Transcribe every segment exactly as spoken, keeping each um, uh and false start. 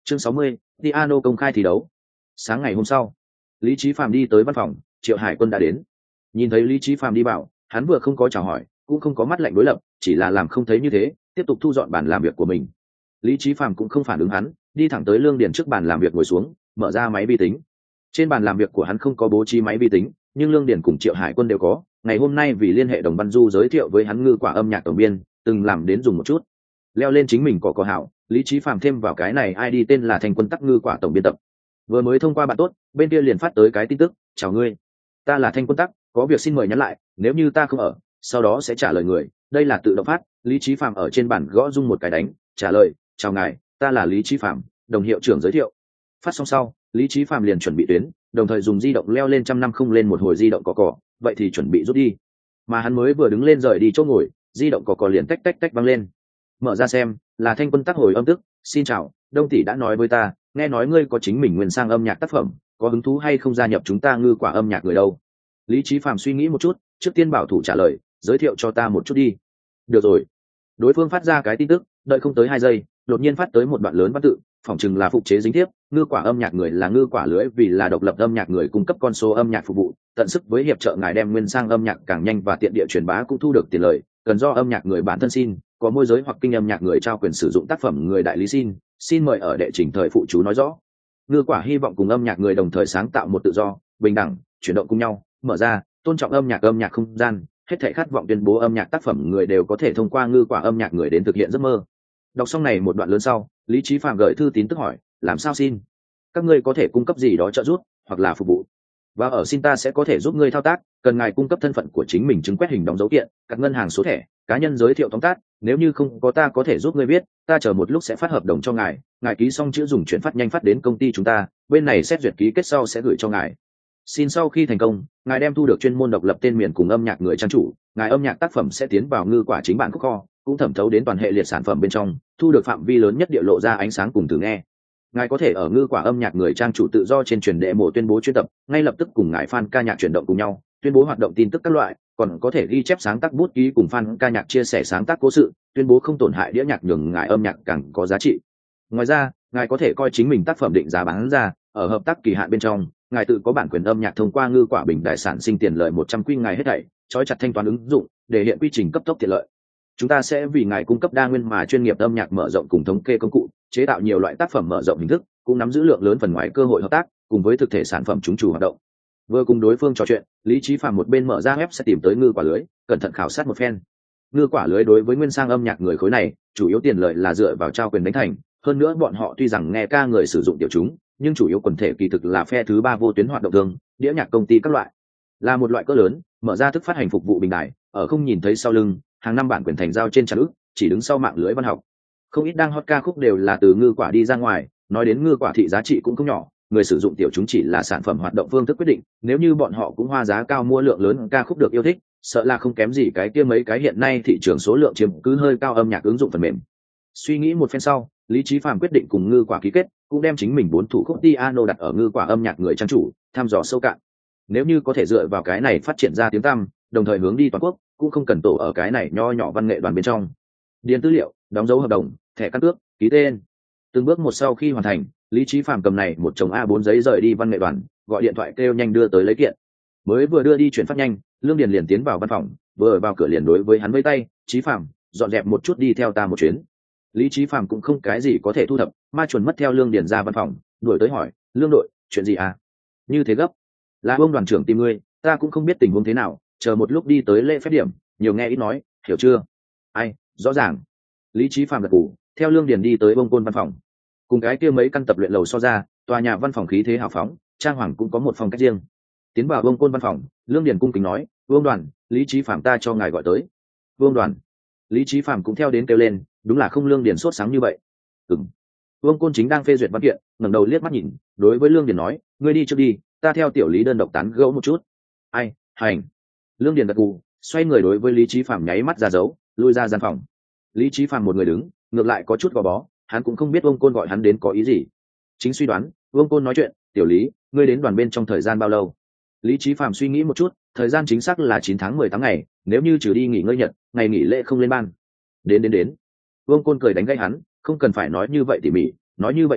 Chương sáu mươi, Tiano công khai thi đấu. Sáng ngày hôm sau, Lý Chí Phạm đi tới văn phòng, Triệu Hải Quân đã đến. Nhìn thấy Lý Chí Phạm đi vào, hắn vừa không có chào hỏi, cũng không có mắt lạnh đối lập, chỉ là làm không thấy như thế, tiếp tục thu dọn bàn làm việc của mình. Lý Chí Phạm cũng không phản ứng hắn, đi thẳng tới Lương Điền trước bàn làm việc ngồi xuống, mở ra máy vi tính. Trên bàn làm việc của hắn không có bố trí máy vi tính, nhưng Lương Điền cùng Triệu Hải Quân đều có. Ngày hôm nay vì liên hệ Đồng Văn Du giới thiệu với hắn ngư quả âm nhạc tổng biên, từng làm đến dùng một chút. Leo lên chính mình có có hảo, Lý Chí Phạm thêm vào cái này i đê tên là Thành Quân Tắc ngư quả tổng biên tập. Vừa mới thông qua bạn tốt, bên kia liền phát tới cái tin tức, chào ngươi, ta là Thanh Quân Tắc, có việc xin mời nhắn lại, nếu như ta không ở, sau đó sẽ trả lời người. Đây là tự động phát. Lý Chí Phạm ở trên bàn gõ rung một cái đánh, trả lời, chào ngài, ta là Lý Chí Phạm, đồng hiệu trưởng giới thiệu. Phát xong sau, Lý Chí Phạm liền chuẩn bị tuyến, đồng thời dùng di động leo lên trăm năm không lên một hồi di động cỏ cỏ, vậy thì chuẩn bị rút đi. Mà hắn mới vừa đứng lên rời đi chỗ ngồi, di động cỏ cỏ liền tách tách tách vang lên. Mở ra xem, là Thanh Quân Tắc hồi âm tức, xin chào, Đông tỷ đã nói với ta, nghe nói ngươi có chính mình nguyên sang âm nhạc tác phẩm, có hứng thú hay không gia nhập chúng ta ngư quả âm nhạc người đâu? Lý Chí Phạm suy nghĩ một chút, trước tiên bảo thủ trả lời, giới thiệu cho ta một chút đi. Được rồi. Đối phương phát ra cái tin tức, đợi không tới hai giây, đột nhiên phát tới một đoạn lớn văn tự, phỏng chừng là phục chế dính tiếp, ngư quả âm nhạc người là ngư quả lưới vì là độc lập âm nhạc người cung cấp con số âm nhạc phục vụ, tận sức với hiệp trợ ngài đem nguyên sang âm nhạc càng nhanh và tiện địa truyền bá cũng thu được tiền lời, cần do âm nhạc người bản thân xin, có môi giới hoặc kinh âm nhạc người trao quyền sử dụng tác phẩm người đại lý xin, xin mời ở đệ trình thời phụ chú nói rõ. Ngư quả hy vọng cùng âm nhạc người đồng thời sáng tạo một tự do, bình đẳng, chuyển động cùng nhau, mở ra, tôn trọng âm nhạc âm nhạc không gian, hết thảy khát vọng tuyên bố âm nhạc tác phẩm người đều có thể thông qua ngư quả âm nhạc người đến thực hiện giấc mơ. Đọc xong này một đoạn lớn sau, Lý Chí Phạm gửi thư tín tức hỏi, làm sao xin? Các ngươi có thể cung cấp gì đó trợ giúp hoặc là phục vụ, và ở xin ta sẽ có thể giúp ngươi thao tác, cần ngài cung cấp thân phận của chính mình, chứng quét hình đóng dấu kiện, các ngân hàng số thẻ, cá nhân giới thiệu tóm tắt, nếu như không có ta có thể giúp ngươi biết, ta chờ một lúc sẽ phát hợp đồng cho ngài, ngài ký xong chữ dùng chuyển phát nhanh phát đến công ty chúng ta, bên này xét duyệt ký kết sau sẽ gửi cho ngài. Xin sau khi thành công, ngài đem thu được chuyên môn độc lập tên miền cùng âm nhạc người trang chủ, ngài âm nhạc tác phẩm sẽ tiến vào ngư quả chính bản khúc kho, cũng thẩm thấu đến toàn hệ liệt sản phẩm bên trong, thu được phạm vi lớn nhất địa lộ ra ánh sáng cùng từ nghe. Ngài có thể ở ngư quả âm nhạc người trang chủ tự do trên truyền đệ mộ tuyên bố chuyên tập, ngay lập tức cùng ngài fan ca nhạc chuyển động cùng nhau, tuyên bố hoạt động tin tức các loại, còn có thể ghi chép sáng tác bút ký cùng fan ca nhạc chia sẻ sáng tác cố sự, tuyên bố không tổn hại đĩa nhạc nhường ngài âm nhạc càng có giá trị. Ngoài ra, ngài có thể coi chính mình tác phẩm định giá bán ra, ở hợp tác kỳ hạn bên trong, ngài tự có bản quyền âm nhạc thông qua ngư quả bình đại sản sinh tiền lợi một trăm quy ngài hết thảy, trói chặt thanh toán ứng dụng, để hiện quy trình cấp tốc tiện lợi. Chúng ta sẽ vì ngài cung cấp đa nguyên mà chuyên nghiệp âm nhạc mở rộng cùng thống kê công cụ, chế tạo nhiều loại tác phẩm mở rộng hình thức, cũng nắm giữ lượng lớn phần ngoài cơ hội hợp tác, cùng với thực thể sản phẩm chúng chủ hoạt động. Vừa cùng đối phương trò chuyện, Lý Chí Phạm một bên mở ra web sẽ tìm tới ngư quả lưới, cẩn thận khảo sát một phen. Ngư quả lưới đối với nguyên sang âm nhạc người khối này, chủ yếu tiền lợi là dựa vào trao quyền đánh thành, hơn nữa bọn họ tuy rằng nghe ca người sử dụng tiểu chúng, nhưng chủ yếu quần thể kỳ thực là phe thứ ba vô tuyến hoạt động thường, đĩa nhạc công ty các loại. Là một loại cỡ lớn, mở ra thức phát hành phục vụ bình đại, ở không nhìn thấy sau lưng, hàng năm bản quyền thành giao trên tràn ức, chỉ đứng sau mạng lưới văn học. Không ít đang hot ca khúc đều là từ ngư quả đi ra ngoài, nói đến ngư quả thị giá trị cũng không nhỏ, người sử dụng tiểu chúng chỉ là sản phẩm hoạt động phương thức quyết định, nếu như bọn họ cũng hoa giá cao mua lượng lớn ca khúc được yêu thích, sợ là không kém gì cái kia mấy cái hiện nay thị trường số lượng chiếm cứ hơi cao âm nhạc ứng dụng phần mềm. Suy nghĩ một phen sau, Lý Chí Phạm quyết định cùng ngư quả ký kết, cũng đem chính mình bốn thủ khúc piano đặt ở ngư quả âm nhạc người trang chủ, thăm dò sâu cạn. Nếu như có thể dựa vào cái này phát triển ra tiếng tăm, đồng thời hướng đi toàn quốc, cũng không cần tổ ở cái này nho nhỏ văn nghệ đoàn bên trong. Điền tư liệu, đóng dấu hợp đồng, thẻ căn cước, ký tên. Từng bước một sau khi hoàn thành, Lý Chí Phạm cầm này một chồng a bốn giấy rời đi văn nghệ đoàn, gọi điện thoại kêu nhanh đưa tới lấy kiện. Mới vừa đưa đi chuyển phát nhanh, Lương Điền liền tiến vào văn phòng, vừa vào cửa liền đối với hắn vẫy tay, "Chí Phạm, dọn dẹp một chút đi theo ta một chuyến." Lý Chí Phạm cũng không cái gì có thể thu thập, ma chuẩn mất theo Lương Điền ra văn phòng, đuổi tới hỏi, "Lương đội, chuyện gì à? Như thế gấp?" "Là ông đoàn trưởng tìm ngươi, ta cũng không biết tình huống thế nào, chờ một lúc đi tới lễ phép điểm, nhiều nghe ít nói, hiểu chưa?" "Ai, rõ ràng." Lý Chí Phạm gật gù, theo Lương Điền đi tới bông côn văn phòng. Cùng cái kia mấy căn tập luyện lầu so ra, tòa nhà văn phòng khí thế hào phóng, trang hoàng cũng có một phong cách riêng. Tiến vào bông côn văn phòng, Lương Điền cung kính nói, "Vương đoàn, Lý Chí Phạm ta cho ngài gọi tới." "Vương đoàn." Lý Chí Phạm cũng theo đến kêu lên, đúng là không Lương Điền sốt sáng như vậy. "Ừm." Vương Côn chính đang phê duyệt văn kiện, ngẩng đầu liếc mắt nhìn, đối với Lương Điền nói, "Ngươi đi trước đi, ta theo tiểu Lý đơn độc tán gẫu một chút." "Ai, hành." Lương Điền gật gù, xoay người đối với Lý Chí Phạm nháy mắt ra dấu, lui ra gian phòng. Lý Chí Phạm một người đứng, ngược lại có chút gò bó, hắn cũng không biết Vương Côn gọi hắn đến có ý gì. Chính suy đoán, Vương Côn nói chuyện, "Tiểu Lý, ngươi đến đoàn bên trong thời gian bao lâu?" Lý Chí Phạm suy nghĩ một chút, thời gian chính xác là chín tháng mười tám ngày, nếu như trừ đi nghỉ ngơi nhật, ngày nghỉ lễ không lên ban. "Đến đến đến." Vương Côn cười đánh gãy hắn, "Không cần phải nói như vậy tỉ mỉ, nói như vậy lên,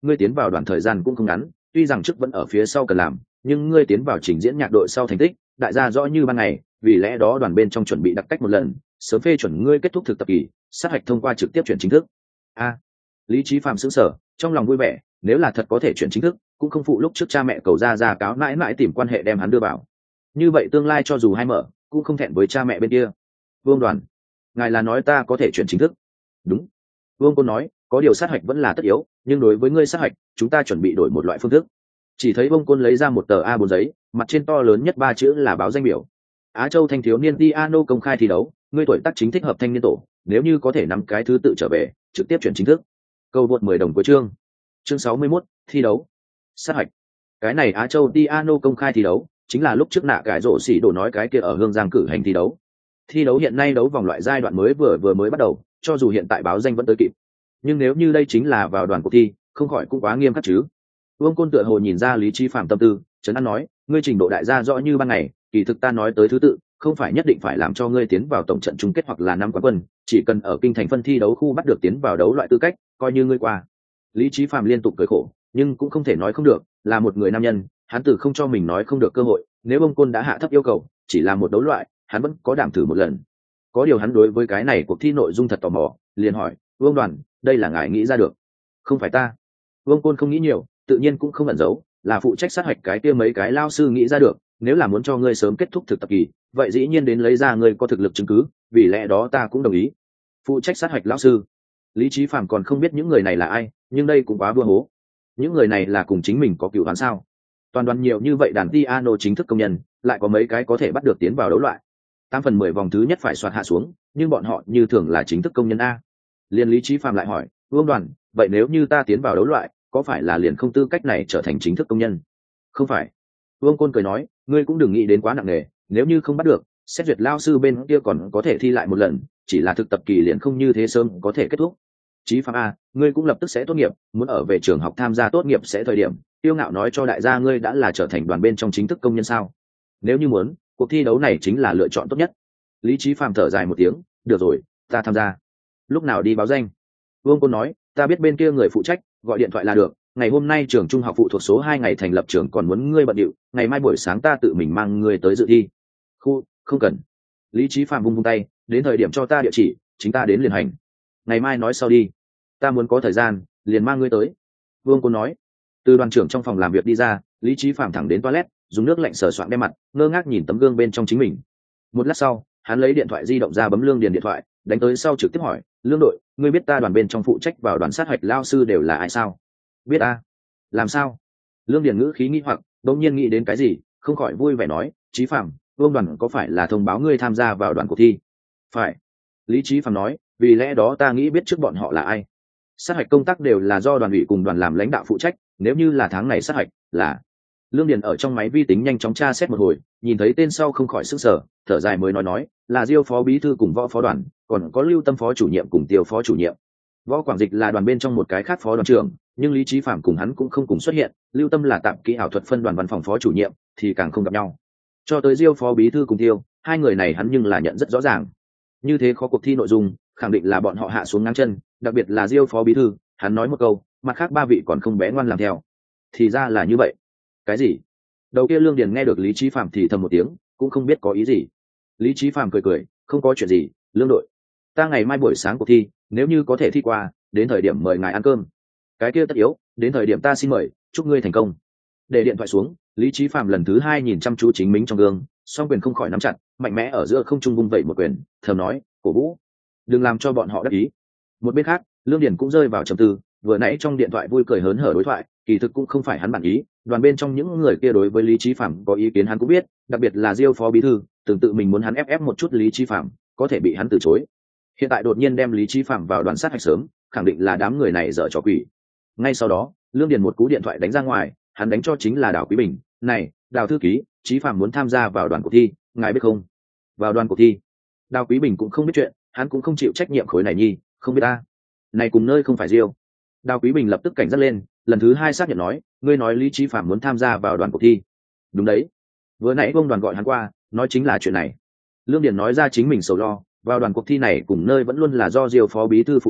ngươi tiến vào đoàn thời gian cũng không ngắn, tuy rằng chức vẫn ở phía sau cần làm, nhưng ngươi tiến vào trình diễn nhạc đội sau thành tích đại gia rõ như ban ngày, vì lẽ đó đoàn bên trong chuẩn bị đặc cách một lần, sớm phê chuẩn ngươi kết thúc thực tập kỳ, sát hạch thông qua trực tiếp chuyển chính thức. A, lý trí phàm sững sờ, trong lòng vui vẻ, nếu là thật có thể chuyển chính thức, cũng không phụ lúc trước cha mẹ cầu ra ra cáo mãi mãi tìm quan hệ đem hắn đưa vào. Như vậy tương lai cho dù hai mở, cũng không thẹn với cha mẹ bên kia. Vương Đoàn, ngài là nói ta có thể chuyển chính thức? Đúng. Vương Côn nói, có điều sát hạch vẫn là tất yếu, nhưng đối với ngươi sát hạch, chúng ta chuẩn bị đổi một loại phương thức. Chỉ thấy Vương Côn lấy ra một tờ a bốn giấy, mặt trên to lớn nhất ba chữ là báo danh biểu. Á Châu thanh thiếu niên piano công khai thi đấu, ngươi tuổi tác chính thích hợp thanh niên tổ, nếu như có thể nắm cái thứ tự trở về, trực tiếp chuyển chính thức. Câu vượt mười đồng của chương. Chương sáu mươi mốt, thi đấu. Sát hạch. Cái này Á Châu piano công khai thi đấu, chính là lúc trước nạ cải rộ xỉ đổ nói cái kia ở Hương Giang cử hành thi đấu. Thi đấu hiện nay đấu vòng loại giai đoạn mới vừa vừa mới bắt đầu, cho dù hiện tại báo danh vẫn tới kịp. Nhưng nếu như đây chính là vào đoàn cuộc thi, không khỏi cũng quá nghiêm khắc chứ. Vương Côn tựa hồ nhìn ra Lý Chí Phạm tâm tư, trấn an nói, ngươi trình độ đại gia rõ như ban ngày, kỳ thực ta nói tới thứ tự, không phải nhất định phải làm cho ngươi tiến vào tổng trận chung kết hoặc là năm quán quân, chỉ cần ở kinh thành phân thi đấu khu bắt được tiến vào đấu loại tư cách, coi như ngươi qua. Lý Chí Phạm liên tục cười khổ, nhưng cũng không thể nói không được, là một người nam nhân, hắn từ không cho mình nói không được cơ hội, nếu Vương Côn đã hạ thấp yêu cầu, chỉ là một đấu loại, hắn vẫn có đảm thử một lần. Có điều hắn đối với cái này cuộc thi nội dung thật tò mò, liền hỏi, Vương Đoàn, đây là ngài nghĩ ra được? Không phải ta. Vương Côn không nghĩ nhiều, tự nhiên cũng không ẩn giấu, là phụ trách sát hạch cái kia mấy cái lao sư nghĩ ra được, nếu là muốn cho ngươi sớm kết thúc thực tập kỳ, vậy dĩ nhiên đến lấy ra ngươi có thực lực chứng cứ, vì lẽ đó ta cũng đồng ý. Phụ trách sát hạch lão sư. Lý Chí Phạm còn không biết những người này là ai, nhưng đây cũng quá vừa hố. Những người này là cùng chính mình có cựu đoán sao? Toàn đoàn nhiều như vậy đàn piano chính thức công nhân, lại có mấy cái có thể bắt được tiến vào đấu loại. Tám phần mười vòng thứ nhất phải soạt hạ xuống, nhưng bọn họ như thường là chính thức công nhân a. Liên Lý Chí Phạm lại hỏi, Vương Đoàn, vậy nếu như ta tiến vào đấu loại, có phải là liền không tư cách này trở thành chính thức công nhân? Không phải. Vương Côn cười nói, ngươi cũng đừng nghĩ đến quá nặng nề, nếu như không bắt được, xét duyệt lao sư bên kia còn có thể thi lại một lần, chỉ là thực tập kỳ liền không như thế sớm có thể kết thúc. Chí Phạm a, ngươi cũng lập tức sẽ tốt nghiệp, muốn ở về trường học tham gia tốt nghiệp sẽ thời điểm, Tiêu Ngạo nói cho đại gia ngươi đã là trở thành đoàn bên trong chính thức công nhân sao? Nếu như muốn, cuộc thi đấu này chính là lựa chọn tốt nhất. Lý Chí Phạm thở dài một tiếng, được rồi, ta tham gia. Lúc nào đi báo danh? Vương Côn nói, ta biết bên kia người phụ trách, gọi điện thoại là được. Ngày hôm nay trường trung học phụ thuộc số hai ngày thành lập trường còn muốn ngươi bận điệu, ngày mai buổi sáng ta tự mình mang ngươi tới dự thi. Khu, không cần. Lý Chí Phạm vung vung tay, đến thời điểm cho ta địa chỉ, chính ta đến liền hành. Ngày mai nói sau đi. Ta muốn có thời gian, liền mang ngươi tới. Vương Côn nói. Từ đoàn trưởng trong phòng làm việc đi ra, Lý Chí Phạm thẳng đến toilet, dùng nước lạnh sờ soạng đem mặt, ngơ ngác nhìn tấm gương bên trong chính mình. Một lát sau, hắn lấy điện thoại di động ra bấm Lương Điền điện thoại, đánh tới sau trực tiếp hỏi, Lương đội, ngươi biết ta đoàn bên trong phụ trách vào đoàn sát hạch lao sư đều là ai sao? Biết a. Làm sao? Lương Điền ngữ khí nghi hoặc, đột nhiên nghĩ đến cái gì, không khỏi vui vẻ nói, Chí Phạm, Vương đoàn có phải là thông báo ngươi tham gia vào đoàn cuộc thi? Phải. Lý Chí Phạm nói, vì lẽ đó ta nghĩ biết trước bọn họ là ai. Sát hạch công tác đều là do đoàn ủy cùng đoàn làm lãnh đạo phụ trách, nếu như là tháng này sát hạch, là Lương Điền ở trong máy vi tính nhanh chóng tra xét một hồi, nhìn thấy tên sau không khỏi sửng sở, thở dài mới nói nói, là Diêu phó bí thư cùng Võ phó đoàn, còn có Lưu Tâm phó chủ nhiệm cùng Tiêu phó chủ nhiệm. Võ Quảng Dịch là đoàn bên trong một cái khác phó đoàn trưởng, nhưng Lý Chí Phạm cùng hắn cũng không cùng xuất hiện, Lưu Tâm là tạm kỹ ảo thuật phân đoàn văn phòng phó chủ nhiệm, thì càng không gặp nhau. Cho tới Diêu phó bí thư cùng Tiêu, hai người này hắn nhưng là nhận rất rõ ràng. Như thế khó cuộc thi nội dung, khẳng định là bọn họ hạ xuống ngang chân, đặc biệt là Diêu phó bí thư, hắn nói một câu, mặt khác ba vị còn không bé ngoan làm theo. Thì ra là như vậy. Cái gì? Đầu kia Lương Điền nghe được Lý Chí Phạm thì thầm một tiếng, cũng không biết có ý gì. Lý Chí Phạm cười cười, không có chuyện gì, Lương đội, ta ngày mai buổi sáng cuộc thi, nếu như có thể thi qua, đến thời điểm mời ngài ăn cơm. Cái kia tất yếu, đến thời điểm ta xin mời, chúc ngươi thành công. Để điện thoại xuống, Lý Chí Phạm lần thứ hai nhìn chăm chú chính mình trong gương, song quyền không khỏi nắm chặt, mạnh mẽ ở giữa không trung vung vẩy một quyền, thầm nói, cổ vũ, đừng làm cho bọn họ đắc ý. Một bên khác, Lương Điền cũng rơi vào trầm tư, vừa nãy trong điện thoại vui cười hớn hở đối thoại, kỳ thực cũng không phải hắn bản ý, đoàn bên trong những người kia đối với Lý Chí Phạm có ý kiến hắn cũng biết, đặc biệt là Diêu phó bí thư, từng tự mình muốn hắn ép ép một chút Lý Chí Phạm, có thể bị hắn từ chối. Hiện tại đột nhiên đem Lý Chí Phạm vào đoàn sát hạch sớm, khẳng định là đám người này dở trò quỷ. Ngay sau đó, Lương Điền một cú điện thoại đánh ra ngoài, hắn đánh cho chính là Đào Quý Bình, "Này, Đào thư ký, Chí Phạm muốn tham gia vào đoàn cuộc thi, ngài biết không?" Vào đoàn cuộc thi. Đào Quý Bình cũng không biết chuyện, hắn cũng không chịu trách nhiệm khối này nhi, không biết ta. Này cùng nơi không phải Diêu. Đào Quý Bình lập tức cảnh giác lên, lần thứ hai xác nhận nói, ngươi nói Lý Chí Phạm muốn tham gia vào đoàn cuộc thi. Đúng đấy. Vừa nãy ông đoàn gọi hắn qua, nói chính là chuyện này. Lương Điền nói ra chính mình sầu lo, vào đoàn cuộc thi này cùng nơi vẫn luôn là do Diêu phó bí thư phụ trách,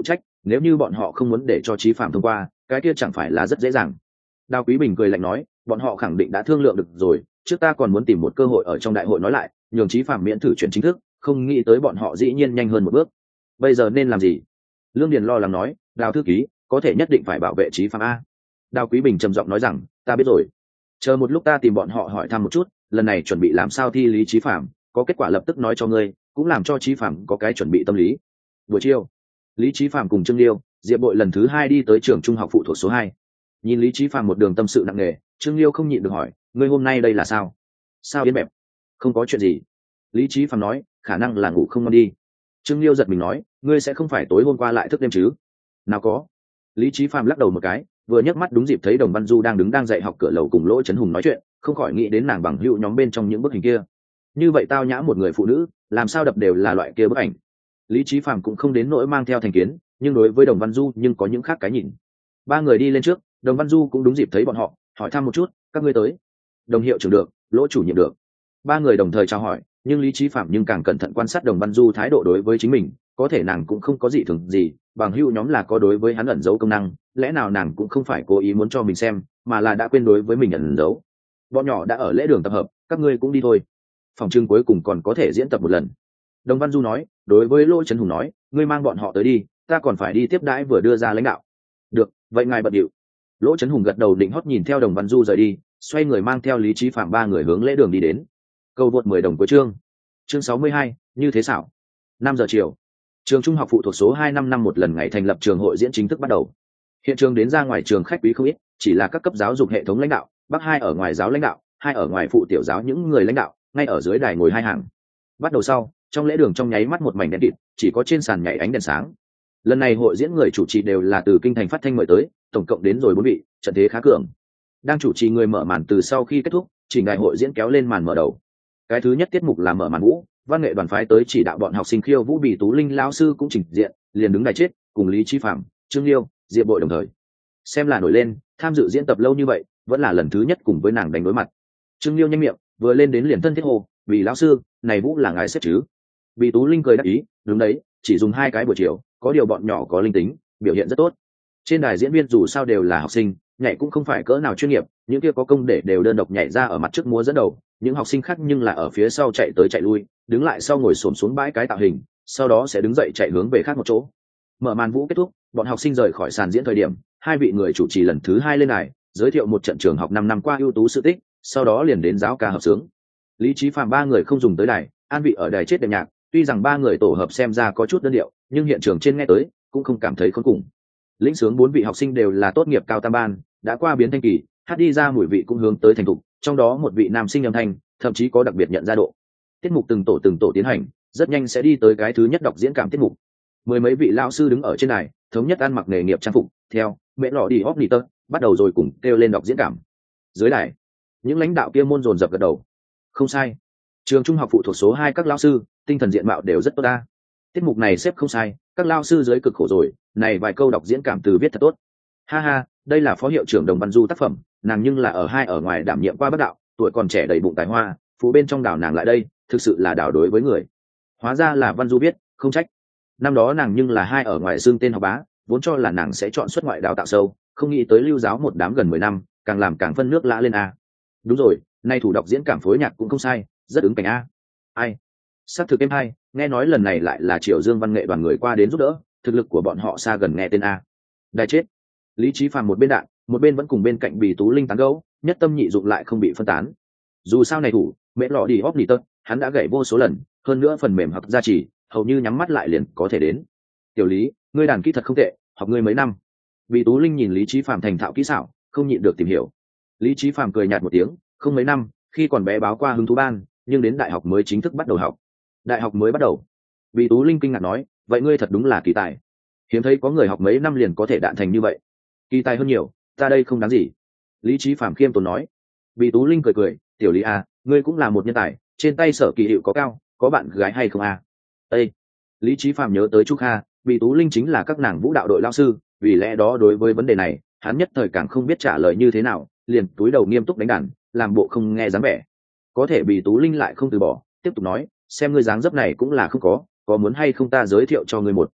nếu như bọn họ không muốn để cho Chí Phạm thông qua, cái kia chẳng phải là rất dễ dàng. Đào Quý Bình cười lạnh nói, bọn họ khẳng định đã thương lượng được rồi, trước ta còn muốn tìm một cơ hội ở trong đại hội nói lại, nhường Chí Phạm miễn thử chuyển chính thức, không nghĩ tới bọn họ dĩ nhiên nhanh hơn một bước. Bây giờ nên làm gì? Lương Điền lo lắng nói, Đào thư ký, có thể nhất định phải bảo vệ Chí Phạm a. Đào Quý Bình trầm giọng nói rằng, ta biết rồi. Chờ một lúc ta tìm bọn họ hỏi thăm một chút, lần này chuẩn bị làm sao thi lý Chí Phạm, có kết quả lập tức nói cho ngươi, cũng làm cho Chí Phạm có cái chuẩn bị tâm lý. Buổi chiều, Lý Chí Phạm cùng Trương Liêu, Diệp Bội lần thứ hai đi tới trường trung học phụ thuộc số hai. Nhìn Lý Chí Phạm một đường tâm sự nặng nề, Trương Liêu không nhịn được hỏi, ngươi hôm nay đây là sao? Sao yên bẹp? Không có chuyện gì. Lý Chí Phạm nói, khả năng là ngủ không ngon đi. Trương Liêu giật mình nói, ngươi sẽ không phải tối hôm qua lại thức đêm chứ? Nào có. Lý Chí Phạm lắc đầu một cái, vừa nhấc mắt đúng dịp thấy Đồng Văn Du đang đứng đang dạy học cửa lầu cùng Lỗ Chấn Hùng nói chuyện, không khỏi nghĩ đến nàng bằng hữu nhóm bên trong những bức hình kia. Như vậy tao nhã một người phụ nữ, làm sao đập đều là loại kia bức ảnh. Lý Chí Phạm cũng không đến nỗi mang theo thành kiến, nhưng đối với Đồng Văn Du nhưng có những khác cái nhìn. Ba người đi lên trước, Đồng Văn Du cũng đúng dịp thấy bọn họ, hỏi thăm một chút, các ngươi tới. Đồng hiệu trưởng được, Lỗ chủ nhiệm được. Ba người đồng thời chào hỏi, nhưng Lý Chí Phạm nhưng càng cẩn thận quan sát Đồng Văn Du thái độ đối với chính mình, có thể nàng cũng không có gì thường gì, bằng hữu nhóm là có đối với hắn ẩn giấu công năng, lẽ nào nàng cũng không phải cố ý muốn cho mình xem, mà là đã quên đối với mình ẩn giấu. Bọn nhỏ đã ở lễ đường tập hợp, các ngươi cũng đi thôi. Phòng trưng cuối cùng còn có thể diễn tập một lần. Đồng Văn Du nói, đối với Lỗ Chấn Hùng nói, ngươi mang bọn họ tới đi, ta còn phải đi tiếp đãi vừa đưa ra lãnh đạo. Được, vậy ngài bận điệu. Lỗ Chấn Hùng gật đầu định hót nhìn theo Đồng Văn Du rời đi, xoay người mang theo Lý Chí Phạm ba người hướng lễ đường đi đến. Câu vượt mười đồng cuối chương. Chương sáu mươi hai, như thế xảo. Năm giờ chiều. Trường trung học phụ thuộc số hai năm năm một lần ngày thành lập trường hội diễn chính thức bắt đầu. Hiện trường đến ra ngoài trường khách quý không ít, chỉ là các cấp giáo dục hệ thống lãnh đạo, Bắc hai ở ngoài giáo lãnh đạo, hai ở ngoài phụ tiểu giáo những người lãnh đạo, ngay ở dưới đài ngồi hai hàng. Bắt đầu sau, trong lễ đường trong nháy mắt một mảnh đèn kịt, chỉ có trên sàn nhảy ánh đèn sáng. Lần này hội diễn người chủ trì đều là từ kinh thành phát thanh mời tới, tổng cộng đến rồi bốn vị, trận thế khá cường. Đang chủ trì người mở màn từ sau khi kết thúc, trình đại hội diễn kéo lên màn mở đầu. Cái thứ nhất tiết mục là mở màn vũ, văn nghệ đoàn phái tới chỉ đạo bọn học sinh khiêu vũ, Bì Tú Linh lão sư cũng trình diện, liền đứng đài chết, cùng Lý Chí Phạm, Trương Liêu, Diệp Bội đồng thời. Xem là nổi lên, tham dự diễn tập lâu như vậy, vẫn là lần thứ nhất cùng với nàng đánh đối mặt. Trương Liêu nhanh miệng, vừa lên đến liền thân thiết hồ, vì lão sư, này vũ là ngài xếp chứ? Bì Tú Linh cười đáp ý, đúng đấy, chỉ dùng hai cái buổi chiều, có điều bọn nhỏ có linh tính, biểu hiện rất tốt. Trên đài diễn viên dù sao đều là học sinh, nhảy cũng không phải cỡ nào chuyên nghiệp, những kia có công để đều đơn độc nhảy ra ở mặt trước múa dẫn đầu, những học sinh khác nhưng là ở phía sau chạy tới chạy lui, đứng lại sau ngồi xổm xuống bãi cái tạo hình, sau đó sẽ đứng dậy chạy hướng về khác một chỗ. Mở màn vũ kết thúc, bọn học sinh rời khỏi sàn diễn thời điểm, hai vị người chủ trì lần thứ hai lên đài, giới thiệu một trận trường học năm năm qua ưu tú sự tích, sau đó liền đến giáo ca hợp sướng. Lý Chí Phạm ba người không dùng tới đài, an vị ở đài chết đệm nhạc, tuy rằng ba người tổ hợp xem ra có chút đơn điệu, nhưng hiện trường trên nghe tới cũng không cảm thấy khốn cùng. Lĩnh sướng bốn vị học sinh đều là tốt nghiệp cao tam ban, đã qua biến thanh kỳ, hát đi ra mùi vị cũng hướng tới thành thục, trong đó một vị nam sinh âm thanh thậm chí có đặc biệt nhận ra độ. Tiết mục từng tổ từng tổ tiến hành, rất nhanh sẽ đi tới cái thứ nhất đọc diễn cảm tiết mục. Mười mấy vị lão sư đứng ở trên đài, thống nhất ăn mặc nghề nghiệp trang phục, theo mẹ lọ đi hóc nỉ tơ, bắt đầu rồi cùng kêu lên đọc diễn cảm. Dưới đài, những lãnh đạo kia môn dồn dập gật đầu. Không sai, trường trung học phụ thuộc số hai các lão sư, tinh thần diện mạo đều rất tốt ta. Tiết mục này xếp không sai, các lão sư dưới cực khổ rồi, này vài câu đọc diễn cảm từ viết thật tốt. Ha ha, đây là phó hiệu trưởng Đồng Văn Du tác phẩm, nàng nhưng là ở hai ở ngoài đảm nhiệm qua bác đạo, tuổi còn trẻ đầy bụng tài hoa, phú bên trong đảo nàng lại đây, thực sự là đảo đối với người. Hóa ra là Văn Du biết, không trách. Năm đó nàng nhưng là hai ở ngoài xương tên học bá, vốn cho là nàng sẽ chọn xuất ngoại đào tạo sâu, không nghĩ tới lưu giáo một đám gần mười năm, càng làm càng phân nước lã lên a. Đúng rồi, nay thủ đọc diễn cảm phối nhạc cũng không sai, rất ứng cảnh a. Ai? Sắc thực em hay, nghe nói lần này lại là Triều Dương văn nghệ đoàn người qua đến giúp đỡ, thực lực của bọn họ xa gần nghe tên a. Đại chết. Lý Chí Phạm một bên đạn, một bên vẫn cùng bên cạnh Bì Tú Linh tán gẫu, nhất tâm nhị dụng lại không bị phân tán. Dù sao này thủ, mẹ lọ đi hóc nỉ tơ, hắn đã gảy vô số lần, hơn nữa phần mềm học gia chỉ, hầu như nhắm mắt lại liền có thể đến. Tiểu Lý, ngươi đàn kỹ thật không tệ, học ngươi mấy năm? Bì Tú Linh nhìn Lý Chí Phạm thành thạo kỹ xảo, không nhịn được tìm hiểu. Lý Chí Phạm cười nhạt một tiếng, không mấy năm, khi còn bé báo qua hứng thú ban, nhưng đến đại học mới chính thức bắt đầu học. Đại học mới bắt đầu? Bì Tú Linh kinh ngạc nói, vậy ngươi thật đúng là kỳ tài. Hiếm thấy có người học mấy năm liền có thể đạn thành như vậy. Kỳ tài hơn nhiều, ta đây không đáng gì. Lý Chí Phạm khiêm tốn nói. Bì Tú Linh cười cười, tiểu Lý à, ngươi cũng là một nhân tài, trên tay sở kỳ hiệu có cao, có bạn gái hay không à? Ê! Lý Chí Phạm nhớ tới Trúc Kha, Bì Tú Linh chính là các nàng vũ đạo đội lão sư, vì lẽ đó đối với vấn đề này, hắn nhất thời càng không biết trả lời như thế nào, liền túi đầu nghiêm túc đánh đàn, làm bộ không nghe dáng vẻ. Có thể Bì Tú Linh lại không từ bỏ, tiếp tục nói, xem ngươi dáng dấp này cũng là không có, có muốn hay không ta giới thiệu cho ngươi một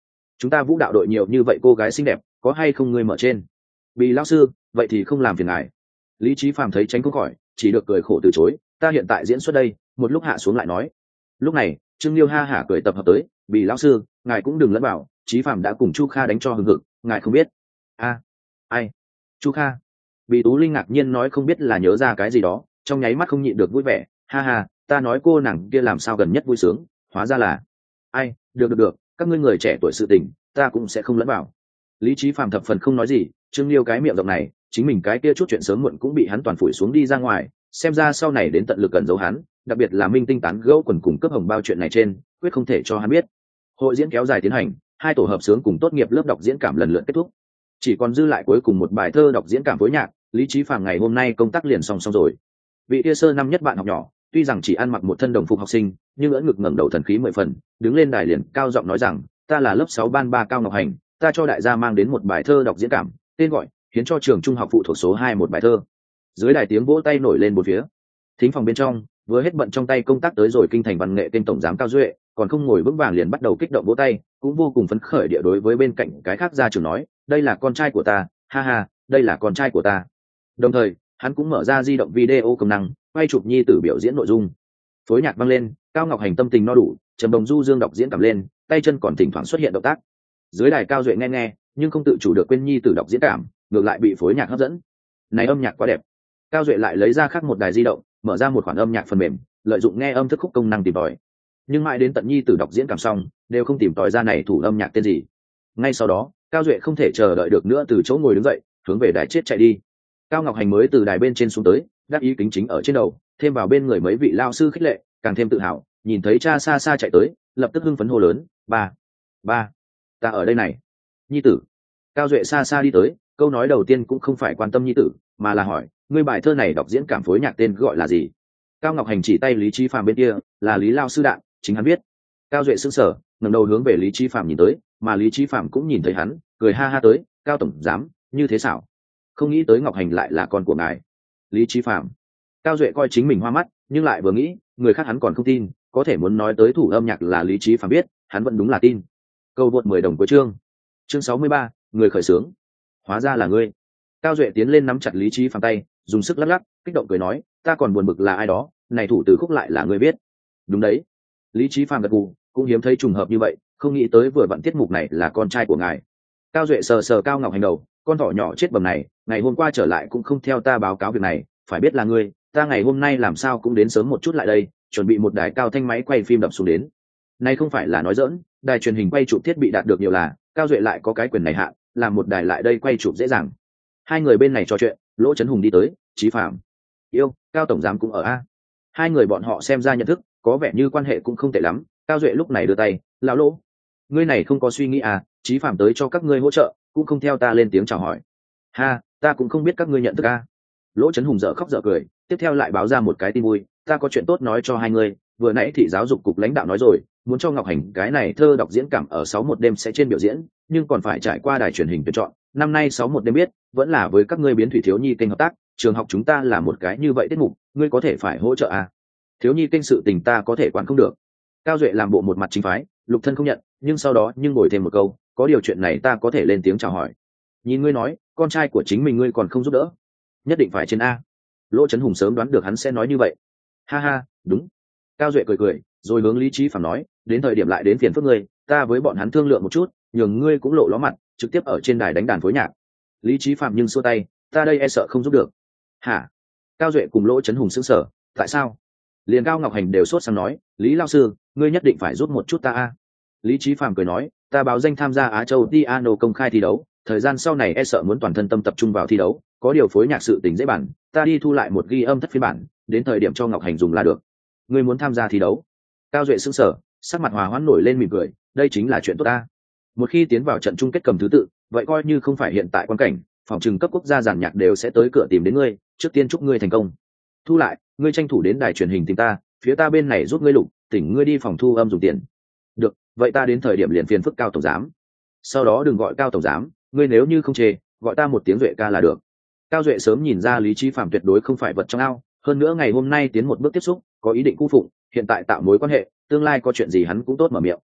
chúng ta vũ đạo đội nhiều như vậy cô gái xinh đẹp, có hay không ngươi mở trên? Bì lão sư, vậy thì không làm phiền ngài. Lý Chí Phàm thấy tránh không khỏi, chỉ được cười khổ từ chối, ta hiện tại diễn xuất đây, một lúc hạ xuống lại nói. Lúc này Trương Liêu ha hả cười tập hợp tới, Bì lão sư, ngài cũng đừng lẫn vào, Chí Phàm đã cùng Chu Kha đánh cho hừng hực, ngài không biết. A, ai? Chu Kha? Bì Tú Linh ngạc nhiên nói không biết là nhớ ra cái gì đó, trong nháy mắt không nhịn được vui vẻ, ha ha, ta nói cô nàng kia làm sao gần nhất vui sướng, hóa ra là ai? Được được được, các ngươi người trẻ tuổi sự tình, ta cũng sẽ không lẫn vào. Lý Chí Phàm thập phần không nói gì, Trương Liêu cái miệng rộng này, chính mình cái kia chút chuyện sớm muộn cũng bị hắn toàn phủi xuống đi ra ngoài, xem ra sau này đến tận lực gần giấu hắn, đặc biệt là minh tinh tán gẫu quần cùng cấp hồng bao chuyện này trên, quyết không thể cho hắn biết. Hội diễn kéo dài tiến hành, hai tổ hợp sướng cùng tốt nghiệp lớp đọc diễn cảm lần lượt kết thúc, chỉ còn dư lại cuối cùng một bài thơ đọc diễn cảm phối nhạc. Lý Chí Phàm ngày hôm nay công tác liền xong xong rồi. Vị kia sơ năm nhất bạn học nhỏ, tuy rằng chỉ ăn mặc một thân đồng phục học sinh, nhưng ưỡn ngực ngẩng đầu thần khí mười phần, đứng lên đài liền cao giọng nói rằng, ta là lớp sáu ban ba Cao Ngọc Hành, ta cho đại gia mang đến một bài thơ đọc diễn cảm, tên gọi hiến cho trường trung học phụ thuộc số hai một bài thơ. Dưới đài tiếng vỗ tay nổi lên bốn phía. Thính phòng bên trong vừa hết bận trong tay công tác tới rồi kinh thành văn nghệ kênh tổng giám Cao Duệ, còn không ngồi vững vàng liền bắt đầu kích động vỗ tay, cũng vô cùng phấn khởi địa đối với bên cạnh cái khác gia trưởng nói, đây là con trai của ta, ha ha, đây là con trai của ta. Đồng thời hắn cũng mở ra di động video công năng, quay chụp nhi tử biểu diễn nội dung. Phối nhạc vang lên, Cao Ngọc Hành tâm tình no đủ, trầm đồng du dương đọc diễn cảm lên, tay chân còn thỉnh thoảng xuất hiện động tác. Dưới đài Cao Duệ nghe nghe, nhưng không tự chủ được quên nhi tử đọc diễn cảm, ngược lại bị phối nhạc hấp dẫn. Này âm nhạc quá đẹp. Cao Duệ lại lấy ra khác một đài di động, mở ra một khoản âm nhạc phần mềm, lợi dụng nghe âm thức khúc công năng tìm tòi. Nhưng mãi đến tận nhi tử đọc diễn cảm xong, đều không tìm tòi ra này thủ âm nhạc tên gì. Ngay sau đó, Cao Duệ không thể chờ đợi được nữa từ chỗ ngồi đứng dậy, hướng về đài chết chạy đi. Cao Ngọc Hành mới từ đài bên trên xuống tới, đáp ý kính chính ở trên đầu, thêm vào bên người mấy vị lao sư khích lệ, càng thêm tự hào, nhìn thấy cha xa xa chạy tới, lập tức hưng phấn hô lớn, ba, ba, ta ở đây này. Nhi tử. Cao Duệ xa xa đi tới, câu nói đầu tiên cũng không phải quan tâm nhi tử, mà là hỏi, ngươi bài thơ này đọc diễn cảm phối nhạc tên gọi là gì? Cao Ngọc Hành chỉ tay Lý Chí Phàm bên kia, là Lý lao sư đạn, chính hắn biết. Cao Duệ sững sờ, ngẩng đầu hướng về Lý Chí Phàm nhìn tới, mà Lý Chí Phàm cũng nhìn thấy hắn, cười ha ha tới, Cao tổng giám, như thế xảo. Không nghĩ tới Ngọc Hành lại là con của ngài. Lý Chí Phàm. Cao Duệ coi chính mình hoa mắt, nhưng lại vừa nghĩ, người khác hắn còn không tin, có thể muốn nói tới thủ âm nhạc là Lý Chí Phàm biết, hắn vẫn đúng là tin. Câu vượt mười đồng của chương. Chương sáu mươi ba, người khởi sướng. Hóa ra là ngươi. Cao Duệ tiến lên nắm chặt Lý Chí Phàm tay, dùng sức lắc lắc, kích động cười nói, ta còn buồn bực là ai đó, này thủ từ khúc lại là ngươi biết. Đúng đấy. Lý Chí Phàm gật gù, cũng hiếm thấy trùng hợp như vậy, không nghĩ tới vừa vặn tiết mục này là con trai của ngài. Cao Duệ sờ sờ Cao Ngọc Hành đầu, con thỏ nhỏ chết bầm này, ngày hôm qua trở lại cũng không theo ta báo cáo việc này, phải biết là ngươi, ta ngày hôm nay làm sao cũng đến sớm một chút lại đây, chuẩn bị một đài cao thanh máy quay phim đập xuống đến. Này không phải là nói giỡn, đài truyền hình quay chụp thiết bị đạt được nhiều là, Cao Duệ lại có cái quyền này hạ, làm một đài lại đây quay chụp dễ dàng. Hai người bên này trò chuyện, Lỗ Chấn Hùng đi tới, Chí Phạm, yêu, Cao tổng giám cũng ở a. Hai người bọn họ xem ra nhận thức, có vẻ như quan hệ cũng không tệ lắm. Cao Duệ lúc này đưa tay, lão Lỗ, ngươi này không có suy nghĩ à? Chí Phạm tới cho các ngươi hỗ trợ, cũng không theo ta lên tiếng chào hỏi. Ha, ta cũng không biết các ngươi nhận thức a. Lỗ Chấn Hùng dở khóc dở cười, tiếp theo lại báo ra một cái tin vui, ta có chuyện tốt nói cho hai người. Vừa nãy thị giáo dục cục lãnh đạo nói rồi, muốn cho Ngọc Hành cái này thơ đọc diễn cảm ở sáu một đêm sẽ trên biểu diễn, nhưng còn phải trải qua đài truyền hình tuyển chọn. Năm nay sáu một đêm biết, vẫn là với các ngươi biến thủy thiếu nhi kênh hợp tác, trường học chúng ta là một cái như vậy tiết mục, ngươi có thể phải hỗ trợ à? Thiếu nhi kênh sự tình ta có thể quản không được. Cao Duệ làm bộ một mặt chính phái, Lục Thân không nhận, nhưng sau đó nhưng bồi thêm một câu, có điều chuyện này ta có thể lên tiếng chào hỏi. Nhìn ngươi nói, con trai của chính mình ngươi còn không giúp đỡ, nhất định phải trên a. Lỗ Chấn Hùng sớm đoán được hắn sẽ nói như vậy. Ha ha, đúng. Cao Duệ cười cười, rồi hướng Lý Chí Phàm nói, đến thời điểm lại đến phiền phức ngươi, ta với bọn hắn thương lượng một chút, nhường ngươi cũng lộ ló mặt, trực tiếp ở trên đài đánh đàn phối nhạc. Lý Chí Phàm nhưng xua tay, ta đây e sợ không giúp được. Hả? Cao Duệ cùng Lỗ Chấn Hùng sững sờ, tại sao? Liền Cao Ngọc Hành đều sốt sang nói, Lý lão sư, ngươi nhất định phải giúp một chút ta a. Lý Chí Phàm cười nói, ta báo danh tham gia Á Châu Piano công khai thi đấu, thời gian sau này e sợ muốn toàn thân tâm tập trung vào thi đấu, có điều phối nhạc sự tình dễ bản, ta đi thu lại một ghi âm thất phiên bản, đến thời điểm cho Ngọc Hành dùng là được. Ngươi muốn tham gia thi đấu? Cao Duệ sững sờ, sắc mặt hòa hoãn nổi lên mỉm cười, đây chính là chuyện tốt ta. Một khi tiến vào trận chung kết cầm thứ tự, vậy coi như không phải hiện tại quan cảnh, phòng trừng cấp quốc gia giàn nhạc đều sẽ tới cửa tìm đến ngươi, trước tiên chúc ngươi thành công. Thu lại, ngươi tranh thủ đến đài truyền hình tìm ta, phía ta bên này giúp ngươi lục, tỉnh ngươi đi phòng thu âm dùng tiền. Được, vậy ta đến thời điểm liền phiền phức Cao tổng giám. Sau đó đừng gọi Cao tổng giám, ngươi nếu như không chê, gọi ta một tiếng Duệ ca là được. Cao Duệ sớm nhìn ra Lý Chí Phạm tuyệt đối không phải vật trong ao, hơn nữa ngày hôm nay tiến một bước tiếp xúc, có ý định cu phụng, hiện tại tạo mối quan hệ, tương lai có chuyện gì hắn cũng tốt mở miệng.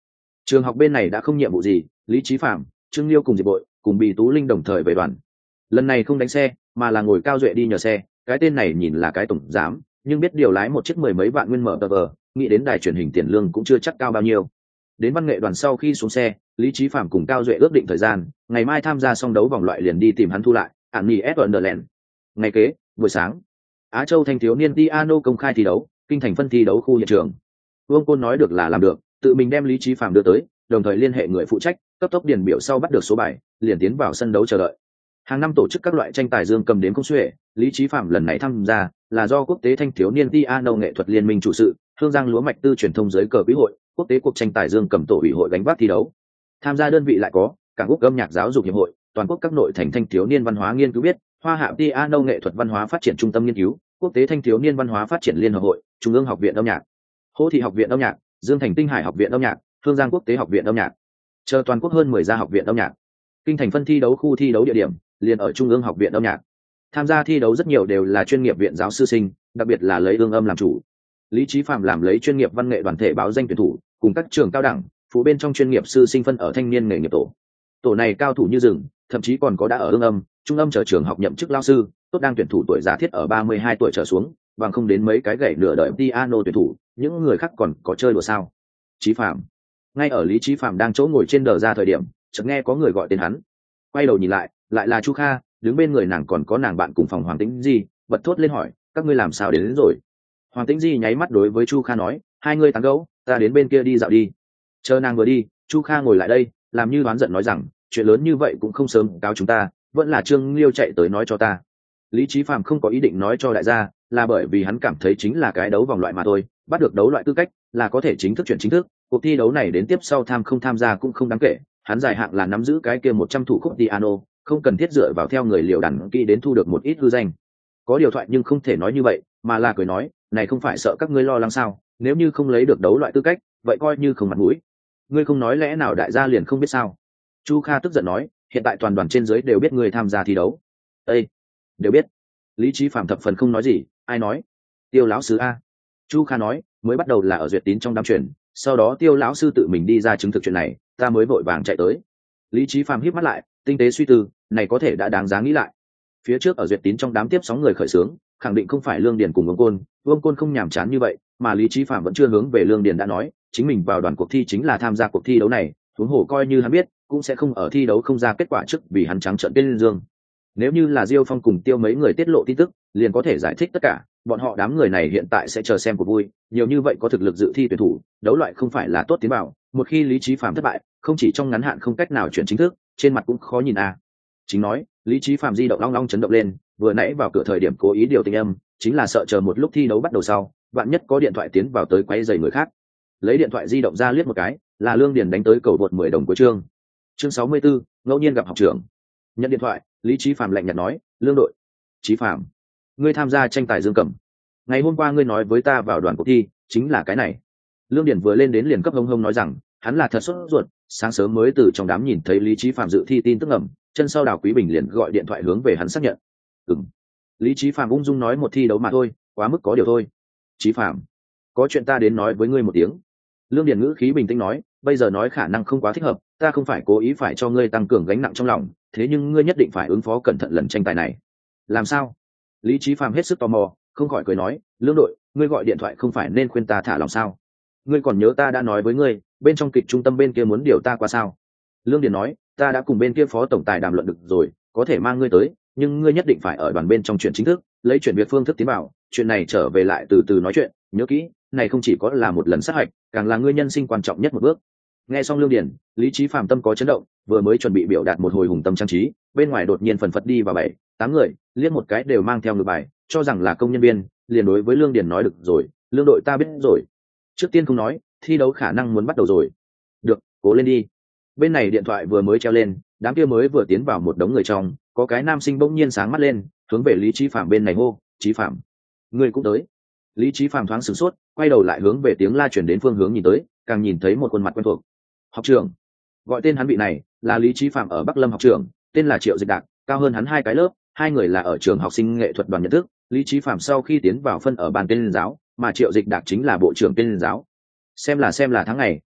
Trường học bên này đã không nhiệm vụ gì, Lý Chí Phạm, Trương Liêu cùng Diệp Bội cùng Bì Tú Linh đồng thời về đoàn. Lần này không đánh xe mà là ngồi Cao Duệ đi nhờ xe, cái tên này nhìn là cái tổng giám nhưng biết điều lái một chiếc mười mấy vạn nguyên mở tờ vờ, nghĩ đến đài truyền hình tiền lương cũng chưa chắc cao bao nhiêu. Đến văn nghệ đoàn sau khi xuống xe, Lý Chí Phạm cùng Cao Duệ ước định thời gian, ngày mai tham gia xong đấu vòng loại liền đi tìm hắn thu lại, ản nghỉ S Wonderland. Ngày kế, buổi sáng, Á Châu thanh thiếu niên piano công khai thi đấu, kinh thành phân thi đấu khu hiện trường. Vương Côn nói được là làm được, tự mình đem Lý Chí Phạm đưa tới, đồng thời liên hệ người phụ trách, cấp tốc điền biểu sau bắt được số bài, liền tiến vào sân đấu chờ đợi. Hàng năm tổ chức các loại tranh tài dương cầm đến công xuể, Lý Chí Phạm lần này tham gia là do quốc tế thanh thiếu niên piano nghệ thuật liên minh chủ sự, Hương Giang lúa mạch tư truyền thông giới cờ quỹ hội, quốc tế cuộc tranh tài dương cầm tổ ủy hội gánh vác thi đấu. Tham gia đơn vị lại có Cảng Úc âm nhạc giáo dục hiệp hội, toàn quốc các nội thành thanh thiếu niên văn hóa nghiên cứu biết, Hoa Hạ piano nghệ thuật văn hóa phát triển trung tâm nghiên cứu, quốc tế thanh thiếu niên văn hóa phát triển liên hợp hội, Trung ương học viện âm nhạc, Hồ Thị học viện âm nhạc, Dương Thành Tinh Hải học viện âm nhạc, Hương Giang quốc tế học viện âm nhạc, chờ toàn quốc hơn mười gia học viện âm nhạc. Kinh thành phân thi đấu khu thi đấu địa điểm liền ở Trung ương học viện âm nhạc. Tham gia thi đấu rất nhiều đều là chuyên nghiệp viện giáo sư sinh, đặc biệt là lấy ương âm làm chủ. Lý Chí Phạm làm lấy chuyên nghiệp văn nghệ đoàn thể báo danh tuyển thủ, cùng các trường cao đẳng, phụ bên trong chuyên nghiệp sư sinh phân ở thanh niên nghề nghiệp tổ. Tổ này cao thủ như rừng, thậm chí còn có đã ở ương âm, trung âm trở trường học nhậm chức lao sư, tốt đang tuyển thủ tuổi giả thiết ở ba mươi hai tuổi trở xuống, bằng không đến mấy cái gậy nửa đời piano tuyển thủ, những người khác còn có chơi đùa sao? Chí Phạm. Ngay ở Lý Chí Phạm đang chỗ ngồi trên đờ ra thời điểm, chợt nghe có người gọi tên hắn. Quay đầu nhìn lại, lại là Chu Kha, đứng bên người nàng còn có nàng bạn cùng phòng Hoàng Tĩnh Di, bật thốt lên hỏi, các ngươi làm sao đến, đến rồi? Hoàng Tĩnh Di nháy mắt đối với Chu Kha nói, hai ngươi tán gẫu, ta đến bên kia đi dạo đi. Chờ nàng vừa đi, Chu Kha ngồi lại đây, làm như đoán giận nói rằng, chuyện lớn như vậy cũng không sớm cáo chúng ta, vẫn là Trương Liêu chạy tới nói cho ta. Lý Chí Phạm không có ý định nói cho đại gia, là bởi vì hắn cảm thấy chính là cái đấu vòng loại mà thôi, bắt được đấu loại tư cách là có thể chính thức chuyển chính thức, cuộc thi đấu này đến tiếp sau tham không tham gia cũng không đáng kể, hắn dài hạn là nắm giữ cái kia một trăm thủ khúc piano, không cần thiết dựa vào theo người liều đàn kỹ đến thu được một ít hư danh. Có điều thoại nhưng không thể nói như vậy, mà là cười nói, này không phải sợ các ngươi lo lắng sao, nếu như không lấy được đấu loại tư cách, vậy coi như không mặt mũi. Ngươi không nói lẽ nào đại gia liền không biết sao? Chu Kha tức giận nói, hiện tại toàn đoàn trên dưới đều biết ngươi tham gia thi đấu. Ê, đều biết. Lý Chí Phạm thập phần không nói gì, ai nói? Tiêu lão sư a. Chu Kha nói, mới bắt đầu là ở duyệt tín trong đám truyền, sau đó Tiêu lão sư tự mình đi ra chứng thực chuyện này, ta mới vội vàng chạy tới. Lý Chí Phạm híp mắt lại, tinh tế suy tư, này có thể đã đáng giá nghĩ lại. Phía trước ở duyệt tín trong đám tiếp sóng người khởi xướng, khẳng định không phải Lương Điền cùng Vương Côn, Vương Côn không nhàm chán như vậy, mà Lý Chí Phạm vẫn chưa hướng về Lương Điền đã nói, chính mình vào đoàn cuộc thi chính là tham gia cuộc thi đấu này, huống hồ coi như hắn biết, cũng sẽ không ở thi đấu không ra kết quả trước vì hắn trắng trợn tên dương. Nếu như là Diêu Phong cùng Tiêu mấy người tiết lộ tin tức, liền có thể giải thích tất cả, bọn họ đám người này hiện tại sẽ chờ xem cuộc vui, nhiều như vậy có thực lực dự thi tuyển thủ, đấu loại không phải là tốt tiến bảo, một khi Lý Chí Phạm thất bại, không chỉ trong ngắn hạn không cách nào chuyển chính thức, trên mặt cũng khó nhìn a. À. Chính nói, Lý Chí Phạm di động long long chấn động lên, vừa nãy vào cửa thời điểm cố ý điều tình âm, chính là sợ chờ một lúc thi đấu bắt đầu sau, bạn nhất có điện thoại tiến vào tới quấy rầy người khác. Lấy điện thoại di động ra liếc một cái, là Lương Điền đánh tới cầu vượt mười đồng của chương. Chương sáu mươi tư, ngẫu nhiên gặp học trưởng. Nhận điện thoại, Lý Chí Phạm lạnh nhạt nói, "Lương đội, Chí Phạm, ngươi tham gia tranh tài dương cầm. Ngày hôm qua ngươi nói với ta vào đoàn cuộc thi, chính là cái này." Lương Điền vừa lên đến liền cấp hông hông nói rằng, hắn là thật sốt ruột, sáng sớm mới từ trong đám nhìn thấy Lý Chí Phạm dự thi tin tức ẩm, chân sau Đào Quý Bình liền gọi điện thoại hướng về hắn xác nhận. "Ừm." Lý Chí Phạm ung dung nói, một thi đấu mà thôi, quá mức có điều thôi. "Chí Phạm, có chuyện ta đến nói với ngươi một tiếng." Lương Điền ngữ khí bình tĩnh nói, "Bây giờ nói khả năng không quá thích hợp, ta không phải cố ý phải cho ngươi tăng cường gánh nặng trong lòng, thế nhưng ngươi nhất định phải ứng phó cẩn thận lần tranh tài này." "Làm sao?" Lý Chí Phạm hết sức tò mò, không khỏi cười nói, "Lương đội, ngươi gọi điện thoại không phải nên khuyên ta thả lòng sao? Ngươi còn nhớ ta đã nói với ngươi, bên trong kịch trung tâm bên kia muốn điều ta qua sao?" Lương Điền nói, "Ta đã cùng bên kia phó tổng tài đàm luận được rồi, có thể mang ngươi tới, nhưng ngươi nhất định phải ở đoàn bên trong chuyện chính thức, lấy chuyển việc phương thức tiến vào, chuyện này trở về lại từ từ nói chuyện, nhớ kỹ, này không chỉ có là một lần sát hạch, càng là ngươi nhân sinh quan trọng nhất một bước." Nghe xong Lương Điền, Lý Chí Phạm tâm có chấn động, vừa mới chuẩn bị biểu đạt một hồi hùng tâm trang trí, bên ngoài đột nhiên phần phật đi vào bảy, tám người, liếc một cái đều mang theo ngược bài, cho rằng là công nhân viên, liền đối với Lương Điền nói, "Được rồi, Lương đội ta biết rồi. Trước tiên không nói, thi đấu khả năng muốn bắt đầu rồi." "Được, cố lên đi." Bên này điện thoại vừa mới treo lên, đám kia mới vừa tiến vào một đống người trong, có cái nam sinh bỗng nhiên sáng mắt lên, hướng về Lý Chí Phạm bên này hô, "Chí Phạm, ngươi cũng tới." Lý Chí Phạm thoáng sửng sốt, quay đầu lại hướng về tiếng la truyền đến phương hướng nhìn tới, càng nhìn thấy một khuôn mặt quen thuộc. Học trưởng. Gọi tên hắn vị này là Lý Chí Phạm ở Bắc Lâm học trưởng, tên là Triệu Dịch Đạc, cao hơn hắn hai cái lớp, hai người là ở trường học sinh nghệ thuật đoàn nhận thức. Lý Chí Phạm sau khi tiến vào phân ở ban tên giáo, mà Triệu Dịch Đạc chính là bộ trưởng tên giáo. Xem là xem là tháng ngày,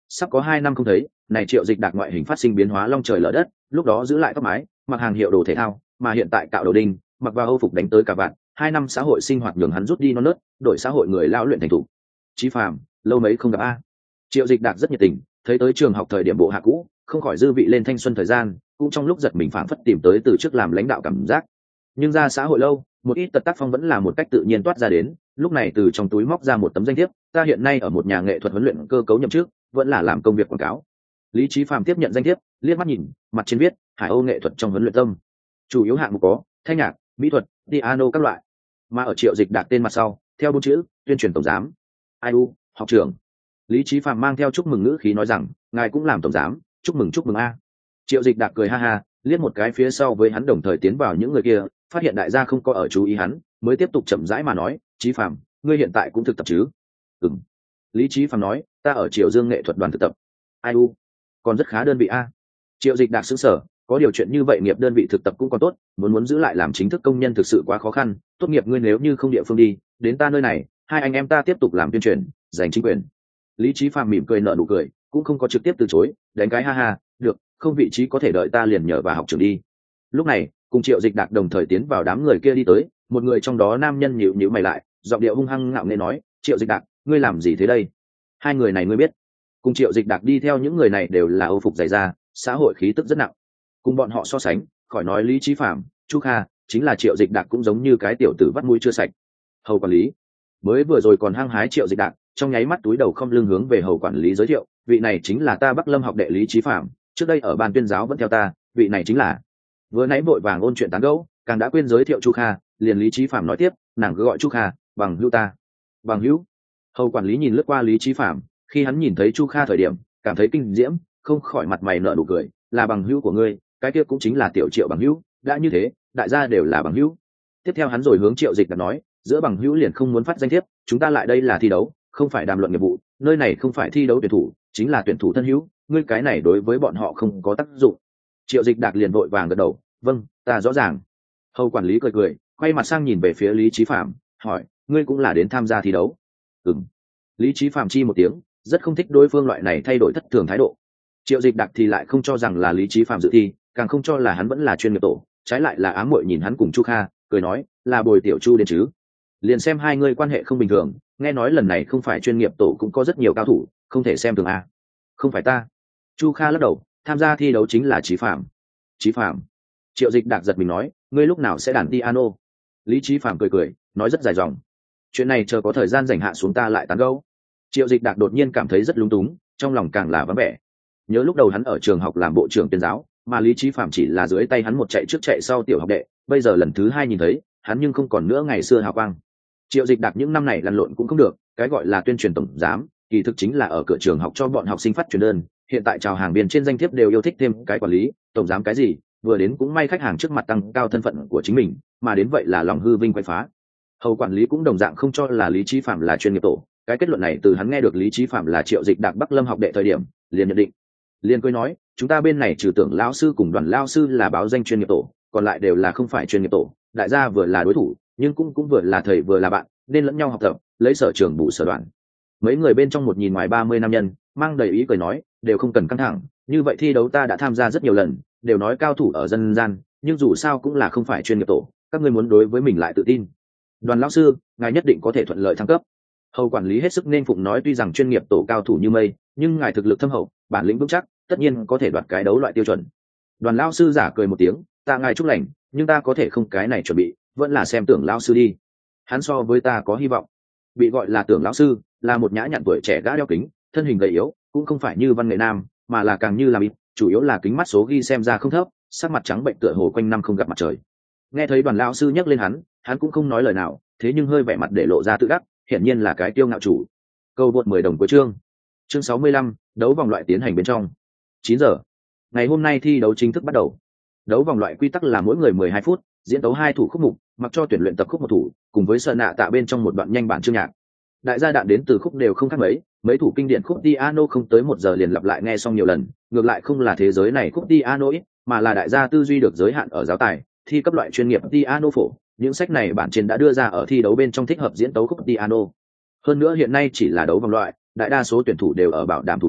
sắp có hai năm không thấy, này Triệu Dịch Đạc ngoại hình phát sinh biến hóa long trời lở đất, lúc đó giữ lại tóc mái, mặc hàng hiệu đồ thể thao, mà hiện tại cạo đầu đinh, mặc vào Âu phục đánh tới cả vạn, hai năm xã hội sinh hoạt nhường hắn rút đi non nớt, đổi xã hội người lão luyện thành thủ. Chí Phạm, lâu mấy không gặp a. Triệu Dịch Đạc rất nhiệt tình, thấy tới trường học thời điểm bộ hạ cũ, không khỏi dư vị lên thanh xuân thời gian, cũng trong lúc giật mình phảng phất tìm tới từ trước làm lãnh đạo cảm giác. Nhưng ra xã hội lâu, một ít tật tác phong vẫn là một cách tự nhiên toát ra đến, lúc này từ trong túi móc ra một tấm danh thiếp, ta hiện nay ở một nhà nghệ thuật huấn luyện cơ cấu nhậm chức, vẫn là làm công việc quảng cáo. Lý Chí Phạm tiếp nhận danh thiếp, liếc mắt nhìn, mặt trên viết Hải Âu nghệ thuật trong huấn luyện tâm, chủ yếu hạng mục có thanh nhạc, mỹ thuật, piano các loại. Mà ở Triệu Dịch Đạc tên mặt sau theo bốn chữ tuyên truyền tổng giám. Ai u, học trưởng. Lý Chí Phạm mang theo chúc mừng ngữ khí nói rằng, ngài cũng làm tổng giám, chúc mừng chúc mừng a. Triệu Dịch Đạc cười ha ha, liếc một cái phía sau với hắn đồng thời tiến vào những người kia, phát hiện đại gia không có ở chú ý hắn, mới tiếp tục chậm rãi mà nói, Chí Phạm, ngươi hiện tại cũng thực tập chứ? Ừm. Lý Chí Phạm nói, ta ở Triệu Dương nghệ thuật đoàn thực tập. Ai u, còn rất khá đơn vị a. Triệu Dịch Đạc sững sờ, có điều chuyện như vậy nghiệp đơn vị thực tập cũng còn tốt, muốn muốn giữ lại làm chính thức công nhân thực sự quá khó khăn, tốt nghiệp ngươi nếu như không địa phương đi, đến ta nơi này, hai anh em ta tiếp tục làm tuyên truyền, giành chính quyền. Lý Chí Phạm mỉm cười nở nụ cười, cũng không có trực tiếp từ chối, đánh cái ha ha, được, không vị trí có thể đợi ta liền nhờ vào học trường đi. Lúc này, cùng Triệu Dịch Đạc đồng thời tiến vào đám người kia đi tới, một người trong đó nam nhân nhíu nhíu mày lại, giọng điệu hung hăng ngạo nghễ nói, Triệu Dịch Đạc, ngươi làm gì thế đây? Hai người này ngươi biết? Cùng Triệu Dịch Đạc đi theo những người này đều là Âu phục dày da, xã hội khí tức rất nặng. Cùng bọn họ so sánh, khỏi nói Lý Chí Phạm, Chu Kha, chính là Triệu Dịch Đạc cũng giống như cái tiểu tử vắt mũi chưa sạch. Hầu quản lý, mới vừa rồi còn hăng hái Triệu Dịch Đạc, trong nháy mắt túi đầu không lưng hướng về hầu quản lý giới thiệu, vị này chính là ta Bắc Lâm học đệ Lý Chí Phạm, trước đây ở ban tuyên giáo vẫn theo ta, vị này chính là. Vừa nãy vội vàng ôn chuyện tán gẫu, càng đã quên giới thiệu Chu Kha, liền Lý Chí Phạm nói tiếp, nàng cứ gọi Chu Kha, bằng hữu ta. Bằng hữu? Hầu quản lý nhìn lướt qua Lý Chí Phạm, khi hắn nhìn thấy Chu Kha thời điểm, cảm thấy kinh diễm, không khỏi mặt mày nở nụ cười, là bằng hữu của ngươi, cái kia cũng chính là tiểu Triệu bằng hữu, đã như thế, đại gia đều là bằng hữu. Tiếp theo hắn rồi hướng Triệu Dịch Đạc nói, giữa bằng hữu liền không muốn phát danh thiếp, chúng ta lại đây là thi đấu, không phải đàm luận nghiệp vụ, nơi này không phải thi đấu tuyển thủ, chính là tuyển thủ thân hữu, ngươi cái này đối với bọn họ không có tác dụng. Triệu Dịch Đạc liền vội vàng gật đầu, vâng, ta rõ ràng. Hầu quản lý cười cười, quay mặt sang nhìn về phía Lý Chí Phạm, hỏi, ngươi cũng là đến tham gia thi đấu? Ừm. Lý Chí Phạm chi một tiếng, rất không thích đối phương loại này thay đổi thất thường thái độ. Triệu Dịch Đạc thì lại không cho rằng là Lý Chí Phạm dự thi, càng không cho là hắn vẫn là chuyên nghiệp tổ, trái lại là ám muội nhìn hắn cùng Chu Kha, cười nói, là bồi tiểu Chu đến chứ? Liền xem hai người quan hệ không bình thường, nghe nói lần này không phải chuyên nghiệp tổ cũng có rất nhiều cao thủ, không thể xem thường a. Không phải ta. Chu Kha lắc đầu, tham gia thi đấu chính là Chí Phạm. Chí Phạm? Triệu Dịch Đạc giật mình nói, ngươi lúc nào sẽ đàn piano? Lý Chí Phạm cười cười, nói rất dài dòng. Chuyện này chờ có thời gian rảnh hạ xuống ta lại tán gẫu. Triệu Dịch Đạc đột nhiên cảm thấy rất lung túng, trong lòng càng là vắng vẻ. Nhớ lúc đầu hắn ở trường học làm bộ trưởng tuyên giáo, mà Lý Chí Phạm chỉ là dưới tay hắn một chạy trước chạy sau tiểu học đệ, bây giờ lần thứ hai nhìn thấy hắn nhưng không còn nữa ngày xưa hào quang. Triệu Dịch Đạc những năm này lăn lộn cũng không được, cái gọi là tuyên truyền tổng giám, kỳ thực chính là ở cửa trường học cho bọn học sinh phát truyền đơn, hiện tại chào hàng viên trên danh thiếp đều yêu thích thêm cái quản lý, tổng giám cái gì, vừa đến cũng may khách hàng trước mặt tăng cao thân phận của chính mình, mà đến vậy là lòng hư vinh quay phá. Hầu quản lý cũng đồng dạng không cho là Lý Chí Phạm là chuyên nghiệp tổ, cái kết luận này từ hắn nghe được Lý Chí Phạm là Triệu Dịch Đạc Bắc Lâm học đệ thời điểm, liền nhận định. Liên cười nói, chúng ta bên này trừ tưởng lão sư cùng đoàn lão sư là báo danh chuyên nghiệp tổ, còn lại đều là không phải chuyên nghiệp tổ, đại gia vừa là đối thủ, nhưng cũng cũng vừa là thầy vừa là bạn, nên lẫn nhau học tập, lấy sở trường bù sở đoạn. Mấy người bên trong một nhìn ngoài ba mươi nam nhân, mang đầy ý cười nói, đều không cần căng thẳng, như vậy thi đấu ta đã tham gia rất nhiều lần, đều nói cao thủ ở dân gian, nhưng dù sao cũng là không phải chuyên nghiệp tổ, các ngươi muốn đối với mình lại tự tin. Đoàn lão sư, ngài nhất định có thể thuận lợi thăng cấp. Hầu quản lý hết sức nên phụng nói, tuy rằng chuyên nghiệp tổ cao thủ như mây, nhưng ngài thực lực thâm hậu, bản lĩnh vững chắc, tất nhiên có thể đoạt cái đấu loại tiêu chuẩn. Đoàn lão sư giả cười một tiếng, tạ ngài chúc lành, nhưng ta có thể không cái này chuẩn bị, vẫn là xem tưởng lão sư đi. Hắn so với ta có hy vọng. Bị gọi là tưởng lão sư, là một nhã nhặn tuổi trẻ gã đeo kính, thân hình gầy yếu, cũng không phải như văn nghệ nam, mà là càng như là ít, chủ yếu là kính mắt số ghi xem ra không thấp, sắc mặt trắng bệnh tựa hồ quanh năm không gặp mặt trời. Nghe thấy đoàn lão sư nhắc lên hắn, hắn cũng không nói lời nào, thế nhưng hơi vẻ mặt để lộ ra tự đắc, hiển nhiên là cái tiêu ngạo chủ. Câu vượt mười đồng cuối chương. Chương sáu mươi lăm, đấu vòng loại tiến hành bên trong. chín giờ. Ngày hôm nay thi đấu chính thức bắt đầu. Đấu vòng loại quy tắc là mỗi người mười hai phút, diễn tấu hai thủ khúc mục, mặc cho tuyển luyện tập khúc một thủ, cùng với sợ nạ tạ bên trong một đoạn nhanh bản chương nhạc. Đại gia đạn đến từ khúc đều không khác mấy, mấy thủ kinh điển khúc piano không tới một giờ liền lặp lại nghe xong nhiều lần, ngược lại không là thế giới này khúc piano ít, mà là đại gia tư duy được giới hạn ở giáo tài, thi cấp loại chuyên nghiệp piano phổ. Những sách này bản trên đã đưa ra ở thi đấu bên trong thích hợp diễn tấu khúc piano. Hơn nữa hiện nay chỉ là đấu vòng loại, đại đa số tuyển thủ đều ở bảo đảm thủ bài,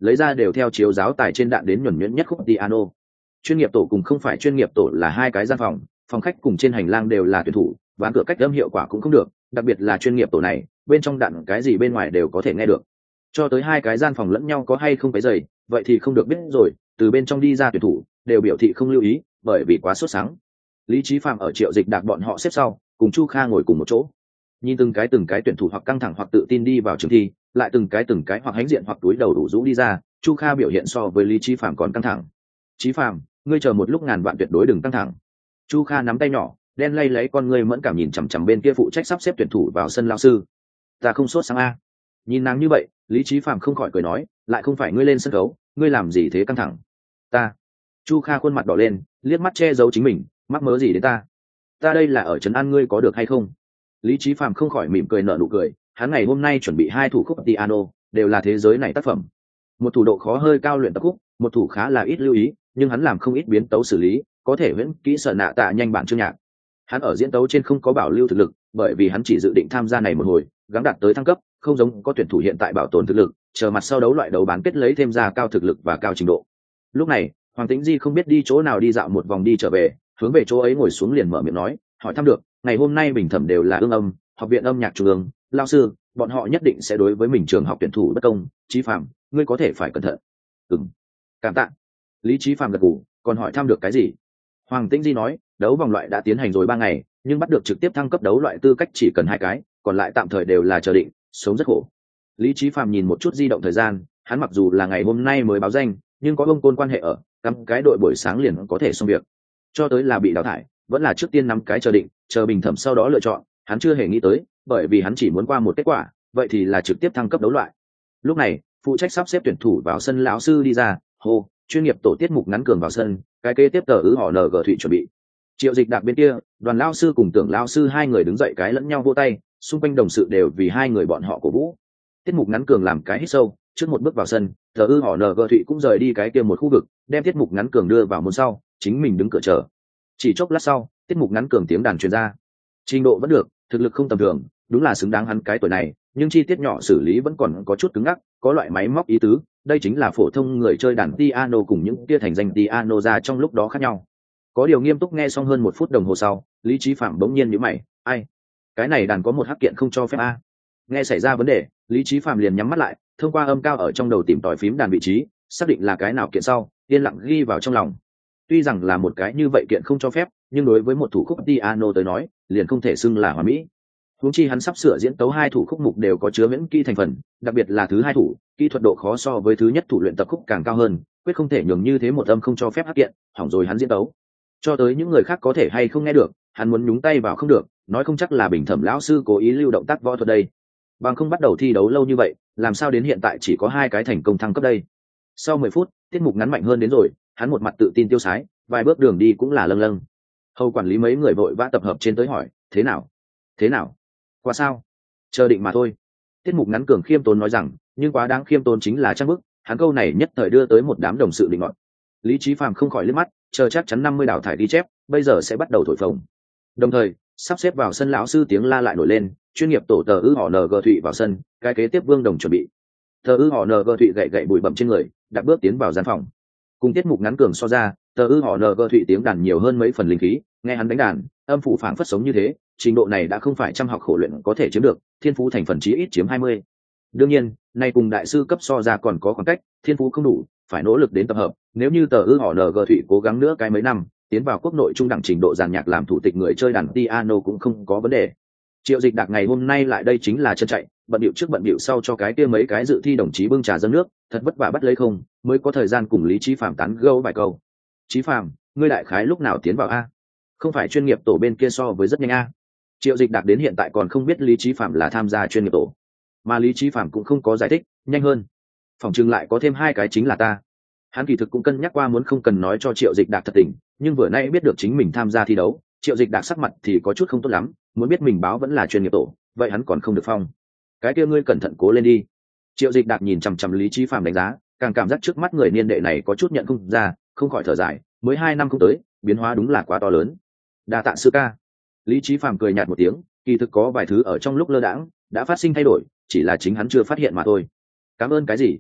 lấy ra đều theo chiếu giáo tài trên đạn đến nhuần nhuyễn nhất khúc piano. Chuyên nghiệp tổ cùng không phải chuyên nghiệp tổ là hai cái gian phòng, phòng khách cùng trên hành lang đều là tuyển thủ, ván cửa cách âm hiệu quả cũng không được, đặc biệt là chuyên nghiệp tổ này, bên trong đạn cái gì bên ngoài đều có thể nghe được. Cho tới hai cái gian phòng lẫn nhau có hay không cái giày, vậy thì không được biết rồi, từ bên trong đi ra tuyển thủ đều biểu thị không lưu ý, bởi vì quá sốt sáng. Lý Chí Phạm ở Triệu Dịch Đạc bọn họ xếp sau, cùng Chu Kha ngồi cùng một chỗ. Nhìn từng cái từng cái tuyển thủ hoặc căng thẳng hoặc tự tin đi vào trường thi, lại từng cái từng cái hoặc hãnh diện hoặc túi đầu đủ rũ đi ra, Chu Kha biểu hiện so với Lý Chí Phạm còn căng thẳng. Chí Phạm, ngươi chờ một lúc ngàn vạn tuyệt đối đừng căng thẳng. Chu Kha nắm tay nhỏ, đen lay lấy con ngươi mẫn cảm nhìn chằm chằm bên kia phụ trách sắp xếp tuyển thủ vào sân lão sư. Ta không sốt sáng a. Nhìn nàng như vậy, Lý Chí Phạm không khỏi cười nói, lại không phải ngươi lên sân khấu, ngươi làm gì thế căng thẳng? Ta. Chu Kha khuôn mặt đỏ lên, liếc mắt che giấu chính mình, mắc mớ gì đến ta? Ta đây là ở trấn an ngươi có được hay không? Lý Chí Phạm không khỏi mỉm cười nở nụ cười, hắn ngày hôm nay chuẩn bị hai thủ khúc piano, đều là thế giới này tác phẩm. Một thủ độ khó hơi cao luyện tập khúc, một thủ khá là ít lưu ý, nhưng hắn làm không ít biến tấu xử lý, có thể viễn kỹ sở nạ tạ nhanh bản chương nhạc. Hắn ở diễn tấu trên không có bảo lưu thực lực, bởi vì hắn chỉ dự định tham gia này một hồi, gắng đạt tới thăng cấp, không giống có tuyển thủ hiện tại bảo tồn thực lực, chờ mặt sau đấu loại đấu bán kết lấy thêm ra cao thực lực và cao trình độ. Lúc này, Hoàng Tĩnh Di không biết đi chỗ nào đi dạo một vòng đi trở về, hướng về chỗ ấy ngồi xuống liền mở miệng nói, hỏi thăm được, ngày hôm nay bình thẩm đều là ương âm, học viện âm nhạc trung ương, lao sư, bọn họ nhất định sẽ đối với mình trường học tuyển thủ bất công, Chí Phạm, ngươi có thể phải cẩn thận. Ừm, cảm tạ. Lý Chí Phạm gật gù, còn hỏi thăm được cái gì? Hoàng Tĩnh Di nói, đấu vòng loại đã tiến hành rồi ba ngày, nhưng bắt được trực tiếp thăng cấp đấu loại tư cách chỉ cần hai cái, còn lại tạm thời đều là chờ định, sống rất khổ. Lý Chí Phạm nhìn một chút di động thời gian, hắn mặc dù là ngày hôm nay mới báo danh, nhưng có ông côn quan hệ ở, cắm cái đội buổi sáng liền có thể xong việc. Cho tới là bị đào thải, vẫn là trước tiên nắm cái chờ định, chờ bình thẩm sau đó lựa chọn, hắn chưa hề nghĩ tới, bởi vì hắn chỉ muốn qua một kết quả, vậy thì là trực tiếp thăng cấp đấu loại. Lúc này, phụ trách sắp xếp tuyển thủ vào sân lão sư đi ra, hô, chuyên nghiệp tổ tiết mục ngắn cường vào sân, cái kế tiếp tờ ứ họ en giê Thụy chuẩn bị. Triệu Dịch Đạc bên kia, Đoàn lão sư cùng Tưởng lão sư hai người đứng dậy cái lẫn nhau vỗ tay, xung quanh đồng sự đều vì hai người bọn họ cổ vũ. Tiết mục ngắn cường làm cái hít sâu, trước một bước vào sân, tờ ư họ en giê Thụy cũng rời đi cái kia một khu vực, đem tiết mục ngắn cường đưa vào môn sau, chính mình đứng cửa chờ. Chỉ chốc lát sau, tiết mục ngắn cường tiếng đàn truyền ra. Trình độ vẫn được, thực lực không tầm thường, đúng là xứng đáng hắn cái tuổi này, nhưng chi tiết nhỏ xử lý vẫn còn có chút cứng ngắc, có loại máy móc ý tứ, đây chính là phổ thông người chơi đàn piano cùng những kia thành danh piano ra trong lúc đó khác nhau. Có điều nghiêm túc nghe xong hơn một phút đồng hồ sau, Lý Chí Phạm bỗng nhiên nhíu mày, ai? Cái này đàn có một hắc kiện không cho phép a. Nghe xảy ra vấn đề, Lý Chí Phạm liền nhắm mắt lại, thông qua âm cao ở trong đầu tìm tòi phím đàn vị trí, xác định là cái nào kiện sau, yên lặng ghi vào trong lòng. Tuy rằng là một cái như vậy kiện không cho phép, nhưng đối với một thủ khúc piano tới nói, liền không thể xưng là hoàn mỹ. Huống chi hắn sắp sửa diễn tấu hai thủ khúc mục đều có chứa miễn kỹ thành phần, đặc biệt là thứ hai thủ, kỹ thuật độ khó so với thứ nhất thủ luyện tập khúc càng cao hơn, quyết không thể nhường như thế một âm không cho phép hắc kiện, hỏng rồi hắn diễn tấu. Cho tới những người khác có thể hay không nghe được, hắn muốn nhúng tay vào không được, nói không chắc là bình thẩm lão sư cố ý lưu động tác võ thuật đây. Bằng không bắt đầu thi đấu lâu như vậy, làm sao đến hiện tại chỉ có hai cái thành công thăng cấp đây. Sau mười phút, tiết mục ngắn mạnh hơn đến rồi, hắn một mặt tự tin tiêu sái, vài bước đường đi cũng là lâng lâng. Hầu quản lý mấy người vội vã tập hợp trên tới hỏi, thế nào? Thế nào? Qua sao? Chờ định mà thôi. Tiết mục ngắn cường khiêm tốn nói rằng, nhưng quá đáng khiêm tốn chính là trang bức, hắn câu này nhất thời đưa tới một đám đồng sự định ngọn. Lý Chí Phạm không khỏi liếc mắt, chờ chắc chắn năm mươi đào thải ghi chép, bây giờ sẽ bắt đầu thổi phồng. Đồng thời, sắp xếp vào sân lão sư tiếng la lại nổi lên, chuyên nghiệp tổ tờ ư họ en giê Thụy vào sân, cái kế tiếp Vương Đồng chuẩn bị. Tờ ư họ en giê Thụy gậy gậy bụi bặm trên người, đặt bước tiến vào gian phòng. Cùng tiết mục ngắn cường so ra, tờ ư họ en giê Thụy tiếng đàn nhiều hơn mấy phần linh khí, nghe hắn đánh đàn, âm phủ phảng phất sống như thế, trình độ này đã không phải chăm học khổ luyện có thể chiếm được, thiên phú thành phần chí ít chiếm hai mươi. Đương nhiên, nay cùng đại sư cấp so ra còn có khoảng cách, thiên phú không đủ, phải nỗ lực đến tập hợp, nếu như tờ ư họ en giê Thụy cố gắng nữa cái mấy năm, tiến vào quốc nội trung đẳng trình độ giàn nhạc làm thủ tịch người chơi đàn piano cũng không có vấn đề. Triệu Dịch Đạc ngày hôm nay lại đây chính là chân chạy, bận điệu trước bận điệu sau cho cái kia mấy cái dự thi đồng chí bưng trà dâng nước, thật vất vả bắt lấy không, mới có thời gian cùng Lý Chí Phạm tán gẫu vài câu. Chí Phạm, ngươi đại khái lúc nào tiến vào a? Không phải chuyên nghiệp tổ bên kia so với rất nhanh a. Triệu Dịch Đạc đến hiện tại còn không biết Lý Chí Phạm là tham gia chuyên nghiệp tổ, mà Lý Chí Phạm cũng không có giải thích, nhanh hơn. Phòng trưng lại có thêm hai cái chính là ta. Hắn kỳ thực cũng cân nhắc qua muốn không cần nói cho Triệu Dịch Đạc thật tình, nhưng vừa nay biết được chính mình tham gia thi đấu, Triệu Dịch Đạc sắc mặt thì có chút không tốt lắm, muốn biết mình báo vẫn là chuyên nghiệp tổ, vậy hắn còn không được phong. Cái kia ngươi cẩn thận cố lên đi. Triệu Dịch Đạc nhìn chằm chằm Lý Chí Phạm đánh giá, càng cảm giác trước mắt người niên đệ này có chút nhận không ra, không khỏi thở dài, mới hai năm không tới, biến hóa đúng là quá to lớn. Đa tạ sư ca. Lý Chí Phạm cười nhạt một tiếng, kỳ thực có vài thứ ở trong lúc lơ đãng đã phát sinh thay đổi, chỉ là chính hắn chưa phát hiện mà thôi. Cảm ơn cái gì?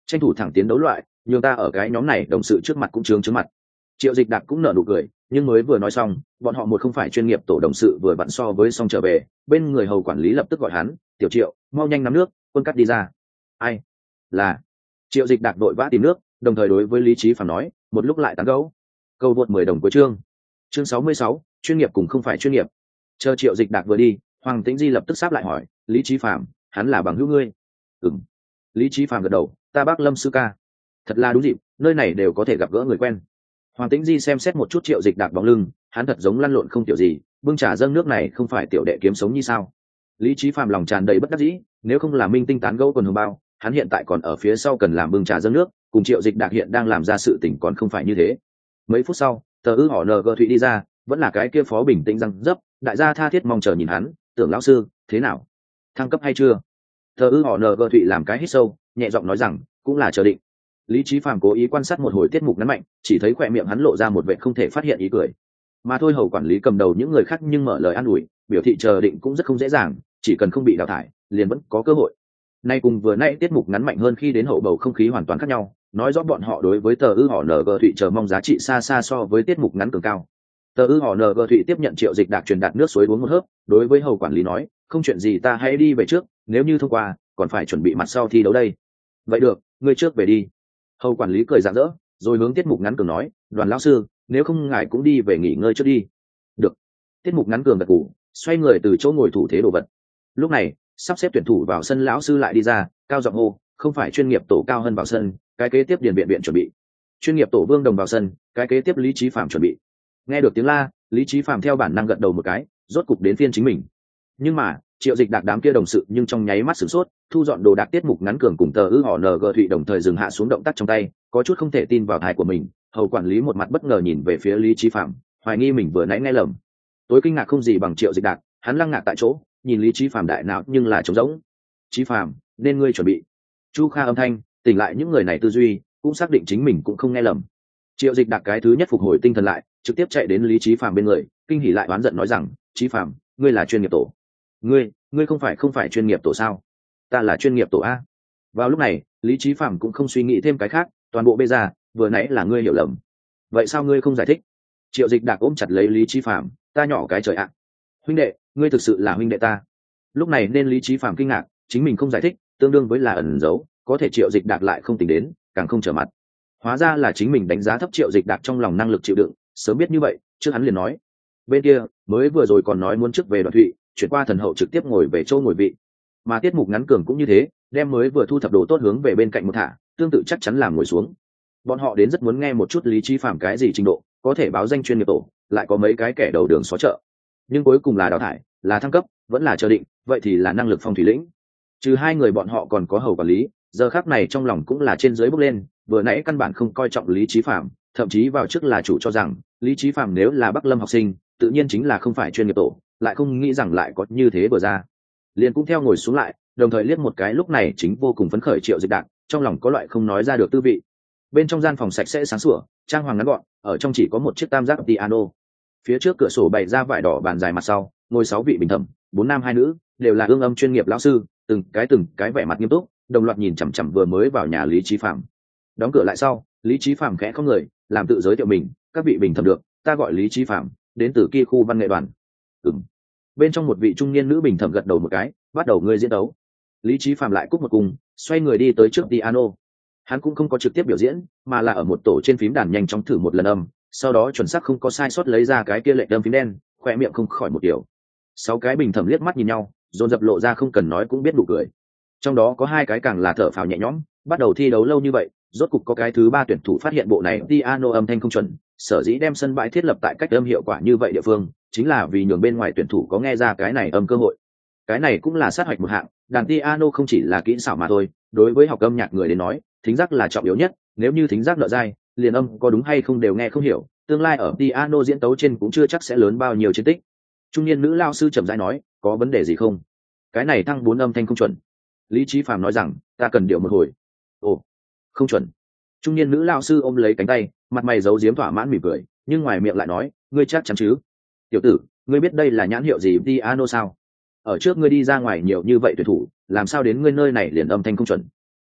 tranh thủ thẳng tiến đấu loại, nhường ta ở cái nhóm này đồng sự trước mặt cũng trướng trước mặt. Triệu Dịch Đạc cũng nở nụ cười, nhưng mới vừa nói xong, bọn họ một không phải chuyên nghiệp tổ đồng sự vừa vặn so với xong trở về, bên người hầu quản lý lập tức gọi hắn, "Tiểu Triệu, mau nhanh nắm nước, quân cắt đi ra." "Ai?" "Là." Triệu Dịch Đạc đội vã tìm nước, đồng thời đối với Lý Chí Phàm nói, một lúc lại tán gẫu. Câu vượt mười đồng của chương. Chương sáu mươi sáu, chuyên nghiệp cùng không phải chuyên nghiệp. Chờ Triệu Dịch Đạc vừa đi, Hoàng Tĩnh Di lập tức sáp lại hỏi, "Lý Chí Phàm, hắn là bằng hữu ngươi?" "Ừm." Lý Chí Phàm gật đầu, "Ta bác Lâm sư ca." Thật là đúng dịp, nơi này đều có thể gặp gỡ người quen. Hoàng Tĩnh Di xem xét một chút Triệu Dịch Đạc bóng lưng, hắn thật giống lăn lộn không tiểu gì, bưng trà dâng nước này không phải tiểu đệ kiếm sống như sao? Lý Chí Phàm lòng tràn đầy bất đắc dĩ, nếu không là minh tinh tán gẫu quần hồng bao, hắn hiện tại còn ở phía sau cần làm bưng trà dâng nước, cùng Triệu Dịch Đạc hiện đang làm ra sự tình còn không phải như thế. Mấy phút sau, tờ ư họ en giê Thụy đi ra, vẫn là cái kia phó bình tĩnh răng dấp, đại gia tha thiết mong chờ nhìn hắn, "Tưởng lão sư, thế nào? Thăng cấp hay chưa?" Tờ ư họ en giê Thụy làm cái hít sâu, nhẹ giọng nói rằng, "Cũng là chờ định." Lý Chí Phàm cố ý quan sát một hồi tiết mục ngắn mạnh, chỉ thấy khỏe miệng hắn lộ ra một vẻ không thể phát hiện ý cười. Mà thôi hầu quản lý cầm đầu những người khác nhưng mở lời an ủi, biểu thị chờ định cũng rất không dễ dàng, chỉ cần không bị đào thải, liền vẫn có cơ hội. Nay cùng vừa nãy tiết mục ngắn mạnh hơn khi đến hậu bầu không khí hoàn toàn khác nhau, nói rõ bọn họ đối với tờ ư họ en giê Thụy chờ mong giá trị xa xa so với tiết mục ngắn cường cao. Tờ ư họ en giê Thụy tiếp nhận Triệu Dịch Đạc truyền đạt nước suối uống một hớp, đối với hầu quản lý nói, "Không chuyện gì ta hãy đi về trước, nếu như thông qua, còn phải chuẩn bị mặt sau thi đấu đây." "Vậy được, ngươi trước về đi." Hầu quản lý cười rạng rỡ, rồi hướng tiết mục ngắn cường nói, "Đoàn lão sư, nếu không ngài cũng đi về nghỉ ngơi trước đi." "Được." Tiết mục ngắn cường gật gù, xoay người từ chỗ ngồi thủ thế đồ vật. Lúc này, sắp xếp tuyển thủ vào sân lão sư lại đi ra, cao giọng hô, "Không phải chuyên nghiệp tổ Cao Hân vào sân, cái kế tiếp Điền Biện Biện chuẩn bị. Chuyên nghiệp tổ Vương Đồng vào sân, cái kế tiếp Lý Chí Phạm chuẩn bị." Nghe được tiếng la, Lý Chí Phạm theo bản năng gật đầu một cái, rốt cục đến phiên chính mình. Nhưng mà, Triệu Dịch Đạc đám kia đồng sự nhưng trong nháy mắt sửng sốt, thu dọn đồ đạc tiết mục ngắn cường cùng tờ ư họ en giê Thụy đồng thời dừng hạ xuống động tác trong tay, có chút không thể tin vào tai của mình. Hầu quản lý một mặt bất ngờ nhìn về phía Lý Chí Phạm, hoài nghi mình vừa nãy nghe lầm. Tối kinh ngạc không gì bằng Triệu Dịch Đạc, hắn lăng ngạc tại chỗ, nhìn Lý Chí Phạm đại não nhưng là trống rỗng. "Chí Phạm, nên ngươi chuẩn bị." Chu Kha âm thanh tỉnh lại những người này tư duy, cũng xác định chính mình cũng không nghe lầm. Triệu Dịch Đạc cái thứ nhất phục hồi tinh thần lại, trực tiếp chạy đến Lý Chí Phạm bên người, kinh hỉ lại oán giận nói rằng, "Chí Phạm, ngươi là chuyên nghiệp tổ. Ngươi, ngươi không phải không phải chuyên nghiệp tổ sao? Ta là chuyên nghiệp tổ a." Vào lúc này, Lý Chí Phạm cũng không suy nghĩ thêm cái khác, toàn bộ bê ra, vừa nãy là ngươi hiểu lầm. "Vậy sao ngươi không giải thích?" Triệu Dịch Đạc ôm chặt lấy Lý Chí Phạm, "Ta nhỏ cái trời ạ. Huynh đệ, ngươi thực sự là huynh đệ ta." Lúc này nên Lý Chí Phạm kinh ngạc, chính mình không giải thích, tương đương với là ẩn giấu, có thể Triệu Dịch Đạc lại không tính đến, càng không trở mặt. Hóa ra là chính mình đánh giá thấp Triệu Dịch Đạc trong lòng năng lực chịu đựng, sớm biết như vậy, trước hắn liền nói. Bên kia, mới vừa rồi còn nói muốn trước về Đoàn Thụy, chuyển qua thần hậu trực tiếp ngồi về chỗ ngồi vị. Mà tiết mục ngắn cường cũng như thế, đem mới vừa thu thập đồ tốt hướng về bên cạnh một thả, tương tự chắc chắn làm ngồi xuống. Bọn họ đến rất muốn nghe một chút Lý Chí Phạm cái gì trình độ, có thể báo danh chuyên nghiệp tổ, lại có mấy cái kẻ đầu đường xó chợ. Nhưng cuối cùng là đào thải, là thăng cấp, vẫn là chờ định, vậy thì là năng lực phong thủy lĩnh. Trừ hai người bọn họ còn có hầu quản lý, giờ khắc này trong lòng cũng là trên dưới bốc lên, vừa nãy căn bản không coi trọng Lý Chí Phạm, thậm chí vào trước là chủ cho rằng Lý Chí Phạm nếu là Bắc Lâm học sinh, tự nhiên chính là không phải chuyên nghiệp tổ, lại không nghĩ rằng lại có như thế vừa ra. Liền cũng theo ngồi xuống lại, đồng thời liếc một cái lúc này chính vô cùng phấn khởi Triệu Dịch Đạc, trong lòng có loại không nói ra được tư vị. Bên trong gian phòng sạch sẽ sáng sủa, trang hoàng ngắn gọn, ở trong chỉ có một chiếc tam giác piano. Phía trước cửa sổ bày ra vải đỏ bàn dài mặt sau, ngồi sáu vị bình thẩm, bốn nam hai nữ, đều là ương âm chuyên nghiệp lão sư, từng cái từng cái vẻ mặt nghiêm túc, đồng loạt nhìn chằm chằm vừa mới vào nhà Lý Chí Phạm. Đóng cửa lại sau, Lý Chí Phạm khẽ không người, làm tự giới thiệu mình, "Các vị bình thẩm được, ta gọi Lý Chí Phạm, đến từ kia khu văn nghệ đoàn." Ừm. Bên trong một vị trung niên nữ bình thẩm gật đầu một cái, "Bắt đầu ngươi diễn đấu." Lý Chí Phạm lại cúc một cung, xoay người đi tới trước piano. Hắn cũng không có trực tiếp biểu diễn, mà là ở một tổ trên phím đàn nhanh chóng thử một lần âm, sau đó chuẩn xác không có sai sót lấy ra cái kia lệnh đâm phím đen, khoe miệng không khỏi một điều. Sáu cái bình thẩm liếc mắt nhìn nhau, dồn dập lộ ra không cần nói cũng biết nụ cười. Trong đó có hai cái càng là thở phào nhẹ nhõm, bắt đầu thi đấu lâu như vậy, rốt cục có cái thứ ba tuyển thủ phát hiện bộ này piano âm thanh không chuẩn, sở dĩ đem sân bãi thiết lập tại cách âm hiệu quả như vậy địa phương, chính là vì nhường bên ngoài tuyển thủ có nghe ra cái này âm cơ hội. Cái này cũng là sát hoạch một hạng, đàn piano không chỉ là kỹ xảo mà thôi, đối với học âm nhạc người đến nói, thính giác là trọng yếu nhất, nếu như thính giác nợ dai, liền âm có đúng hay không đều nghe không hiểu, tương lai ở piano diễn tấu trên cũng chưa chắc sẽ lớn bao nhiêu chiến tích. Trung niên nữ lao sư trầm rãi nói, "Có vấn đề gì không? Cái này thăng bốn âm thanh không chuẩn." Lý Chí Phạm nói rằng, "Ta cần điều một hồi." "Ồ, không chuẩn." Trung niên nữ lao sư ôm lấy cánh tay, mặt mày giấu giếm thỏa mãn mỉm cười, nhưng ngoài miệng lại nói, "Ngươi chắc chắn chứ? Tiểu tử, ngươi biết đây là nhãn hiệu gì piano sao? Ở trước ngươi đi ra ngoài nhiều như vậy tuyển thủ, làm sao đến ngươi nơi này liền âm thanh không chuẩn?"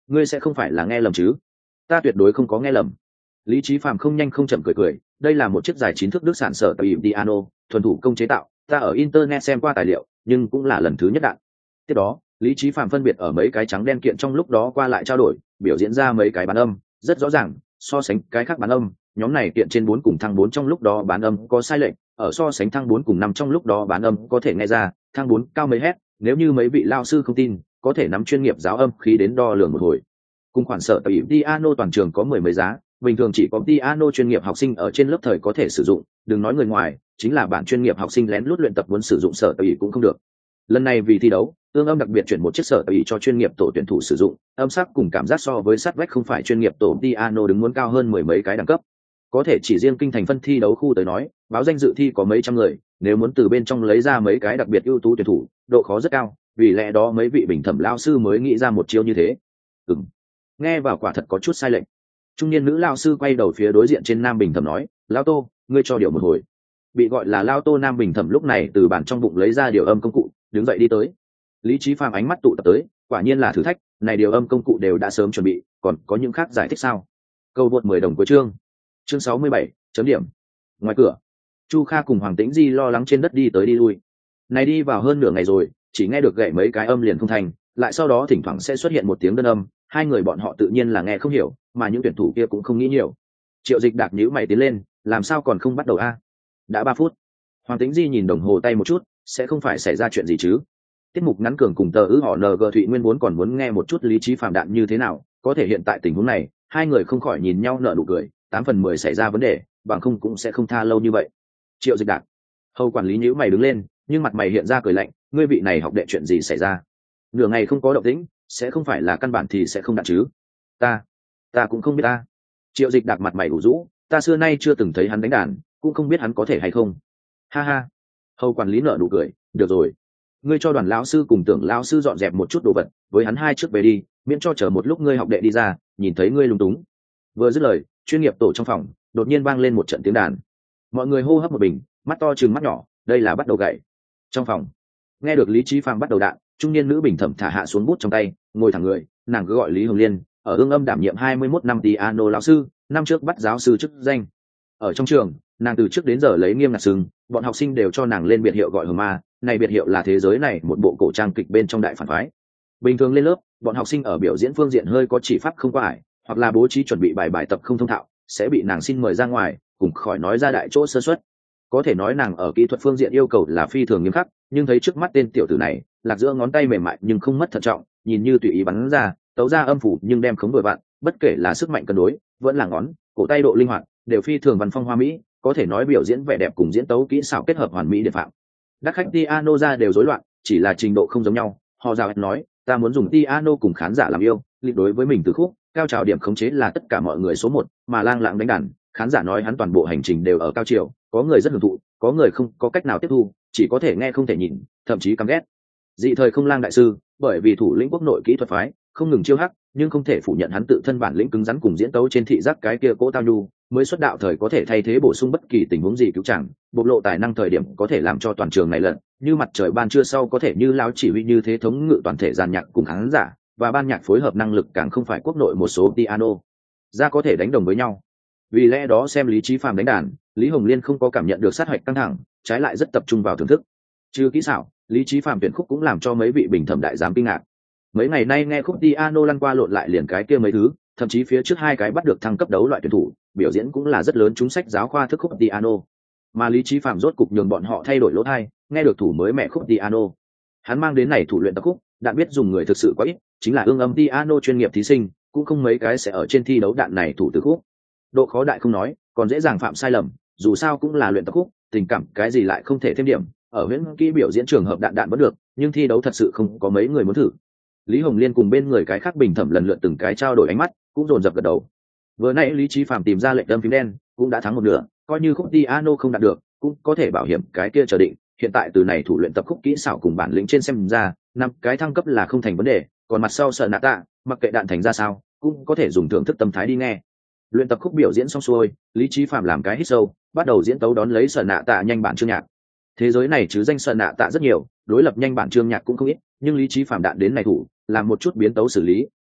ngươi sẽ không phải là nghe lầm chứ? Ta tuyệt đối không có nghe lầm. Lý Chí Phàm không nhanh không chậm cười cười, đây là một chiếc dài chín thước đức sản sở tàu piano, thuần thủ công chế tạo, ta ở internet xem qua tài liệu, nhưng cũng là lần thứ nhất đạn. Tiếp đó, Lý Chí Phàm phân biệt ở mấy cái trắng đen kiện trong lúc đó qua lại trao đổi, biểu diễn ra mấy cái bán âm, rất rõ ràng, so sánh cái khác bán âm, nhóm này kiện trên bốn cùng thăng bốn trong lúc đó bán âm có sai lệch, ở so sánh thăng bốn cùng năm trong lúc đó bán âm có thể nghe ra, thăng bốn cao mấy hertz, nếu như mấy vị lao sư không tin, có thể nắm chuyên nghiệp giáo âm khí đến đo lường một hồi. Cùng khoản sở tàu piano toàn trường có mười mấy giá, bình thường chỉ có piano chuyên nghiệp học sinh ở trên lớp thời có thể sử dụng, đừng nói người ngoài, chính là bạn chuyên nghiệp học sinh lén lút luyện tập muốn sử dụng sở tàu cũng không được. Lần này vì thi đấu, ương âm đặc biệt chuyển một chiếc sở tàu cho chuyên nghiệp tổ tuyển thủ sử dụng, âm sắc cùng cảm giác so với sát vách không phải chuyên nghiệp tổ piano đứng muốn cao hơn mười mấy cái đẳng cấp. Có thể chỉ riêng kinh thành phân thi đấu khu tới nói, báo danh dự thi có mấy trăm người, nếu muốn từ bên trong lấy ra mấy cái đặc biệt ưu tú tuyển thủ, độ khó rất cao, vì lẽ đó mấy vị bình thẩm lao sư mới nghĩ ra một chiêu như thế. Ừm, nghe vào quả thật có chút sai lệch. Trung niên nữ lao sư quay đầu phía đối diện trên nam bình thẩm nói, lao tô, ngươi cho điều một hồi. Bị gọi là lao tô nam bình thẩm lúc này từ bản trong bụng lấy ra điều âm công cụ, đứng dậy đi tới. Lý Chí Phàm ánh mắt tụ tập tới, quả nhiên là thử thách, này điều âm công cụ đều đã sớm chuẩn bị, còn có những khác giải thích sao? Câu vượt mười đồng cuối chương. Chương sáu mươi bảy, chấm điểm. Ngoài cửa, Chu Kha cùng Hoàng Tĩnh Di lo lắng trên đất đi tới đi lui. Này đi vào hơn nửa ngày rồi, chỉ nghe được gậy mấy cái âm liền không thành, lại sau đó thỉnh thoảng sẽ xuất hiện một tiếng đơn âm, hai người bọn họ tự nhiên là nghe không hiểu, mà những tuyển thủ kia cũng không nghĩ nhiều. Triệu Dịch Đạc nhíu mày tiến lên, làm sao còn không bắt đầu a? Đã ba phút. Hoàng Tĩnh Di nhìn đồng hồ tay một chút, sẽ không phải xảy ra chuyện gì chứ? Tiết mục ngắn cường cùng tờ ư họ en giê Thụy Nguyên vốn còn muốn nghe một chút Lý Chí Phàm đạn như thế nào, có thể hiện tại tình huống này, hai người không khỏi nhìn nhau nở nụ cười, tám phần mười xảy ra vấn đề, bằng không cũng sẽ không tha lâu như vậy. Triệu Dịch Đạc, hầu quản lý nhíu mày đứng lên, nhưng mặt mày hiện ra cười lạnh, ngươi vị này học đệ chuyện gì xảy ra? Nửa ngày không có động tĩnh, sẽ không phải là căn bản thì sẽ không đạn chứ? Ta, ta cũng không biết ta. Triệu Dịch Đạc mặt mày ủ rũ, ta xưa nay chưa từng thấy hắn đánh đàn, cũng không biết hắn có thể hay không. Ha ha. Hầu quản lý nở nụ cười, được rồi, ngươi cho đoàn lão sư cùng tưởng lão sư dọn dẹp một chút đồ vật, với hắn hai trước về đi, miễn cho chờ một lúc ngươi học đệ đi ra, nhìn thấy ngươi lúng túng. Vừa dứt lời, chuyên nghiệp tổ trong phòng đột nhiên vang lên một trận tiếng đàn. Mọi người hô hấp một bình, mắt to chừng mắt nhỏ, đây là bắt đầu gậy. Trong phòng, nghe được Lý Chí Phàm bắt đầu đạn, trung niên nữ bình thẩm thả hạ xuống bút trong tay, ngồi thẳng người, nàng cứ gọi Lý Hồng Liên, ở ương âm đảm nhiệm hai mươi mốt năm piano lão sư, năm trước bắt giáo sư chức danh. Ở trong trường, nàng từ trước đến giờ lấy nghiêm ngặt sừng, bọn học sinh đều cho nàng lên biệt hiệu gọi Hồng Ma, này biệt hiệu là thế giới này một bộ cổ trang kịch bên trong đại phản phái. Bình thường lên lớp, bọn học sinh ở biểu diễn phương diện hơi có chỉ pháp không qua ải, hoặc là bố trí chuẩn bị bài bài tập không thông thạo, sẽ bị nàng xin mời ra ngoài, cùng khỏi nói ra đại chỗ sơ suất. Có thể nói nàng ở kỹ thuật phương diện yêu cầu là phi thường nghiêm khắc, nhưng thấy trước mắt tên tiểu tử này, lạc giữa ngón tay mềm mại nhưng không mất thận trọng, nhìn như tùy ý bắn ra, tấu ra âm phủ nhưng đem khống vừa vặn, bất kể là sức mạnh cân đối, vẫn là ngón, cổ tay độ linh hoạt, đều phi thường văn phong hoa mỹ, có thể nói biểu diễn vẻ đẹp cùng diễn tấu kỹ xảo kết hợp hoàn mỹ điển phạm. Đắc khách piano ra đều rối loạn, chỉ là trình độ không giống nhau. Họ rào nói, ta muốn dùng piano cùng khán giả làm yêu, lịch đối với mình từ khúc, cao trào điểm khống chế là tất cả mọi người số một, mà lang lãng đánh đàn, khán giả nói hắn toàn bộ hành trình đều ở cao chiều, có người rất hưởng thụ, có người không có cách nào tiếp thu, chỉ có thể nghe không thể nhìn, thậm chí căm ghét. Dị thời không lang đại sư, bởi vì thủ lĩnh quốc nội kỹ thuật phái, không ngừng chiêu hắc, nhưng không thể phủ nhận hắn tự thân bản lĩnh cứng rắn cùng diễn tấu trên thị giác cái kia cỗ tao nhu, mới xuất đạo thời có thể thay thế bổ sung bất kỳ tình huống gì cứu chẳng, bộc lộ tài năng thời điểm có thể làm cho toàn trường này lận, như mặt trời ban trưa sau có thể như lão chỉ huy như thế thống ngự toàn thể dàn nhạc cùng khán giả, và ban nhạc phối hợp năng lực càng không phải quốc nội một số piano ra có thể đánh đồng với nhau. Vì lẽ đó xem Lý Chí Phàm đánh đàn, Lý Hồng Liên không có cảm nhận được sát hoạch căng thẳng, trái lại rất tập trung vào thưởng thức. Trừ kỹ xảo, Lý Chí Phàm tuyển khúc cũng làm cho mấy vị bình thẩm đại giám kinh ngạc. Mấy ngày nay nghe khúc piano lăn qua lộn lại liền cái kia mấy thứ, thậm chí phía trước hai cái bắt được thăng cấp đấu loại tuyển thủ, biểu diễn cũng là rất lớn chúng sách giáo khoa thức khúc piano. Mà Lý Chí Phàm rốt cục nhường bọn họ thay đổi lỗ tai, nghe được thủ mới mẹ khúc piano. Hắn mang đến này thủ luyện tập khúc, đạn biết dùng người thực sự quá ít, chính là ương âm piano chuyên nghiệp thí sinh, cũng không mấy cái sẽ ở trên thi đấu đạn này thủ từ khúc. Độ khó đại không nói, còn dễ dàng phạm sai lầm, dù sao cũng là luyện tập khúc, tình cảm cái gì lại không thể thêm điểm, ở huyễn kỹ biểu diễn trường hợp đạn đạn vẫn được, nhưng thi đấu thật sự không có mấy người muốn thử. Lý Hồng Liên cùng bên người cái khác bình thẩm lần lượt từng cái trao đổi ánh mắt, cũng dồn dập gật đầu. Vừa nãy Lý Chí Phàm tìm ra lệnh đâm phím đen, cũng đã thắng một nửa, coi như khúc piano không đạt được, cũng có thể bảo hiểm cái kia chờ định. Hiện tại từ này thủ luyện tập khúc kỹ xảo cùng bản lĩnh trên xem ra, năm cái thăng cấp là không thành vấn đề, còn mặt sau sợ nạ tạ, mặc kệ đạn thành ra sao, cũng có thể dùng thưởng thức tâm thái đi nghe. Luyện tập khúc biểu diễn xong xuôi, Lý Chí Phàm làm cái hít sâu, bắt đầu diễn tấu đón lấy sợ nạ tạ nhanh bản chương nhạc. Thế giới này chứ danh sợ nạ tạ rất nhiều, đối lập nhanh bản chương nhạc cũng không ít, nhưng Lý Chí Phàm đạn đến này thủ, làm một chút biến tấu xử lý,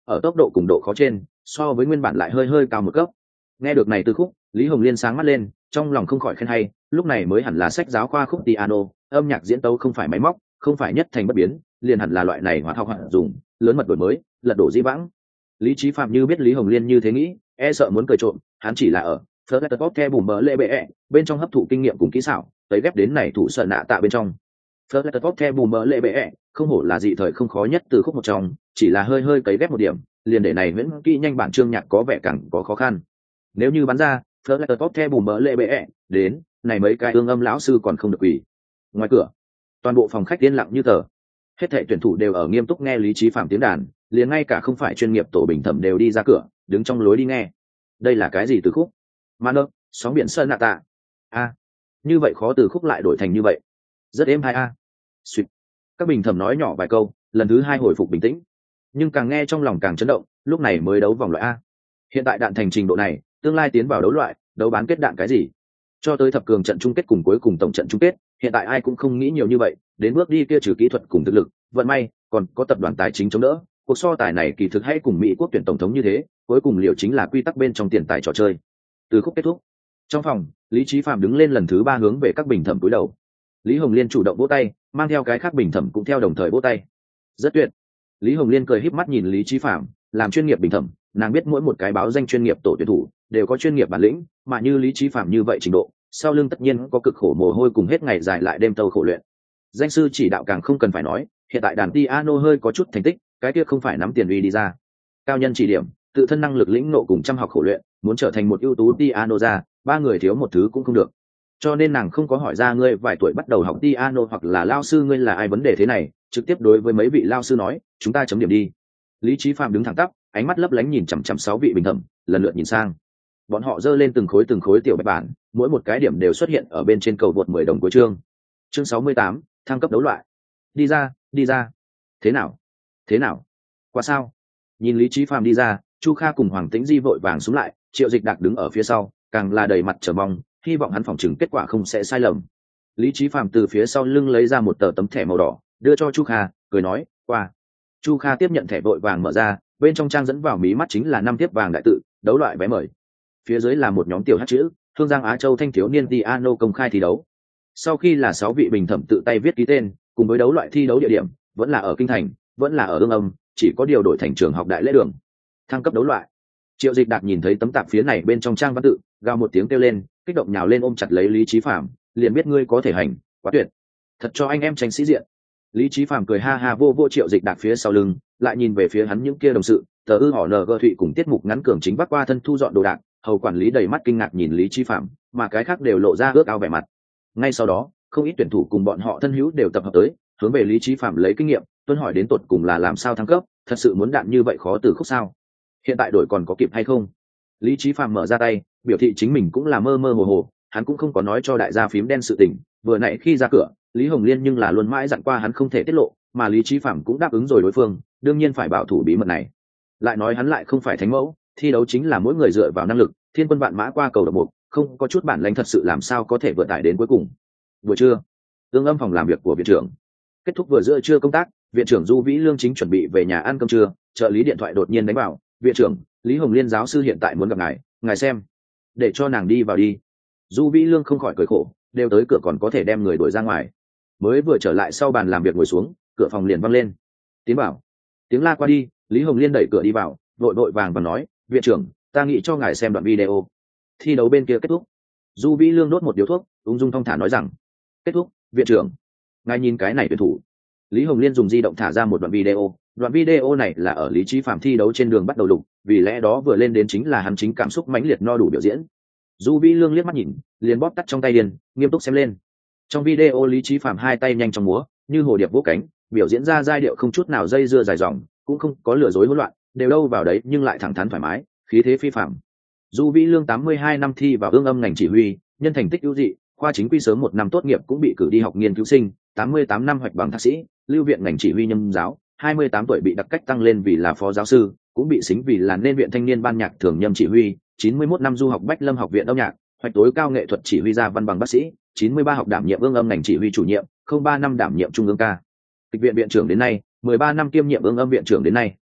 ở tốc độ cùng độ khó trên so với nguyên bản lại hơi hơi cao một cấp. Nghe được này từ khúc, Lý Hồng Liên sáng mắt lên, trong lòng không khỏi khen hay, lúc này mới hẳn là sách giáo khoa khúc piano, âm nhạc diễn tấu không phải máy móc, không phải nhất thành bất biến, liền hẳn là loại này hoạt học hoạt dùng, lớn mật đổi mới, lật đổ di vãng. Lý Chí Phạm như biết Lý Hồng Liên như thế nghĩ, e sợ muốn cười trộm, hắn chỉ là ở Flutter The bùm bờ lệ bệ ẹ, bên trong hấp thụ kinh nghiệm cùng kỹ xảo, tới ghép đến này thủ sợ nạ tạ bên trong. Flutter The bùm bờ lệ bệ ẹ, không hổ là dị thời không khó nhất từ khúc một trong, chỉ là hơi hơi cấy ghép một điểm, liền để này vẫn kỹ nhanh bản chương nhạc có vẻ càng có khó khăn. Nếu như bắn ra Flutter The bùm bờ lệ bệ ẹ, đến, này mấy cái ương âm lão sư còn không được quỳ. Ngoài cửa, toàn bộ phòng khách yên lặng như tờ. Hết thảy tuyển thủ đều ở nghiêm túc nghe Lý Chí Phạm tiếng đàn, liền ngay cả không phải chuyên nghiệp tổ bình thẩm đều đi ra cửa, đứng trong lối đi nghe. Đây là cái gì từ khúc? Manơ, sóng biển sơn nạ tạ. A, như vậy khó từ khúc lại đổi thành như vậy. Rất êm hay a. Xuyệt. Các bình thẩm nói nhỏ vài câu, lần thứ hai hồi phục bình tĩnh. Nhưng càng nghe trong lòng càng chấn động, lúc này mới đấu vòng loại A. Hiện tại đạn thành trình độ này, tương lai tiến vào đấu loại, đấu bán kết đạn cái gì? Cho tới thập cường trận chung kết cùng cuối cùng tổng trận chung kết, hiện tại ai cũng không nghĩ nhiều như vậy, đến bước đi kia trừ kỹ thuật cùng thực lực, vận may, còn có tập đoàn tài chính chống đỡ. Cuộc so tài này kỳ thực hay cùng Mỹ quốc tuyển tổng thống như thế, cuối cùng liệu chính là quy tắc bên trong tiền tài trò chơi. Từ khúc kết thúc, trong phòng, Lý Chí Phạm đứng lên lần thứ ba hướng về các bình thẩm cúi đầu. Lý Hồng Liên chủ động vỗ tay, mang theo cái khác bình thẩm cũng theo đồng thời vỗ tay. Rất tuyệt. Lý Hồng Liên cười híp mắt nhìn Lý Chí Phạm, làm chuyên nghiệp bình thẩm, nàng biết mỗi một cái báo danh chuyên nghiệp tổ tuyển thủ đều có chuyên nghiệp bản lĩnh, mà như Lý Chí Phạm như vậy trình độ, sau lưng tất nhiên có cực khổ mồ hôi cùng hết ngày dài lại đêm tâu khổ luyện. Danh sư chỉ đạo càng không cần phải nói, hiện tại đàn piano hơi có chút thành tích, cái kia không phải nắm tiền uy đi ra. Cao nhân chỉ điểm, tự thân năng lực lĩnh nộ cùng chăm học khổ luyện, muốn trở thành một ưu tú piano ra, ba người thiếu một thứ cũng không được. Cho nên nàng không có hỏi ra ngươi vài tuổi bắt đầu học piano hoặc là lao sư ngươi là ai vấn đề thế này, trực tiếp đối với mấy vị lao sư nói, chúng ta chấm điểm đi. Lý Chí Phạm đứng thẳng tắp, ánh mắt lấp lánh nhìn chằm chằm sáu vị bình thẩm, lần lượt nhìn sang. Bọn họ giơ lên từng khối từng khối tiểu bạch bản, mỗi một cái điểm đều xuất hiện ở bên trên cầu vượt mười đồng cuối chương. Chương sáu mươi tám, thăng cấp đấu loại. Đi ra, đi ra. Thế nào? Thế nào? Qua sao? Nhìn Lý Chí Phạm đi ra, Chu Kha cùng Hoàng Tĩnh Di vội vàng xuống lại, Triệu Dịch Đạc đứng ở phía sau, càng là đầy mặt chờ mong, hy vọng hắn phỏng chừng kết quả không sẽ sai lầm. Lý Chí Phạm từ phía sau lưng lấy ra một tờ tấm thẻ màu đỏ, đưa cho Chu Kha, cười nói, qua. Chu Kha tiếp nhận thẻ vội vàng mở ra, bên trong trang dẫn vào mí mắt chính là năm tiếp vàng đại tự, đấu loại vé mời. Phía dưới là một nhóm tiểu hát chữ, Thương Giang Á Châu thanh thiếu niên piano công khai thi đấu. Sau khi là sáu vị bình thẩm tự tay viết ký tên, cùng với đấu loại thi đấu địa điểm, vẫn là ở kinh thành, vẫn là ở ương âm, chỉ có điều đổi thành trường học đại lễ đường. Thăng cấp đấu loại. Triệu Dịch Đạc nhìn thấy tấm tạp phía này bên trong trang văn tự, gào một tiếng kêu lên, kích động nhào lên ôm chặt lấy Lý Chí Phạm, liền biết ngươi có thể hành, quá tuyệt, thật cho anh em tranh sĩ diện. Lý Chí Phạm cười ha ha vô vô Triệu Dịch Đạc phía sau lưng, lại nhìn về phía hắn những kia đồng sự, tờ ư họ nờ gơ thụy cùng tiết mục ngắn cường chính bắc qua thân thu dọn đồ đạc, hầu quản lý đầy mắt kinh ngạc nhìn Lý Chí Phạm, mà cái khác đều lộ ra ước ao vẻ mặt. Ngay sau đó, không ít tuyển thủ cùng bọn họ thân hữu đều tập hợp tới, hướng về Lý Chí Phạm lấy kinh nghiệm, tuân hỏi đến tột cùng là làm sao thăng cấp, thật sự muốn đạn như vậy khó từ khúc sao? Hiện tại đổi còn có kịp hay không? Lý Chí Phạm mở ra tay, biểu thị chính mình cũng là mơ mơ hồ hồ, hắn cũng không có nói cho đại gia phím đen sự tình, vừa nãy khi ra cửa, Lý Hồng Liên nhưng là luôn mãi dặn qua hắn không thể tiết lộ, mà Lý Chí Phạm cũng đáp ứng rồi đối phương, đương nhiên phải bảo thủ bí mật này. Lại nói hắn lại không phải thánh mẫu, thi đấu chính là mỗi người dựa vào năng lực, thiên quân vạn mã qua cầu độc mục, không có chút bản lĩnh thật sự làm sao có thể vượt tải đến cuối cùng. Vừa trưa, tương âm phòng làm việc của viện trưởng kết thúc vừa giữa trưa công tác, viện trưởng Du Vĩ Lương chính chuẩn bị về nhà ăn cơm trưa, trợ lý điện thoại đột nhiên đánh vào, viện trưởng, Lý Hồng Liên giáo sư hiện tại muốn gặp ngài, ngài xem, để cho nàng đi vào đi. Du Vĩ Lương không khỏi cười khổ, đều tới cửa còn có thể đem người đuổi ra ngoài. Mới vừa trở lại sau bàn làm việc ngồi xuống, cửa phòng liền văng lên. Tiến bảo. Tiếng la qua đi, Lý Hồng Liên đẩy cửa đi vào, vội vội vàng và nói, viện trưởng, ta nghĩ cho ngài xem đoạn video. Thi đấu bên kia kết thúc. Du Vĩ Lương đốt một điếu thuốc, ung dung thong thả nói rằng, kết thúc, viện trưởng, ngài nhìn cái này tuyển thủ. Lý Hồng Liên dùng di động thả ra một đoạn video, đoạn video này là ở Lý Chí Phạm thi đấu trên đường bắt đầu lục, vì lẽ đó vừa lên đến chính là hắn chính cảm xúc mãnh liệt no đủ biểu diễn. Du Vĩ Lương liếc mắt nhìn, liền bóp tắt trong tay điền, nghiêm túc xem lên. Trong video Lý Chí Phạm hai tay nhanh trong múa, như hồ điệp vỗ cánh, biểu diễn ra giai điệu không chút nào dây dưa dài dòng, cũng không có lừa dối hỗn loạn, đều đâu vào đấy nhưng lại thẳng thắn thoải mái, khí thế phi phàm. Du Vĩ Lương tám mươi hai năm thi vào ương âm ngành chỉ huy, nhân thành tích ưu dị, khoa chính quy sớm một năm tốt nghiệp cũng bị cử đi học nghiên cứu sinh, tám mươi tám năm hoạch bằng thạc sĩ, lưu viện ngành chỉ huy nhâm giáo, hai mươi tám tuổi bị đặc cách tăng lên vì là phó giáo sư, cũng bị xính vì là nên viện thanh niên ban nhạc thường nhâm chỉ huy, chín mươi mốt năm du học Bách Lâm học viện âm nhạc, hoạch tối cao nghệ thuật chỉ huy gia văn bằng bác sĩ, chín mươi ba học đảm nhiệm ương âm ngành chỉ huy chủ nhiệm, không ba năm đảm nhiệm trung ương ca kịch viện viện trưởng đến nay, mười ba năm kiêm nhiệm ương âm viện trưởng đến nay.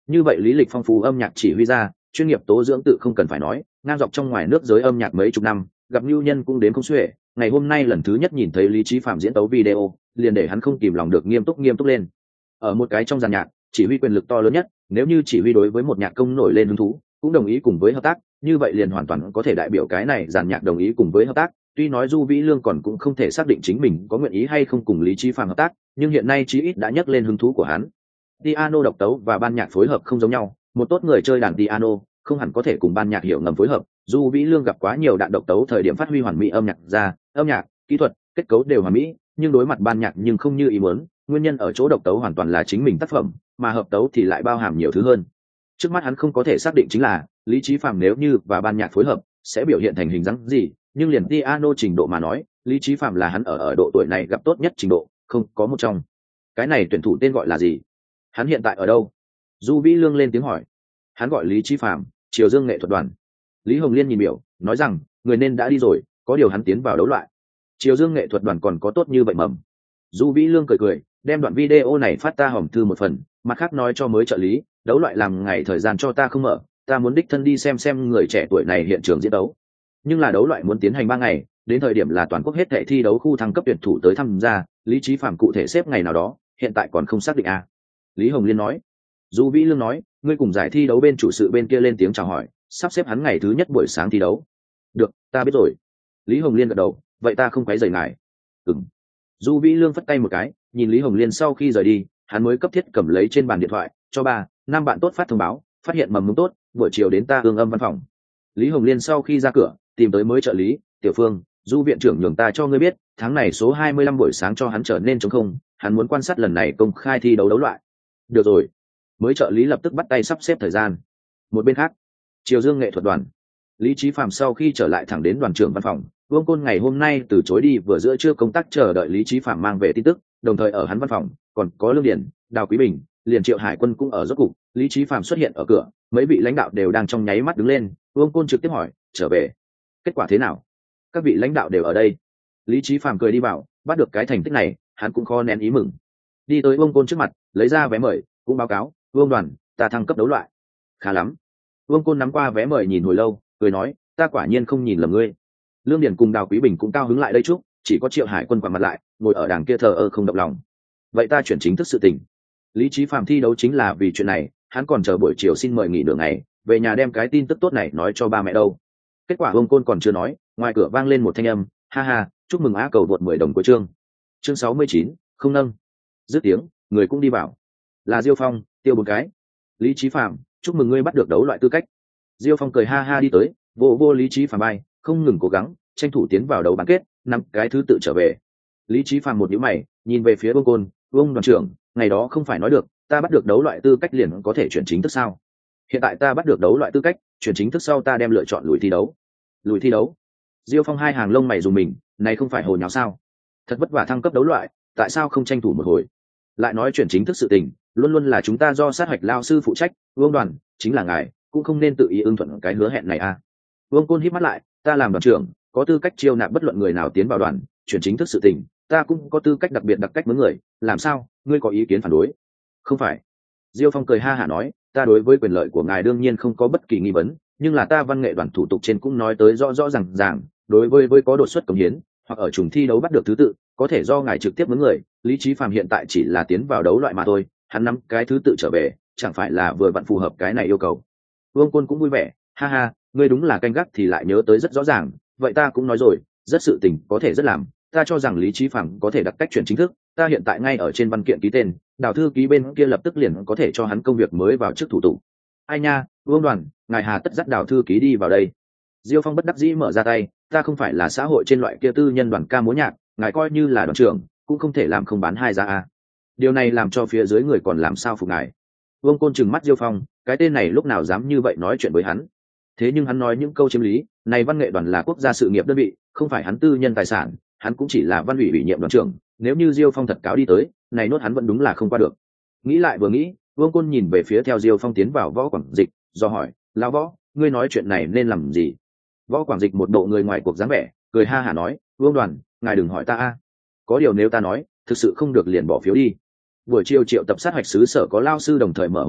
Như vậy lý lịch phong phú âm nhạc chỉ huy ra, chuyên nghiệp tố dưỡng tự không cần phải nói, ngang dọc trong ngoài nước giới âm nhạc mấy chục năm, gặp nhu nhân cũng đến không xuể. Ngày hôm nay lần thứ nhất nhìn thấy Lý Chí Phạm diễn tấu video, liền để hắn không kìm lòng được nghiêm túc nghiêm túc lên. Ở một cái trong dàn nhạc, chỉ huy quyền lực to lớn nhất, nếu như chỉ huy đối với một nhạc công nổi lên hứng thú, cũng đồng ý cùng với hợp tác, như vậy liền hoàn toàn có thể đại biểu cái này dàn nhạc đồng ý cùng với hợp tác. Tuy nói Du Vĩ Lương còn cũng không thể xác định chính mình có nguyện ý hay không cùng Lý Chí Phạm hợp tác, nhưng hiện nay chí ít đã nhắc lên hứng thú của hắn. Piano độc tấu và ban nhạc phối hợp không giống nhau, một tốt người chơi đàn piano không hẳn có thể cùng ban nhạc hiểu ngầm phối hợp. Du Vĩ Lương gặp quá nhiều đạn độc tấu thời điểm phát huy hoàn mỹ âm nhạc ra, âm nhạc, kỹ thuật, kết cấu đều hoàn mỹ, nhưng đối mặt ban nhạc nhưng không như ý muốn, nguyên nhân ở chỗ độc tấu hoàn toàn là chính mình tác phẩm, mà hợp tấu thì lại bao hàm nhiều thứ hơn. Trước mắt hắn không có thể xác định chính là Lý Chí Phạm nếu như và ban nhạc phối hợp sẽ biểu hiện thành hình dáng gì, nhưng liền piano trình độ mà nói, Lý Chí Phạm là hắn ở ở độ tuổi này gặp tốt nhất trình độ, không có một trong. Cái này tuyển thủ tên gọi là gì? Hắn hiện tại ở đâu? Du Vĩ Lương lên tiếng hỏi. Hắn gọi Lý Chí Phạm, Triều Dương nghệ thuật đoàn. Lý Hồng Liên nhìn biểu, nói rằng người nên đã đi rồi, có điều hắn tiến vào đấu loại. Triều Dương nghệ thuật đoàn còn có tốt như vậy mầm. Du Vĩ Lương cười cười, đem đoạn video này phát ta hòm thư một phần, mặt khác nói cho mới trợ lý, đấu loại làm ngày thời gian cho ta không mở, ta muốn đích thân đi xem xem người trẻ tuổi này hiện trường diễn đấu. Nhưng là đấu loại muốn tiến hành ba ngày, đến thời điểm là toàn quốc hết thảy thi đấu khu thăng cấp tuyển thủ tới tham gia, Lý Chí Phạm cụ thể xếp ngày nào đó, hiện tại còn không xác định à. Lý Hồng Liên nói. Du Vĩ Lương nói, ngươi cùng giải thi đấu bên chủ sự bên kia lên tiếng chào hỏi, sắp xếp hắn ngày thứ nhất buổi sáng thi đấu. Được, ta biết rồi. Lý Hồng Liên gật đầu, vậy ta không quấy rầy ngài. Ừm. Du Vĩ Lương phất tay một cái, nhìn Lý Hồng Liên sau khi rời đi, hắn mới cấp thiết cầm lấy trên bàn điện thoại, cho ba, năm bạn tốt phát thông báo, phát hiện mầm mống tốt, buổi chiều đến ta Hương Âm văn phòng. Lý Hồng Liên sau khi ra cửa, tìm tới mới trợ lý, Tiểu Phương, Du viện trưởng nhường ta cho ngươi biết, tháng này số hai mươi lăm buổi sáng cho hắn trở nên trống không, hắn muốn quan sát lần này công khai thi đấu đấu loại. Được rồi. Mới trợ lý lập tức bắt tay sắp xếp thời gian. Một bên khác, Triều Dương nghệ thuật đoàn, Lý Chí Phạm sau khi trở lại thẳng đến đoàn trưởng văn phòng, Vương Côn ngày hôm nay từ chối đi vừa giữa trưa công tác chờ đợi Lý Chí Phạm mang về tin tức, đồng thời ở hắn văn phòng còn có Lương Điển, Đào Quý Bình, liền Triệu Hải Quân cũng ở rốt cục. Lý Chí Phạm xuất hiện ở cửa, mấy vị lãnh đạo đều đang trong nháy mắt đứng lên. Vương Côn trực tiếp hỏi, trở về, kết quả thế nào? Các vị lãnh đạo đều ở đây. Lý Chí Phạm cười đi vào, bắt được cái thành tích này, hắn cũng khó nén ý mừng. Đi tới Vương Côn trước mặt, lấy ra vé mời, cũng báo cáo, Vương đoàn, ta thăng cấp đấu loại. Khá lắm. Vương Côn nắm qua vé mời nhìn hồi lâu, cười nói, ta quả nhiên không nhìn lầm ngươi. Lương Điển cùng Đào Quý Bình cũng cao hứng lại đây chúc, chỉ có Triệu Hải Quân quằn mặt lại, ngồi ở đàng kia thờ ơ không động lòng. Vậy ta chuyển chính thức sự tình. Lý Chí Phạm thi đấu chính là vì chuyện này, hắn còn chờ buổi chiều xin mời nghỉ nửa ngày, về nhà đem cái tin tức tốt này nói cho ba mẹ đâu. Kết quả Vương Côn còn chưa nói, ngoài cửa vang lên một thanh âm, ha ha, chúc mừng á cầu vượt mười đồng của chương. Chương sáu mươi chín, không nâng. Dứt tiếng, người cũng đi vào. Là Diêu Phong, tiêu bốn cái. Lý Chí Phạm, chúc mừng ngươi bắt được đấu loại tư cách. Diêu Phong cười ha ha đi tới, vô vô Lý Chí Phạm bay, không ngừng cố gắng, tranh thủ tiến vào đấu bán kết, năm cái thứ tự trở về. Lý Chí Phạm một nhíu mày, nhìn về phía Vương Côn, Vương đoàn trưởng, ngày đó không phải nói được, ta bắt được đấu loại tư cách liền có thể chuyển chính thức sao? Hiện tại ta bắt được đấu loại tư cách, chuyển chính thức sau ta đem lựa chọn lùi thi đấu. Lùi thi đấu? Diêu Phong hai hàng lông mày rùng mình, này không phải hồ nháo sao? Thật vất vả thăng cấp đấu loại, tại sao không tranh thủ một hồi? Lại nói chuyển chính thức sự tình, luôn luôn là chúng ta do sát hạch lao sư phụ trách, Vương đoàn, chính là ngài, cũng không nên tự ý ưng thuận cái hứa hẹn này a. À. Vương Côn híp mắt lại, ta làm đoàn trưởng, có tư cách chiêu nạp bất luận người nào tiến vào đoàn, chuyển chính thức sự tình, ta cũng có tư cách đặc biệt đặc cách với người, làm sao, ngươi có ý kiến phản đối? Không phải. Diêu Phong cười ha hả nói, ta đối với quyền lợi của ngài đương nhiên không có bất kỳ nghi vấn, nhưng là ta văn nghệ đoàn thủ tục trên cũng nói tới rõ rõ ràng ràng, đối với với có đột xuất cống hiến, hoặc ở trùng thi đấu bắt được thứ tự, có thể do ngài trực tiếp với người. Lý Chí Phạm hiện tại chỉ là tiến vào đấu loại mà thôi, hắn nắm cái thứ tự trở về, chẳng phải là vừa vặn phù hợp cái này yêu cầu. Vương Côn cũng vui vẻ, ha ha, ngươi đúng là canh gác thì lại nhớ tới rất rõ ràng, vậy ta cũng nói rồi, rất sự tình có thể rất làm, ta cho rằng Lý Chí Phạm có thể đặc cách chuyển chính thức, ta hiện tại ngay ở trên văn kiện ký tên, Đào thư ký bên kia lập tức liền có thể cho hắn công việc mới vào trước thủ tục. Ai nha, Vương đoàn, ngài hà tất dắt Đào thư ký đi vào đây. Diêu Phong bất đắc dĩ mở ra tay, ta không phải là xã hội trên loại kia tư nhân đoàn ca múa nhạc, ngài coi như là đoàn trưởng, cũng không thể làm không bán hai giá a. Điều này làm cho phía dưới người còn làm sao phục ngài. Vương Côn trừng mắt Diêu Phong, cái tên này lúc nào dám như vậy nói chuyện với hắn. Thế nhưng hắn nói những câu chiếm lý, này văn nghệ đoàn là quốc gia sự nghiệp đơn vị, không phải hắn tư nhân tài sản, hắn cũng chỉ là văn ủy ủy nhiệm đoàn trưởng, nếu như Diêu Phong thật cáo đi tới, này nốt hắn vẫn đúng là không qua được. Nghĩ lại vừa nghĩ, Vương Côn nhìn về phía theo Diêu Phong tiến vào Võ Quảng Dịch, do hỏi, lão Võ, ngươi nói chuyện này nên làm gì? Võ Quảng Dịch một bộ người ngoài cuộc dáng vẻ, cười ha hả nói, Vương đoàn, ngài đừng hỏi ta a, có điều nếu ta nói, thực sự không được liền bỏ phiếu đi. Buổi chiều triệu tập sát hạch sứ sở có lao sư đồng thời mở hội nghị,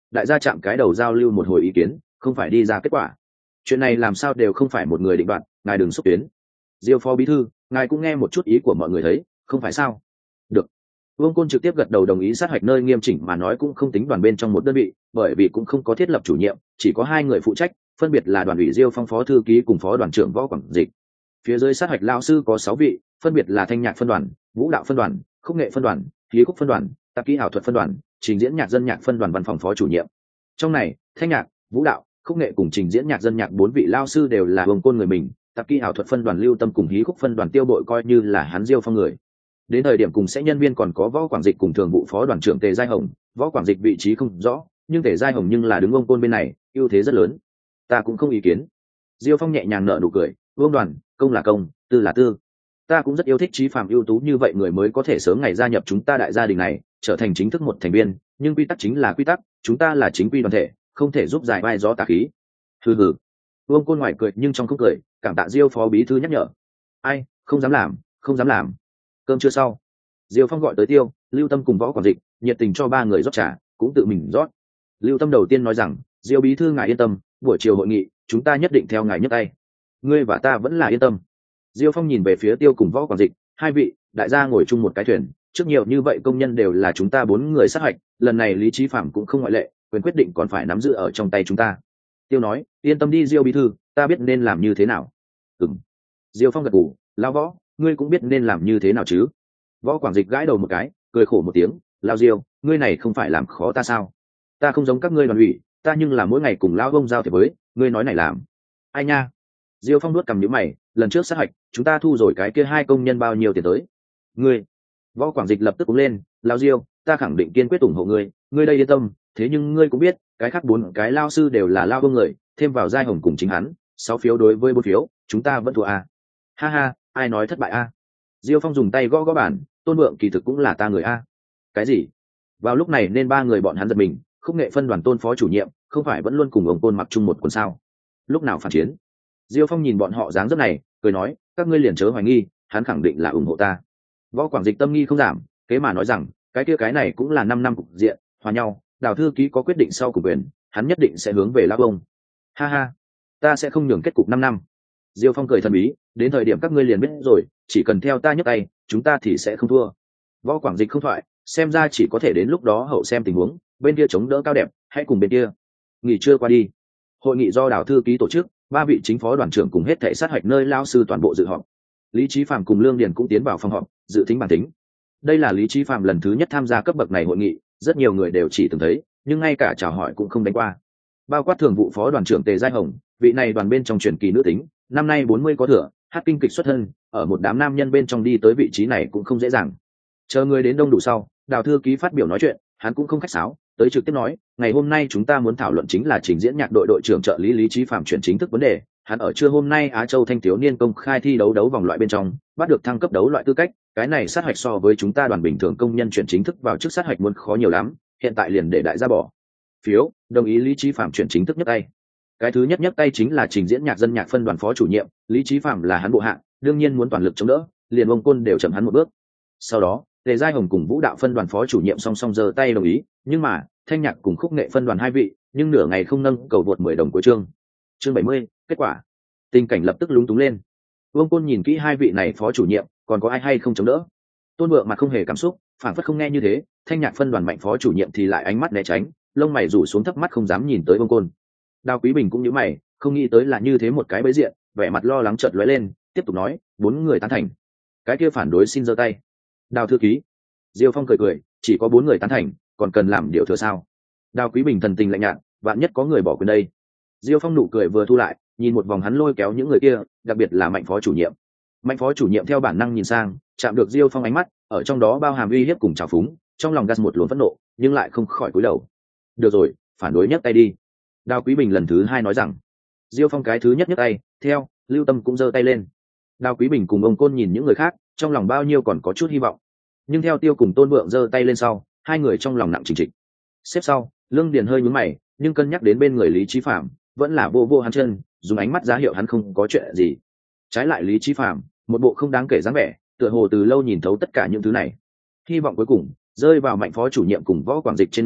đại gia chạm cái đầu giao lưu một hồi ý kiến, không phải đi ra kết quả. Chuyện này làm sao đều không phải một người định đoạt, ngài đừng xúc tiến. Diêu phó bí thư, ngài cũng nghe một chút ý của mọi người thấy, không phải sao? Được. Vương Côn trực tiếp gật đầu đồng ý. sát hạch nơi nghiêm chỉnh mà nói cũng không tính đoàn bên trong một đơn vị, bởi vì cũng không có thiết lập chủ nhiệm, chỉ có hai người phụ trách, phân biệt là đoàn ủy Diêu Phong phó thư ký cùng phó đoàn trưởng Võ Quảng Dịch. Phía dưới sát hạch lao sư có sáu vị, phân biệt là thanh nhạc phân đoàn, vũ đạo phân đoàn, khúc nghệ phân đoàn, khí khúc phân đoàn, tạp kỹ ảo thuật phân đoàn, trình diễn nhạc dân nhạc phân đoàn văn phòng phó chủ nhiệm. Trong này, thanh nhạc, vũ đạo, khúc nghệ cùng trình diễn nhạc dân nhạc bốn vị lao sư đều là Vương Côn người mình, tạp kỹ ảo thuật phân đoàn Lưu Tâm cùng hí khúc phân đoàn Tiêu Bội coi như là hắn Diêu Phong người. Đến thời điểm cùng sẽ nhân viên còn có Võ Quảng Dịch cùng thường vụ phó đoàn trưởng Tề Giai Hồng. Võ Quảng Dịch vị trí không rõ, nhưng Tề Giai Hồng nhưng là đứng Vương Côn bên này, ưu thế rất lớn. Ta cũng không ý kiến. Diêu Phong nhẹ nhàng nở nụ cười. Vương đoàn, công là công, tư là tư. Ta cũng rất yêu thích Chí Phạm ưu tú như vậy người mới có thể sớm ngày gia nhập chúng ta đại gia đình này, trở thành chính thức một thành viên. Nhưng quy tắc chính là quy tắc, chúng ta là chính quy đoàn thể, không thể giúp giải vai gió tà khí. Hừ hừ. Vương Côn ngoài cười nhưng trong không cười, cảm tạ Diêu phó bí thư nhắc nhở. Ai, không dám làm, không dám làm. Cơm trưa sau, Diêu Phong gọi tới Tiêu, Lưu Tâm cùng Võ Quảng Dịch, nhiệt tình cho ba người rót trà, cũng tự mình rót. Lưu Tâm đầu tiên nói rằng, Diêu bí thư ngài yên tâm, buổi chiều hội nghị, chúng ta nhất định theo ngài nhấc tay. Ngươi và ta vẫn là yên tâm. Diêu Phong nhìn về phía Tiêu cùng Võ Quảng Dịch, hai vị, đại gia ngồi chung một cái thuyền, trước nhiều như vậy công nhân đều là chúng ta bốn người sát hạch, lần này Lý Chí Phạm cũng không ngoại lệ, quyền quyết định còn phải nắm giữ ở trong tay chúng ta. Tiêu nói, yên tâm đi Diêu bí thư, ta biết nên làm như thế nào. Ừm. Diêu Phong gật gù, lão Võ, ngươi cũng biết nên làm như thế nào chứ? Võ Quảng Dịch gãi đầu một cái, cười khổ một tiếng, lão Diêu, ngươi này không phải làm khó ta sao? Ta không giống các ngươi đoàn ủy, ta nhưng là mỗi ngày cùng lão ông giao thiệp với, ngươi nói này làm. Ai nha? Diêu Phong nuốt cằm nhíu mày, lần trước sát hạch, chúng ta thu rồi cái kia hai công nhân bao nhiêu tiền tới? Ngươi. Võ Quảng Dịch lập tức cũng lên, lão Diêu, ta khẳng định kiên quyết ủng hộ ngươi, ngươi đây yên tâm, thế nhưng ngươi cũng biết, cái khác bốn cái lao sư đều là lao ông người, thêm vào Giai Hồng cùng chính hắn, sáu phiếu đối với bốn phiếu, chúng ta vẫn thua à? Ha ha, ai nói thất bại a? Diêu Phong dùng tay gõ gõ bàn, Tôn Vượng kỳ thực cũng là ta người a. Cái gì? Vào lúc này nên ba người bọn hắn giật mình, khúc nghệ phân đoàn Tôn phó chủ nhiệm, không phải vẫn luôn cùng ông Tôn mặc chung một quần sao? Lúc nào phản chiến? Diêu Phong nhìn bọn họ dáng dấp này, cười nói, các ngươi liền chớ hoài nghi, hắn khẳng định là ủng hộ ta. Võ Quảng Dịch tâm nghi không giảm, kế mà nói rằng, cái kia cái này cũng là năm năm cục diện, hòa nhau, Đào thư ký có quyết định sau của quyền, hắn nhất định sẽ hướng về lão ông. Ha ha, ta sẽ không nhường kết cục năm năm. Diêu Phong cười thần bí, đến thời điểm các ngươi liền biết rồi, chỉ cần theo ta nhấc tay, chúng ta thì sẽ không thua. Võ Quảng Dịch không thoại, xem ra chỉ có thể đến lúc đó hậu xem tình huống, bên kia chống đỡ cao đẹp, hãy cùng bên kia. Nghỉ trưa qua đi, hội nghị do Đào thư ký tổ chức, ba vị chính phó đoàn trưởng cùng hết thảy sát hạch nơi lao sư toàn bộ dự họp. Lý Chí Phạm cùng Lương Điền cũng tiến vào phòng họp, dự tính bản tính. Đây là Lý Chí Phạm lần thứ nhất tham gia cấp bậc này hội nghị, rất nhiều người đều chỉ từng thấy, nhưng ngay cả chào hỏi cũng không đánh qua. Bao quát thường vụ phó đoàn trưởng Tề Giai Hồng, vị này đoàn bên trong truyền kỳ nữ tính, năm nay bốn mươi có thừa, hát kinh kịch xuất thân, ở một đám nam nhân bên trong đi tới vị trí này cũng không dễ dàng. Chờ người đến đông đủ sau, Đào thư ký phát biểu nói chuyện, hắn cũng không khách sáo, tới trực tiếp nói, ngày hôm nay chúng ta muốn thảo luận chính là trình diễn nhạc đội đội trưởng trợ lý Lý Chí Phạm chuyển chính thức vấn đề. Hắn ở trưa hôm nay Á Châu thanh thiếu niên công khai thi đấu đấu vòng loại bên trong, bắt được thăng cấp đấu loại tư cách, cái này sát hạch so với chúng ta đoàn bình thường công nhân chuyển chính thức vào chức sát hạch muốn khó nhiều lắm, hiện tại liền để đại gia bỏ phiếu, đồng ý Lý Chí Phạm chuyển chính thức nhấc tay. Cái thứ nhất nhấc tay chính là trình diễn nhạc dân nhạc phân đoàn phó chủ nhiệm, Lý Chí Phạm là hắn bộ hạ, đương nhiên muốn toàn lực chống đỡ, liền ông Côn đều chậm hắn một bước. Sau đó, Tề Giai Hồng cùng vũ đạo phân đoàn phó chủ nhiệm song song giơ tay đồng ý, nhưng mà, thanh nhạc cùng khúc nghệ phân đoàn hai vị, nhưng nửa ngày không nâng cầu vượt mười đồng của chương. Chương bảy mươi, kết quả. Tình cảnh lập tức lúng túng lên. Vương Côn nhìn kỹ hai vị này phó chủ nhiệm, còn có ai hay không chống đỡ? Tôn Vượng mặt không hề cảm xúc, phản phất không nghe như thế, thanh nhạc phân đoàn mạnh phó chủ nhiệm thì lại ánh mắt né tránh, lông mày rủ xuống thấp mắt không dám nhìn tới Vương Côn. Đào Quý Bình cũng nhíu mày, không nghĩ tới là như thế một cái bẫy diện, vẻ mặt lo lắng chợt lóe lên, tiếp tục nói, bốn người tán thành. Cái kia phản đối xin giơ tay. Đào thư ký. Diêu Phong cười cười, chỉ có bốn người tán thành, còn cần làm điều thừa sao? Đào Quý Bình thần tình lạnh nhạt, vạn nhất có người bỏ quyền đây. Diêu Phong nụ cười vừa thu lại, nhìn một vòng hắn lôi kéo những người kia, đặc biệt là mạnh phó chủ nhiệm. Mạnh phó chủ nhiệm theo bản năng nhìn sang, chạm được Diêu Phong ánh mắt, ở trong đó bao hàm uy hiếp cùng trào phúng, trong lòng gas một luồng phẫn nộ, nhưng lại không khỏi cúi đầu. Được rồi, phản đối nhấc tay đi. Đào Quý Bình lần thứ hai nói rằng. Diêu Phong cái thứ nhất nhấc tay, theo, Lưu Tâm cũng giơ tay lên. Đào Quý Bình cùng ông Côn nhìn những người khác, trong lòng bao nhiêu còn có chút hy vọng. Nhưng theo Tiêu cùng Tôn Vượng giơ tay lên sau, hai người trong lòng nặng chỉnh trịch. Xếp sau, Lương Điền hơi nhướng mày, nhưng cân nhắc đến bên người Lý Chí Phạm, vẫn là vô vô hắn chân, dùng ánh mắt giá hiệu hắn không có chuyện gì. Trái lại Lý Chí Phạm, một bộ không đáng kể dáng vẻ, tựa hồ từ lâu nhìn thấu tất cả những thứ này. Hy vọng cuối cùng rơi vào mạnh phó chủ nhiệm cùng Võ Quảng Dịch trên người,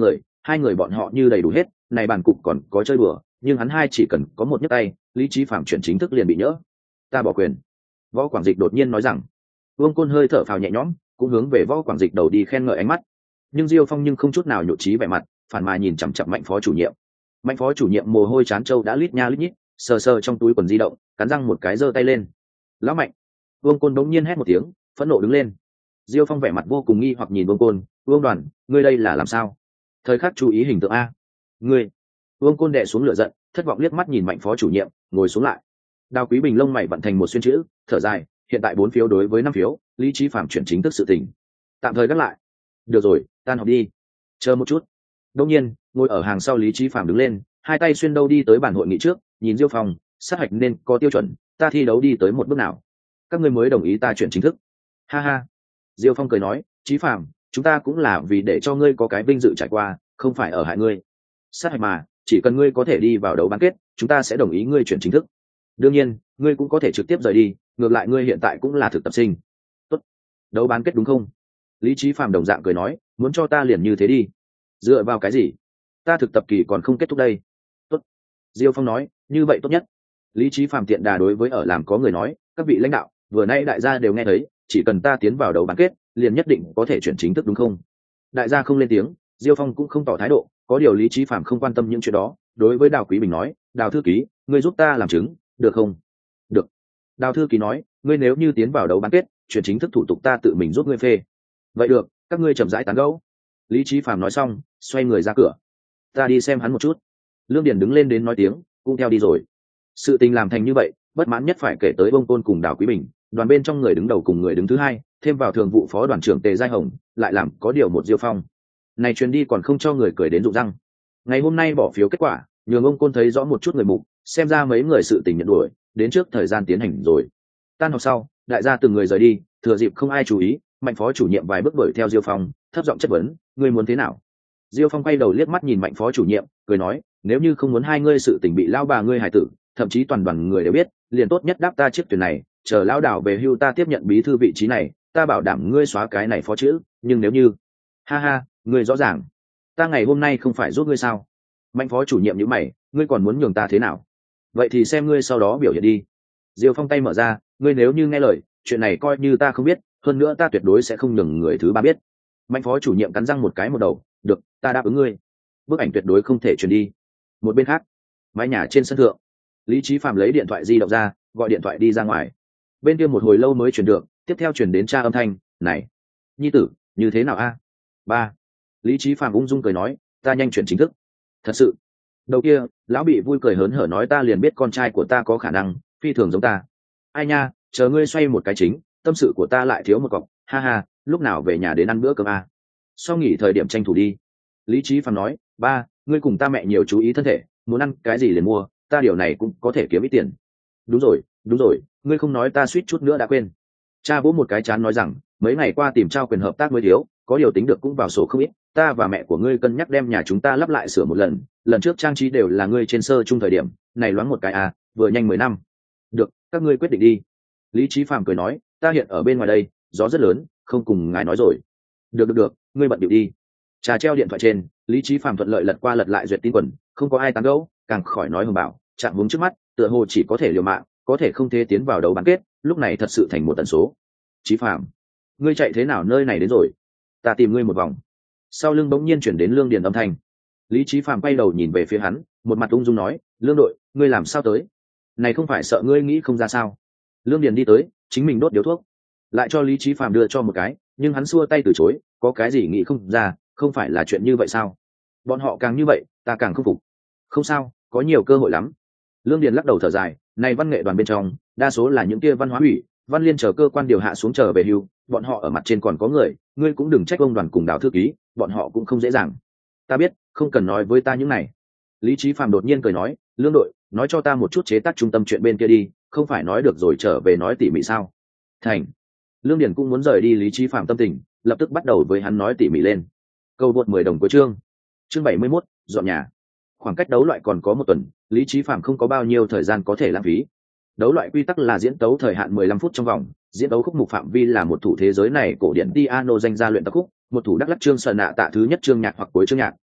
hai người bọn họ như đầy đủ hết, này bàn cục còn có chơi đùa, nhưng hắn hai chỉ cần có một nhấc tay, Lý Chí Phạm chuyển chính thức liền bị nhỡ. Ta bỏ quyền. Võ Quảng Dịch đột nhiên nói rằng. Vương Côn hơi thở phào nhẹ nhõm, cũng hướng về Võ Quảng Dịch đầu đi khen ngợi ánh mắt. Nhưng Diêu Phong nhưng không chút nào nhụt chí vẻ mặt, phản mà nhìn chằm chằm Mạnh phó chủ nhiệm. Mạnh phó chủ nhiệm mồ hôi chán trâu đã lít nha lít nhít, sờ sờ trong túi quần di động, cắn răng một cái giơ tay lên. Lão Mạnh. Vương Côn đống nhiên hét một tiếng, phẫn nộ đứng lên. Diêu Phong vẻ mặt vô cùng nghi hoặc nhìn Vương Côn, "Vương Đoàn, ngươi đây là làm sao?" Thời khắc chú ý hình tượng a. "Ngươi." Vương Côn đè xuống lửa giận, thất vọng liếc mắt nhìn Mạnh phó chủ nhiệm, ngồi xuống lại. Đào Quý Bình lông mày vặn thành một xuyên chữ, thở dài, hiện tại bốn phiếu đối với năm phiếu, Lý Chí Phạm chuyển chính thức sự tình. Tạm thời gác lại. Được rồi, tan họp đi. Chờ một chút. Đương nhiên, ngồi ở hàng sau Lý Chí Phạm đứng lên, hai tay xuyên đâu đi tới bàn hội nghị trước, nhìn Diêu Phong, sát hạch nên có tiêu chuẩn, ta thi đấu đi tới một bước nào? Các ngươi mới đồng ý ta chuyển chính thức. Ha ha. Diêu Phong cười nói, Chí Phạm, chúng ta cũng là vì để cho ngươi có cái vinh dự trải qua, không phải ở hại ngươi. Sát hạch mà, chỉ cần ngươi có thể đi vào đấu bán kết, chúng ta sẽ đồng ý ngươi chuyển chính thức. Đương nhiên, ngươi cũng có thể trực tiếp rời đi, ngược lại ngươi hiện tại cũng là thực tập sinh. Tốt. Đấu bán kết đúng không? Lý Chí Phạm đồng dạng cười nói, muốn cho ta liền như thế đi. Dựa vào cái gì? Ta thực tập kỳ còn không kết thúc đây. Tốt. Diêu Phong nói, như vậy tốt nhất. Lý Chí Phạm tiện đà đối với ở làm có người nói, các vị lãnh đạo, vừa nay đại gia đều nghe thấy, chỉ cần ta tiến vào đấu bán kết, liền nhất định có thể chuyển chính thức đúng không? Đại gia không lên tiếng, Diêu Phong cũng không tỏ thái độ, có điều Lý Chí Phạm không quan tâm những chuyện đó, đối với Đào Quý Bình nói, Đào thư ký, ngươi giúp ta làm chứng, được không? Được. Đào thư ký nói, ngươi nếu như tiến vào đấu bán kết, chuyển chính thức thủ tục ta tự mình giúp ngươi phê. Vậy được, các ngươi chậm rãi tán gẫu. Lý Chí Phạm nói xong, xoay người ra cửa. Ta đi xem hắn một chút. Lương Điền đứng lên đến nói tiếng, cũng theo đi rồi. Sự tình làm thành như vậy, bất mãn nhất phải kể tới Bông Côn cùng Đào Quý Bình, đoàn bên trong người đứng đầu cùng người đứng thứ hai, thêm vào thường vụ phó đoàn trưởng Tề Giai Hồng, lại làm có điều một Diêu Phong. Này truyền đi còn không cho người cười đến rụng răng. Ngày hôm nay bỏ phiếu kết quả, nhường ông Côn thấy rõ một chút người mù, xem ra mấy người sự tình nhận đuổi, đến trước thời gian tiến hành rồi. Tan học sau, đại gia từng người rời đi, thừa dịp không ai chú ý, Mạnh phó chủ nhiệm vài bước đuổi theo Diêu Phong, thấp giọng chất vấn, ngươi muốn thế nào? Diêu Phong quay đầu liếc mắt nhìn Mạnh phó chủ nhiệm, cười nói, nếu như không muốn hai ngươi sự tình bị lao bà ngươi hại tử, thậm chí toàn đoàn người đều biết, liền tốt nhất đáp ta chiếc thuyền này, chờ lao đảo về hưu ta tiếp nhận bí thư vị trí này, ta bảo đảm ngươi xóa cái này phó chữ, nhưng nếu như, ha ha, ngươi rõ ràng, ta ngày hôm nay không phải giúp ngươi sao? Mạnh phó chủ nhiệm như mày, ngươi còn muốn nhường ta thế nào? Vậy thì xem ngươi sau đó biểu hiện đi. Diêu Phong tay mở ra, ngươi nếu như nghe lời, chuyện này coi như ta không biết, hơn nữa ta tuyệt đối sẽ không nhường người thứ ba biết. Mạnh phó chủ nhiệm cắn răng một cái một đầu, được, ta đáp ứng ngươi. Bức ảnh tuyệt đối không thể truyền đi. Một bên khác, mái nhà trên sân thượng, Lý Chí Phạm lấy điện thoại di động ra, gọi điện thoại đi ra ngoài. Bên kia một hồi lâu mới truyền được, tiếp theo truyền đến cha âm thanh, này, nhi tử, như thế nào a? Ba. Lý Chí Phạm ung dung cười nói, ta nhanh chuyển chính thức. Thật sự. Đầu kia, lão bị vui cười hớn hở nói ta liền biết con trai của ta có khả năng, phi thường giống ta. Ai nha, chờ ngươi xoay một cái chính, tâm sự của ta lại thiếu một cọc, ha ha, lúc nào về nhà đến ăn bữa cơm a? Sau nghỉ thời điểm tranh thủ đi. Lý Chí Phạm nói, ba, ngươi cùng ta mẹ nhiều chú ý thân thể, muốn ăn cái gì liền mua, ta điều này cũng có thể kiếm ít tiền. Đúng rồi, đúng rồi, ngươi không nói ta suýt chút nữa đã quên. Cha vỗ một cái chán nói rằng, mấy ngày qua tìm trao quyền hợp tác mới thiếu, có điều tính được cũng vào sổ không ít, ta và mẹ của ngươi cân nhắc đem nhà chúng ta lắp lại sửa một lần, lần trước trang trí đều là ngươi trên sơ chung thời điểm, này loáng một cái à, vừa nhanh mười năm. Được, các ngươi quyết định đi. Lý Chí Phạm cười nói, ta hiện ở bên ngoài đây, gió rất lớn, không cùng ngài nói rồi. Được được được, ngươi bận điệu đi. Trà treo điện thoại trên, Lý Chí Phạm thuận lợi lật qua lật lại duyệt tin quần, không có ai tán gẫu, càng khỏi nói hùng bảo, chạm hướng trước mắt, tựa hồ chỉ có thể liều mạng, có thể không thể tiến vào đấu bán kết, lúc này thật sự thành một tần số. Chí Phạm, ngươi chạy thế nào nơi này đến rồi? Ta tìm ngươi một vòng. Sau lưng bỗng nhiên chuyển đến Lương Điền âm thanh. Lý Chí Phạm quay đầu nhìn về phía hắn, một mặt ung dung nói, Lương đội, ngươi làm sao tới? Này không phải sợ ngươi nghĩ không ra sao? Lương Điền đi tới, chính mình đốt điếu thuốc, lại cho Lý Chí Phạm đưa cho một cái, nhưng hắn xua tay từ chối, có cái gì nghĩ không ra, không phải là chuyện như vậy sao? Bọn họ càng như vậy, ta càng không phục. Không sao, có nhiều cơ hội lắm. Lương Điền lắc đầu thở dài, này văn nghệ đoàn bên trong, đa số là những kia văn hóa ủy, văn liên chờ cơ quan điều hạ xuống chờ về hưu, bọn họ ở mặt trên còn có người, ngươi cũng đừng trách ông đoàn cùng Đào thư ký, bọn họ cũng không dễ dàng. Ta biết, không cần nói với ta những này. Lý Chí Phạm đột nhiên cười nói, Lương đội, nói cho ta một chút chế tác trung tâm chuyện bên kia đi, không phải nói được rồi trở về nói tỉ mỉ sao? Thành. Lương Điền cũng muốn rời đi Lý Chí Phạm tâm tình, lập tức bắt đầu với hắn nói tỉ mỉ lên. Câu vượt mười đồng cuối chương. Chương bảy mươi mốt, dọn nhà. Khoảng cách đấu loại còn có một tuần, Lý Chí Phạm không có bao nhiêu thời gian có thể lãng phí. Đấu loại quy tắc là diễn tấu thời hạn mười lăm phút trong vòng, diễn tấu khúc mục phạm vi là một thủ thế giới này cổ điển piano danh gia luyện tập khúc, một thủ đắc lắc chương sờ nạ tạ thứ nhất chương nhạc hoặc cuối chương nhạc,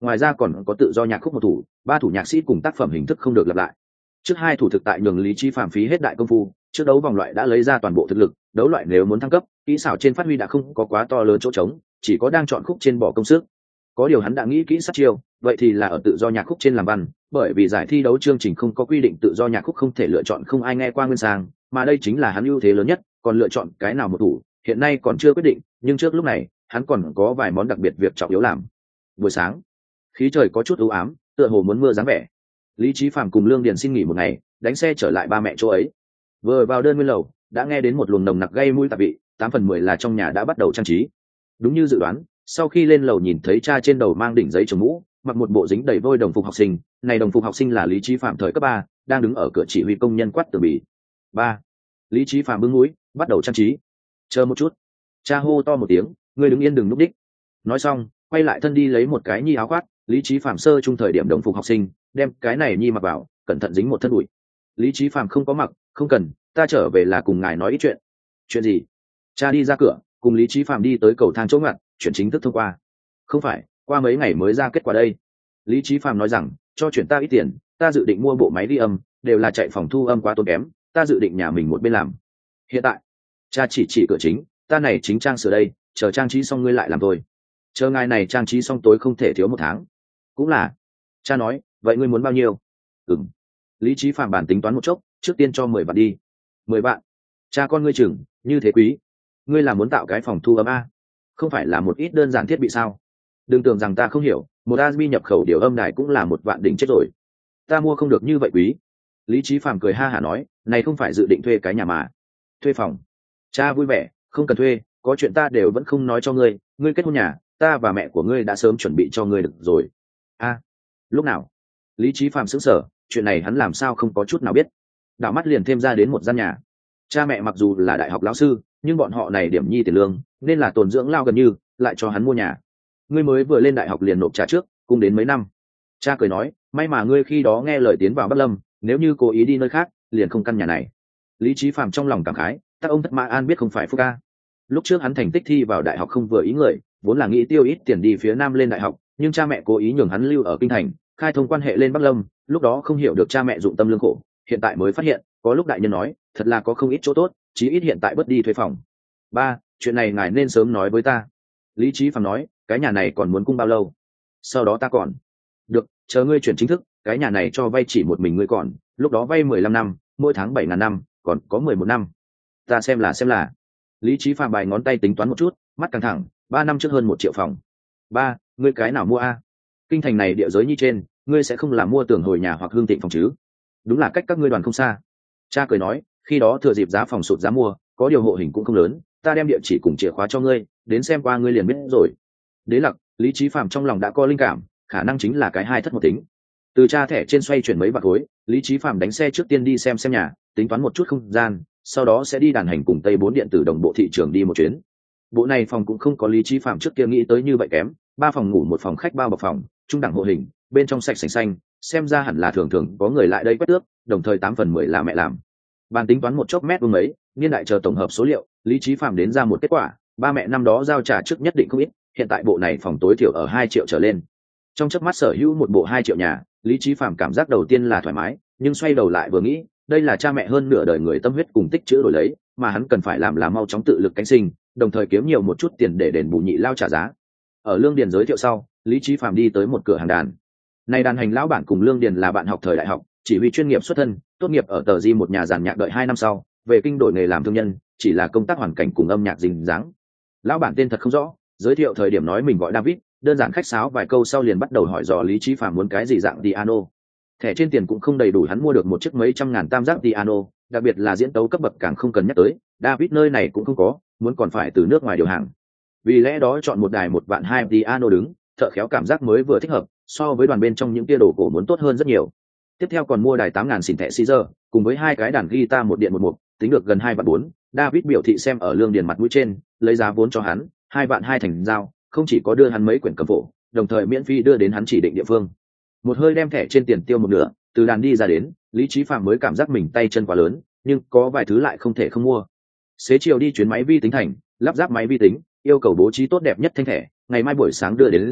ngoài ra còn có tự do nhạc khúc một thủ, ba thủ nhạc sĩ cùng tác phẩm hình thức không được lặp lại. Trước hai thủ thực tại nhường Lý Chí Phạm phí hết đại công phu, trước đấu vòng loại đã lấy ra toàn bộ thực lực, đấu loại nếu muốn thăng cấp, kỹ xảo trên phát huy đã không có quá to lớn chỗ trống, chỉ có đang chọn khúc trên bỏ công sức. Có điều hắn đã nghĩ kỹ sát chiêu, vậy thì là ở tự do nhạc khúc trên làm văn, bởi vì giải thi đấu chương trình không có quy định tự do nhạc khúc không thể lựa chọn không ai nghe qua nguyên sang, mà đây chính là hắn ưu thế lớn nhất, còn lựa chọn cái nào một thủ, hiện nay còn chưa quyết định, nhưng trước lúc này, hắn còn có vài món đặc biệt việc trọng yếu làm. Buổi sáng, khí trời có chút u ám, tựa hồ muốn mưa dáng vẻ. Lý Chí Phạm cùng Lương Điền xin nghỉ một ngày, đánh xe trở lại ba mẹ chỗ ấy. Vừa vào đơn nguyên lầu, đã nghe đến một luồng nồng nặc gây mũi tạp vị, tám phần mười là trong nhà đã bắt đầu trang trí. Đúng như dự đoán, sau khi lên lầu nhìn thấy cha trên đầu mang đỉnh giấy trồng mũ, mặc một bộ dính đầy vôi đồng phục học sinh, này đồng phục học sinh là Lý Chí Phạm thời cấp ba, đang đứng ở cửa chỉ huy công nhân quát từ bì. Ba. Lý Chí Phạm bưng mũi, bắt đầu trang trí. Chờ một chút. Cha hô to một tiếng, ngươi đứng yên đừng núp đích. Nói xong, quay lại thân đi lấy một cái nhi áo khoác, Lý Chí Phạm sơ trung thời điểm đồng phục học sinh, đem cái này nhi mặc vào, cẩn thận dính một thân bụi. Lý Chí Phạm không có mặc, không cần, ta trở về là cùng ngài nói ít chuyện. Chuyện gì? Cha đi ra cửa, cùng Lý Chí Phạm đi tới cầu thang chỗ ngặt, chuyển chính thức thông qua. Không phải, qua mấy ngày mới ra kết quả đây. Lý Chí Phạm nói rằng, cho chuyển ta ít tiền, ta dự định mua bộ máy ghi âm, đều là chạy phòng thu âm quá tốn kém, ta dự định nhà mình một bên làm. Hiện tại, cha chỉ chỉ cửa chính, ta này chính trang sửa đây, chờ trang trí xong ngươi lại làm thôi. Chờ ngài này trang trí xong tối không thể thiếu một tháng. Cũng là. Cha nói, vậy ngươi muốn bao nhiêu? Ừm. Lý Chí Phạm bản tính toán một chốc, trước tiên cho mười vạn đi. Mười vạn? Cha con ngươi chừng, như thế quý. Ngươi là muốn tạo cái phòng thu âm a? Không phải là một ít đơn giản thiết bị sao? Đừng tưởng rằng ta không hiểu, một a ét i nhập khẩu điều âm đài cũng là một vạn đỉnh chết rồi. Ta mua không được như vậy quý. Lý Chí Phạm cười ha hả nói, này không phải dự định thuê cái nhà mà. Thuê phòng. Cha vui vẻ, không cần thuê, có chuyện ta đều vẫn không nói cho ngươi, ngươi kết hôn nhà, ta và mẹ của ngươi đã sớm chuẩn bị cho ngươi được rồi. A, lúc nào? Lý Chí Phạm sững sờ, chuyện này hắn làm sao không có chút nào biết. Đảo mắt liền thêm ra đến một gian nhà. Cha mẹ mặc dù là đại học lão sư, nhưng bọn họ này điểm nhi tiền lương, nên là tồn dưỡng lao gần như, lại cho hắn mua nhà. Ngươi mới vừa lên đại học liền nộp trả trước, cùng đến mấy năm. Cha cười nói, may mà ngươi khi đó nghe lời tiến vào Bắc Lâm, nếu như cố ý đi nơi khác, liền không căn nhà này. Lý Chí Phạm trong lòng cảm khái, các ông thất mã an biết không phải phúc ca. Lúc trước hắn thành tích thi vào đại học không vừa ý người, vốn là nghĩ tiêu ít tiền đi phía Nam lên đại học, nhưng cha mẹ cố ý nhường hắn lưu ở kinh thành, khai thông quan hệ lên Bắc Lâm, lúc đó không hiểu được cha mẹ dụng tâm lương khổ, hiện tại mới phát hiện, có lúc đại nhân nói, thật là có không ít chỗ tốt, chí ít hiện tại bớt đi thuê phòng. Ba, chuyện này ngài nên sớm nói với ta. Lý Chí Phạm nói, cái nhà này còn muốn cung bao lâu? Sau đó ta còn. Được, chờ ngươi chuyển chính thức, cái nhà này cho vay chỉ một mình ngươi còn, lúc đó vay mười lăm năm, mỗi tháng bảy ngàn năm, còn có mười một năm. Ta xem là xem là. Lý Chí Phạm bài ngón tay tính toán một chút, mắt căng thẳng, ba năm trước hơn một triệu phòng. Ba, ngươi cái nào mua a? Kinh thành này địa giới như trên, ngươi sẽ không làm mua tường hồi nhà hoặc hương thịnh phòng chứ? Đúng là cách các ngươi đoàn không xa. Cha cười nói, khi đó thừa dịp giá phòng sụt giá mua, có điều hộ hình cũng không lớn, ta đem địa chỉ cùng chìa khóa cho ngươi, đến xem qua ngươi liền biết rồi. Đế lặc, Lý Chí Phạm trong lòng đã có linh cảm, khả năng chính là cái hai thất một tính. Từ cha thẻ trên xoay chuyển mấy vạn khối, Lý Chí Phạm đánh xe trước tiên đi xem xem nhà, tính toán một chút không gian, sau đó sẽ đi đàn hành cùng Tây bốn điện tử đồng bộ thị trường đi một chuyến. Bộ này phòng cũng không có Lý Chí Phạm trước kia nghĩ tới như vậy kém, ba phòng ngủ một phòng khách bao bọc phòng, trung đẳng hộ hình, bên trong sạch sành xanh, xem ra hẳn là thường thường có người lại đây quét tước, đồng thời tám phần mười là mẹ làm. Bàn tính toán một chốc mét vuông mấy, niên đại chờ tổng hợp số liệu, Lý Chí Phạm đến ra một kết quả, ba mẹ năm đó giao trả trước nhất định không ít, hiện tại bộ này phòng tối thiểu ở hai triệu trở lên. Trong chớp mắt sở hữu một bộ hai triệu nhà, Lý Chí Phạm cảm giác đầu tiên là thoải mái, nhưng xoay đầu lại vừa nghĩ, đây là cha mẹ hơn nửa đời người tâm huyết cùng tích trữ đổi lấy, mà hắn cần phải làm là mau chóng tự lực cánh sinh, đồng thời kiếm nhiều một chút tiền để đền bù nhị lao trả giá. Ở Lương Điền giới thiệu sau, Lý Chí Phạm đi tới một cửa hàng đàn. Này đàn hành lão bản cùng Lương Điền là bạn học thời đại học, chỉ huy chuyên nghiệp xuất thân, tốt nghiệp ở tờ Di một nhà giàn nhạc đợi hai năm sau, về kinh đổi nghề làm thương nhân, chỉ là công tác hoàn cảnh cùng âm nhạc dính dáng. Lão bản tên thật không rõ, giới thiệu thời điểm nói mình gọi David, đơn giản khách sáo vài câu sau liền bắt đầu hỏi dò Lý Chí Phạm muốn cái gì dạng piano. Thẻ trên tiền cũng không đầy đủ hắn mua được một chiếc mấy trăm ngàn tam giác piano, đặc biệt là diễn tấu cấp bậc càng không cần nhắc tới, David nơi này cũng không có, muốn còn phải từ nước ngoài điều hàng. Vì lẽ đó chọn một đài một vạn hai piano đứng, thợ khéo cảm giác mới vừa thích hợp, so với đoàn bên trong những tia đồ cổ muốn tốt hơn rất nhiều. Tiếp theo còn mua đài tám ngàn xỉn thẻ Caesar, cùng với hai cái đàn guitar một điện một mục, tính được gần hai vạn bốn. David biểu thị xem ở Lương Điền mặt mũi trên, lấy giá vốn cho hắn, hai vạn hai thành giao, không chỉ có đưa hắn mấy quyển cầm phổ, đồng thời miễn phí đưa đến hắn chỉ định địa phương. Một hơi đem thẻ trên tiền tiêu một nửa, từ đàn đi ra đến, Lý Chí Phạm mới cảm giác mình tay chân quá lớn, nhưng có vài thứ lại không thể không mua. Xế chiều đi chuyến máy vi tính thành, lắp ráp máy vi tính, yêu cầu bố trí tốt đẹp nhất thanh thẻ, ngày mai buổi sáng đưa đến, đến ra,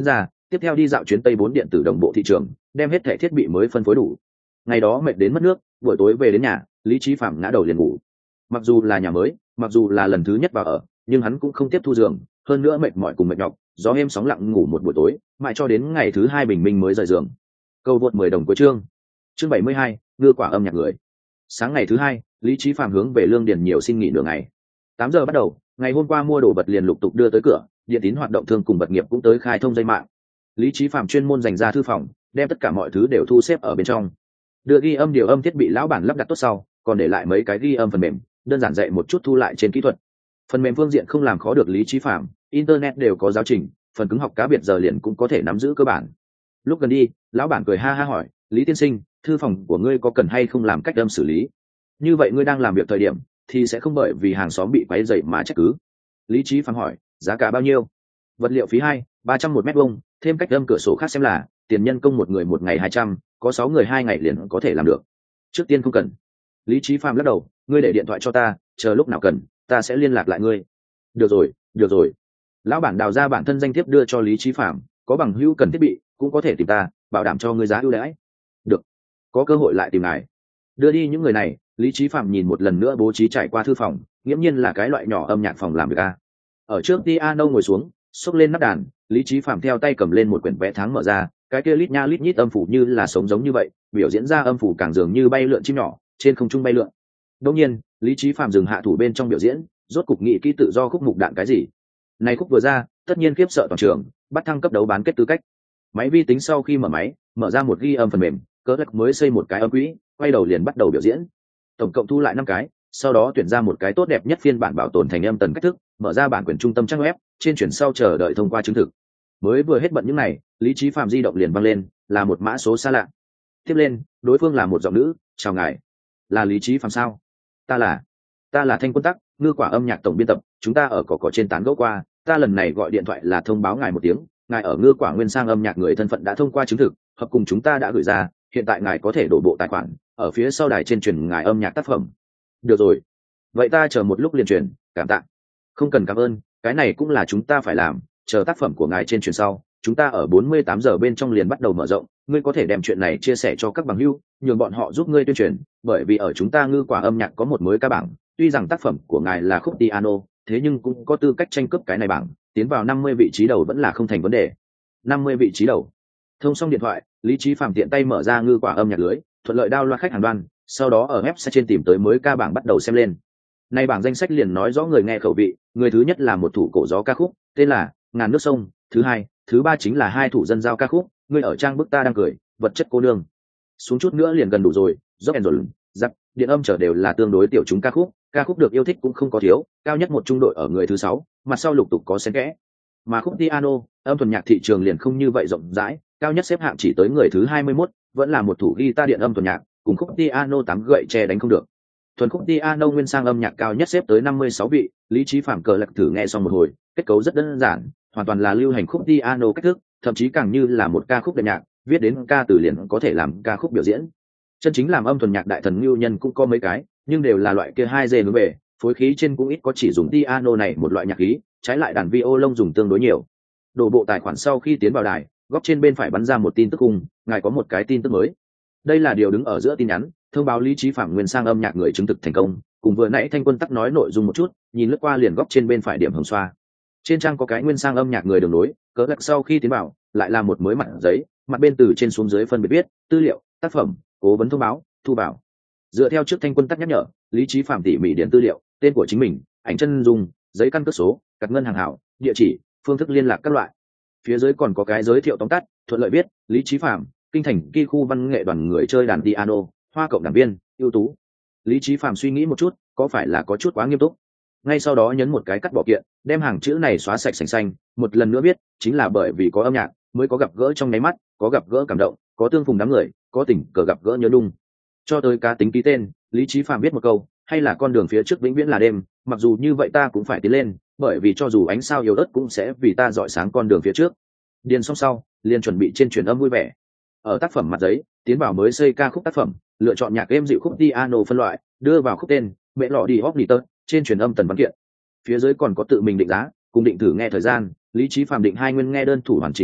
tiếp theo đi dạo chuyến tây bốn điện tử đồng bộ thị trường, đem hết thẻ thiết bị mới phân phối đủ. Ngày đó mệt đến mất nước, buổi tối về đến nhà, Lý Chí Phạm ngã đầu liền ngủ. Mặc dù là nhà mới, mặc dù là lần thứ nhất vào ở, nhưng hắn cũng không tiếp thu giường, hơn nữa mệt mỏi cùng mệt nhọc, gió êm sóng lặng ngủ một buổi tối, mãi cho đến ngày thứ hai bình minh mới rời giường. Câu vượt mười đồng cuối chương. Chương bảy mươi hai, ngư quả âm nhạc người. Sáng ngày thứ hai, Lý Chí Phạm hướng về Lương Điền nhiều xin nghỉ nửa ngày. Tám giờ bắt đầu, ngày hôm qua mua đồ vật liền lục tục đưa tới cửa, điện tín hoạt động thương cùng vật nghiệp cũng tới khai thông dây mạng. Lý Chí Phạm chuyên môn dành ra thư phòng, đem tất cả mọi thứ đều thu xếp ở bên trong. Đưa ghi âm điều âm thiết bị lão bản lắp đặt tốt sau, còn để lại mấy cái ghi âm phần mềm, đơn giản dạy một chút thu lại trên kỹ thuật. Phần mềm phương diện không làm khó được Lý Chí Phạm, internet đều có giáo trình, phần cứng học cá biệt giờ liền cũng có thể nắm giữ cơ bản. Lúc gần đi, lão bản cười ha ha hỏi, Lý tiên sinh, thư phòng của ngươi có cần hay không làm cách âm xử lý? Như vậy ngươi đang làm việc thời điểm thì sẽ không bởi vì hàng xóm bị quấy rầy mà trách cứ. Lý Chí Phạm hỏi, giá cả bao nhiêu? Vật liệu phí hai, ba trăm một mét vuông, thêm cách âm cửa sổ khác xem là, tiền nhân công một người một ngày hai trăm, có sáu người hai ngày liền có thể làm được. Trước tiên không cần. Lý Chí Phạm lắc đầu, ngươi để điện thoại cho ta, chờ lúc nào cần, ta sẽ liên lạc lại ngươi. Được rồi, được rồi. Lão bản đào ra bản thân danh thiếp đưa cho Lý Chí Phạm, có bằng hữu cần thiết bị, cũng có thể tìm ta, bảo đảm cho ngươi giá ưu đãi. Được, có cơ hội lại tìm ngài. Đưa đi những người này, Lý Chí Phạm nhìn một lần nữa bố trí trải qua thư phòng, nghiễm nhiên là cái loại nhỏ âm nhạc phòng làm việc a. Ở trước piano ngồi xuống, xốc lên nắp đàn, Lý Chí Phạm theo tay cầm lên một quyển vẽ tháng mở ra, cái kia lít nha lít nhít âm phủ như là sống giống như vậy, biểu diễn ra âm phủ càng dường như bay lượn chim nhỏ, trên không trung bay lượn. Đột nhiên, Lý Chí Phạm dừng hạ thủ bên trong biểu diễn, rốt cục nghĩ kỹ tự do khúc mục đạn cái gì. Này khúc vừa ra, tất nhiên khiếp sợ toàn trường, bắt thăng cấp đấu bán kết tư cách. Máy vi tính sau khi mở máy, mở ra một ghi âm phần mềm, cỡ lắc mới xây một cái âm quỹ, quay đầu liền bắt đầu biểu diễn. Tổng cộng thu lại năm cái, sau đó tuyển ra một cái tốt đẹp nhất phiên bản bảo tồn thành âm tần cách thức, mở ra bản quyền trung tâm trang web, trên chuyển sau chờ đợi thông qua chứng thực. Mới vừa hết bận những này, Lý Chí Phạm di động liền vang lên, là một mã số xa lạ. Tiếp lên, đối phương là một giọng nữ, chào ngài, là Lý Chí Phạm sao? Ta là, ta là Thanh Quân Tắc, ngư quả âm nhạc tổng biên tập, chúng ta ở cỏ cỏ trên tán gẫu qua, ta lần này gọi điện thoại là thông báo ngài một tiếng, ngài ở ngư quả nguyên sang âm nhạc người thân phận đã thông qua chứng thực, hợp cùng chúng ta đã gửi ra, hiện tại ngài có thể đổ bộ tài khoản, ở phía sau đài trên truyền ngài âm nhạc tác phẩm. Được rồi, vậy ta chờ một lúc liền truyền, cảm tạ. Không cần cảm ơn, cái này cũng là chúng ta phải làm, chờ tác phẩm của ngài trên truyền sau, chúng ta ở bốn mươi tám giờ bên trong liền bắt đầu mở rộng, ngươi có thể đem chuyện này chia sẻ cho các bằng hữu, nhường bọn họ giúp ngươi tuyên truyền, bởi vì ở chúng ta ngư quả âm nhạc có một mới ca bảng, tuy rằng tác phẩm của ngài là khúc piano, thế nhưng cũng có tư cách tranh cướp cái này bảng, tiến vào năm mươi vị trí đầu vẫn là không thành vấn đề. năm mươi vị trí đầu. Thông xong điện thoại, Lý Chí Phạm tiện tay mở ra ngư quả âm nhạc lưới, thuận lợi download khách hàng đoan, sau đó ở website trên tìm tới mới ca bảng bắt đầu xem lên. Nay bảng danh sách liền nói rõ người nghe khẩu vị, người thứ nhất là một thủ cổ gió ca khúc, tên là Ngàn nước sông, thứ hai, thứ ba chính là hai thủ dân giao ca khúc, người ở trang bức ta đang cười, vật chất cô nương. Xuống chút nữa liền gần đủ rồi, rock and roll, giặc, điện âm trở đều là tương đối tiểu chúng ca khúc, ca khúc được yêu thích cũng không có thiếu, cao nhất một trung đội ở người thứ sáu, mặt sau lục tục có xen kẽ. Mà khúc piano, âm thuần nhạc thị trường liền không như vậy rộng rãi, cao nhất xếp hạng chỉ tới người thứ hai mươi mốt, vẫn là một thủ guitar điện âm thuần nhạc, cùng khúc piano tám gậy che đánh không được. Thuần khúc piano nguyên sang âm nhạc cao nhất xếp tới năm mươi sáu vị, Lý Chí Phạm cờ lạc thử nghe xong một hồi, kết cấu rất đơn giản, hoàn toàn là lưu hành khúc piano cách thức, thậm chí càng như là một ca khúc đệm nhạc, viết đến ca từ liền có thể làm ca khúc biểu diễn. Chân chính làm âm thuần nhạc đại thần lưu nhân cũng có mấy cái, nhưng đều là loại kia hai dê hướng về, phối khí trên cũng ít có chỉ dùng piano này một loại nhạc khí, trái lại đàn violon dùng tương đối nhiều. Đổ bộ tài khoản sau khi tiến vào đài, góc trên bên phải bắn ra một tin tức khung, ngài có một cái tin tức mới. Đây là điều đứng ở giữa tin nhắn, thông báo Lý Chí Phạm nguyên sang âm nhạc người chứng thực thành công, cùng vừa nãy Thanh Quân Tắc nói nội dung một chút, nhìn lướt qua liền góc trên bên phải điểm hồng xoa. Trên trang có cái nguyên sang âm nhạc người đường nối, cỡ lắc sau khi tiến vào, lại là một mới mặt giấy, mặt bên từ trên xuống dưới phân biệt viết, tư liệu, tác phẩm, cố vấn thông báo, thu bảo. Dựa theo trước Thanh Quân Tắc nhắc nhở, Lý Chí Phạm tỉ mỉ điền tư liệu, tên của chính mình, ảnh chân dung, giấy căn cước số, card ngân hàng hảo, địa chỉ, phương thức liên lạc các loại. Phía dưới còn có cái giới thiệu tóm tắt, thuận lợi viết, Lý Chí Phạm, kinh thành kỳ khu văn nghệ đoàn người chơi đàn piano, hoa cộng đảng viên, ưu tú. Lý Chí Phạm suy nghĩ một chút, có phải là có chút quá nghiêm túc. Ngay sau đó nhấn một cái cắt bỏ kiện, đem hàng chữ này xóa sạch sành xanh, một lần nữa viết, chính là bởi vì có âm nhạc, mới có gặp gỡ trong nháy mắt, có gặp gỡ cảm động, có tương phùng đám người, có tình cờ gặp gỡ nhớ đung. Cho tới cá tính ký tên, Lý Chí Phạm viết một câu, hay là con đường phía trước vĩnh viễn là đêm, mặc dù như vậy ta cũng phải tiến lên, bởi vì cho dù ánh sao yếu ớt cũng sẽ vì ta rọi sáng con đường phía trước. Điền xong sau, liền chuẩn bị trên truyền âm vui vẻ. Ở tác phẩm mặt giấy, tiến vào mới xây ca khúc tác phẩm, lựa chọn nhạc êm dịu khúc piano phân loại, đưa vào khúc tên, mẹ lọ đi hóc tơ, trên truyền âm tần văn kiện. Phía dưới còn có tự mình định giá, cùng định thử nghe thời gian, Lý Chí Phạm định hai nguyên nghe đơn thủ hoàn chỉnh âm nhạc,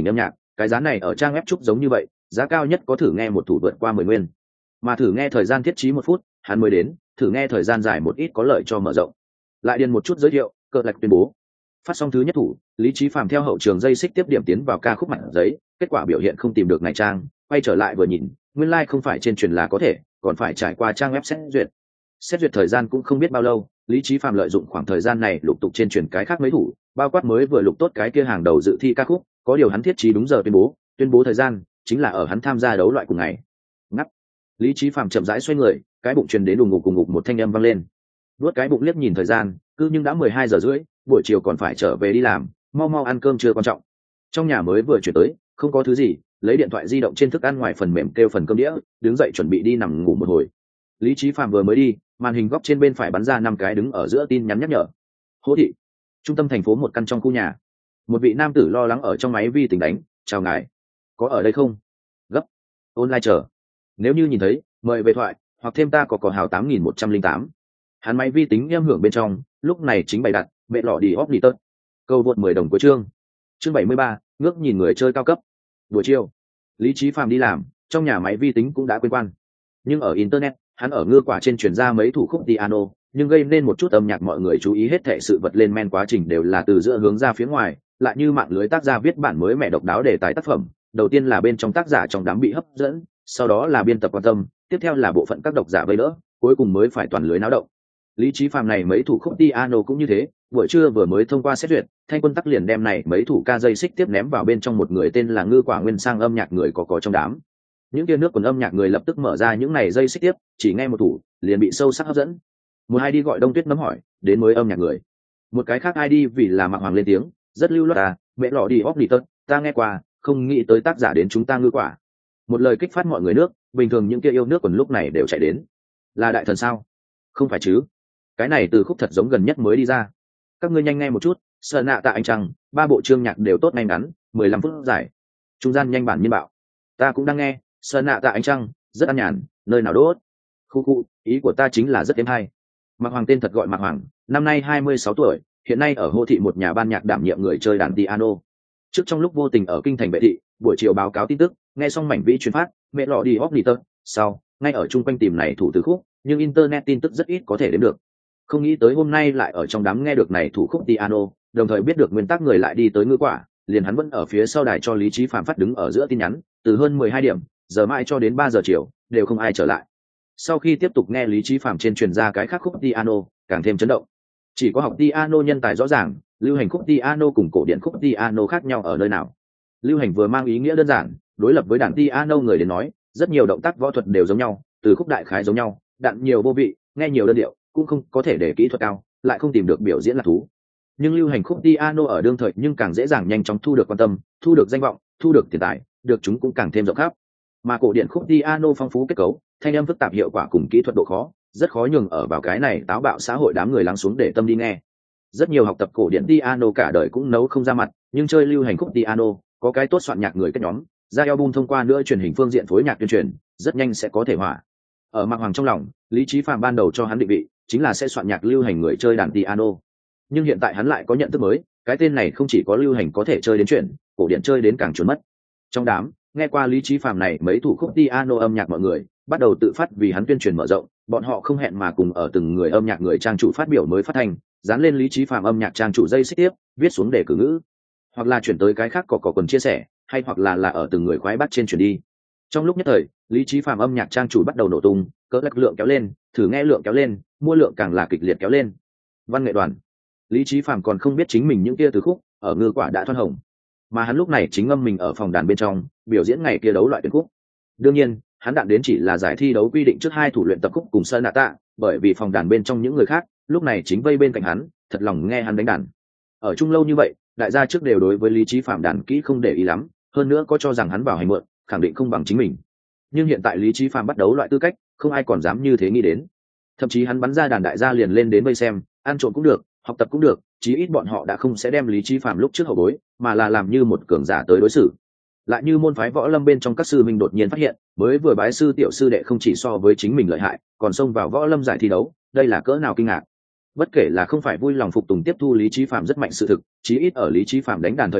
cái giá này ở trang web trúc giống như vậy, giá cao nhất có thử nghe một thủ vượt qua mười nguyên, mà thử nghe thời gian thiết trí một phút hắn mới đến, thử nghe thời gian dài một ít có lợi cho mở rộng. Lại điền một chút giới thiệu, cờ lạch tuyên bố phát xong thứ nhất thủ, lý trí phàm theo hậu trường dây xích tiếp điểm tiến vào ca khúc mặt giấy, kết quả biểu hiện không tìm được này trang, quay trở lại vừa nhìn, nguyên lai like không phải trên truyền là có thể, còn phải trải qua trang web xét duyệt. Xét duyệt thời gian cũng không biết bao lâu, lý trí phàm lợi dụng khoảng thời gian này lục tục trên truyền cái khác mấy thủ, bao quát mới vừa lục tốt cái kia hàng đầu dự thi ca khúc, có điều hắn thiết trí đúng giờ tuyên bố, tuyên bố thời gian chính là ở hắn tham gia đấu loại cùng ngày. Ngắt. Lý trí phàm chậm rãi xoay người, cái bụng truyền đến đùng ngục cùng ngục một thanh âm vang lên. Nuốt cái bụng liếc nhìn thời gian, cứ nhưng đã mười hai giờ rưỡi, buổi chiều còn phải trở về đi làm, mau mau ăn cơm chưa quan trọng. Trong nhà mới vừa chuyển tới, không có thứ gì, lấy điện thoại di động trên thức ăn ngoài phần mềm kêu phần cơm đĩa, đứng dậy chuẩn bị đi nằm ngủ một hồi. Lý trí phàm vừa mới đi, màn hình góc trên bên phải bắn ra năm cái đứng ở giữa tin nhắn nhắc nhở. Hỗ thị, trung tâm thành phố một căn trong khu nhà, một vị nam tử lo lắng ở trong máy vi tính đánh, chào ngài, có ở đây không? Gấp, online chờ, nếu như nhìn thấy mời về thoại, hoặc thêm ta có cò hào tám nghìn một trăm linh tám. Hắn máy vi tính âm hưởng bên trong, lúc này chính bày đặt bệ lọ đi óp đi tớt, câu vượt mười đồng của chương chương bảy mươi ba, ngước nhìn người chơi cao cấp. Buổi chiều, lý trí phàm đi làm, trong nhà máy vi tính cũng đã quên quan, nhưng ở internet hắn ở ngư quả trên truyền ra mấy thủ khúc piano, nhưng gây nên một chút âm nhạc mọi người chú ý, hết thảy sự vật lên men quá trình đều là từ giữa hướng ra phía ngoài, lại như mạng lưới tác gia viết bản mới mẻ độc đáo đề tài tác phẩm, đầu tiên là bên trong tác giả trong đám bị hấp dẫn, sau đó là biên tập quan tâm, tiếp theo là bộ phận các độc giả vây đỡ, cuối cùng mới phải toàn lưới náo động. Lý trí phàm này mấy thủ khúc piano cũng như thế, buổi trưa vừa mới thông qua xét duyệt, Thanh Quân Tắc liền đem này mấy thủ ca dây xích tiếp ném vào bên trong một người tên là Ngư Quả Nguyên sang âm nhạc người có có trong đám. Những kia nước quần âm nhạc người lập tức mở ra những này dây xích tiếp, chỉ nghe một thủ liền bị sâu sắc hấp dẫn. Một ai đi gọi Đông Tuyết nấm hỏi, đến mới âm nhạc người. Một cái khác ai đi vì là Mạc Hoàng lên tiếng, rất lưu loát à, mẹ lọ đi óc đi tớt, ta nghe qua, không nghĩ tới tác giả đến chúng ta Ngư Quả. Một lời kích phát mọi người nước, bình thường những kia yêu nước quần lúc này đều chạy đến. Là đại thần sao? Không phải chứ? Cái này từ khúc thật giống gần nhất mới đi ra. Các ngươi nhanh nghe một chút, sợ nạ tạ anh trăng, ba bộ chương nhạc đều tốt nhanh ngắn, mười lăm phút dài. Trung gian nhanh bản nhân bạo. Ta cũng đang nghe, sợ nạ tạ anh trăng, rất an nhàn, nơi nào đốt. Khu khu, ý của ta chính là rất êm hay. Mạc Hoàng tên thật gọi Mạc Hoàng, năm nay hai mươi sáu tuổi, hiện nay ở Hô thị một nhà ban nhạc đảm nhiệm người chơi đàn piano. Trước trong lúc vô tình ở kinh thành Bệ thị, buổi chiều báo cáo tin tức, nghe xong mảnh vĩ truyền phát, mẹ lọ đi óc đi tơ, sau, ngay ở chung quanh tìm này thủ từ khúc, nhưng internet tin tức rất ít có thể đến được. Không nghĩ tới hôm nay lại ở trong đám nghe được này thủ khúc piano, đồng thời biết được nguyên tắc người lại đi tới Ngư Quả, liền hắn vẫn ở phía sau đài cho lý trí phàm phát đứng ở giữa tin nhắn, từ hơn mười hai điểm, giờ mãi cho đến ba giờ chiều, đều không ai trở lại. Sau khi tiếp tục nghe lý trí phàm trên truyền ra cái khác khúc piano, càng thêm chấn động. Chỉ có học piano nhân tài rõ ràng, lưu hành khúc piano cùng cổ điển khúc piano khác nhau ở nơi nào. Lưu hành vừa mang ý nghĩa đơn giản, đối lập với đàn piano người đến nói, rất nhiều động tác võ thuật đều giống nhau, từ khúc đại khái giống nhau, đạn nhiều vô vị, nghe nhiều đơn điệu, cũng không có thể để kỹ thuật cao, lại không tìm được biểu diễn là thú. Nhưng lưu hành khúc piano ở đương thời nhưng càng dễ dàng nhanh chóng thu được quan tâm, thu được danh vọng, thu được tiền tài, được chúng cũng càng thêm rộng khắp. Mà cổ điển khúc piano phong phú kết cấu, thanh âm phức tạp hiệu quả cùng kỹ thuật độ khó, rất khó nhường ở vào cái này táo bạo xã hội đám người lắng xuống để tâm đi nghe. Rất nhiều học tập cổ điển piano cả đời cũng nấu không ra mặt, nhưng chơi lưu hành khúc piano, có cái tốt soạn nhạc người kết nhóm, ra album thông qua nữa truyền hình phương diện phối nhạc tuyên truyền, rất nhanh sẽ có thể hỏa. Ở Mạc Hoàng trong lòng, lý trí phàm ban đầu cho hắn định vị chính là sẽ soạn nhạc lưu hành người chơi đàn piano, nhưng hiện tại hắn lại có nhận thức mới, cái tên này không chỉ có lưu hành có thể chơi đến chuyện, cổ điển chơi đến càng trốn mất. Trong đám nghe qua lý trí phàm này mấy thủ khúc piano âm nhạc mọi người bắt đầu tự phát vì hắn tuyên truyền mở rộng, bọn họ không hẹn mà cùng ở từng người âm nhạc người trang chủ phát biểu mới phát hành, dán lên lý trí phàm âm nhạc trang chủ dây xích tiếp, viết xuống để cử ngữ, hoặc là chuyển tới cái khác có có còn chia sẻ, hay hoặc là là ở từng người khoái bắt trên chuyển đi. Trong lúc nhất thời, lý trí phàm âm nhạc trang chủ bắt đầu nổ tung, cỡ lắc lượng kéo lên, thử nghe lượng kéo lên, mua lượng càng là kịch liệt kéo lên. Văn nghệ đoàn, lý trí phàm còn không biết chính mình những kia từ khúc ở Ngư Quả đã thoăn hồng, mà hắn lúc này chính ngâm mình ở phòng đàn bên trong biểu diễn ngày kia đấu loại tuyển khúc. Đương nhiên hắn đạn đến chỉ là giải thi đấu quy định trước hai thủ luyện tập khúc cùng sân nạ tạ, bởi vì phòng đàn bên trong những người khác lúc này chính vây bên cạnh hắn, thật lòng nghe hắn đánh đàn. Ở chung lâu như vậy, đại gia trước đều đối với lý trí phàm đàn kỹ không để ý lắm, hơn nữa có cho rằng hắn bảo hành mượn, khẳng định không bằng chính mình. Nhưng hiện tại lý trí phàm bắt đấu loại tư cách, không ai còn dám như thế nghĩ đến. Thậm chí hắn bắn ra đàn đại gia liền lên đến vây xem, ăn trộm cũng được, học tập cũng được, chí ít bọn họ đã không sẽ đem lý trí phàm lúc trước hậu bối, mà là làm như một cường giả tới đối xử. Lại như môn phái võ lâm bên trong các sư minh đột nhiên phát hiện, mới vừa bái sư tiểu sư đệ không chỉ so với chính mình lợi hại, còn xông vào võ lâm giải thi đấu, đây là cỡ nào kinh ngạc. Bất kể là không phải vui lòng phục tùng tiếp thu lý trí phàm rất mạnh sự thực, chí ít ở lý trí phàm đánh đàn thời điểm,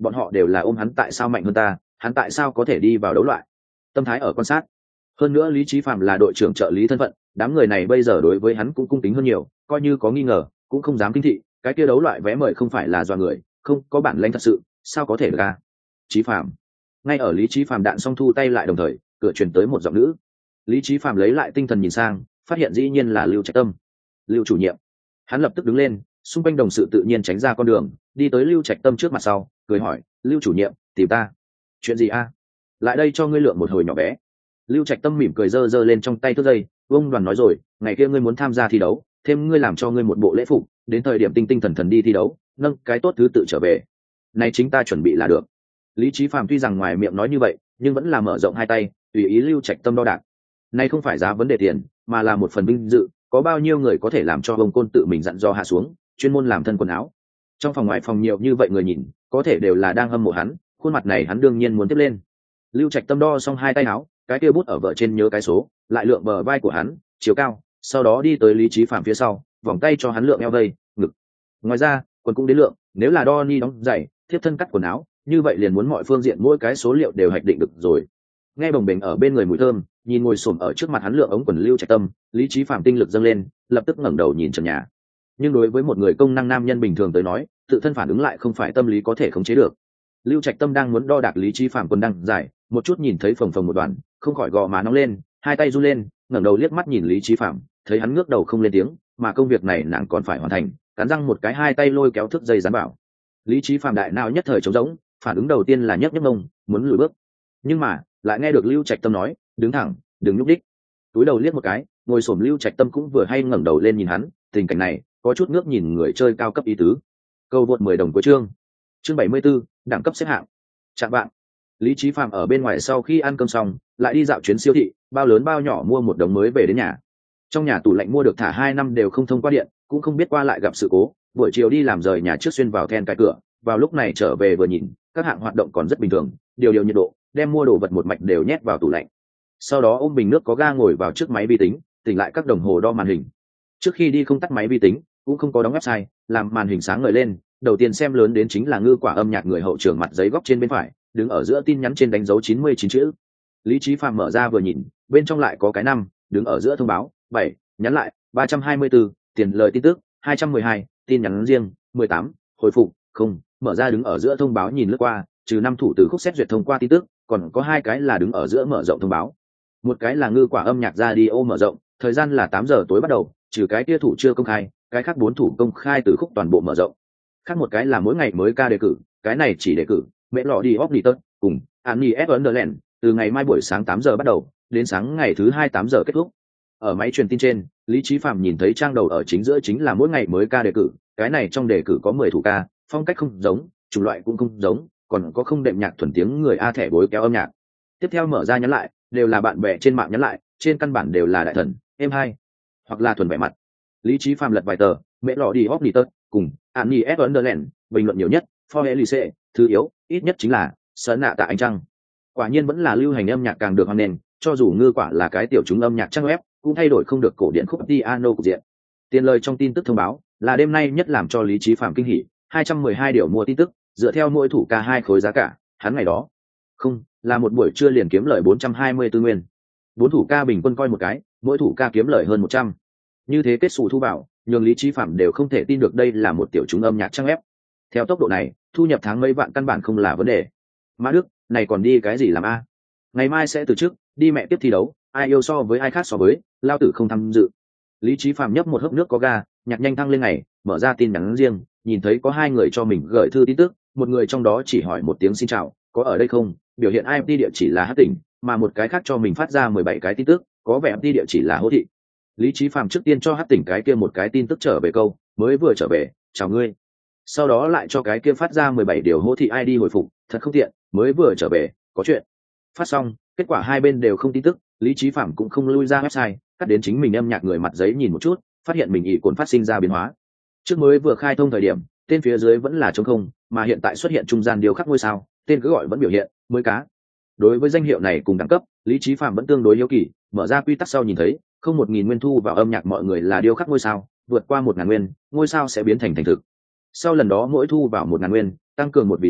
bọn họ đều là ôm hắn tại sao mạnh hơn ta, hắn tại sao có thể đi vào đấu loại, tâm thái ở quan sát. Hơn nữa lý trí phạm là đội trưởng trợ lý thân phận, đám người này bây giờ đối với hắn cũng cung kính hơn nhiều, coi như có nghi ngờ cũng không dám kinh thị. Cái kia đấu loại vé mời không phải là do người không có bản lĩnh thật sự, sao có thể được ra. Trí phạm. Ngay ở lý trí phạm đạn xong thu tay lại đồng thời, cửa truyền tới một giọng nữ. Lý trí phạm lấy lại tinh thần nhìn sang, phát hiện dĩ nhiên là Lưu Trạch Tâm. Lưu chủ nhiệm. Hắn lập tức đứng lên, xung quanh đồng sự tự nhiên tránh ra con đường, đi tới Lưu Trạch Tâm trước mặt sau, cười hỏi: Lưu chủ nhiệm, tìm ta chuyện gì a? Lại đây cho ngươi lượng một hồi nhỏ bé. Lưu Trạch Tâm mỉm cười giơ giơ lên trong tay thước dây. Ông đoàn nói rồi, ngày kia ngươi muốn tham gia thi đấu, thêm ngươi làm cho ngươi một bộ lễ phục, đến thời điểm tinh tinh thần thần đi thi đấu, nâng cái tốt thứ tự trở về. Này chính ta chuẩn bị là được. Lý Chí Phàm tuy rằng ngoài miệng nói như vậy, nhưng vẫn là mở rộng hai tay, tùy ý Lưu Trạch Tâm đo đạc. Này không phải giá vấn đề tiền, mà là một phần vinh dự, có bao nhiêu người có thể làm cho Hồng Côn tự mình dặn dò hạ xuống, chuyên môn làm thân quần áo. Trong phòng ngoài phòng nhiều như vậy người nhìn, có thể đều là đang hâm mộ hắn, khuôn mặt này hắn đương nhiên muốn tiếp lên. Lưu Trạch Tâm đo xong hai tay áo, cái kia bút ở vợ trên nhớ cái số, lại lượng bờ vai của hắn, chiều cao, sau đó đi tới Lý Chí Phạm phía sau, vòng tay cho hắn lượng eo vây, ngực. Ngoài ra, quần cũng đến lượng, nếu là đo ni đóng giày, thiếp thân cắt quần áo, như vậy liền muốn mọi phương diện mỗi cái số liệu đều hoạch định được rồi. Nghe bồng bềnh ở bên người mùi thơm, nhìn ngồi xổm ở trước mặt hắn lượng ống quần Lưu Trạch Tâm, Lý Chí Phạm tinh lực dâng lên, lập tức ngẩng đầu nhìn trần nhà. Nhưng đối với một người công năng nam nhân bình thường tới nói, tự thân phản ứng lại không phải tâm lý có thể khống chế được. Lưu Trạch Tâm đang muốn đo đạc Lý Chí Phạm quần đang dài, một chút nhìn thấy phồng phồng một đoàn, không khỏi gò má nóng lên, hai tay run lên, ngẩng đầu liếc mắt nhìn Lý Chí Phạm, thấy hắn ngước đầu không lên tiếng, mà công việc này nàng còn phải hoàn thành, cắn răng một cái hai tay lôi kéo thước dây dán bảo. Lý Chí Phạm đại não nhất thời trống rỗng, phản ứng đầu tiên là nhấc nhấc mông, muốn lùi bước, nhưng mà lại nghe được Lưu Trạch Tâm nói, đứng thẳng, đừng nhúc đích. Túi đầu liếc một cái, ngồi xổm Lưu Trạch Tâm cũng vừa hay ngẩng đầu lên nhìn hắn, tình cảnh này có chút ngước nhìn người chơi cao cấp ý tứ. Câu vượt mười đồng cuối chương. Chương bảy mươi 74, đẳng cấp xếp hạng. Chạm bạn. Lý Chí Phạm ở bên ngoài sau khi ăn cơm xong, lại đi dạo chuyến siêu thị, bao lớn bao nhỏ mua một đống mới về đến nhà. Trong nhà tủ lạnh mua được thả hai năm đều không thông qua điện, cũng không biết qua lại gặp sự cố, buổi chiều đi làm rời nhà trước xuyên vào then cài cửa, vào lúc này trở về vừa nhìn, các hạng hoạt động còn rất bình thường, điều điều nhiệt độ, đem mua đồ vật một mạch đều nhét vào tủ lạnh. Sau đó ôm bình nước có ga ngồi vào trước máy vi tính, tỉnh lại các đồng hồ đo màn hình. Trước khi đi không tắt máy vi tính, cũng không có đóng website, làm màn hình sáng ngời lên, đầu tiên xem lớn đến chính là ngư quả âm nhạc người hậu trường mặt giấy góc trên bên phải, đứng ở giữa tin nhắn trên đánh dấu chín mươi chín chữ. Lý Chí Phạm mở ra vừa nhìn, bên trong lại có cái năm, đứng ở giữa thông báo, bảy, nhắn lại, ba trăm hai mươi tư, tiền lời tin tức, hai trăm mười hai, tin nhắn riêng, mười tám, hồi phục, không, mở ra đứng ở giữa thông báo nhìn lướt qua, trừ năm thủ từ khúc xét duyệt thông qua tin tức, còn có hai cái là đứng ở giữa mở rộng thông báo. Một cái là ngư quả âm nhạc radio mở rộng, thời gian là tám giờ tối bắt đầu, trừ cái kia thủ chưa công khai, cái khác bốn thủ công khai từ khúc toàn bộ mở rộng. Khác một cái là mỗi ngày mới ca đề cử, cái này chỉ đề cử mẹ lọ đi óc đi tớt cùng Annie S. Wonderland, từ ngày mai buổi sáng tám giờ bắt đầu, đến sáng ngày thứ hai tám giờ kết thúc. Ở máy truyền tin trên, Lý Chí Phạm nhìn thấy trang đầu ở chính giữa chính là mỗi ngày mới ca đề cử, cái này trong đề cử có mười thủ ca, phong cách không giống, chủng loại cũng không giống, còn có không đệm nhạc thuần tiếng người a thẻ bối kéo âm nhạc. Tiếp theo mở ra nhắn lại, đều là bạn bè trên mạng nhắn lại, trên căn bản đều là đại thần, êm hai, hoặc là thuần vẻ mặt. Lý Chí Phạm lật vài tờ, mẹ lọ đi óc đi tớt cùng Annie S. Wonderland, bình luận nhiều nhất, For Elise, thứ yếu, ít nhất chính là Sơn nạ tạ ánh trăng. Quả nhiên vẫn là lưu hành âm nhạc càng được hoan nghênh, cho dù ngư quả là cái tiểu chúng âm nhạc trang web, cũng thay đổi không được cổ điển khúc piano của diện. Tiền lời trong tin tức thông báo là đêm nay nhất làm cho Lý Chí Phạm kinh hỉ, hai trăm mười hai điều mua tin tức, dựa theo mỗi thủ ca hai khối giá cả, hắn ngày đó không là một buổi trưa liền kiếm lời bốn trăm hai mươi tư nguyên. Bốn thủ ca bình quân coi một cái, mỗi thủ ca kiếm lời hơn một trăm. Như thế kết sổ thu vào, nhường Lý Chí Phạm đều không thể tin được đây là một tiểu chúng âm nhạc trang web. Theo tốc độ này, thu nhập tháng mấy vạn căn bản không là vấn đề. Mã Đức, này còn đi cái gì làm a? Ngày mai sẽ từ trước, đi mẹ tiếp thi đấu, ai yêu so với ai khác so với, lao tử không tham dự. Lý Chí Phạm nhấp một hớp nước có ga, nhạc nhanh thăng lên ngày, mở ra tin nhắn riêng, nhìn thấy có hai người cho mình gửi thư tin tức, một người trong đó chỉ hỏi một tiếng xin chào, có ở đây không, biểu hiện i em tê địa chỉ là Hát tỉnh, mà một cái khác cho mình phát ra mười bảy cái tin tức, có vẻ i em tê địa chỉ là Hô thị. Lý Chí Phạm trước tiên cho Hát tỉnh cái kia một cái tin tức trở về câu, mới vừa trở về, chào ngươi. Sau đó lại cho cái kia phát ra mười bảy điều Hô thị i đê hồi phục, thật không tiện, mới vừa trở về, có chuyện. Phát xong, kết quả hai bên đều không tin tức, Lý Chí Phạm cũng không lui ra website, cắt đến chính mình âm nhạc người mặt giấy nhìn một chút, phát hiện mình ỷ cồn phát sinh ra biến hóa. Trước mới vừa khai thông thời điểm, tên phía dưới vẫn là trống không, mà hiện tại xuất hiện trung gian điều khắc ngôi sao, tên cứ gọi vẫn biểu hiện mới cá. Đối với danh hiệu này cùng đẳng cấp, Lý Chí Phạm vẫn tương đối hiếu kỳ, mở ra quy tắc sau nhìn thấy, không một nghìn nguyên thu vào âm nhạc mọi người là điêu khắc ngôi sao, vượt qua một ngàn nguyên, ngôi sao sẽ biến thành thành thực. Sau lần đó mỗi thu vào một ngàn nguyên, tăng cường một vì sao,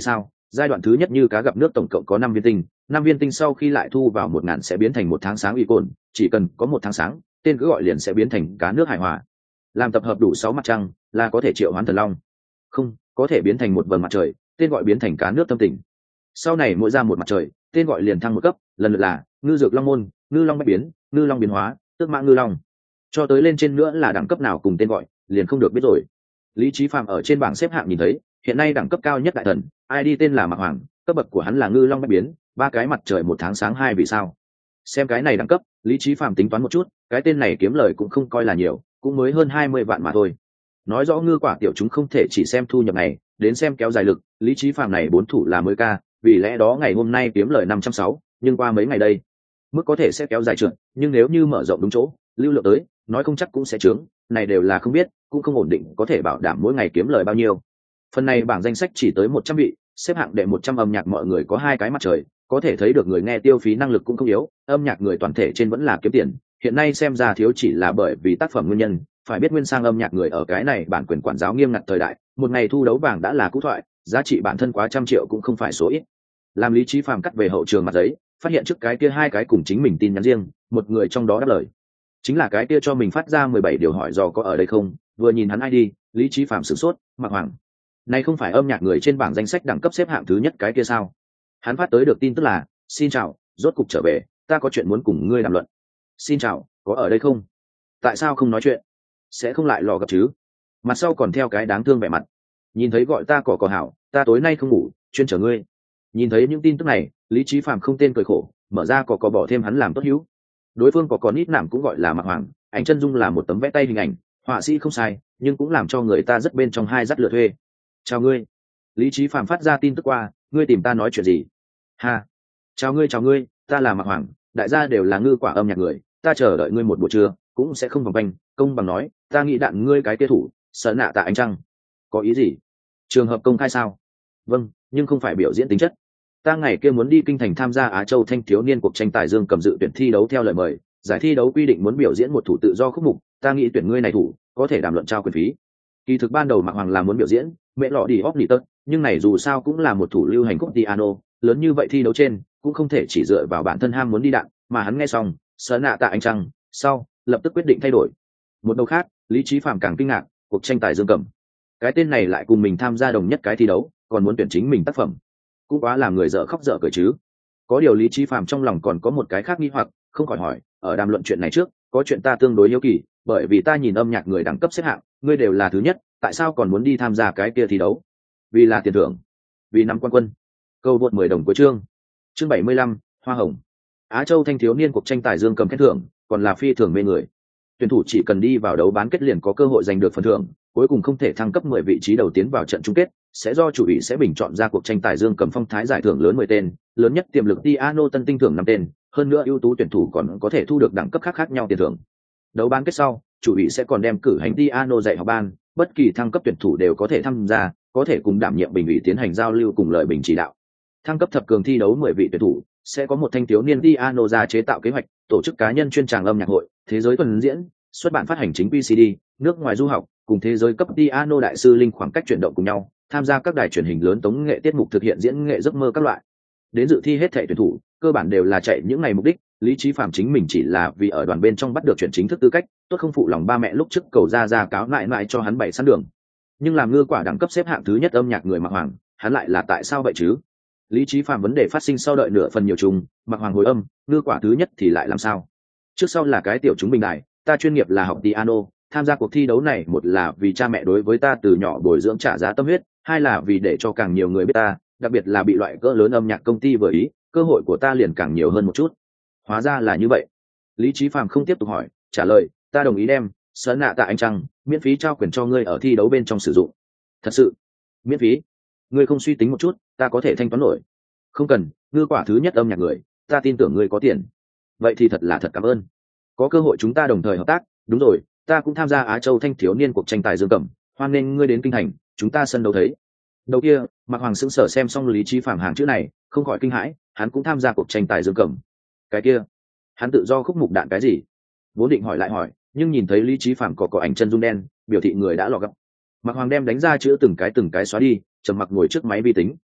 giai đoạn thứ nhất như cá gặp nước tổng cộng có năm viên tinh, năm viên tinh sau khi lại thu vào một ngàn sẽ biến thành một tháng sáng uy cồn, chỉ cần có một tháng sáng tên cứ gọi liền sẽ biến thành cá nước hài hòa. Làm tập hợp đủ sáu mặt trăng là có thể triệu hoán thần long, không có thể biến thành một vầng mặt trời, tên gọi biến thành cá nước tâm tình. Sau này mỗi ra một mặt trời tên gọi liền thăng một cấp, lần lượt là ngư dược long môn, ngư long bách biến, ngư long biến hóa, tước mã ngư long, cho tới lên trên nữa là đẳng cấp nào cùng tên gọi liền không được biết rồi. Lý Chí Phạm ở trên bảng xếp hạng nhìn thấy hiện nay đẳng cấp cao nhất đại thần i đê tên là Mạc Hoàng, cấp bậc của hắn là ngư long bách biến, ba cái mặt trời một tháng sáng hai vì sao. Xem cái này đẳng cấp, Lý Chí Phạm tính toán một chút, cái tên này kiếm lời cũng không coi là nhiều, cũng mới hơn hai mươi vạn mà thôi. Nói rõ ngư quả tiểu chúng không thể chỉ xem thu nhập này đến xem kéo dài lực, Lý Chí Phạm này bốn thủ là mới ca, vì lẽ đó ngày hôm nay kiếm lời năm trăm sáu, nhưng qua mấy ngày đây mức có thể sẽ kéo dài trượt, nhưng nếu như mở rộng đúng chỗ lưu lượng tới nói không chắc cũng sẽ trướng, này đều là không biết, cũng không ổn định có thể bảo đảm mỗi ngày kiếm lời bao nhiêu. Phần này bảng danh sách chỉ tới một trăm vị, xếp hạng đệ một trăm âm nhạc mọi người có hai cái mặt trời, có thể thấy được người nghe tiêu phí năng lực cũng không yếu, âm nhạc người toàn thể trên vẫn là kiếm tiền, hiện nay xem ra thiếu chỉ là bởi vì tác phẩm nguyên nhân. Phải biết nguyên sang âm nhạc người ở cái này bản quyền quản giáo nghiêm ngặt thời đại, một ngày thu đấu bảng đã là cũ thoại, giá trị bản thân quá trăm triệu cũng không phải số ít. Làm Lý Chí Phạm cắt về hậu trường mặt giấy, phát hiện trước cái kia hai cái cùng chính mình tin nhắn riêng, một người trong đó đáp lời chính là cái kia cho mình phát ra mười bảy điều hỏi dò có ở đây không. Vừa nhìn hắn i đê, Lý Chí Phạm sửng sốt, Mạc Hoàng này không phải âm nhạc người trên bảng danh sách đẳng cấp xếp hạng thứ nhất cái kia sao? Hắn phát tới được tin tức là xin chào, rốt cục trở về, ta có chuyện muốn cùng ngươi đàm luận. Xin chào, có ở đây không? Tại sao không nói chuyện? Sẽ không lại lò gặp chứ? Mặt sau còn theo cái đáng thương vẻ mặt. Nhìn thấy gọi ta cỏ cỏ hảo, ta tối nay không ngủ, chuyên chờ ngươi. Nhìn thấy những tin tức này, Lý Chí Phạm không tên cười khổ, mở ra cỏ cỏ bỏ thêm hắn làm tốt hữu. Đối phương có còn ít nảm cũng gọi là Mạc Hoàng, ảnh chân dung là một tấm vẽ tay hình ảnh, họa sĩ không sai, nhưng cũng làm cho người ta rất bên trong hai dắt lựa thuê. Chào ngươi. Lý Chí Phạm phát ra tin tức qua, ngươi tìm ta nói chuyện gì? Ha. Chào ngươi chào ngươi, ta là Mạc Hoàng, đại gia đều là ngư quả âm nhạc người, ta chờ đợi ngươi một buổi trưa, cũng sẽ không vòng quanh, công bằng nói, ta nghĩ đạn ngươi cái kia thủ, sợ nạ tạ ánh trăng. Có ý gì? Trường hợp công khai sao? Vâng, nhưng không phải biểu diễn tính chất. Ta ngày kia muốn đi kinh thành tham gia Á Châu thanh thiếu niên cuộc tranh tài dương cầm dự tuyển thi đấu theo lời mời, giải thi đấu quy định muốn biểu diễn một thủ tự do khúc mục, ta nghĩ tuyển ngươi này thủ, có thể đàm luận trao quyền phí. Kỳ thực ban đầu Mạc Hoàng là muốn biểu diễn mẹ lọ đi óc nỉ tật, nhưng này dù sao cũng là một thủ lưu hành khúc piano, lớn như vậy thi đấu trên cũng không thể chỉ dựa vào bản thân ham muốn đi đạn, mà hắn nghe xong sợ nạ tạ ánh trăng sau lập tức quyết định thay đổi. Một đầu khác, Lý Chí Phạm càng kinh ngạc, cuộc tranh tài dương cầm, cái tên này lại cùng mình tham gia đồng nhất cái thi đấu, còn muốn tuyển chính mình tác phẩm, cũng quá làm người dở khóc dở cười chứ. Có điều Lý Chí Phạm trong lòng còn có một cái khác nghi hoặc, không khỏi hỏi, ở đàm luận chuyện này trước, có chuyện ta tương đối hiếu kỳ, bởi vì ta nhìn âm nhạc người đẳng cấp xếp hạng, ngươi đều là thứ nhất, tại sao còn muốn đi tham gia cái kia thi đấu? Vì là tiền thưởng, vì nắm quan quân. Câu vượt mười đồng của chương. Chương bảy mươi lăm, hoa hồng. Á Châu thanh thiếu niên cuộc tranh tài dương cầm khen thưởng, còn là phi thường mê người. Tuyển thủ chỉ cần đi vào đấu bán kết liền có cơ hội giành được phần thưởng, cuối cùng không thể thăng cấp mười vị trí đầu tiến vào trận chung kết, sẽ do chủ ủy sẽ bình chọn ra cuộc tranh tài dương cầm phong thái giải thưởng lớn mười tên, lớn nhất tiềm lực piano tân tinh thưởng năm tên, hơn nữa ưu tú tuyển thủ còn có thể thu được đẳng cấp khác khác nhau tiền thưởng. Đấu bán kết sau, chủ ủy sẽ còn đem cử hành piano dạy học ban, bất kỳ thăng cấp tuyển thủ đều có thể tham gia, có thể cùng đảm nhiệm bình ủy tiến hành giao lưu cùng lời bình chỉ đạo. Thăng cấp thập cường thi đấu mười vị tuyển thủ, sẽ có một thanh thiếu niên piano ra chế tạo kế hoạch, tổ chức cá nhân chuyên tràng âm nhạc hội, thế giới tuần diễn, xuất bản phát hành chính pê xê đê, nước ngoài du học, cùng thế giới cấp piano đại sư linh khoảng cách chuyển động cùng nhau, tham gia các đài truyền hình lớn tống nghệ tiết mục thực hiện diễn nghệ giấc mơ các loại. Đến dự thi hết thảy tuyển thủ, cơ bản đều là chạy những ngày mục đích, Lý Chí Phạm chính mình chỉ là vì ở đoàn bên trong bắt được chuyển chính thức tư cách, tốt không phụ lòng ba mẹ lúc trước cầu ra ra cáo lại lại cho hắn bảy sẵn đường. Nhưng làm ngư quả đẳng cấp xếp hạng thứ nhất âm nhạc người Mạc Hoàng, hắn lại là tại sao vậy chứ? Lý Chí Phạm vấn đề phát sinh sau đợi nửa phần nhiều trùng, Mạc Hoàng hồi âm, ngư quả thứ nhất thì lại làm sao? Trước sau là cái tiểu chúng bình đại, ta chuyên nghiệp là học piano, tham gia cuộc thi đấu này một là vì cha mẹ đối với ta từ nhỏ bồi dưỡng trả giá tâm huyết, hai là vì để cho càng nhiều người biết ta, đặc biệt là bị loại cỡ lớn âm nhạc công ty vừa ý, cơ hội của ta liền càng nhiều hơn một chút. Hóa ra là như vậy. Lý Chí Phạm không tiếp tục hỏi, trả lời, ta đồng ý đem sớ nạ tạ ánh trăng miễn phí trao quyền cho ngươi ở thi đấu bên trong sử dụng. Thật sự? Miễn phí? Ngươi không suy tính một chút, ta có thể thanh toán nổi. Không cần, ngư quả thứ nhất âm nhạc người, ta tin tưởng ngươi có tiền. Vậy thì thật là thật cảm ơn. Có cơ hội chúng ta đồng thời hợp tác, đúng rồi, ta cũng tham gia Á Châu thanh thiếu niên cuộc tranh tài dương cầm, hoan nghênh ngươi đến kinh thành, chúng ta sân đấu thấy. Đầu kia, Mạc Hoàng sững sờ xem xong Lý Chí Phạm hàng chữ này, không khỏi kinh hãi, hắn cũng tham gia cuộc tranh tài dương cầm. Cái kia, hắn tự do khúc mục đạn cái gì? Vốn định hỏi lại hỏi, nhưng nhìn thấy Lý Chí Phạm có có ảnh chân dung đen, biểu thị người đã lọt gấp. Mạc Hoàng đem đánh ra chữ từng cái từng cái xóa đi, trầm mặc ngồi trước máy vi tính.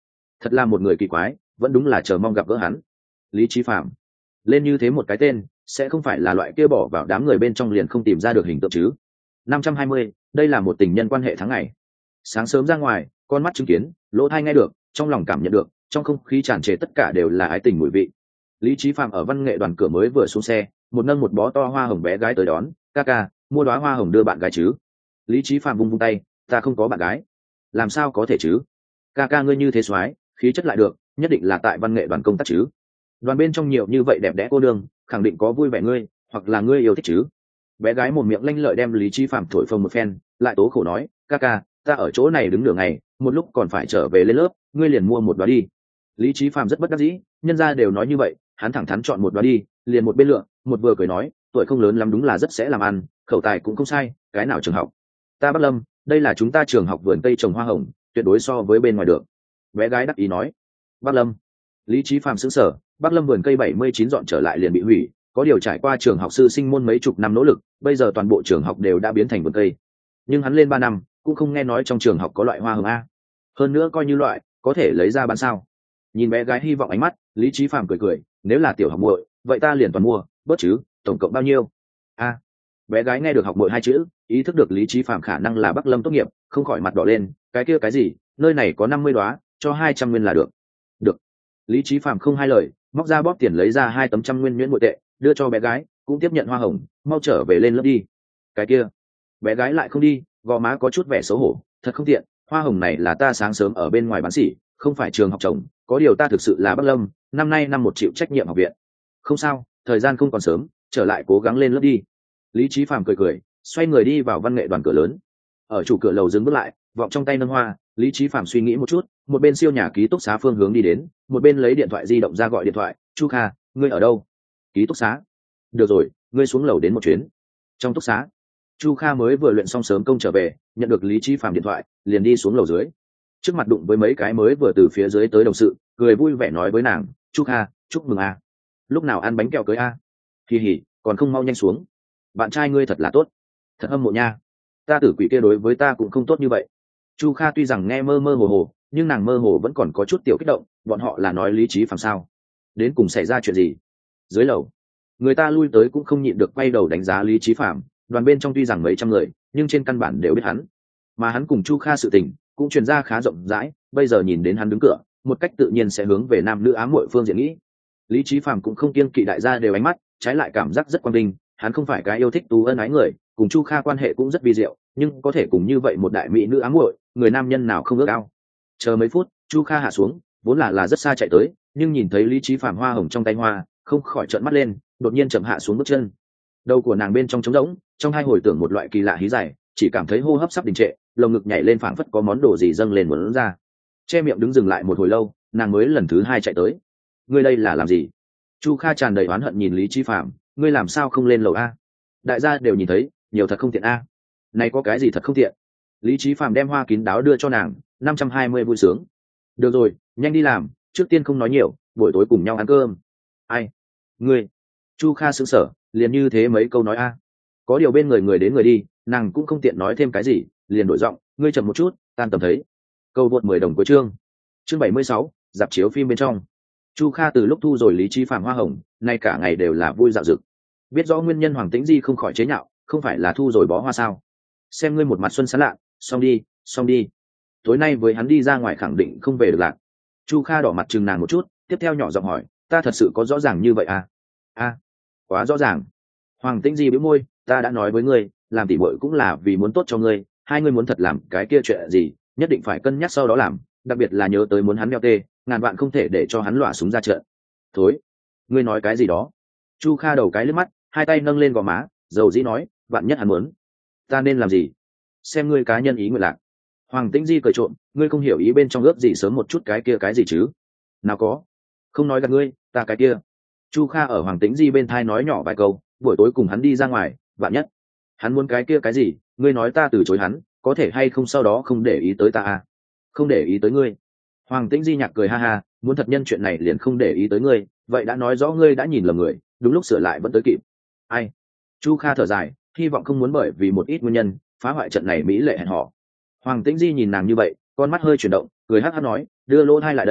thật là một người kỳ quái, vẫn đúng là chờ mong gặp gỡ hắn. Lý Chí Phạm lên như thế một cái tên, sẽ không phải là loại kia bỏ vào đám người bên trong liền không tìm ra được hình tượng chứ. Năm trăm hai mươi, đây là một tình nhân quan hệ tháng ngày. Sáng sớm ra ngoài, con mắt chứng kiến, lỗ tai nghe được, trong lòng cảm nhận được, trong không khí tràn trề tất cả đều là ái tình mùi vị. Lý Chí Phạm ở văn nghệ đoàn cửa mới vừa xuống xe, một nâng một bó to hoa hồng bé gái tới đón, ca ca, mua đóa hoa hồng đưa bạn gái chứ. Lý Chí Phạm vung vung tay, ta không có bạn gái. Làm sao có thể chứ? Ca ca ngươi như thế soái, khí chất lại được, nhất định là tại văn nghệ đoàn công tác chứ. Đoàn bên trong nhiều như vậy đẹp đẽ cô đương, khẳng định có vui vẻ ngươi, hoặc là ngươi yêu thích chứ. Bé gái một miệng lanh lợi đem Lý Chí Phạm thổi phồng một phen, lại tố khổ nói, ca ca, ta ở chỗ này đứng nửa ngày, một lúc còn phải trở về lên lớp, ngươi liền mua một đóa đi. Lý Chí Phạm rất bất đắc dĩ, nhân gia đều nói như vậy, hắn thẳng thắn chọn một đóa đi, liền một bên lượng, một vừa cười nói, tuổi không lớn lắm đúng là rất sẽ làm ăn, khẩu tài cũng không sai, cái nào trường học. Ta Bắc Lâm, đây là chúng ta trường học vườn cây trồng hoa hồng, tuyệt đối so với bên ngoài được. Bé gái đắc ý nói. Bắc Lâm. Lý Chí Phạm sững sờ, Bắc Lâm vườn cây bảy mươi chín dọn trở lại liền bị hủy, có điều trải qua trường học sư sinh môn mấy chục năm nỗ lực, bây giờ toàn bộ trường học đều đã biến thành vườn cây. Nhưng hắn lên ba năm, cũng không nghe nói trong trường học có loại hoa hồng a. Hơn nữa coi như loại, có thể lấy ra bán sao? Nhìn bé gái hy vọng ánh mắt, Lý Chí Phạm cười cười, nếu là tiểu học muội, vậy ta liền toàn mua, bớt chứ, tổng cộng bao nhiêu? A. Bé gái nghe được học muội hai chữ, ý thức được Lý Chí Phạm khả năng là Bắc Lâm tốt nghiệp, không khỏi mặt đỏ lên, cái kia cái gì, nơi này có năm mươi đóa, cho hai trăm nguyên là được. Được. Lý Chí Phạm không hai lời, móc ra bóp tiền lấy ra hai tấm trăm nguyên nhuyễn nội tệ, đưa cho bé gái, cũng tiếp nhận hoa hồng, mau trở về lên lớp đi. Cái kia. Bé gái lại không đi, gò má có chút vẻ xấu hổ, thật không tiện, hoa hồng này là ta sáng sớm ở bên ngoài bán xỉ, không phải trường học trồng, có điều ta thực sự là Bắc Lâm, năm nay năm một chịu trách nhiệm học viện. Không sao, thời gian không còn sớm, trở lại cố gắng lên lớp đi. Lý Chí Phạm cười cười, xoay người đi vào văn nghệ đoàn cửa lớn. Ở chủ cửa lầu dừng bước lại, vọng trong tay nâng hoa, Lý Chí Phạm suy nghĩ một chút, một bên siêu nhà ký túc xá phương hướng đi đến, một bên lấy điện thoại di động ra gọi điện thoại, Chu Kha, ngươi ở đâu? Ký túc xá. Được rồi, ngươi xuống lầu đến một chuyến. Trong túc xá, Chu Kha mới vừa luyện xong sớm công trở về, nhận được Lý Chí Phạm điện thoại, liền đi xuống lầu dưới. Trước mặt đụng với mấy cái mới vừa từ phía dưới tới đồng sự, cười vui vẻ nói với nàng, Chu Kha, chúc mừng a. Lúc nào ăn bánh kẹo cưới a? Kỳ hỉ, còn không mau nhanh xuống. Bạn trai ngươi thật là tốt, thật hâm mộ nha. Ta tử quỷ kia đối với ta cũng không tốt như vậy. Chu Kha tuy rằng nghe mơ mơ hồ hồ, nhưng nàng mơ hồ vẫn còn có chút tiểu kích động, bọn họ là nói Lý Chí Phạm sao? Đến cùng xảy ra chuyện gì? Dưới lầu, người ta lui tới cũng không nhịn được quay đầu đánh giá Lý Chí Phạm, đoàn bên trong tuy rằng mấy trăm người, nhưng trên căn bản đều biết hắn. Mà hắn cùng Chu Kha sự tình cũng truyền ra khá rộng rãi, bây giờ nhìn đến hắn đứng cửa, một cách tự nhiên sẽ hướng về nam nữ ám muội phương diện nghĩ. Lý Chí Phạm cũng không kiêng kỵ đại gia đều ánh mắt, trái lại cảm giác rất quang vinh, hắn không phải cái yêu thích tú ân ái người, cùng Chu Kha quan hệ cũng rất vi diệu, nhưng có thể cùng như vậy một đại mỹ nữ ám muội, người nam nhân nào không ước ao. Chờ mấy phút, Chu Kha hạ xuống, vốn là là rất xa chạy tới, nhưng nhìn thấy Lý Chí Phạm hoa hồng trong tay hoa, không khỏi trợn mắt lên, đột nhiên chậm hạ xuống bước chân. Đầu của nàng bên trong trống rỗng, trong hai hồi tưởng một loại kỳ lạ hí dài, chỉ cảm thấy hô hấp sắp đình trệ, lồng ngực nhảy lên phảng phất có món đồ gì dâng lên muốn ra. Che miệng đứng dừng lại một hồi lâu, nàng mới lần thứ hai chạy tới. Ngươi đây là làm gì? Chu Kha tràn đầy oán hận nhìn Lý Chí Phạm, ngươi làm sao không lên lầu a? Đại gia đều nhìn thấy, nhiều thật không tiện a. Này có cái gì thật không tiện? Lý Chí Phạm đem hoa kín đáo đưa cho nàng, năm trăm hai mươi vui sướng. Được rồi, nhanh đi làm, trước tiên không nói nhiều, buổi tối cùng nhau ăn cơm. Ai? Ngươi? Chu Kha sững sờ, liền như thế mấy câu nói a. Có điều bên người người đến người đi, nàng cũng không tiện nói thêm cái gì, liền đổi giọng, ngươi chậm một chút, tan tầm thấy. Câu vượt mười đồng cuối chương. Chương bảy mươi sáu, dạp chiếu phim bên trong. Chu Kha từ lúc thu rồi Lý Chí Phạm hoa hồng, nay cả ngày đều là vui dạo dực. Biết rõ nguyên nhân Hoàng Tĩnh Di không khỏi chế nhạo, không phải là thu rồi bó hoa sao? Xem ngươi một mặt xuân sán lạ, xong đi, xong đi. Tối nay với hắn đi ra ngoài khẳng định không về được lạc. Chu Kha đỏ mặt chừng nàng một chút, tiếp theo nhỏ giọng hỏi, ta thật sự có rõ ràng như vậy à? A, à, quá rõ ràng. Hoàng Tĩnh Di bĩu môi, ta đã nói với ngươi, làm tỉ muội cũng là vì muốn tốt cho ngươi, hai ngươi muốn thật làm cái kia chuyện gì, nhất định phải cân nhắc sau đó làm, đặc biệt là nhớ tới muốn hắn đeo tê, ngàn vạn không thể để cho hắn lọa súng ra trận. Thối, ngươi nói cái gì đó? Chu Kha đầu cái lướt mắt, hai tay nâng lên gò má, dầu dĩ nói, vạn nhất hắn muốn, ta nên làm gì? Xem ngươi cá nhân ý nguyện lạc. Hoàng Tĩnh Di cười trộm, ngươi không hiểu ý bên trong ướp gì sớm một chút cái kia cái gì chứ? Nào có, không nói gạt ngươi, ta cái kia. Chu Kha ở Hoàng Tĩnh Di bên thai nói nhỏ vài câu, buổi tối cùng hắn đi ra ngoài, vạn nhất hắn muốn cái kia cái gì, ngươi nói ta từ chối hắn, có thể hay không sau đó không để ý tới ta à? Không để ý tới ngươi. Hoàng Tĩnh Di nhạc cười ha ha, muốn thật nhân chuyện này liền không để ý tới ngươi, vậy đã nói rõ ngươi đã nhìn lầm người, đúng lúc sửa lại vẫn tới kịp. Ai? Chu Kha thở dài, hy vọng không muốn bởi vì một ít nguyên nhân phá hoại trận này mỹ lệ hẹn hò. Hoàng Tĩnh Di nhìn nàng như vậy, con mắt hơi chuyển động, cười hắc hắc nói, đưa lỗ hai lại đây,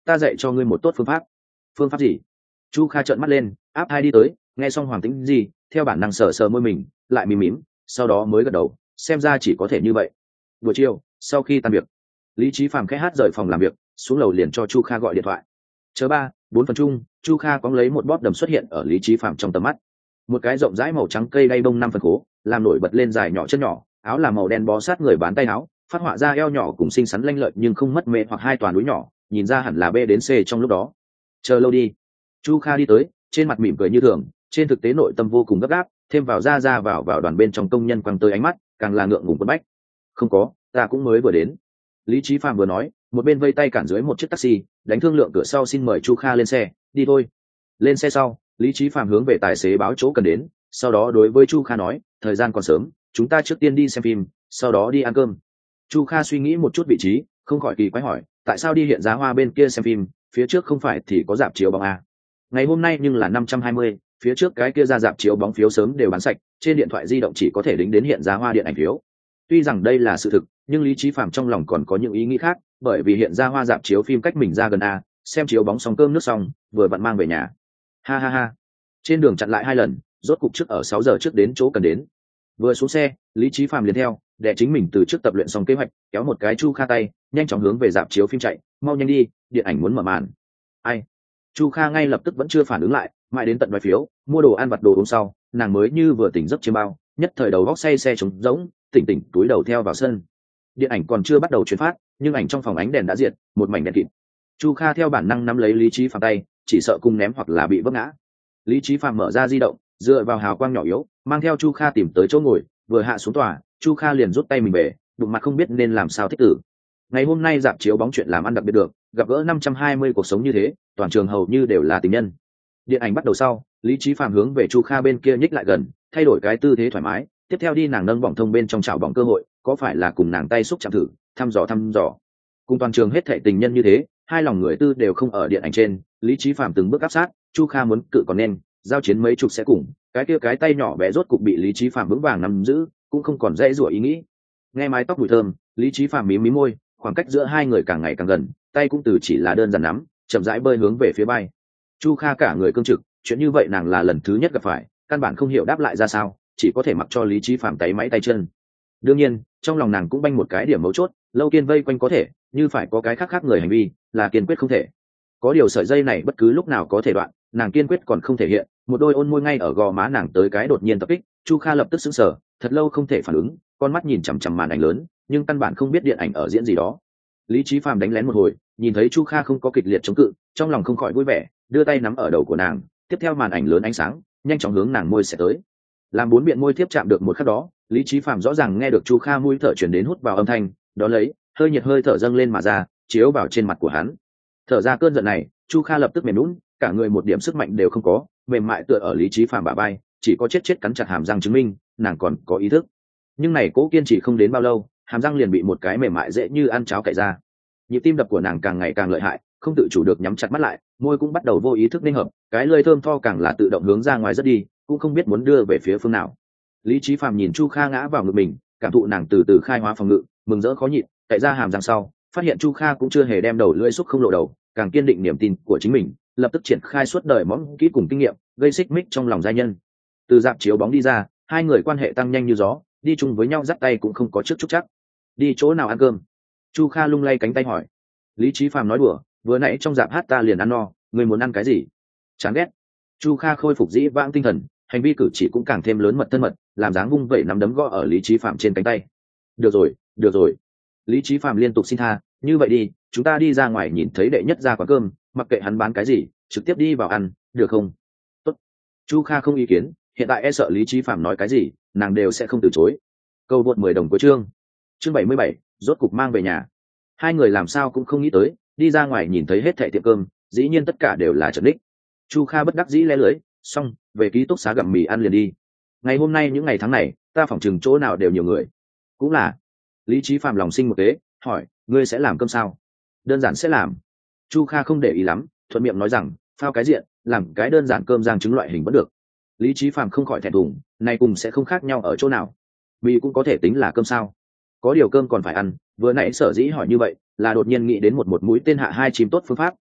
ta dạy cho ngươi một tốt phương pháp. Phương pháp gì? Chu Kha trợn mắt lên, áp hai đi tới, nghe xong Hoàng Tĩnh gì, theo bản năng sờ sờ môi mình, lại mím mím, sau đó mới gật đầu, xem ra chỉ có thể như vậy. Buổi chiều, sau khi tan việc, Lý Chí Phàm khẽ hát rời phòng làm việc, xuống lầu liền cho Chu Kha gọi điện thoại. Chờ ba, bốn phần chung, Chu Kha cóng lấy một bóp đầm xuất hiện ở Lý Chí Phàm trong tầm mắt. Một cái rộng rãi màu trắng cây đay bông năm phần khố, làm nổi bật lên dài nhỏ chân nhỏ, áo là màu đen bó sát người bán tay áo, phát họa ra eo nhỏ cùng xinh xắn lanh lợi nhưng không mất mê hoặc hai toàn núi nhỏ, nhìn ra hẳn là B đến C trong lúc đó. Chờ lâu đi. Chu Kha đi tới, trên mặt mỉm cười như thường, trên thực tế nội tâm vô cùng gấp gáp, thêm vào ra ra vào vào đoàn bên trong công nhân quăng tới ánh mắt, càng là ngượng ngùng quấn bách. Không có, ta cũng mới vừa đến. Lý Chí Phàm vừa nói, một bên vây tay cản dưới một chiếc taxi, đánh thương lượng cửa sau xin mời Chu Kha lên xe, đi thôi. Lên xe sau, Lý Chí Phàm hướng về tài xế báo chỗ cần đến, sau đó đối với Chu Kha nói, thời gian còn sớm, chúng ta trước tiên đi xem phim, sau đó đi ăn cơm. Chu Kha suy nghĩ một chút vị trí, không khỏi kỳ quái hỏi, tại sao đi Hiện Giá Hoa bên kia xem phim, phía trước không phải thì có rạp chiếu bóng à? Ngày hôm nay nhưng là năm trăm hai mươi, phía trước cái kia ra rạp chiếu bóng phiếu sớm đều bán sạch, trên điện thoại di động chỉ có thể đính đến Hiện Giá Hoa điện ảnh phiếu. Tuy rằng đây là sự thực, nhưng Lý Chí Phàm trong lòng còn có những ý nghĩ khác, bởi vì Hiện Giá Hoa rạp chiếu phim cách mình ra gần a, xem chiếu bóng xong cơm nước xong, vừa vặn mang về nhà. Ha ha ha. Trên đường chặn lại hai lần, rốt cục trước ở sáu giờ trước đến chỗ cần đến. Vừa xuống xe, Lý Chí Phàm liền theo, để chính mình từ trước tập luyện xong kế hoạch, kéo một cái Chu Kha tay, nhanh chóng hướng về rạp chiếu phim chạy, mau nhanh đi, điện ảnh muốn mở màn. Ai? Chu Kha ngay lập tức vẫn chưa phản ứng lại, mãi đến tận vài phiếu, mua đồ ăn vặt đồ uống sau, nàng mới như vừa tỉnh giấc chiêm bao, nhất thời đầu góc say xe trống rỗng, tỉnh tỉnh túi đầu theo vào sân. Điện ảnh còn chưa bắt đầu truyền phát, nhưng ảnh trong phòng ánh đèn đã diệt, một mảnh đèn kịt. Chu Kha theo bản năng nắm lấy Lý Chí Phàm tay, chỉ sợ cùng ném hoặc là bị vấp ngã. Lý Chí Phàm mở ra di động, dựa vào hào quang nhỏ yếu, mang theo Chu Kha tìm tới chỗ ngồi, vừa hạ xuống tòa, Chu Kha liền rút tay mình về, đụng mặt không biết nên làm sao thích tử. Ngày hôm nay rạp chiếu bóng chuyện làm ăn đặc biệt được, gặp gỡ năm trăm hai mươi cuộc sống như thế, toàn trường hầu như đều là tình nhân. Điện ảnh bắt đầu sau, Lý Chí Phàm hướng về Chu Kha bên kia nhích lại gần, thay đổi cái tư thế thoải mái, tiếp theo đi nàng nâng bỏng thông bên trong chảo bỏng cơ hội, có phải là cùng nàng tay xúc chạm thử, thăm dò thăm dò. Cùng toàn trường hết thảy tình nhân như thế, hai lòng người tư đều không ở điện ảnh trên, Lý Chí Phàm từng bước áp sát, Chu Kha muốn cự còn nên, giao chiến mấy chục sẽ cùng, cái kia cái tay nhỏ bé rốt cục bị Lý Chí Phàm vững vàng nắm giữ, cũng không còn dễ dụa ý nghĩ. Nghe mái tóc mùi thơm, Lý Chí Phàm mím mím môi, khoảng cách giữa hai người càng ngày càng gần, tay cũng từ chỉ là đơn giản nắm, chậm rãi bơi hướng về phía bay. Chu Kha cả người cương trực, chuyện như vậy nàng là lần thứ nhất gặp phải, căn bản không hiểu đáp lại ra sao, chỉ có thể mặc cho Lý Chí Phàm tay máy tay chân. Đương nhiên, trong lòng nàng cũng banh một cái điểm mấu chốt, lâu kiên vây quanh có thể, như phải có cái khác khác người hành vi, là kiên quyết không thể. Có điều sợi dây này bất cứ lúc nào có thể đoạn, nàng kiên quyết còn không thể hiện, một đôi ôn môi ngay ở gò má nàng tới cái đột nhiên tập kích, Chu Kha lập tức sững sờ, thật lâu không thể phản ứng, con mắt nhìn chằm chằm màn ảnh lớn, nhưng căn bản không biết điện ảnh ở diễn gì đó. Lý Chí Phàm đánh lén một hồi, nhìn thấy Chu Kha không có kịch liệt chống cự, trong lòng không khỏi vui vẻ, đưa tay nắm ở đầu của nàng, tiếp theo màn ảnh lớn ánh sáng, nhanh chóng hướng nàng môi sẽ tới. Làm bốn biện môi tiếp chạm được một khắc đó, Lý Chí Phàm rõ ràng nghe được Chu Kha mũi thở truyền đến hút vào âm thanh, đó lấy, hơi nhiệt hơi thở dâng lên mà ra, chiếu vào trên mặt của hắn. Thở ra cơn giận này, Chu Kha lập tức mềm nhũn, cả người một điểm sức mạnh đều không có, mềm mại tựa ở Lý Chí Phàm bả vai, chỉ có chết chết cắn chặt hàm răng chứng minh nàng còn có ý thức. Nhưng này cố kiên trì không đến bao lâu, hàm răng liền bị một cái mềm mại dễ như ăn cháo cạy ra. Nhịp tim đập của nàng càng ngày càng lợi hại, không tự chủ được nhắm chặt mắt lại, môi cũng bắt đầu vô ý thức nên hợp, cái lưỡi thơm tho càng là tự động hướng ra ngoài rất đi, cũng không biết muốn đưa về phía phương nào. Lý Chí Phàm nhìn Chu Kha ngã vào ngực mình, cảm thụ nàng từ từ khai hóa phòng ngự, mừng rỡ khó nhịn, cạy ra hàm răng sau, phát hiện Chu Kha cũng chưa hề đem đầu lưỡi xúc không lộ đầu, càng kiên định niềm tin của chính mình, lập tức triển khai suốt đời món kỹ cùng kinh nghiệm, gây xích mích trong lòng gia nhân. Từ dạp chiếu bóng đi ra, hai người quan hệ tăng nhanh như gió, đi chung với nhau dắt tay cũng không có trước chút chắc. Đi chỗ nào ăn cơm? Chu Kha lung lay cánh tay hỏi. Lý Chí Phàm nói đùa, vừa nãy trong dạp hát ta liền ăn no, người muốn ăn cái gì? Chán ghét. Chu Kha khôi phục dĩ vãng tinh thần, hành vi cử chỉ cũng càng thêm lớn mật thân mật, làm dáng vung vẩy nắm đấm gõ ở Lý Chí Phàm trên cánh tay. Được rồi, được rồi. Lý Chí Phàm liên tục xin tha, như vậy đi, chúng ta đi ra ngoài nhìn thấy đệ nhất ra quán cơm, mặc kệ hắn bán cái gì, trực tiếp đi vào ăn, được không? Tốt. Chu Kha không ý kiến, hiện tại e sợ Lý Chí Phàm nói cái gì, nàng đều sẽ không từ chối. Câu vượt mười đồng cuối chương. Chương bảy mươi bảy, rốt cục mang về nhà. Hai người làm sao cũng không nghĩ tới, đi ra ngoài nhìn thấy hết thảy tiệm cơm, dĩ nhiên tất cả đều là trần đích. Chu Kha bất đắc dĩ lé lưỡi, xong, về ký túc xá gặm mì ăn liền đi. Ngày hôm nay những ngày tháng này, ta phỏng chừng chỗ nào đều nhiều người. Cũng là. Lý Chí Phàm lòng sinh một kế, hỏi, ngươi sẽ làm cơm sao? Đơn giản sẽ làm. Chu Kha không để ý lắm, thuận miệng nói rằng, phao cái diện, làm cái đơn giản cơm rang trứng loại hình vẫn được. Lý Chí Phàm không khỏi thẹn thùng, này cùng sẽ không khác nhau ở chỗ nào. Mì cũng có thể tính là cơm sao? Có điều cơm còn phải ăn, vừa nãy sở dĩ hỏi như vậy, là đột nhiên nghĩ đến một một mũi tên hạ hai chim tốt phương pháp,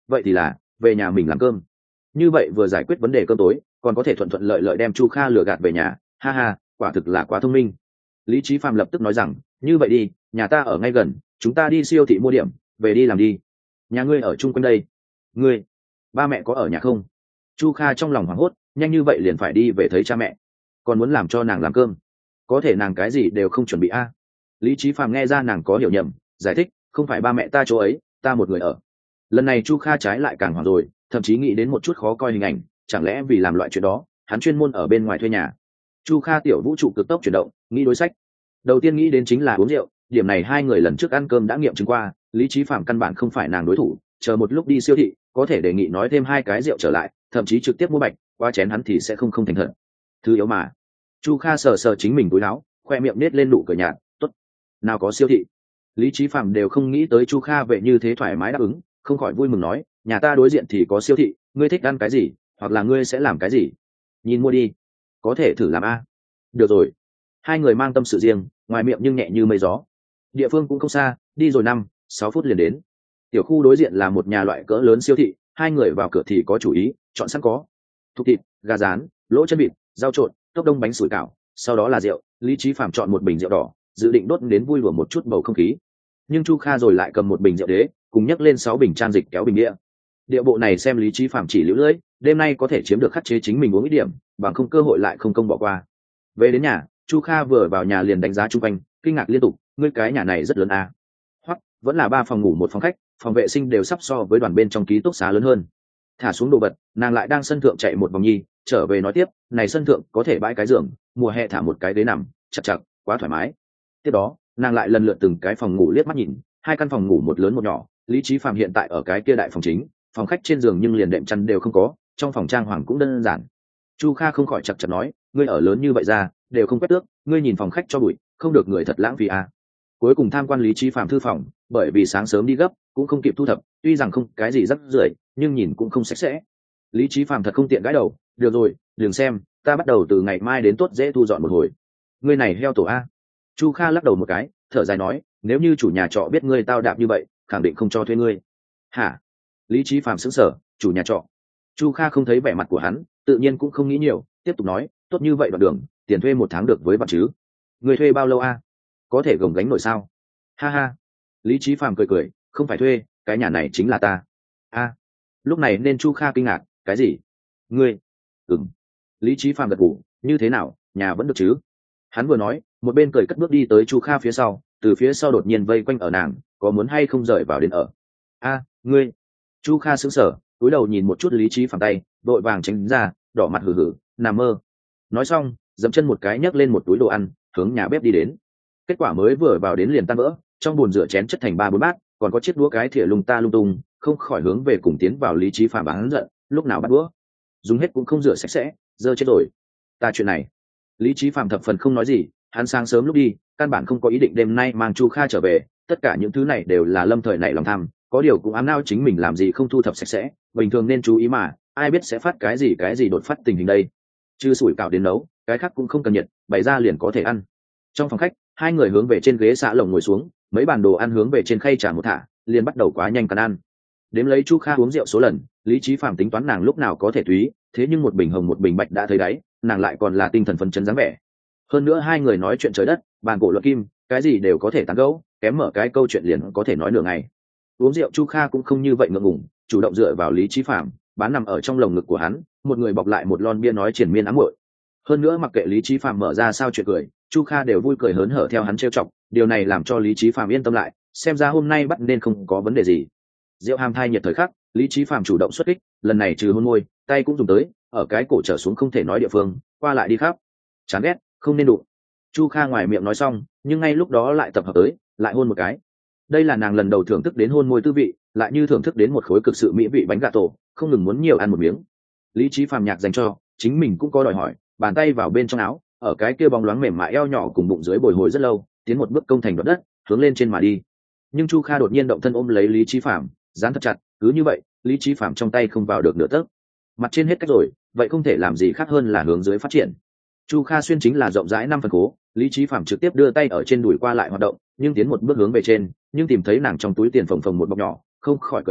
vậy thì là về nhà mình làm cơm. Như vậy vừa giải quyết vấn đề cơm tối, còn có thể thuận thuận lợi lợi đem Chu Kha lừa gạt về nhà. Ha ha, quả thực là quá thông minh. Lý Chí Phạm lập tức nói rằng, như vậy đi, nhà ta ở ngay gần, chúng ta đi siêu thị mua điểm, về đi làm đi. Nhà ngươi ở chung quanh đây. Ngươi, ba mẹ có ở nhà không? Chu Kha trong lòng hoảng hốt, nhanh như vậy liền phải đi về thấy cha mẹ, còn muốn làm cho nàng làm cơm, có thể nàng cái gì đều không chuẩn bị a à? Lý Chí Phạm nghe ra nàng có hiểu nhầm, giải thích, không phải ba mẹ ta chỗ ấy, ta một người ở. Lần này Chu Kha trái lại càng hoảng rồi, thậm chí nghĩ đến một chút khó coi hình ảnh, chẳng lẽ vì làm loại chuyện đó hắn chuyên môn ở bên ngoài thuê nhà. Chu Kha tiểu vũ trụ cực tốc chuyển động, nghĩ đối sách. Đầu tiên nghĩ đến chính là uống rượu, điểm này hai người lần trước ăn cơm đã nghiệm chứng qua, Lý Chí Phạm căn bản không phải nàng đối thủ, chờ một lúc đi siêu thị có thể đề nghị nói thêm hai cái rượu trở lại, thậm chí trực tiếp mua bạch qua chén hắn thì sẽ không không thành thật. Thứ yếu mà. Chu Kha sờ sờ chính mình túi áo, khoe miệng nết lên nụ cười nhạt, tốt, nào có siêu thị. Lý Chí Phạm đều không nghĩ tới Chu Kha vậy như thế thoải mái đáp ứng, không khỏi vui mừng nói, nhà ta đối diện thì có siêu thị, ngươi thích ăn cái gì hoặc là ngươi sẽ làm cái gì, nhìn mua đi, có thể thử làm a. Được rồi. Hai người mang tâm sự riêng, ngoài miệng nhưng nhẹ như mây gió. Địa phương cũng không xa, đi rồi năm sáu phút liền đến. Tiểu khu đối diện là một nhà loại cỡ lớn siêu thị, hai người vào cửa thì có chủ ý, chọn sẵn có thục thịt, gà rán, lỗ chân vịt, rau trộn, tốc đông bánh sủi cảo, sau đó là rượu. Lý Chí Phạm chọn một bình rượu đỏ, dự định đốt đến vui lùa một chút bầu không khí, nhưng Chu Kha rồi lại cầm một bình rượu đế, cùng nhấc lên sáu bình trang dịch kéo bình địa. Địa bộ này xem Lý Chí Phạm chỉ liễu lưỡi, đêm nay có thể chiếm được khắc chế chính mình uống ít điểm, bằng không cơ hội lại không công bỏ qua. Về đến nhà, Chu Kha vừa vào nhà liền đánh giá chung quanh, kinh ngạc liên tục, ngươi cái nhà này rất lớn à? Hoặc vẫn là ba phòng ngủ một phòng khách, phòng vệ sinh đều sắp so với đoàn bên trong ký túc xá lớn hơn. Thả xuống đồ vật, nàng lại đang sân thượng chạy một vòng nhi, trở về nói tiếp, này sân thượng có thể bãi cái giường, mùa hè thả một cái ghế nằm, chặt chặt, quá thoải mái. Tiếp đó, nàng lại lần lượt từng cái phòng ngủ liếc mắt nhìn, hai căn phòng ngủ một lớn một nhỏ. Lý Chí Phạm hiện tại ở cái kia đại phòng chính, phòng khách trên giường nhưng liền đệm chăn đều không có, trong phòng trang hoàng cũng đơn giản. Chu Kha không khỏi chặt chặt nói, ngươi ở lớn như vậy ra đều không quét tước, ngươi nhìn phòng khách cho bụi, không được người thật lãng phí à. Cuối cùng tham quan Lý Chí Phạm thư phòng, bởi vì sáng sớm đi gấp cũng không kịp thu thập, tuy rằng không cái gì rắc rưởi nhưng nhìn cũng không sạch sẽ. Lý Chí Phạm thật không tiện gãi đầu, được rồi, đừng xem, ta bắt đầu từ ngày mai đến tốt dễ thu dọn một hồi. Ngươi này heo tổ a. Chu Kha lắc đầu một cái, thở dài nói, nếu như chủ nhà trọ biết ngươi tao đạp như vậy khẳng định không cho thuê ngươi. Hả? Lý Chí Phạm sững sờ, chủ nhà trọ. Chu Kha không thấy vẻ mặt của hắn, tự nhiên cũng không nghĩ nhiều, tiếp tục nói, tốt như vậy đoạn đường, tiền thuê một tháng được với bạn chứ? Ngươi thuê bao lâu a? Có thể gồng gánh nổi sao? Ha ha. Lý Chí Phạm cười cười, không phải thuê, cái nhà này chính là ta. A. Lúc này nên Chu Kha kinh ngạc, cái gì? Ngươi? Ừm. Lý Chí Phạm gật gù, như thế nào, nhà vẫn được chứ? Hắn vừa nói, một bên cười cất bước đi tới Chu Kha phía sau, từ phía sau đột nhiên vây quanh ở nàng, có muốn hay không rời vào đến ở? A, ngươi. Chu Kha sững sờ, cúi đầu nhìn một chút Lý Chí Phạm tay, đội vàng tránh ra, đỏ mặt hừ hừ, nằm mơ. Nói xong, dẫm chân một cái nhấc lên một túi đồ ăn, hướng nhà bếp đi đến. Kết quả mới vừa vào đến liền tan vỡ, trong bồn rửa chén chất thành ba bốn bát, còn có chiếc đũa cái thìa lung ta lung tung, không khỏi hướng về cùng tiến vào Lý Chí Phạm bán giận, lúc nào bắt đũa, dùng hết cũng không rửa sạch sẽ, dơ chết rồi. Ta chuyện này. Lý Chí Phạm thập phần không nói gì, hắn sáng sớm lúc đi, căn bản không có ý định đêm nay mang Chu Kha trở về, tất cả những thứ này đều là lâm thời nảy lòng tham, có điều cũng ám não chính mình làm gì không thu thập sạch sẽ, bình thường nên chú ý mà, ai biết sẽ phát cái gì cái gì đột phát tình hình đây. Chứ sủi cảo đến nấu, cái khác cũng không cần nhiệt, bày ra liền có thể ăn. Trong phòng khách, hai người hướng về trên ghế xạ lồng ngồi xuống, mấy bàn đồ ăn hướng về trên khay trà một thả, liền bắt đầu quá nhanh cần ăn. Đếm lấy Chu Kha uống rượu số lần, Lý Chí Phạm tính toán nàng lúc nào có thể túy, thế nhưng một bình hồng một bình bạch đã thấy đáy, nàng lại còn là tinh thần phấn chấn dáng vẻ. Hơn nữa hai người nói chuyện trời đất, bàn cổ luận kim, cái gì đều có thể tán gẫu, kém mở cái câu chuyện liền có thể nói nửa ngày. Uống rượu Chu Kha cũng không như vậy ngượng ngùng, chủ động dựa vào Lý Chí Phạm, bán nằm ở trong lồng ngực của hắn, một người bọc lại một lon bia nói triển miên ám muội. Hơn nữa mặc kệ Lý Chí Phạm mở ra sao chuyện cười, Chu Kha đều vui cười hớn hở theo hắn trêu chọc, điều này làm cho Lý Chí Phạm yên tâm lại, xem ra hôm nay bắt nên không có vấn đề gì. Rượu hàm thai nhiệt thời khắc, Lý Chí Phạm chủ động xuất kích, lần này trừ hôn môi, tay cũng dùng tới, ở cái cổ trở xuống không thể nói địa phương, qua lại đi khắp. Chán ghét, không nên đụng. Chu Kha ngoài miệng nói xong, nhưng ngay lúc đó lại tập hợp tới, lại hôn một cái. Đây là nàng lần đầu thưởng thức đến hôn môi tư vị, lại như thưởng thức đến một khối cực sự mỹ vị bánh gà tổ, không ngừng muốn nhiều ăn một miếng. Lý Chí Phạm nhạc dành cho, chính mình cũng có đòi hỏi, bàn tay vào bên trong áo, ở cái kia bóng loáng mềm mại eo nhỏ cùng bụng dưới bồi hồi rất lâu, tiến một bước công thành đoạt đất, hướng lên trên mà đi. Nhưng Chu Kha đột nhiên động thân ôm lấy Lý Chí Phạm, dán thật chặt, cứ như vậy, Lý Chí Phạm trong tay không vào được nửa tấc. Mặt trên hết cách rồi, vậy không thể làm gì khác hơn là hướng dưới phát triển. Chu Kha xuyên chính là rộng rãi năm phần cố, Lý Chí Phạm trực tiếp đưa tay ở trên đùi qua lại hoạt động, nhưng tiến một bước hướng về trên, nhưng tìm thấy nàng trong túi tiền phồng phồng một bọc nhỏ, không khỏi cười hỏi,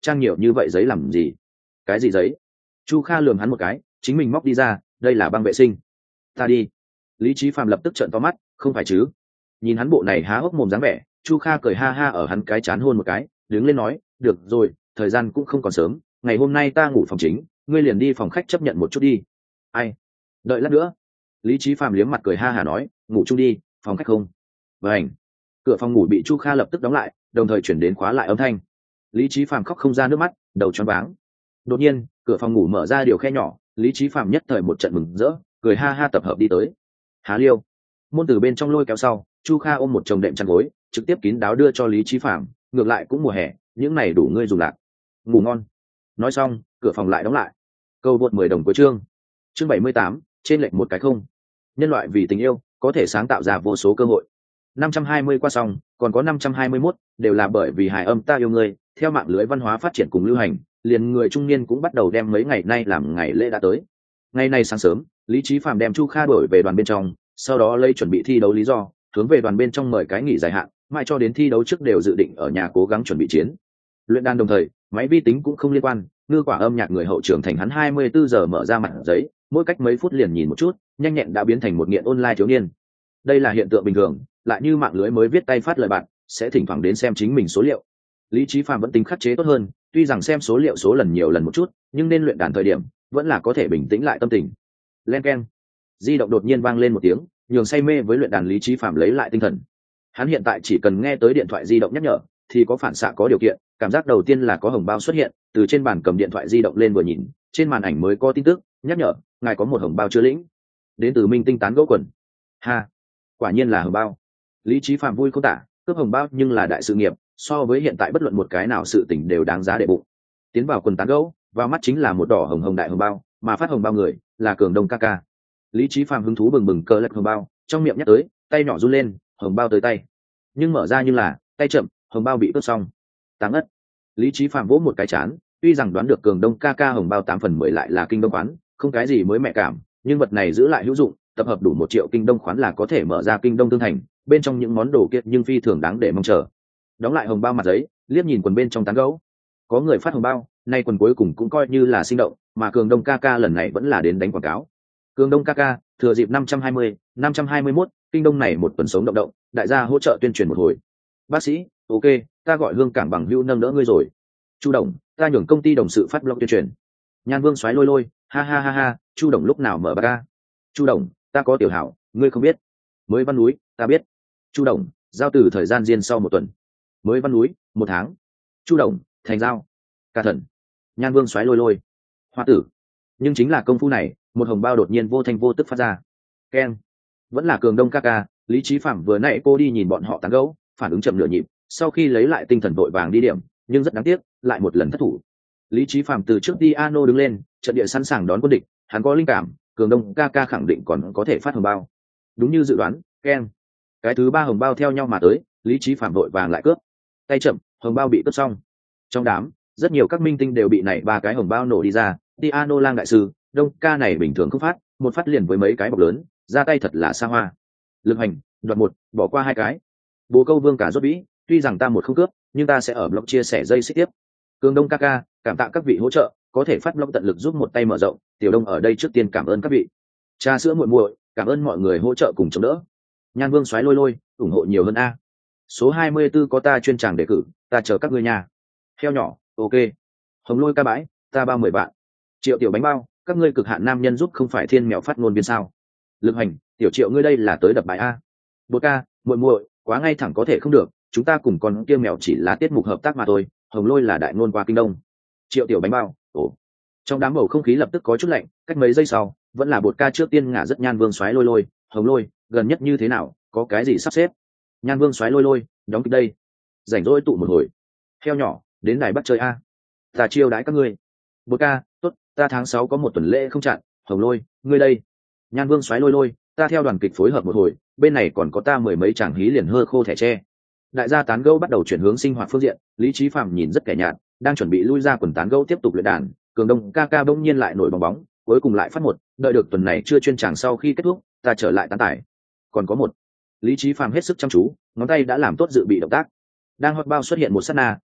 trang nhiều như vậy giấy làm gì? Cái gì giấy? Chu Kha lườm hắn một cái, chính mình móc đi ra, đây là băng vệ sinh. Ta đi. Lý Chí Phạm lập tức trợn to mắt, không phải chứ? Nhìn hắn bộ này há hốc mồm dáng vẻ, Chu Kha cười ha ha ở hắn cái chán hôn một cái, đứng lên nói, được rồi, thời gian cũng không còn sớm, ngày hôm nay ta ngủ phòng chính, ngươi liền đi phòng khách chấp nhận một chút đi. Ai? Đợi lát nữa. Lý Chí Phạm liếm mặt cười ha ha nói, ngủ chung đi, phòng khách không. Vâng. Cửa phòng ngủ bị Chu Kha lập tức đóng lại, đồng thời chuyển đến khóa lại âm thanh. Lý Chí Phạm khóc không ra nước mắt, đầu choáng váng. Đột nhiên, cửa phòng ngủ mở ra điều khe nhỏ, Lý Chí Phạm nhất thời một trận mừng rỡ, cười ha ha tập hợp đi tới. Há liêu. Môn từ bên trong lôi kéo sau, Chu Kha ôm một chồng đệm chăn gối, trực tiếp kín đáo đưa cho Lý Chí Phạm, ngược lại cũng mùa hè, những này đủ ngươi dùng lạc. Ngủ ngon. Nói xong, cửa phòng lại đóng lại. Câu vượt mười đồng cuối chương. Chương bảy mươi tám, trên lệch một cái không. Nhân loại vì tình yêu, có thể sáng tạo ra vô số cơ hội. năm trăm hai mươi qua xong, còn có năm trăm hai mươi mốt, đều là bởi vì hài âm ta yêu ngươi, theo mạng lưới văn hóa phát triển cùng lưu hành, liền người trung niên cũng bắt đầu đem mấy ngày nay làm ngày lễ đã tới. Ngày nay sáng sớm, Lý Chí Phạm đem Chu Kha đổi về đoàn bên trong, sau đó lấy chuẩn bị thi đấu lý do, hướng về đoàn bên trong mời cái nghỉ dài hạn, mãi cho đến thi đấu trước đều dự định ở nhà cố gắng chuẩn bị chiến. Luyện đàn đồng thời, máy vi tính cũng không liên quan, ngư quả âm nhạc người hậu trưởng thành hắn hai mươi bốn giờ mở ra mặt giấy, mỗi cách mấy phút liền nhìn một chút, nhanh nhẹn đã biến thành một nghiện online thiếu niên. Đây là hiện tượng bình thường, lại như mạng lưới mới viết tay phát lời bạn, sẽ thỉnh thoảng đến xem chính mình số liệu. Lý Chí Phạm vẫn tính khắc chế tốt hơn, tuy rằng xem số liệu số lần nhiều lần một chút, nhưng nên luyện đàn thời điểm, vẫn là có thể bình tĩnh lại tâm tình. Len keng. Di động đột nhiên vang lên một tiếng, nhường say mê với luyện đàn Lý Chí Phạm lấy lại tinh thần. Hắn hiện tại chỉ cần nghe tới điện thoại di động nhắc nhở, thì có phản xạ có điều kiện, cảm giác đầu tiên là có hồng bao xuất hiện, từ trên bàn cầm điện thoại di động lên vừa nhìn, trên màn ảnh mới có tin tức, nhắc nhở, ngài có một hồng bao chưa lĩnh. Đến từ Minh Tinh tán gẫu quần. Ha, quả nhiên là hồng bao. Lý Chí Phạm vui không tả, cướp hồng bao nhưng là đại sự nghiệp, so với hiện tại bất luận một cái nào sự tình đều đáng giá để bụng. Tiến vào quần tán gẫu, vào mắt chính là một đỏ hồng hồng đại hồng bao, mà phát hồng bao người là Cường Đông ca ca. Lý Chí Phạm hứng thú bừng bừng cờ lật hồng bao, trong miệng nhắc tới, tay nhỏ run lên, hồng bao tới tay. Nhưng mở ra nhưng là, tay chậm, hồng bao bị cướp xong. Táng ất. Lý Chí Phạm vỗ một cái chán, tuy rằng đoán được Cường Đông ca ca hồng bao tám phần mười lại là kinh đông khoán, không cái gì mới mẹ cảm, nhưng vật này giữ lại hữu dụng, tập hợp đủ một triệu kinh đông khoán là có thể mở ra kinh đông tương thành, bên trong những món đồ kiệt nhưng phi thường đáng để mong chờ. Đóng lại hồng bao mặt giấy, liếc nhìn quần bên trong tán gẫu. Có người phát hồng bao, nay quần cuối cùng cũng coi như là sinh động, mà Cường Đông ca ca lần này vẫn là đến đánh quảng cáo. Cường Đông ca ca, thừa dịp năm trăm hai mươi, năm trăm hai mươi mốt, kinh đông này một tuần sống động động, đại gia hỗ trợ tuyên truyền một hồi. Bác sĩ, ok, ta gọi Hương Cảng bằng hữu nâng đỡ ngươi rồi. Chu Đồng, ta nhường công ty đồng sự phát blog tuyên truyền. Nhan Vương xoáy lôi lôi, ha ha ha ha, Chu Đồng lúc nào mở bạc ca? Chu Đồng, ta có tiểu hảo, ngươi không biết. Mới văn núi, ta biết. Chu Đồng, giao từ thời gian riêng sau một tuần. Mới văn núi, một tháng. Chu Đồng, thành giao. Ca thần. Nhan Vương xoáy lôi lôi. Hoa tử. Nhưng chính là công phu này, một hồng bao đột nhiên vô thanh vô tức phát ra. Keng. Vẫn là Cường Đông ca ca, Lý Chí Phạm vừa nãy cô đi nhìn bọn họ tán gẫu, phản ứng chậm nửa nhịp, sau khi lấy lại tinh thần vội vàng đi điểm, nhưng rất đáng tiếc, lại một lần thất thủ. Lý Chí Phạm từ trước piano đứng lên, trận địa sẵn sàng đón quân địch, hắn có linh cảm, Cường Đông ca ca khẳng định còn có thể phát hồng bao. Đúng như dự đoán, keng. Cái thứ ba hồng bao theo nhau mà tới, Lý Chí Phạm vội vàng lại cướp. Tay chậm, hồng bao bị cướp xong. Trong đám, rất nhiều các minh tinh đều bị này ba cái hồng bao nổ đi ra, piano lang đại sư, Đông ca này bình thường không phát, một phát liền với mấy cái bọc lớn, ra tay thật là xa hoa. Lực hành, đoạt một, bỏ qua hai cái. Bồ câu vương cả rốt vĩ, tuy rằng ta một không cướp, nhưng ta sẽ ở blog chia sẻ dây xích tiếp. Cường Đông ca ca, cảm tạ các vị hỗ trợ, có thể phát blog tận lực giúp một tay mở rộng, Tiểu Đông ở đây trước tiên cảm ơn các vị. Trà sữa muội muội, cảm ơn mọi người hỗ trợ cùng chống đỡ. Nhan Vương xoáy lôi lôi, ủng hộ nhiều hơn a. Số hai mươi 24 có ta chuyên tràng đề cử, ta chờ các ngươi nhà. Heo nhỏ, ok. Hồng lôi ca bãi, ta bao mười bạn. Triệu tiểu bánh bao, các ngươi cực hạn nam nhân giúp không phải thiên mèo phát ngôn viên sao? Lực hành, tiểu triệu ngươi đây là tới đập bài a. Bột ca, muội muội, quá ngay thẳng có thể không được, chúng ta cùng con kia mèo chỉ là tiết mục hợp tác mà thôi, hồng lôi là đại ngôn qua kinh đông. Triệu tiểu bánh bao, ồ. Trong đám bầu không khí lập tức có chút lạnh, cách mấy giây sau, vẫn là bột ca trước tiên ngả rất Nhan Vương xoáy lôi lôi, hồng lôi, gần nhất như thế nào, có cái gì sắp xếp? Nhan Vương xoáy lôi lôi, đóng kịch đây. Rảnh rỗi tụ một hồi. Heo nhỏ, đến đài bắt chơi a. Ta chiêu đãi các ngươi. Bột ca, tốt, ta tháng sáu có một tuần lễ không chặn, hồng lôi, ngươi đây. Nhan Vương xoáy lôi lôi, ta theo đoàn kịch phối hợp một hồi, bên này còn có ta mười mấy chàng hí liền hơ khô thẻ tre. Đại gia tán gẫu bắt đầu chuyển hướng sinh hoạt phương diện, Lý Chí Phạm nhìn rất kẻ nhạt, đang chuẩn bị lui ra quần tán gẫu tiếp tục luyện đàn, Cường Đông ca ca bỗng nhiên lại nổi bong bóng, cuối cùng lại phát một, đợi được tuần này chưa chuyên tràng sau khi kết thúc, ta trở lại tán tải. Còn có một. Lý Chí Phạm hết sức chăm chú, ngón tay đã làm tốt dự bị động tác. Đang hot bao xuất hiện một sát na,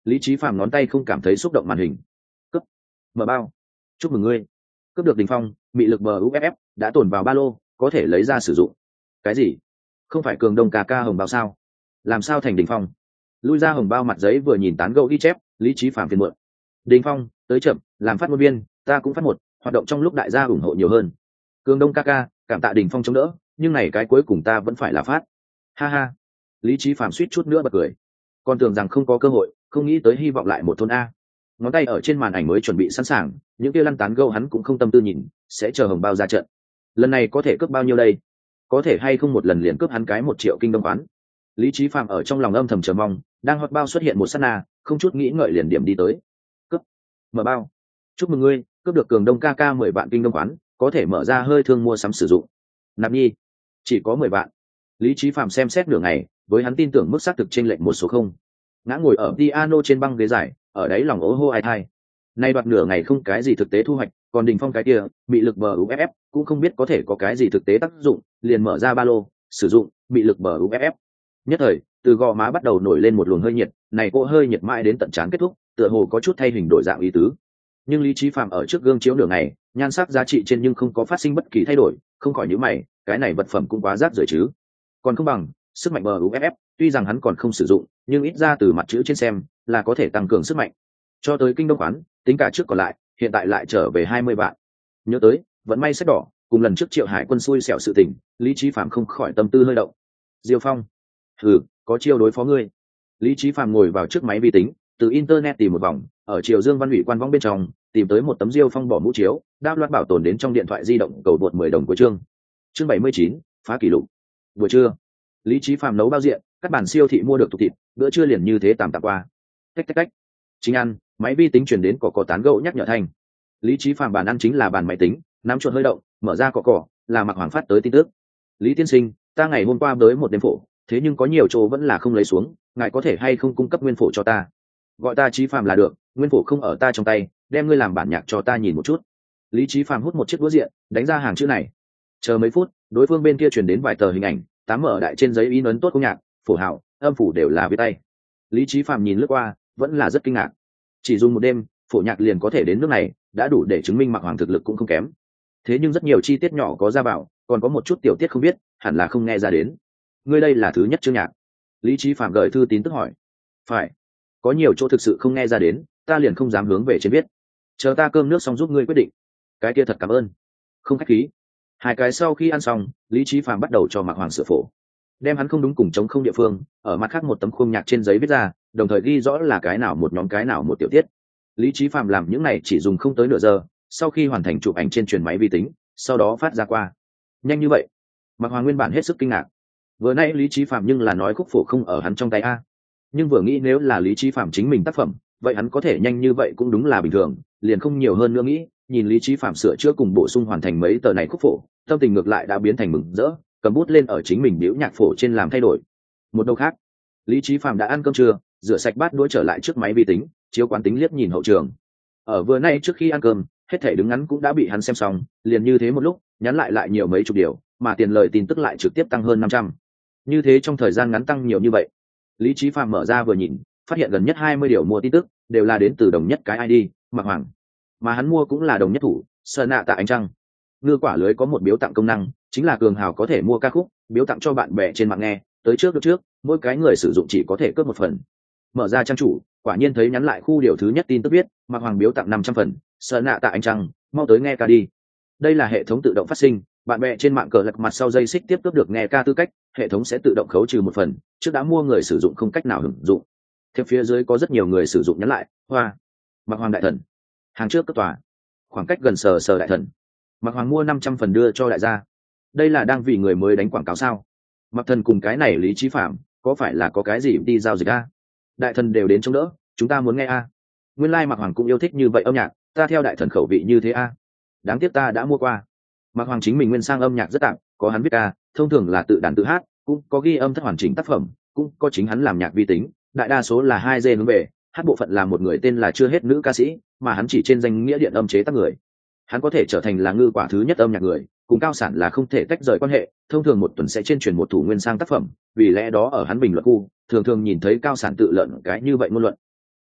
Lý Chí Phạm ngón tay không cảm thấy xúc động màn hình. Cướp. Mở bao. Chúc mừng ngươi. Cướp được Đình Phong, bị lực bờ u ép ép đã tồn vào ba lô, có thể lấy ra sử dụng. Cái gì? Không phải cường đông ca ca hồng bao sao? Làm sao thành Đình Phong? Lui ra hồng bao mặt giấy vừa nhìn tán gẫu ghi chép, Lý Chí Phạm phiền muộn. Đình Phong, tới chậm, làm phát ngôn viên, ta cũng phát một, hoạt động trong lúc đại gia ủng hộ nhiều hơn. Cường đông ca ca, cảm tạ Đình Phong chống đỡ, nhưng này cái cuối cùng ta vẫn phải là phát. Ha ha. Lý Chí Phạm suýt chút nữa bật cười. Còn tưởng rằng không có cơ hội, không nghĩ tới hy vọng lại một thôn a. Ngón tay ở trên màn ảnh mới chuẩn bị sẵn sàng, những kia lăn tán gẫu hắn cũng không tâm tư nhìn, sẽ chờ hồng bao ra trận. Lần này có thể cướp bao nhiêu đây? Có thể hay không một lần liền cướp hắn cái một triệu kinh đông khoán? Lý Chí Phạm ở trong lòng âm thầm chờ mong, đang hot bao xuất hiện một sát na, không chút nghĩ ngợi liền điểm đi tới. Cướp. Mở bao. Chúc mừng ngươi, cướp được cường đông ca ca mười vạn kinh đông khoán, có thể mở ra hơi thương mua sắm sử dụng. Nạp nhi, chỉ có mười vạn. Lý Chí Phạm xem xét nửa ngày, với hắn tin tưởng mức xác thực chênh lệch một số không. Ngã ngồi ở piano trên băng ghế dài, ở đấy lòng ố hô ai thai. Nay đoạt nửa ngày không cái gì thực tế thu hoạch, còn Đình Phong cái kia, bị lực bờ u ép ép, cũng không biết có thể có cái gì thực tế tác dụng, liền mở ra ba lô, sử dụng, bị lực bờ u ép ép. Nhất thời, từ gò má bắt đầu nổi lên một luồng hơi nhiệt, này cô hơi nhiệt mãi đến tận trán kết thúc, tựa hồ có chút thay hình đổi dạng ý tứ. Nhưng Lý Chí Phạm ở trước gương chiếu nửa ngày, nhan sắc giá trị trên nhưng không có phát sinh bất kỳ thay đổi, không khỏi nhíu mày, cái này vật phẩm cũng quá rác rưởi chứ. Còn không bằng sức mạnh bờ u ép ép, tuy rằng hắn còn không sử dụng, nhưng ít ra từ mặt chữ trên xem là có thể tăng cường sức mạnh. Cho tới kinh đông khoán, tính cả trước còn lại, hiện tại lại trở về hai mươi vạn. Nhớ tới, vẫn may sách đỏ, cùng lần trước Triệu Hải Quân xui xẻo sự tình, Lý Chí Phạm không khỏi tâm tư hơi động. Diêu Phong, hừ, có chiêu đối phó ngươi. Lý Chí Phạm ngồi vào trước máy vi tính, từ internet tìm một vòng, ở Triều Dương Văn ủy quan võng bên trong, tìm tới một tấm Diêu Phong bỏ mũ chiếu, đáp loạt bảo tồn đến trong điện thoại di động, cầu vượt mười đồng của chương. Chương bảy mươi chín, phá kỷ lục. Buổi trưa, Lý Chí Phạm nấu bao diện, các bản siêu thị mua được thục thịt, bữa trưa liền như thế tạm tạm qua. Tách tách tách. Chính ăn, máy vi tính truyền đến cỏ cỏ tán gẫu nhắc nhở thanh. Lý Chí Phạm bàn ăn chính là bàn máy tính, nắm chuột hơi động, mở ra cỏ cỏ, là Mạc Hoàng phát tới tin tức. Lý tiên sinh, ta ngày hôm qua tới một đêm phổ, thế nhưng có nhiều chỗ vẫn là không lấy xuống, ngài có thể hay không cung cấp nguyên phổ cho ta? Gọi ta Chí Phạm là được, nguyên phổ không ở ta trong tay, đem ngươi làm bản nhạc cho ta nhìn một chút. Lý Chí Phạm hút một chiếc đũa diện, đánh ra hàng chữ này. Chờ mấy phút, đối phương bên kia truyền đến vài tờ hình ảnh, tám mở đại trên giấy in ấn tốt công nhạc, phổ hảo, âm phủ đều là viết tay. Lý Chí Phạm nhìn lướt qua, vẫn là rất kinh ngạc. Chỉ dùng một đêm, phổ nhạc liền có thể đến nước này, đã đủ để chứng minh Mạc Hoàng thực lực cũng không kém. Thế nhưng rất nhiều chi tiết nhỏ có ra bảo, còn có một chút tiểu tiết không biết, hẳn là không nghe ra đến. Ngươi đây là thứ nhất chương nhạc. Lý Chí Phạm gửi thư tín tức hỏi. Phải, có nhiều chỗ thực sự không nghe ra đến, ta liền không dám hướng về trên viết. Chờ ta cơm nước xong giúp ngươi quyết định. Cái kia thật cảm ơn. Không khách khí. Hai cái sau khi ăn xong, Lý Chí Phạm bắt đầu cho Mạc Hoàng sửa phổ, đem hắn không đúng cùng chống không địa phương, ở mặt khác một tấm khung nhạc trên giấy viết ra, đồng thời ghi rõ là cái nào một nhóm cái nào một tiểu tiết. Lý Chí Phạm làm những này chỉ dùng không tới nửa giờ, sau khi hoàn thành chụp ảnh trên truyền máy vi tính, sau đó phát ra qua. Nhanh như vậy? Mạc Hoàng nguyên bản hết sức kinh ngạc. Vừa nãy Lý Chí Phạm nhưng là nói khúc phổ không ở hắn trong tay a, nhưng vừa nghĩ nếu là Lý Chí Phạm chính mình tác phẩm, vậy hắn có thể nhanh như vậy cũng đúng là bình thường, liền không nhiều hơn nữa nghĩ. Nhìn Lý Chí Phạm sửa chữa cùng bổ sung hoàn thành mấy tờ này khúc phổ, tâm tình ngược lại đã biến thành mừng rỡ, cầm bút lên ở chính mình biểu nhạc phổ trên làm thay đổi. Một đầu khác, Lý Chí Phạm đã ăn cơm trưa, rửa sạch bát đũa trở lại trước máy vi tính, chiếu quán tính liếc nhìn hậu trường. Ở vừa nay trước khi ăn cơm, hết thảy đứng ngắn cũng đã bị hắn xem xong, liền như thế một lúc, nhắn lại lại nhiều mấy chục điều, mà tiền lời tin tức lại trực tiếp tăng hơn năm trăm. Như thế trong thời gian ngắn tăng nhiều như vậy, Lý Chí Phạm mở ra vừa nhìn, phát hiện gần nhất hai mươi điều mua tin tức đều là đến từ đồng nhất cái i đê, Mạc Hoàng. Mà hắn mua cũng là đồng nhất thủ, Sơn Nạ Tạ Ánh Trăng. Ngư quả lưới có một biếu tặng công năng, chính là cường hào có thể mua ca khúc, biếu tặng cho bạn bè trên mạng nghe, tới trước được trước, mỗi cái người sử dụng chỉ có thể cướp một phần. Mở ra trang chủ, quả nhiên thấy nhắn lại khu điều thứ nhất tin tức viết, Mạc Hoàng biếu tặng năm trăm phần, Sơn Nạ Tạ Ánh Trăng, mau tới nghe ca đi. Đây là hệ thống tự động phát sinh, bạn bè trên mạng cờ lật mặt sau dây xích tiếp cướp được nghe ca tư cách, hệ thống sẽ tự động khấu trừ một phần, trước đã mua người sử dụng không cách nào hưởng dụng. Theo phía dưới có rất nhiều người sử dụng nhắn lại, hoa, Mạc Hoàng đại thần, hàng trước cấp tòa, khoảng cách gần sờ sờ đại thần. Mạc Hoàng mua năm trăm phần đưa cho đại gia. Đây là đang vì người mới đánh quảng cáo sao? Mạc thần cùng cái này Lý Chí Phạm, có phải là có cái gì đi giao dịch a? Đại thần đều đến chống đỡ, chúng ta muốn nghe a. Nguyên lai like Mạc Hoàng cũng yêu thích như vậy âm nhạc, ta theo đại thần khẩu vị như thế a. Đáng tiếc ta đã mua qua. Mạc Hoàng chính mình nguyên sang âm nhạc rất tạm, có hắn viết ca, thông thường là tự đàn tự hát, cũng có ghi âm thất hoàn chỉnh tác phẩm, cũng có chính hắn làm nhạc vi tính, đại đa số là hai dê hướng về, hát bộ phận là một người tên là chưa hết nữ ca sĩ, mà hắn chỉ trên danh nghĩa điện âm chế tác người. Hắn có thể trở thành là ngư quả thứ nhất âm nhạc người, cùng cao sản là không thể tách rời quan hệ, thông thường một tuần sẽ trên truyền một thủ nguyên sang tác phẩm, vì lẽ đó ở hắn bình luận khu thường thường nhìn thấy cao sản tự luận cái như vậy ngôn luận.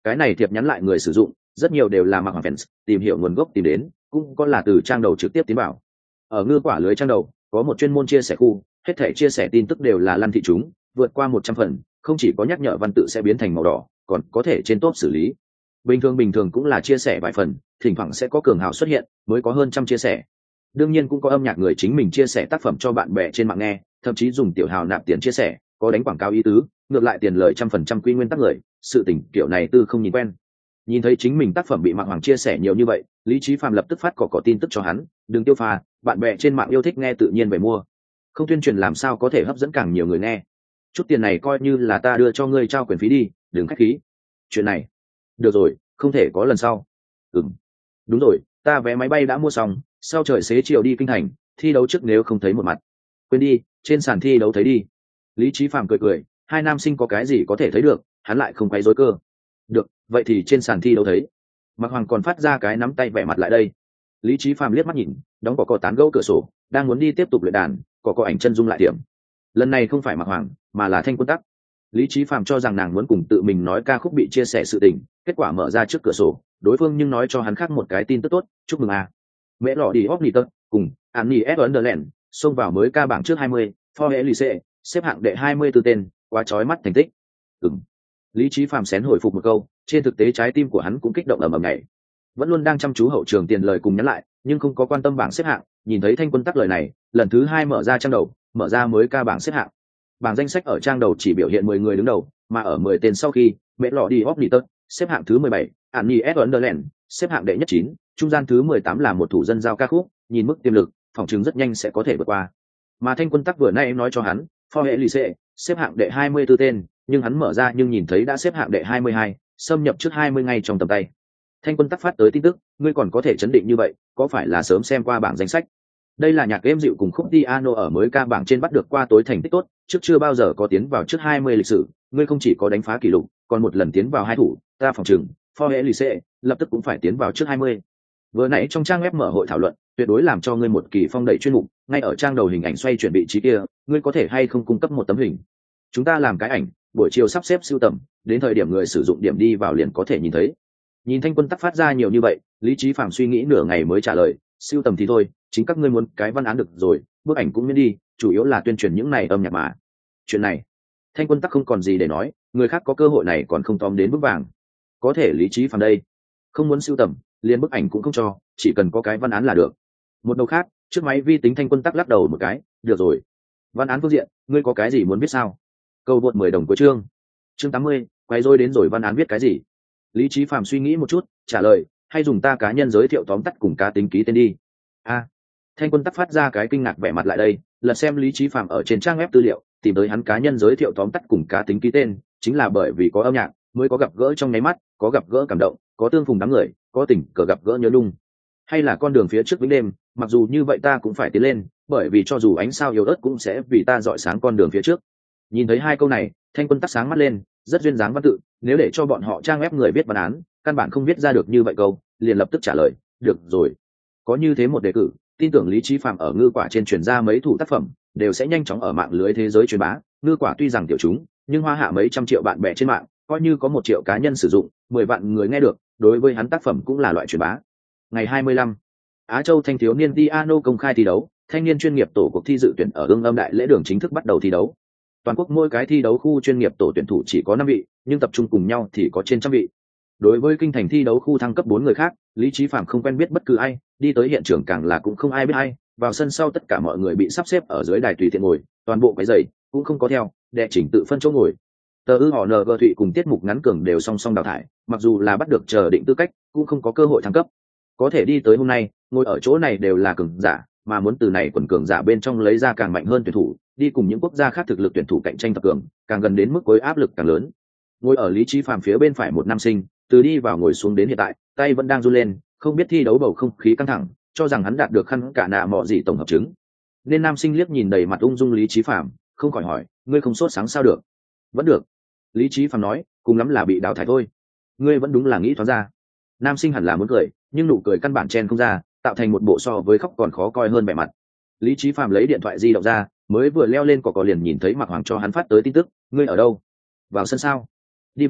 Cái này thiệp nhắn lại người sử dụng rất nhiều đều là Mạc Hoàng fans tìm hiểu nguồn gốc tìm đến, cũng có là từ trang đầu trực tiếp tiến vào. Ở ngư quả lưới trang đầu có một chuyên môn chia sẻ khu, hết thể chia sẻ tin tức đều là lăn thị chúng, vượt qua một trăm phần, không chỉ có nhắc nhở văn tự sẽ biến thành màu đỏ, còn có thể trên top xử lý. Bình thường bình thường cũng là chia sẻ vài phần, thỉnh thoảng sẽ có cường hào xuất hiện, mới có hơn trăm chia sẻ. Đương nhiên cũng có âm nhạc người chính mình chia sẻ tác phẩm cho bạn bè trên mạng nghe, thậm chí dùng tiểu hào nạp tiền chia sẻ, có đánh quảng cáo ý tứ, ngược lại tiền lời trăm phần trăm quy nguyên tắc người, sự tình kiểu này tư không nhìn quen. Nhìn thấy chính mình tác phẩm bị Mạc Hoàng chia sẻ nhiều như vậy, Lý Chí Phạm lập tức phát cỏ cỏ tin tức cho hắn, đừng tiêu pha, bạn bè trên mạng yêu thích nghe tự nhiên về mua. Không tuyên truyền làm sao có thể hấp dẫn càng nhiều người nghe. Chút tiền này coi như là ta đưa cho ngươi trao quyền phí đi, đừng khách khí. Chuyện này, được rồi, không thể có lần sau. Ừm, đúng rồi, ta vé máy bay đã mua xong, sau trời xế chiều đi kinh thành, thi đấu trước nếu không thấy một mặt. Quên đi, trên sàn thi đấu thấy đi. Lý Chí Phạm cười cười, hai nam sinh có cái gì có thể thấy được, hắn lại không quấy rối cơ. Được, vậy thì trên sàn thi đấu thấy. Mạc Hoàng còn phát ra cái nắm tay vẻ mặt lại đây. Lý Chí Phạm liếc mắt nhìn, đóng cỏ cỏ tán gẫu cửa sổ, đang muốn đi tiếp tục luyện đàn, cỏ cỏ ảnh chân dung lại điểm. Lần này không phải Mạc Hoàng, mà là Thanh Quân Tắc. Lý Chí Phạm cho rằng nàng muốn cùng tự mình nói ca khúc bị chia sẻ sự tình, kết quả mở ra trước cửa sổ, đối phương nhưng nói cho hắn khác một cái tin tức tốt, chúc mừng a. Mẹ lọ đi Hogniter cùng Annie S. Underland xông vào mới ca bảng trước hai mươi, For Elise xếp hạng đệ hai mươi tư tên, quá chói mắt thành tích. Ừm. Lý Chí Phạm xén hồi phục một câu, trên thực tế trái tim của hắn cũng kích động ầm ầm nhảy. Vẫn luôn đang chăm chú hậu trường tiền lời cùng nhắn lại, nhưng không có quan tâm bảng xếp hạng, nhìn thấy Thanh Quân Tắc lời này, lần thứ hai mở ra trang đầu, mở ra mới ca bảng xếp hạng. Bảng danh sách ở trang đầu chỉ biểu hiện mười người đứng đầu, mà ở mười tên sau khi, Mẹ lọ đi Hogniter xếp hạng thứ mười bảy, Annie S. Underland xếp hạng đệ nhất chín, trung gian thứ mười tám là một thủ dân giao ca khúc, nhìn mức tiềm lực, phỏng chứng rất nhanh sẽ có thể vượt qua. Mà Thanh Quân Tắc vừa nay em nói cho hắn, For Elise xếp hạng đệ hai mươi tư tên, nhưng hắn mở ra nhưng nhìn thấy đã xếp hạng đệ hai mươi hai, xâm nhập trước hai mươi ngay trong tầm tay. Thanh Quân Tắc phát tới tin tức, ngươi còn có thể chấn định như vậy, có phải là sớm xem qua bảng danh sách? Đây là nhạc êm dịu cùng khúc piano ở mới ca bảng trên bắt được qua tối thành tích tốt, trước chưa bao giờ có tiến vào trước hai mươi lịch sử, ngươi không chỉ có đánh phá kỷ lục, còn một lần tiến vào hai thủ, ta phòng trừng, For Elise lập tức cũng phải tiến vào trước hai mươi. Vừa nãy trong trang web mở hội thảo luận, tuyệt đối làm cho ngươi một kỳ phong đẩy chuyên mục, ngay ở trang đầu hình ảnh xoay chuyển vị trí kia, ngươi có thể hay không cung cấp một tấm hình? Chúng ta làm cái ảnh, buổi chiều sắp xếp sưu tầm, đến thời điểm người sử dụng điểm đi vào liền có thể nhìn thấy. Nhìn Thanh Quân Tắc phát ra nhiều như vậy, Lý Chí Phạm suy nghĩ nửa ngày mới trả lời, sưu tầm thì thôi, chính các ngươi muốn cái văn án được rồi, bức ảnh cũng miễn đi, chủ yếu là tuyên truyền những này âm nhạc mà. Chuyện này, Thanh Quân Tắc không còn gì để nói, người khác có cơ hội này còn không tóm đến bức vàng. Có thể Lý Chí Phạm đây, không muốn sưu tầm, liền bức ảnh cũng không cho, chỉ cần có cái văn án là được. Một đầu khác, trước máy vi tính Thanh Quân Tắc lắc đầu một cái, được rồi. Văn án phương diện, ngươi có cái gì muốn biết sao? Câu vượt mười đồng cuối chương. Chương tám mươi, quay rồi đến rồi văn án viết cái gì? Lý Chí Phạm suy nghĩ một chút, trả lời, hay dùng ta cá nhân giới thiệu tóm tắt cùng cá tính ký tên đi. A. À, Thanh Quân Tắc phát ra cái kinh ngạc vẻ mặt lại đây, lật xem Lý Chí Phạm ở trên trang web tư liệu, tìm tới hắn cá nhân giới thiệu tóm tắt cùng cá tính ký tên, chính là bởi vì có âm nhạc, mới có gặp gỡ trong nháy mắt, có gặp gỡ cảm động, có tương phùng đám người, có tình cờ gặp gỡ nhớ nhung. Hay là con đường phía trước vĩnh đêm, mặc dù như vậy ta cũng phải tiến lên, bởi vì cho dù ánh sao yếu ớt cũng sẽ vì ta rọi sáng con đường phía trước. Nhìn thấy hai câu này, Thanh Quân Tắc sáng mắt lên, rất duyên dáng văn tự, nếu để cho bọn họ trang ép người viết văn án, căn bản không viết ra được như vậy câu, liền lập tức trả lời, được rồi. Có như thế một đề cử, tin tưởng Lý Chí Phạm ở ngư quả trên truyền ra mấy thủ tác phẩm, đều sẽ nhanh chóng ở mạng lưới thế giới truyền bá. Ngư quả tuy rằng tiểu chúng, nhưng hoa hạ mấy trăm triệu bạn bè trên mạng, coi như có một triệu cá nhân sử dụng, mười vạn người nghe được, đối với hắn tác phẩm cũng là loại truyền bá. Ngày hai mươi lăm, Á Châu thanh thiếu niên piano công khai thi đấu, thanh niên chuyên nghiệp tổ cuộc thi dự tuyển ở Ương Âm Đại Lễ Đường chính thức bắt đầu thi đấu. Toàn quốc mỗi cái thi đấu khu chuyên nghiệp tổ tuyển thủ chỉ có năm vị, nhưng tập trung cùng nhau thì có trên trăm vị. Đối với kinh thành thi đấu khu thăng cấp bốn người khác, Lý Chí Phạm không quen biết bất cứ ai, đi tới hiện trường càng là cũng không ai biết ai. Vào sân sau tất cả mọi người bị sắp xếp ở dưới đài tùy tiện ngồi, toàn bộ cái giày cũng không có theo, đệ chỉnh tự phân chỗ ngồi. Tờ ư họ nờ thụy cùng tiết mục ngắn cường đều song song đào thải, mặc dù là bắt được chờ định tư cách, cũng không có cơ hội thăng cấp. Có thể đi tới hôm nay, ngồi ở chỗ này đều là cường giả, mà muốn từ này quần cường giả bên trong lấy ra càng mạnh hơn tuyển thủ, đi cùng những quốc gia khác thực lực tuyển thủ cạnh tranh tập cường, càng gần đến mức cuối áp lực càng lớn. Ngồi ở Lý Chí Phạm phía bên phải một nam sinh, từ đi vào ngồi xuống đến hiện tại, tay vẫn đang run lên, không biết thi đấu bầu không khí căng thẳng, cho rằng hắn đạt được khăn cả nạ mọ gì tổng hợp chứng. Nên nam sinh liếc nhìn đầy mặt ung dung Lý Chí Phạm, không khỏi hỏi, ngươi không sốt sáng sao được? Vẫn được. Lý Chí Phạm nói, cùng lắm là bị đào thải thôi. Ngươi vẫn đúng là nghĩ thoáng ra. Nam sinh hẳn là muốn cười, nhưng nụ cười căn bản chen không ra, tạo thành một bộ so với khóc còn khó coi hơn vẻ mặt. Lý Chí Phạm lấy điện thoại di động ra, mới vừa leo lên cỏ cỏ liền nhìn thấy Mạc Hoàng cho hắn phát tới tin tức, ngươi ở đâu? Vào sân sao? Đi vào,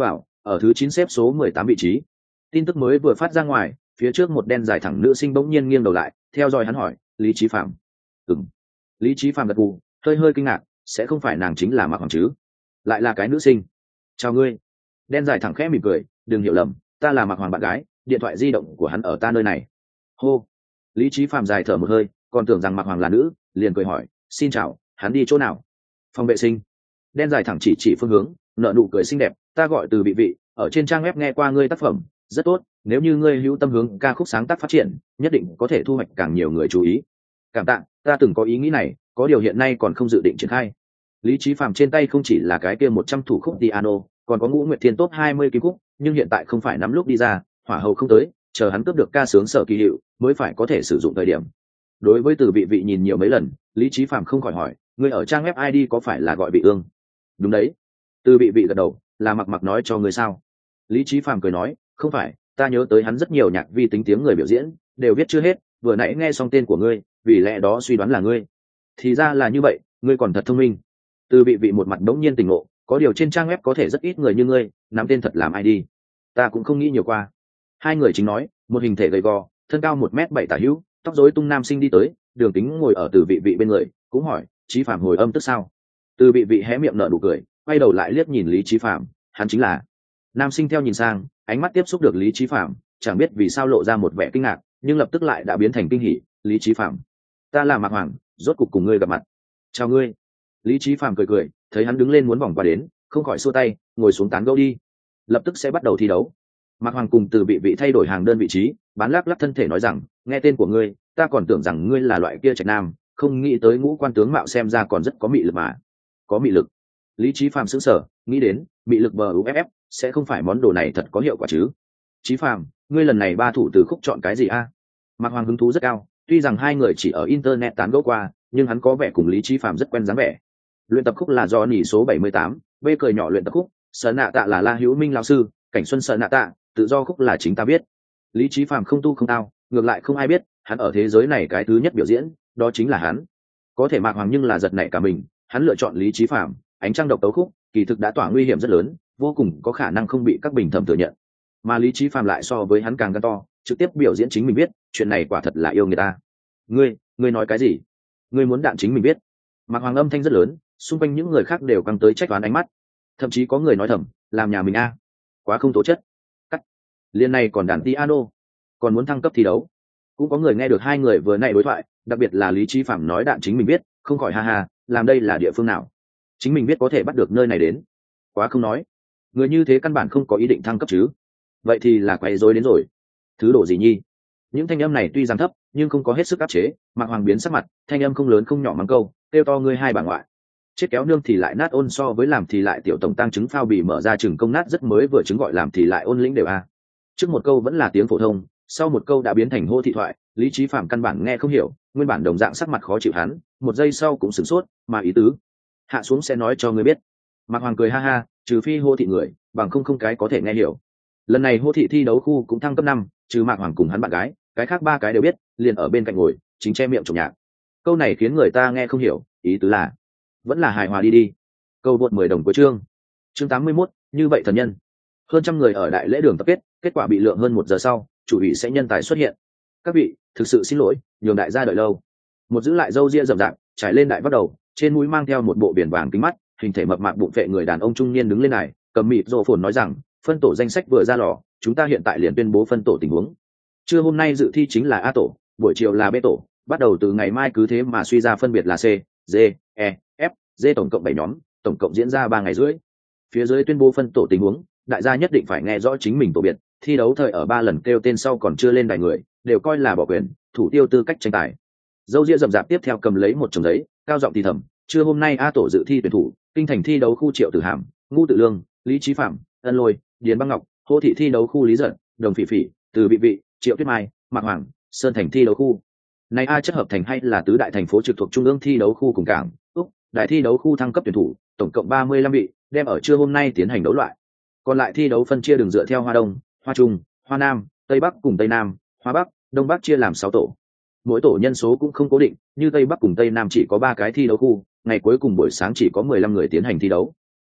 ở thứ chín xếp số mười tám vị trí. Tin tức mới vừa phát ra ngoài, phía trước một đen dài thẳng nữ sinh bỗng nhiên nghiêng đầu lại, theo dõi hắn hỏi, Lý Chí Phạm. Ừm. Lý Chí Phạm gật gù, hơi hơi kinh ngạc, sẽ không phải nàng chính là Mạc Hoàng chứ? Lại là cái nữ sinh. Chào ngươi. Đen dài thẳng khẽ mỉm cười, đừng hiểu lầm, ta là Mạc Hoàng bạn gái, điện thoại di động của hắn ở ta nơi này. Hô. Lý Chí Phạm dài thở một hơi, còn tưởng rằng Mạc Hoàng là nữ, liền cười hỏi, xin chào, hắn đi chỗ nào? Phòng vệ sinh. Đen dài thẳng chỉ chỉ phương hướng, nở nụ cười xinh đẹp, ta gọi từ vị vị, ở trên trang web nghe qua ngươi tác phẩm, rất tốt, nếu như ngươi hữu tâm hướng ca khúc sáng tác phát triển, nhất định có thể thu hoạch càng nhiều người chú ý. Cảm tạ, ta từng có ý nghĩ này, có điều hiện nay còn không dự định triển khai. Lý Chí Phạm trên tay không chỉ là cái kia một trăm thủ khúc piano, còn có Ngũ Nguyệt Thiên top hai mươi kim khúc, nhưng hiện tại không phải nắm lúc đi ra, hỏa hầu không tới, chờ hắn cướp được ca sướng sở kỳ hiệu, mới phải có thể sử dụng thời điểm. Đối với từ vị vị nhìn nhiều mấy lần, Lý Chí Phạm không khỏi hỏi, ngươi ở trang web i đê có phải là gọi vị ương? Đúng đấy. Từ vị vị gật đầu, là Mặc Mặc nói cho ngươi sao? Lý Chí Phạm cười nói, không phải, ta nhớ tới hắn rất nhiều nhạc vi tính tiếng người biểu diễn, đều viết chưa hết, vừa nãy nghe xong tên của ngươi, vì lẽ đó suy đoán là ngươi. Thì ra là như vậy, ngươi còn thật thông minh. Từ vị vị một mặt đống nhiên tỉnh ngộ, có điều trên trang web có thể rất ít người như ngươi, nắm tên thật làm i đê. Ta cũng không nghĩ nhiều qua. Hai người chính nói, một hình thể gầy gò, thân cao một mét bảy tả hữu, tóc rối tung nam sinh đi tới, Đường Tính ngồi ở từ vị vị bên người, cũng hỏi, Chí Phạm hồi âm tức sao? Từ vị vị hé miệng nở nụ cười, quay đầu lại liếc nhìn Lý Chí Phạm, hắn chính là. Nam sinh theo nhìn sang, ánh mắt tiếp xúc được Lý Chí Phạm, chẳng biết vì sao lộ ra một vẻ kinh ngạc, nhưng lập tức lại đã biến thành kinh hỉ, Lý Chí Phạm, ta là Mạc Hoàng, rốt cục cùng ngươi gặp mặt. Chào ngươi. Lý Chí Phạm cười cười, thấy hắn đứng lên muốn vòng qua đến, không khỏi xua tay, ngồi xuống tán gẫu đi. Lập tức sẽ bắt đầu thi đấu. Mạc Hoàng cùng từ vị vị thay đổi hàng đơn vị trí, bán lắc lắc thân thể nói rằng, nghe tên của ngươi, ta còn tưởng rằng ngươi là loại kia trạch nam, không nghĩ tới ngũ quan tướng mạo xem ra còn rất có mị lực mà. Có mị lực. Lý Chí Phạm sững sờ, nghĩ đến, mị lực bờ u ép ép, sẽ không phải món đồ này thật có hiệu quả chứ? Chí Phạm, ngươi lần này ba thủ từ khúc chọn cái gì a? Mạc Hoàng hứng thú rất cao, tuy rằng hai người chỉ ở internet tán gẫu qua, nhưng hắn có vẻ cùng Lý Chí Phạm rất quen dáng vẻ. Luyện tập khúc là do nỉ số bảy mươi tám, B cười nhỏ luyện tập khúc, Sở Nạ Tạ là La Hữu Minh lão sư, Cảnh Xuân Sở Nạ Tạ, tự do khúc là chính ta biết. Lý Chí Phạm không tu không tao, ngược lại không ai biết, hắn ở thế giới này cái thứ nhất biểu diễn, đó chính là hắn. Có thể Mạc Hoàng nhưng là giật nảy cả mình, hắn lựa chọn Lý Chí Phạm, ánh trăng độc tấu khúc, kỳ thực đã tỏa nguy hiểm rất lớn, vô cùng có khả năng không bị các bình thẩm thừa nhận. Mà Lý Chí Phạm lại so với hắn càng gan to, trực tiếp biểu diễn chính mình biết, chuyện này quả thật là yêu người ta. Ngươi, ngươi nói cái gì? Ngươi muốn đạn chính mình biết? Mạc Hoàng âm thanh rất lớn, xung quanh những người khác đều căng tới trách toán ánh mắt, thậm chí có người nói thầm, làm nhà mình a, quá không tố chất. Cắt. Liên này còn đàn piano, còn muốn thăng cấp thi đấu. Cũng có người nghe được hai người vừa nãy đối thoại, đặc biệt là Lý Chí Phạm nói đạn chính mình biết, không khỏi ha ha, làm đây là địa phương nào? Chính mình biết có thể bắt được nơi này đến, quá không nói. Người như thế căn bản không có ý định thăng cấp chứ? Vậy thì là quay rối đến rồi. Thứ độ gì nhi? Những thanh âm này tuy rằng thấp, nhưng không có hết sức áp chế. Mạc Hoàng biến sắc mặt, thanh âm không lớn không nhỏ mắng câu, kêu to ngươi hai bà ngoại. Chết kéo nương thì lại nát ôn so với làm thì lại tiểu tổng tăng trứng phao bì mở ra chừng công nát rất mới vừa trứng gọi làm thì lại ôn lĩnh đều a. Trước một câu vẫn là tiếng phổ thông, sau một câu đã biến thành hô thị thoại, Lý Chí Phạm căn bản nghe không hiểu, nguyên bản đồng dạng sắc mặt khó chịu hắn, một giây sau cũng sửng sốt, mà ý tứ hạ xuống sẽ nói cho ngươi biết. Mạc Hoàng cười ha ha, trừ phi hô thị người, bằng không không cái có thể nghe hiểu. Lần này hô thị thi đấu khu cũng thăng cấp năm, trừ Mạc Hoàng cùng hắn bạn gái, cái khác ba cái đều biết, liền ở bên cạnh ngồi, chính che miệng trộm nhạc. Câu này khiến người ta nghe không hiểu, ý tứ là vẫn là hài hòa đi đi. Câu vượt mười đồng của chương. Chương tám mươi mốt, như vậy thần nhân. Hơn trăm người ở đại lễ đường tập kết, kết quả bị lượng hơn một giờ sau, chủ ủy sẽ nhân tài xuất hiện. Các vị, thực sự xin lỗi, nhường đại gia đợi lâu. Một giữ lại râu ria rậm rạp, trải lên đại bắt đầu, trên mũi mang theo một bộ biển vàng kính mắt, hình thể mập mạp bụng phệ người đàn ông trung niên đứng lên này, cầm mịt rộ phồn nói rằng, phân tổ danh sách vừa ra lò, chúng ta hiện tại liền tuyên bố phân tổ tình huống. Trưa hôm nay dự thi chính là A tổ, buổi chiều là B tổ, bắt đầu từ ngày mai cứ thế mà suy ra phân biệt là C, D, E, F, G tổng cộng bảy nhóm, tổng cộng diễn ra ba ngày rưỡi. Phía dưới tuyên bố phân tổ tình huống, đại gia nhất định phải nghe rõ chính mình tổ biệt, thi đấu thời ở ba lần kêu tên sau còn chưa lên đài người, đều coi là bỏ quyền, thủ tiêu tư cách tranh tài. Dâu ria rậm rạp tiếp theo cầm lấy một chồng giấy, cao giọng thì thầm, trưa hôm nay A tổ dự thi tuyển thủ, kinh thành thi đấu khu Triệu Tử Hàm, Ngũ Tự Lương, Lý Chí Phạm, Ân Lôi, Điền Băng Ngọc, Hô thị thi đấu khu Lý Dận, Đồng Phỉ Phỉ, Từ Vị Vị, Triệu Tuyết Mai, Mạc Hoàng, Sơn thành thi đấu khu. Này A chất hợp thành hay là tứ đại thành phố trực thuộc trung ương thi đấu khu cùng cảng, Úc, đại thi đấu khu thăng cấp tuyển thủ, tổng cộng ba mươi lăm vị, đem ở trưa hôm nay tiến hành đấu loại. Còn lại thi đấu phân chia đường dựa theo Hoa Đông, Hoa Trung, Hoa Nam, Tây Bắc cùng Tây Nam, Hoa Bắc, Đông Bắc chia làm sáu tổ. Mỗi tổ nhân số cũng không cố định, như Tây Bắc cùng Tây Nam chỉ có ba cái thi đấu khu, ngày cuối cùng buổi sáng chỉ có mười lăm người tiến hành thi đấu.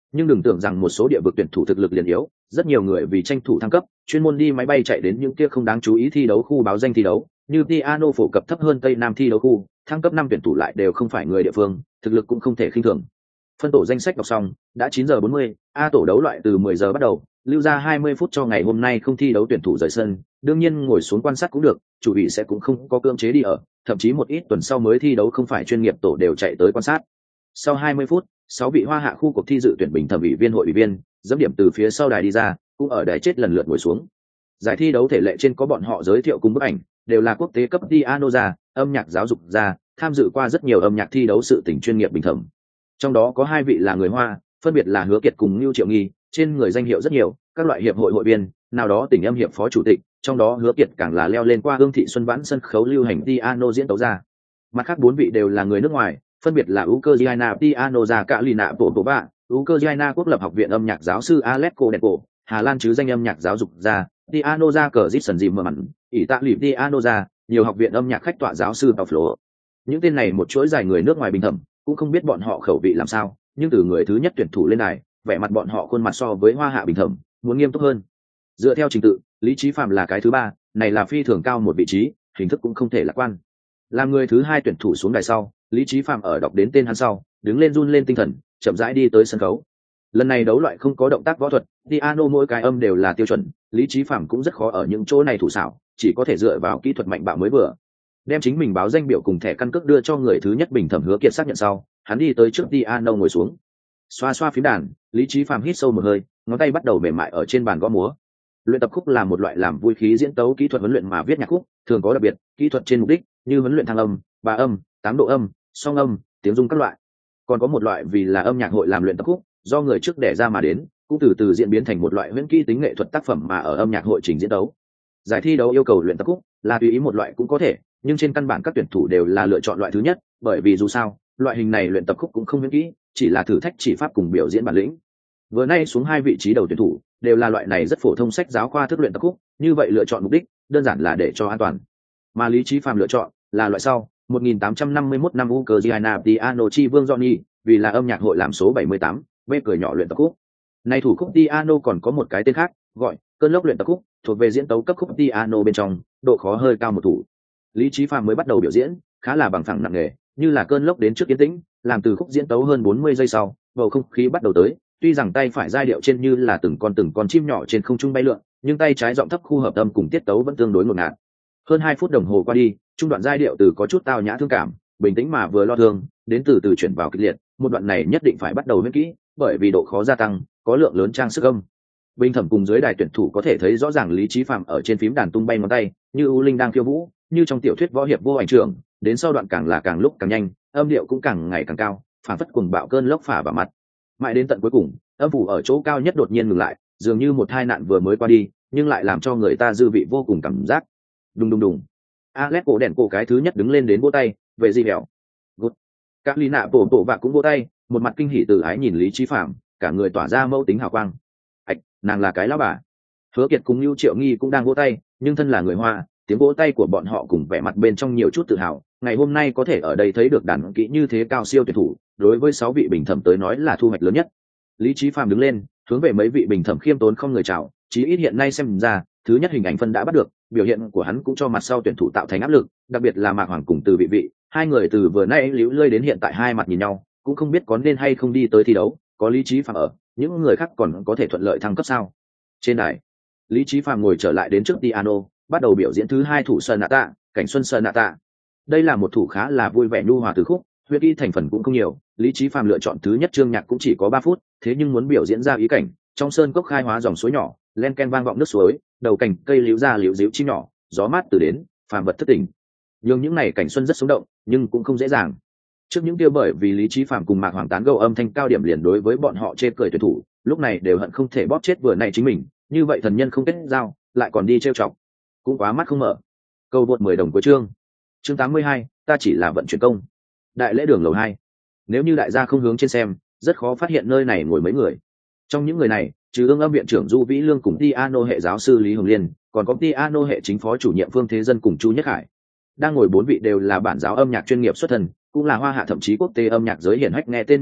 Nhưng đừng tưởng rằng một số địa vực tuyển thủ thực lực liền yếu, rất nhiều người vì tranh thủ thăng cấp chuyên môn đi máy bay chạy đến những kia không đáng chú ý thi đấu khu báo danh thi đấu, như piano phổ cập thấp hơn tây nam thi đấu khu, thăng cấp năm tuyển thủ lại đều không phải người địa phương, thực lực cũng không thể khinh thường. Phân tổ danh sách đọc xong, đã chín giờ bốn mươi, A tổ đấu loại từ mười giờ bắt đầu, lưu ra hai mươi phút cho ngày hôm nay không thi đấu tuyển thủ rời sân, đương nhiên ngồi xuống quan sát cũng được, chủ ủy sẽ cũng không có cưỡng chế đi ở, thậm chí một ít tuần sau mới thi đấu không phải chuyên nghiệp tổ đều chạy tới quan sát. Sau hai mươi phút, sáu vị Hoa Hạ khu cuộc thi dự tuyển bình thẩm ủy viên hội ủy viên, dẫm điểm từ phía sau đài đi ra, cũng ở đài chết lần lượt ngồi xuống. Giải thi đấu thể lệ trên có bọn họ giới thiệu cùng bức ảnh, đều là quốc tế cấp piano gia, âm nhạc giáo dục gia, tham dự qua rất nhiều âm nhạc thi đấu sự tình chuyên nghiệp bình thẩm. Trong đó có hai vị là người Hoa, phân biệt là Hứa Kiệt cùng Lưu Triệu Nghi, trên người danh hiệu rất nhiều, các loại hiệp hội hội viên, nào đó tỉnh âm hiệp phó chủ tịch, trong đó Hứa Kiệt càng là leo lên qua Hương Thị Xuân Vãn sân khấu lưu hành piano diễn tấu ra. Mặt khác bốn vị đều là người nước ngoài, phân biệt là Ukraine piano gia Kalina Popova, Ukraine quốc lập học viện âm nhạc giáo sư Alex Kodenko, Hà Lan chứ danh âm nhạc giáo dục gia piano gia cờ Jason Zimmerman, Italy piano gia, nhiều học viện âm nhạc khách tọa giáo sư Pavlo. Những tên này một chuỗi dài người nước ngoài bình thẩm, cũng không biết bọn họ khẩu vị làm sao, nhưng từ người thứ nhất tuyển thủ lên này, vẻ mặt bọn họ khuôn mặt so với Hoa Hạ bình thẩm muốn nghiêm túc hơn. Dựa theo trình tự, Lý Chí Phạm là cái thứ ba, này là phi thường cao một vị trí, hình thức cũng không thể lạc quan. Làm người thứ hai tuyển thủ xuống đài sau, Lý Chí Phạm ở đọc đến tên hắn sau, đứng lên run lên tinh thần, chậm rãi đi tới sân khấu. Lần này đấu loại không có động tác võ thuật, piano mỗi cái âm đều là tiêu chuẩn, Lý Chí Phạm cũng rất khó ở những chỗ này thủ xảo, chỉ có thể dựa vào kỹ thuật mạnh bạo mới vừa. Đem chính mình báo danh biểu cùng thẻ căn cước đưa cho người thứ nhất bình thẩm Hứa Kiệt xác nhận sau, hắn đi tới trước piano ngồi xuống. Xoa xoa phím đàn, Lý Chí Phạm hít sâu một hơi, ngón tay bắt đầu mềm mại ở trên bàn gõ múa. Luyện tập khúc là một loại làm vui khí diễn tấu kỹ thuật huấn luyện mà viết nhạc khúc, thường có đặc biệt kỹ thuật trên mục đích, như huấn luyện thăng âm, ba âm, tám độ âm, song âm, tiếng rung các loại. Còn có một loại vì là âm nhạc hội làm luyện tập khúc, do người trước đẻ ra mà đến, cũng từ từ diễn biến thành một loại huyễn kỹ tính nghệ thuật tác phẩm mà ở âm nhạc hội trình diễn tấu. Giải thi đấu yêu cầu luyện tập khúc, là tùy ý một loại cũng có thể, nhưng trên căn bản các tuyển thủ đều là lựa chọn loại thứ nhất, bởi vì dù sao, loại hình này luyện tập khúc cũng không huyễn kỹ, chỉ là thử thách chỉ pháp cùng biểu diễn bản lĩnh. Vừa nay xuống hai vị trí đầu tuyển thủ, đều là loại này rất phổ thông sách giáo khoa thức luyện tập khúc, như vậy lựa chọn mục đích đơn giản là để cho an toàn. Mà Lý Chí Phạm lựa chọn là loại sau, một nghìn tám trăm năm mươi mốt năm Ukraine piano chi vương Johnny, vì là âm nhạc hội làm số bảy mươi tám, vê cười nhỏ luyện tập khúc. Này thủ khúc piano còn có một cái tên khác, gọi cơn lốc luyện tập khúc, thuộc về diễn tấu cấp khúc piano bên trong, độ khó hơi cao một thủ. Lý Chí Phạm mới bắt đầu biểu diễn, khá là bằng phẳng nặng nề, như là cơn lốc đến trước yên tĩnh, làm từ khúc diễn tấu hơn bốn mươi giây sau, bầu không khí bắt đầu tới, tuy rằng tay phải giai điệu trên như là từng con từng con chim nhỏ trên không trung bay lượn, nhưng tay trái giọng thấp khu hợp âm cùng tiết tấu vẫn tương đối ngột ngạt. Hơn hai phút đồng hồ qua đi, trung đoạn giai điệu từ có chút tao nhã thương cảm, bình tĩnh mà vừa lo thương, đến từ từ chuyển vào kịch liệt, một đoạn này nhất định phải bắt đầu huyễn kỹ, bởi vì độ khó gia tăng, có lượng lớn trang sức âm. Bình thẩm cùng dưới đài tuyển thủ có thể thấy rõ ràng Lý Chí Phạm ở trên phím đàn tung bay ngón tay, như u linh đang khiêu vũ, như trong tiểu thuyết võ hiệp vô ảnh trưởng, đến sau đoạn càng là càng lúc càng nhanh, âm điệu cũng càng ngày càng cao, phản phất cuồng bạo cơn lốc phả vào mặt. Mãi đến tận cuối cùng, âm phủ ở chỗ cao nhất đột nhiên ngừng lại, dường như một tai nạn vừa mới qua đi, nhưng lại làm cho người ta dư vị vô cùng cảm giác. Đùng đùng đùng. Alex cổ đèn cổ cái thứ nhất đứng lên đến vỗ tay, về gì hẻo. Good. Các ly nạ bổ bổ và cũng vỗ tay, một mặt kinh hỉ từ ái nhìn Lý Chí Phạm, cả người tỏa ra mâu tính hào quang. Ảch, nàng là cái lão bà. Hứa Kiệt cùng Lưu Triệu Nghi cũng đang vỗ tay, nhưng thân là người Hoa, tiếng vỗ tay của bọn họ cùng vẻ mặt bên trong nhiều chút tự hào, ngày hôm nay có thể ở đây thấy được đàn kỹ như thế cao siêu tuyển thủ, đối với sáu vị bình thẩm tới nói là thu hoạch lớn nhất. Lý Chí Phạm đứng lên, hướng về mấy vị bình thẩm khiêm tốn không người chào, chí ít hiện nay xem ra, thứ nhất hình ảnh phân đã bắt được, biểu hiện của hắn cũng cho mặt sau tuyển thủ tạo thành áp lực, đặc biệt là Mạc Hoàng cùng Từ Vị Vị, hai người từ vừa nãy liễu lơi đến hiện tại hai mặt nhìn nhau, cũng không biết có nên hay không đi tới thi đấu, có Lý Chí Phạm ở, những người khác còn có thể thuận lợi thăng cấp sao? Trên đài, Lý Chí Phạm ngồi trở lại đến trước piano, bắt đầu biểu diễn thứ hai thủ Sonata, Cảnh Xuân Sonata. Đây là một thủ khá là vui vẻ nhu hòa từ khúc, huyễn kỹ thành phần cũng không nhiều, Lý Chí Phạm lựa chọn thứ nhất chương nhạc cũng chỉ có ba phút, thế nhưng muốn biểu diễn ra ý cảnh, trong sơn cốc khai hóa dòng suối nhỏ, len ken vang vọng nước suối, đầu cành cây liễu ra liễu díu chim nhỏ, gió mát từ đến, phàm vật thất tình. Nhưng những này cảnh xuân rất sống động, nhưng cũng không dễ dàng. Trước những tiêu bởi vì Lý Chí Phạm cùng Mạc Hoàng tán gẫu âm thanh cao điểm liền đối với bọn họ chê cười tuyển thủ, lúc này đều hận không thể bóp chết vừa này chính mình, như vậy thần nhân không kết giao, lại còn đi trêu chọc, cũng quá mắt không mở. Câu vượt mười đồng cuối chương. Chương tám mươi hai, ta chỉ là vận chuyển công. Đại lễ đường lầu hai. Nếu như đại gia không hướng trên xem, rất khó phát hiện nơi này ngồi mấy người. Trong những người này, trừ ương âm viện trưởng Du Vĩ Lương cùng piano hệ giáo sư Lý Hồng Liên, còn có piano hệ chính phó chủ nhiệm Phương Thế Dân cùng Chu Nhất Hải. Đang ngồi bốn vị đều là bản giáo âm nhạc chuyên nghiệp xuất thân, cũng là Hoa Hạ thậm chí quốc tế âm nhạc giới hiển hách nghe tên nhân vật,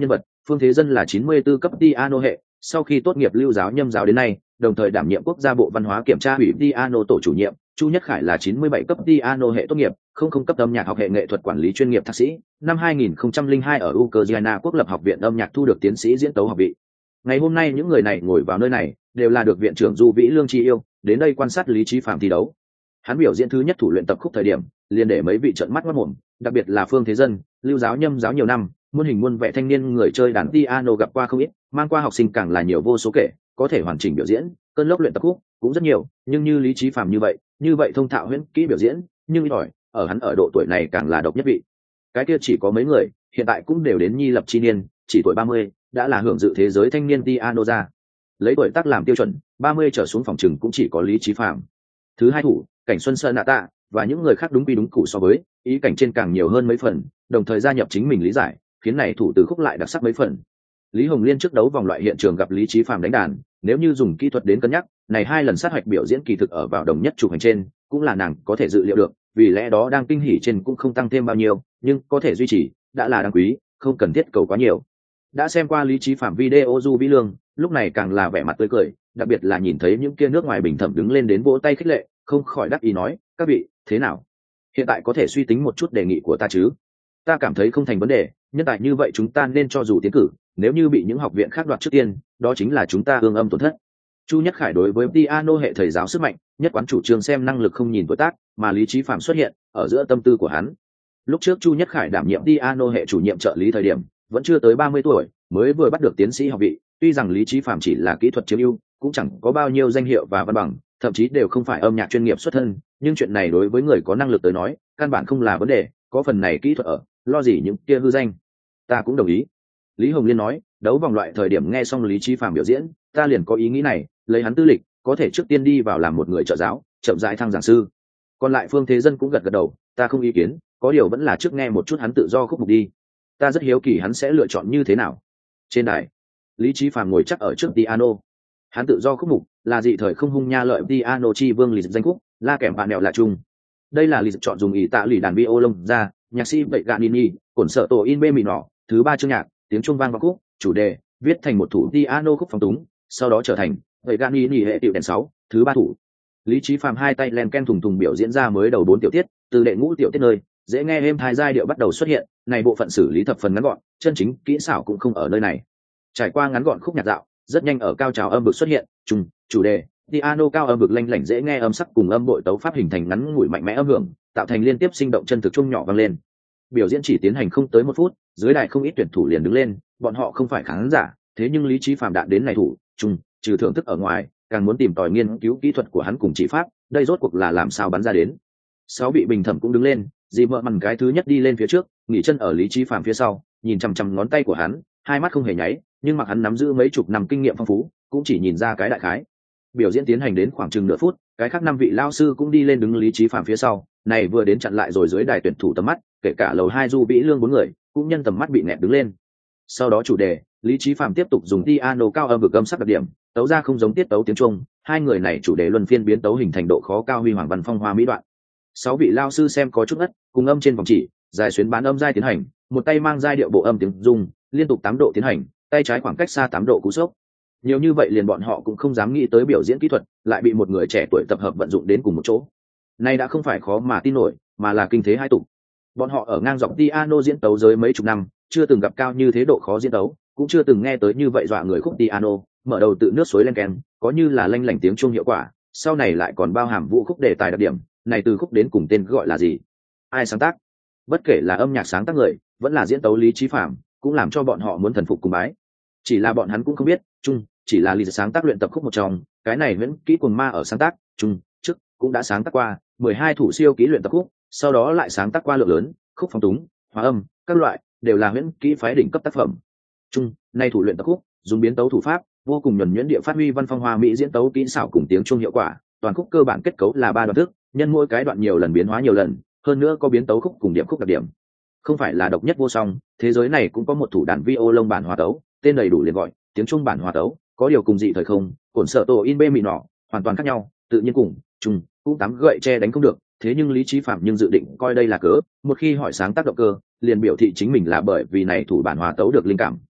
Phương Thế Dân là chín mươi tư cấp piano hệ, sau khi tốt nghiệp lưu giáo nhâm giáo đến nay, đồng thời đảm nhiệm quốc gia bộ văn hóa kiểm tra ủy piano tổ chủ nhiệm. Chu Nhất Khải là chín mươi bảy cấp piano hệ tốt nghiệp, không không cấp âm nhạc học hệ nghệ thuật quản lý chuyên nghiệp thạc sĩ, năm hai nghìn không trăm lẻ hai ở Ukraine quốc lập học viện âm nhạc thu được tiến sĩ diễn tấu học vị. Ngày hôm nay những người này ngồi vào nơi này đều là được viện trưởng Du Vĩ Lương chi yêu, đến đây quan sát Lý Chí Phạm thi đấu. Hắn biểu diễn thứ nhất thủ luyện tập khúc thời điểm, liền để mấy vị trợn mắt mắt mồm, đặc biệt là Phương Thế Dân, lưu giáo nhâm giáo nhiều năm, muôn hình muôn vẻ thanh niên người chơi đàn piano gặp qua không ít, mang qua học sinh càng là nhiều vô số kể, có thể hoàn chỉnh biểu diễn, cơn lốc luyện tập khúc cũng rất nhiều, nhưng như Lý Chí Phạm như vậy, như vậy thông thạo huyễn kỹ biểu diễn, nhưng giỏi, ở hắn ở độ tuổi này càng là độc nhất vị. Cái kia chỉ có mấy người, hiện tại cũng đều đến nhi lập chi niên, chỉ tuổi ba mươi, đã là hưởng dự thế giới thanh niên piano ra. Lấy tuổi tác làm tiêu chuẩn, ba mươi trở xuống phòng trừng cũng chỉ có Lý Chí Phạm. Thứ hai thủ, Cảnh Xuân Sơn Nạ Tạ và những người khác đúng quy đúng củ so với, ý cảnh trên càng nhiều hơn mấy phần, đồng thời gia nhập chính mình lý giải, khiến này thủ từ khúc lại đặc sắc mấy phần. Lý Hồng Liên trước đấu vòng loại hiện trường gặp Lý Chí Phạm đánh đàn, nếu như dùng kỹ thuật đến cân nhắc, này hai lần sát hoạch biểu diễn kỳ thực ở vào đồng nhất chụp hành trên, cũng là nàng có thể dự liệu được, vì lẽ đó đang kinh hỉ trên cũng không tăng thêm bao nhiêu, nhưng có thể duy trì, đã là đáng quý, không cần thiết cầu quá nhiều. Đã xem qua Lý Chí Phạm video Du Vĩ Lương, lúc này càng là vẻ mặt tươi cười, đặc biệt là nhìn thấy những kia nước ngoài bình thẩm đứng lên đến vỗ tay khích lệ, không khỏi đắc ý nói, các vị, thế nào? Hiện tại có thể suy tính một chút đề nghị của ta chứ? Ta cảm thấy không thành vấn đề, nhân tài như vậy chúng ta nên cho dù tiến cử, nếu như bị những học viện khác đoạt trước tiên, đó chính là chúng ta hương âm tổn thất. Chu Nhất Khải đối với piano hệ thầy giáo sức mạnh, nhất quán chủ trương xem năng lực không nhìn tuổi tác, mà Lý Chí Phạm xuất hiện ở giữa tâm tư của hắn. Lúc trước Chu Nhất Khải đảm nhiệm piano hệ chủ nhiệm trợ lý thời điểm, vẫn chưa tới ba mươi tuổi, mới vừa bắt được tiến sĩ học vị, tuy rằng Lý Chí Phạm chỉ là kỹ thuật chiếm ưu, cũng chẳng có bao nhiêu danh hiệu và văn bằng, thậm chí đều không phải âm nhạc chuyên nghiệp xuất thân, nhưng chuyện này đối với người có năng lực tới nói, căn bản không là vấn đề, có phần này kỹ thuật ở, lo gì những kia hư danh. Ta cũng đồng ý. Lý Hồng Liên nói, đấu vòng loại thời điểm nghe xong Lý Chí Phạm biểu diễn, ta liền có ý nghĩ này, lấy hắn tư lịch, có thể trước tiên đi vào làm một người trợ giáo, chậm rãi thăng giảng sư. Còn lại Phương Thế Dân cũng gật gật đầu, ta không ý kiến, có điều vẫn là trước nghe một chút hắn tự do khúc mục đi. Ta rất hiếu kỳ hắn sẽ lựa chọn như thế nào. Trên đài, Lý Chí Phạm ngồi chắc ở trước piano. Hắn tự do khúc mục là dị thời không hung nha lợi piano chi vương lịch danh khúc, la kèm bạn mèo là chung. Đây là lịch chọn dùng ý tạ lì đàn violon ra, nhạc sĩ vậy Ganini, cổn sợ tổ in bê mì nọ, thứ ba chương nhạc, tiếng chuông vang vào khúc, chủ đề, viết thành một thủ piano khúc phóng túng, sau đó trở thành vậy Ganini hệ tiểu đèn sáu, thứ ba thủ. Lý Chí Phạm hai tay len ken thùng thùng biểu diễn ra mới đầu bốn tiểu tiết, từ đệ ngũ tiểu tiết nơi, dễ nghe êm thai giai điệu bắt đầu xuất hiện, này bộ phận xử lý thập phần ngắn gọn, chân chính kỹ xảo cũng không ở nơi này. Trải qua ngắn gọn khúc nhạc dạo, rất nhanh ở cao trào âm vực xuất hiện, trùng, chủ đề, piano cao âm vực lanh lảnh dễ nghe âm sắc cùng âm bội tấu pháp hình thành ngắn ngủi mạnh mẽ âm hưởng, tạo thành liên tiếp sinh động chân thực trung nhỏ vang lên. Biểu diễn chỉ tiến hành không tới một phút, dưới đài không ít tuyển thủ liền đứng lên, bọn họ không phải khán giả, thế nhưng Lý Chí Phạm đạn đến này thủ, trùng, trừ thưởng thức ở ngoài, càng muốn tìm tòi nghiên cứu kỹ thuật của hắn cùng chỉ pháp, đây rốt cuộc là làm sao bắn ra đến. Sáu vị bình thẩm cũng đứng lên, dì vợ mằn cái thứ nhất đi lên phía trước, nghỉ chân ở Lý Chí Phạm phía sau, nhìn chằm chằm ngón tay của hắn, hai mắt không hề nháy, nhưng mặc hắn nắm giữ mấy chục năm kinh nghiệm phong phú, cũng chỉ nhìn ra cái đại khái. Biểu diễn tiến hành đến khoảng chừng nửa phút, cái khác năm vị lao sư cũng đi lên đứng Lý Chí Phạm phía sau, này vừa đến chặn lại rồi dưới đài tuyển thủ tầm mắt, kể cả lầu hai Du Vĩ Lương bốn người, cũng nhân tầm mắt bị nẹt đứng lên. Sau đó chủ đề, Lý Chí Phạm tiếp tục dùng piano cao âm vực âm sắc đặc điểm, tấu ra không giống tiết tấu tiếng Trung, hai người này chủ đề luân phiên biến tấu hình thành độ khó cao huy hoàng văn phong hoa mỹ đoạn. Sáu vị lao sư xem có chút ngất, cùng âm trên vòng chỉ, dài xuyến bán âm giai tiến hành, một tay mang giai điệu bộ âm tiếng Dung, liên tục tám độ tiến hành, tay trái khoảng cách xa tám độ cú sốc. Nhiều như vậy liền bọn họ cũng không dám nghĩ tới biểu diễn kỹ thuật, lại bị một người trẻ tuổi tập hợp vận dụng đến cùng một chỗ. Nay đã không phải khó mà tin nổi, mà là kinh thế hai tục. Bọn họ ở ngang dọc piano diễn tấu giới mấy chục năm, chưa từng gặp cao như thế độ khó diễn tấu, cũng chưa từng nghe tới như vậy dọa người khúc piano, mở đầu tự nước suối lên kèn, có như là lanh lảnh tiếng chuông hiệu quả, sau này lại còn bao hàm vũ khúc đề tài đặc điểm, này từ khúc đến cùng tên gọi là gì? Ai sáng tác? Bất kể là âm nhạc sáng tác người, vẫn là diễn tấu Lý Chí Phạm, cũng làm cho bọn họ muốn thần phục cùng bái. Chỉ là bọn hắn cũng không biết, chung, chỉ là Lý sáng tác luyện tập khúc một trong, cái này vẫn kỹ cuồng ma ở sáng tác, chung, trước cũng đã sáng tác qua mười hai thủ siêu kỹ luyện tập khúc, sau đó lại sáng tác qua lượng lớn, khúc phong túng, hòa âm, các loại, đều là huyễn kỹ phái đỉnh cấp tác phẩm. Chung, nay thủ luyện tập khúc, dùng biến tấu thủ pháp, vô cùng nhuần nhuyễn địa phát huy văn phong hoa mỹ diễn tấu kỹ xảo cùng tiếng chuông hiệu quả, toàn khúc cơ bản kết cấu là ba đoạn thức, nhân mỗi cái đoạn nhiều lần biến hóa nhiều lần, hơn nữa có biến tấu khúc cùng điểm khúc đặc điểm. Không phải là độc nhất vô song, thế giới này cũng có một thủ đàn violon bản hòa tấu, tên đầy đủ liền gọi tiếng trung bản hòa tấu, có điều cùng dị thời không, cổn sợ tổ in bê mị nọ, hoàn toàn khác nhau, tự nhiên cùng, chung, cũng tám gậy che đánh không được, thế nhưng Lý Chí Phạm nhưng dự định coi đây là cớ, một khi hỏi sáng tác động cơ, liền biểu thị chính mình là bởi vì này thủ bản hòa tấu được linh cảm,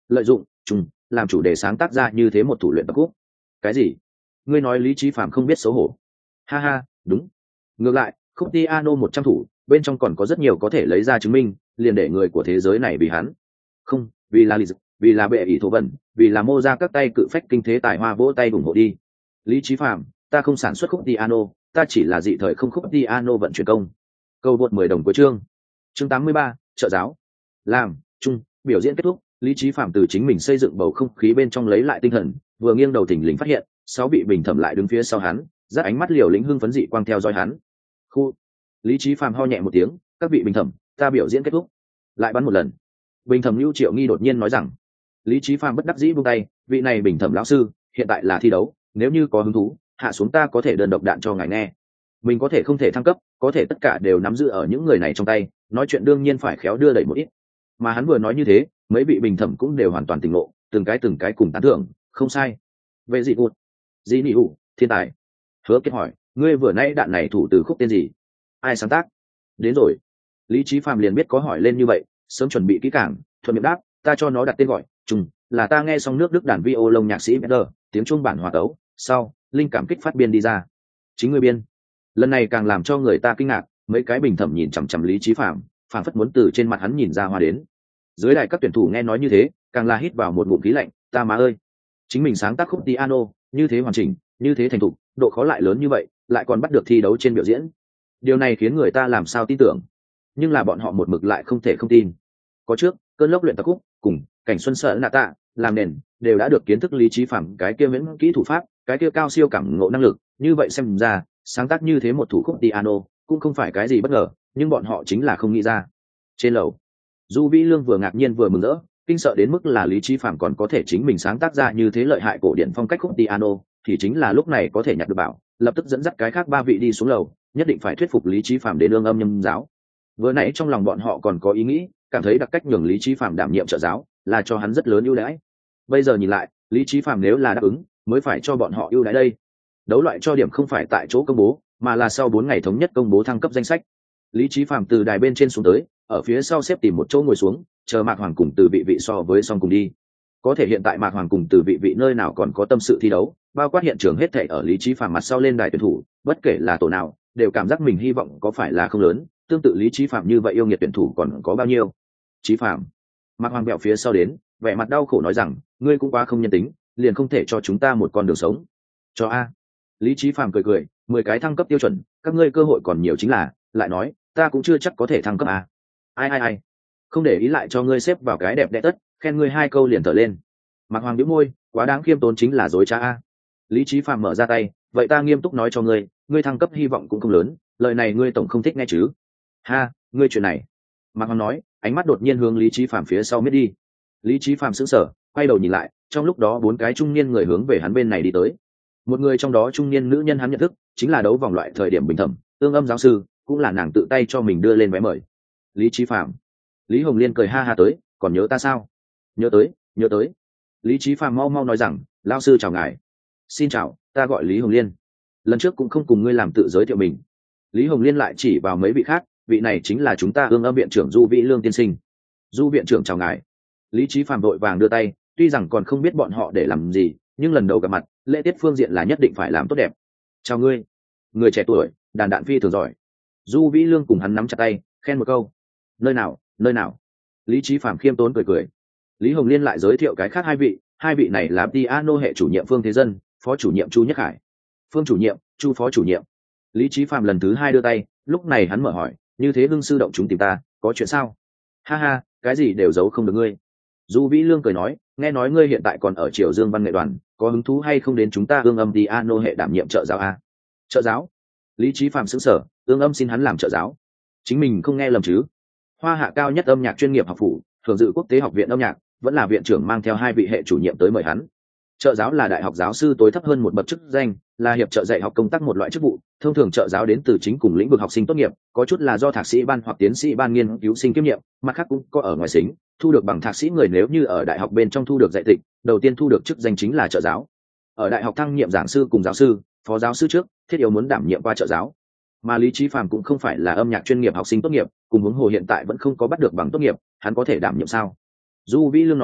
lợi dụng chung làm chủ đề sáng tác ra như thế một thủ luyện tập khúc. Cái gì? Ngươi nói Lý Chí Phạm không biết xấu hổ? Ha ha, đúng. Ngược lại, khúc piano một trăm thủ bên trong còn có rất nhiều có thể lấy ra chứng minh, liền để người của thế giới này vì hắn. Không, vì là Lý, vì là bệ ỷ thổ vần, vì là mô ra các tay cự phách kinh thế tài hoa vỗ tay ủng hộ đi. Lý Chí Phạm, ta không sản xuất khúc piano, ta chỉ là dị thời không khúc piano vận chuyển công. Câu vượt mười đồng cuối chương. Chương tám mươi ba, trợ giáo. Làm, chung, biểu diễn kết thúc, Lý Chí Phạm từ chính mình xây dựng bầu không khí bên trong lấy lại tinh thần, vừa nghiêng đầu thỉnh lình phát hiện, sáu vị bình thẩm lại đứng phía sau hắn, dắt ánh mắt liều lĩnh hưng phấn dị quang theo dõi hắn. Khu. Lý Chí Phạm ho nhẹ một tiếng, các vị bình thẩm, ta biểu diễn kết thúc. Lại bắn một lần. Bình thẩm Lưu Triệu Nghi đột nhiên nói rằng. Lý Chí Phạm bất đắc dĩ buông tay, vị này bình thẩm lão sư, hiện tại là thi đấu, nếu như có hứng thú, hạ xuống ta có thể đơn độc đạn cho ngài nghe. Mình có thể không thể thăng cấp, có thể tất cả đều nắm giữ ở những người này trong tay, nói chuyện đương nhiên phải khéo đưa đẩy một ít. Mà hắn vừa nói như thế, mấy vị bình thẩm cũng đều hoàn toàn tỉnh ngộ, từng cái từng cái cùng tán thưởng, không sai. Về dị vụt, dị nị hủ, thiên tài. Hứa Kiệt hỏi, ngươi vừa nãy đạn này thủ từ khúc tên gì? Ai sáng tác? Đến rồi. Lý Chí Phạm liền biết có hỏi lên như vậy, sớm chuẩn bị kỹ càng, thuận miệng đáp, ta cho nó đặt tên gọi, trùng, là ta nghe xong nước Đức đàn violon nhạc sĩ Bender, tiếng chuông bản hòa tấu, sau, linh cảm kích phát biên đi ra. Chính ngươi biên. Lần này càng làm cho người ta kinh ngạc, mấy cái bình thẩm nhìn chằm chằm Lý Chí Phạm, phảng phất muốn từ trên mặt hắn nhìn ra hoa đến. Dưới đài các tuyển thủ nghe nói như thế, càng là hít vào một ngụm khí lạnh, ta má ơi, chính mình sáng tác khúc piano, như thế hoàn chỉnh, như thế thành thục, độ khó lại lớn như vậy, lại còn bắt được thi đấu trên biểu diễn. Điều này khiến người ta làm sao tin tưởng, nhưng là bọn họ một mực lại không thể không tin. Có trước, cơn lốc luyện tập khúc, cùng cảnh xuân sợ nạ tạ, làm nền, đều đã được kiến thức Lý Chí Phạm cái kia miễn kỹ thủ pháp, cái kia cao siêu cảm ngộ năng lực, như vậy xem ra, sáng tác như thế một thủ khúc piano, cũng không phải cái gì bất ngờ, nhưng bọn họ chính là không nghĩ ra. Trên lầu, Du Vĩ Lương vừa ngạc nhiên vừa mừng rỡ, kinh sợ đến mức là Lý Chí Phạm còn có thể chính mình sáng tác ra như thế lợi hại cổ điển phong cách khúc piano, thì chính là lúc này có thể nhặt được bảo, lập tức dẫn dắt cái khác ba vị đi xuống lầu, nhất định phải thuyết phục Lý Chí Phạm đến ương âm nhâm giáo. Vừa nãy trong lòng bọn họ còn có ý nghĩ, cảm thấy đặc cách nhường Lý Chí Phạm đảm nhiệm trợ giáo, là cho hắn rất lớn ưu đãi. Bây giờ nhìn lại, Lý Chí Phạm nếu là đáp ứng, mới phải cho bọn họ ưu đãi đây. Đấu loại cho điểm không phải tại chỗ công bố, mà là sau bốn ngày thống nhất công bố thăng cấp danh sách. Lý Chí Phạm từ đài bên trên xuống tới, ở phía sau xếp tìm một chỗ ngồi xuống, chờ Mạc Hoàng cùng từ vị vị so với song cùng đi. Có thể hiện tại Mạc Hoàng cùng từ vị vị nơi nào còn có tâm sự thi đấu, bao quát hiện trường hết thảy ở Lý Chí Phạm mặt sau lên đài tuyển thủ, bất kể là tổ nào, đều cảm giác mình hy vọng có phải là không lớn, tương tự Lý Chí Phạm như vậy yêu nghiệt tuyển thủ còn có bao nhiêu. Chí Phạm. Mạc Hoàng bẹo phía sau đến, vẻ mặt đau khổ nói rằng, ngươi cũng quá không nhân tính, liền không thể cho chúng ta một con đường sống. Cho a. Lý Chí Phạm cười cười, mười cái thăng cấp tiêu chuẩn, các ngươi cơ hội còn nhiều chính là, lại nói, ta cũng chưa chắc có thể thăng cấp a. Ai ai ai. Không để ý lại cho ngươi xếp vào cái đẹp đẽ tất, khen ngươi hai câu liền thở lên. Mạc Hoàng nhếch môi, quá đáng khiêm tốn chính là dối trá a. Lý Chí Phạm mở ra tay, vậy ta nghiêm túc nói cho ngươi, ngươi thăng cấp hy vọng cũng không lớn, lời này ngươi tổng không thích nghe chứ? Ha, ngươi chuyện này. Mạc Hoàng nói, ánh mắt đột nhiên hướng Lý Chí Phạm phía sau miết đi. Lý Chí Phạm sững sờ, quay đầu nhìn lại, trong lúc đó bốn cái trung niên người hướng về hắn bên này đi tới. Một người trong đó trung niên nữ nhân hắn nhận thức, chính là đấu vòng loại thời điểm bình thẩm, Tương Âm giáo sư, cũng là nàng tự tay cho mình đưa lên vé mời. Lý Chí Phạm. Lý Hồng Liên cười ha ha tới, còn nhớ ta sao? Nhớ tới, nhớ tới. Lý Chí Phạm mau mau nói rằng, lão sư chào ngài. Xin chào, ta gọi Lý Hồng Liên. Lần trước cũng không cùng ngươi làm tự giới thiệu mình. Lý Hồng Liên lại chỉ vào mấy vị khác, vị này chính là chúng ta Ương Âm viện trưởng Du Vĩ Lương tiên sinh. Du viện trưởng chào ngài. Lý Chí Phạm vội vàng đưa tay, tuy rằng còn không biết bọn họ để làm gì, nhưng lần đầu gặp mặt, lễ tiết phương diện là nhất định phải làm tốt đẹp. Chào ngươi, người trẻ tuổi, đàn đạn phi thường giỏi. Du Vĩ Lương cùng hắn nắm chặt tay, khen một câu. Nơi nào, nơi nào? Lý Chí Phạm khiêm tốn cười cười. Lý Hồng Liên lại giới thiệu cái khác hai vị, hai vị này là piano hệ chủ nhiệm Phương Thế Dân, phó chủ nhiệm Chu Nhất Hải. Phương chủ nhiệm, Chu phó chủ nhiệm. Lý Chí Phạm lần thứ hai đưa tay, lúc này hắn mở hỏi, như thế Hưng sư động chúng tìm ta, có chuyện sao? Ha ha, cái gì đều giấu không được ngươi. Du Vĩ Lương cười nói, nghe nói ngươi hiện tại còn ở Triều Dương Văn nghệ đoàn, có hứng thú hay không đến chúng ta Ương Âm piano hệ đảm nhiệm trợ giáo a? Trợ giáo? Lý Chí Phạm sững sờ, Ương Âm xin hắn làm trợ giáo. Chính mình không nghe lầm chứ? Hoa hạ cao nhất âm nhạc chuyên nghiệp học phủ, thường dự quốc tế học viện âm nhạc, vẫn là viện trưởng mang theo hai vị hệ chủ nhiệm tới mời hắn. Trợ giáo là đại học giáo sư tối thấp hơn một bậc chức danh, là hiệp trợ dạy học công tác một loại chức vụ. Thông thường trợ giáo đến từ chính cùng lĩnh vực học sinh tốt nghiệp, có chút là do thạc sĩ ban hoặc tiến sĩ ban nghiên cứu sinh kiêm nhiệm, mặt khác cũng có ở ngoài xính, thu được bằng thạc sĩ người nếu như ở đại học bên trong thu được dạy tịch, đầu tiên thu được chức danh chính là trợ giáo. Ở đại học thăng nhiệm giảng sư cùng giáo sư, phó giáo sư trước, thiết yếu muốn đảm nhiệm qua trợ giáo. Mà Lý Chí Phạm cũng không phải là âm nhạc chuyên nghiệp học sinh tốt nghiệp, cùng huống hồ hiện tại vẫn không có bắt được bằng tốt nghiệp, hắn có thể đảm nhiệm sao? Du Vĩ Lương nói,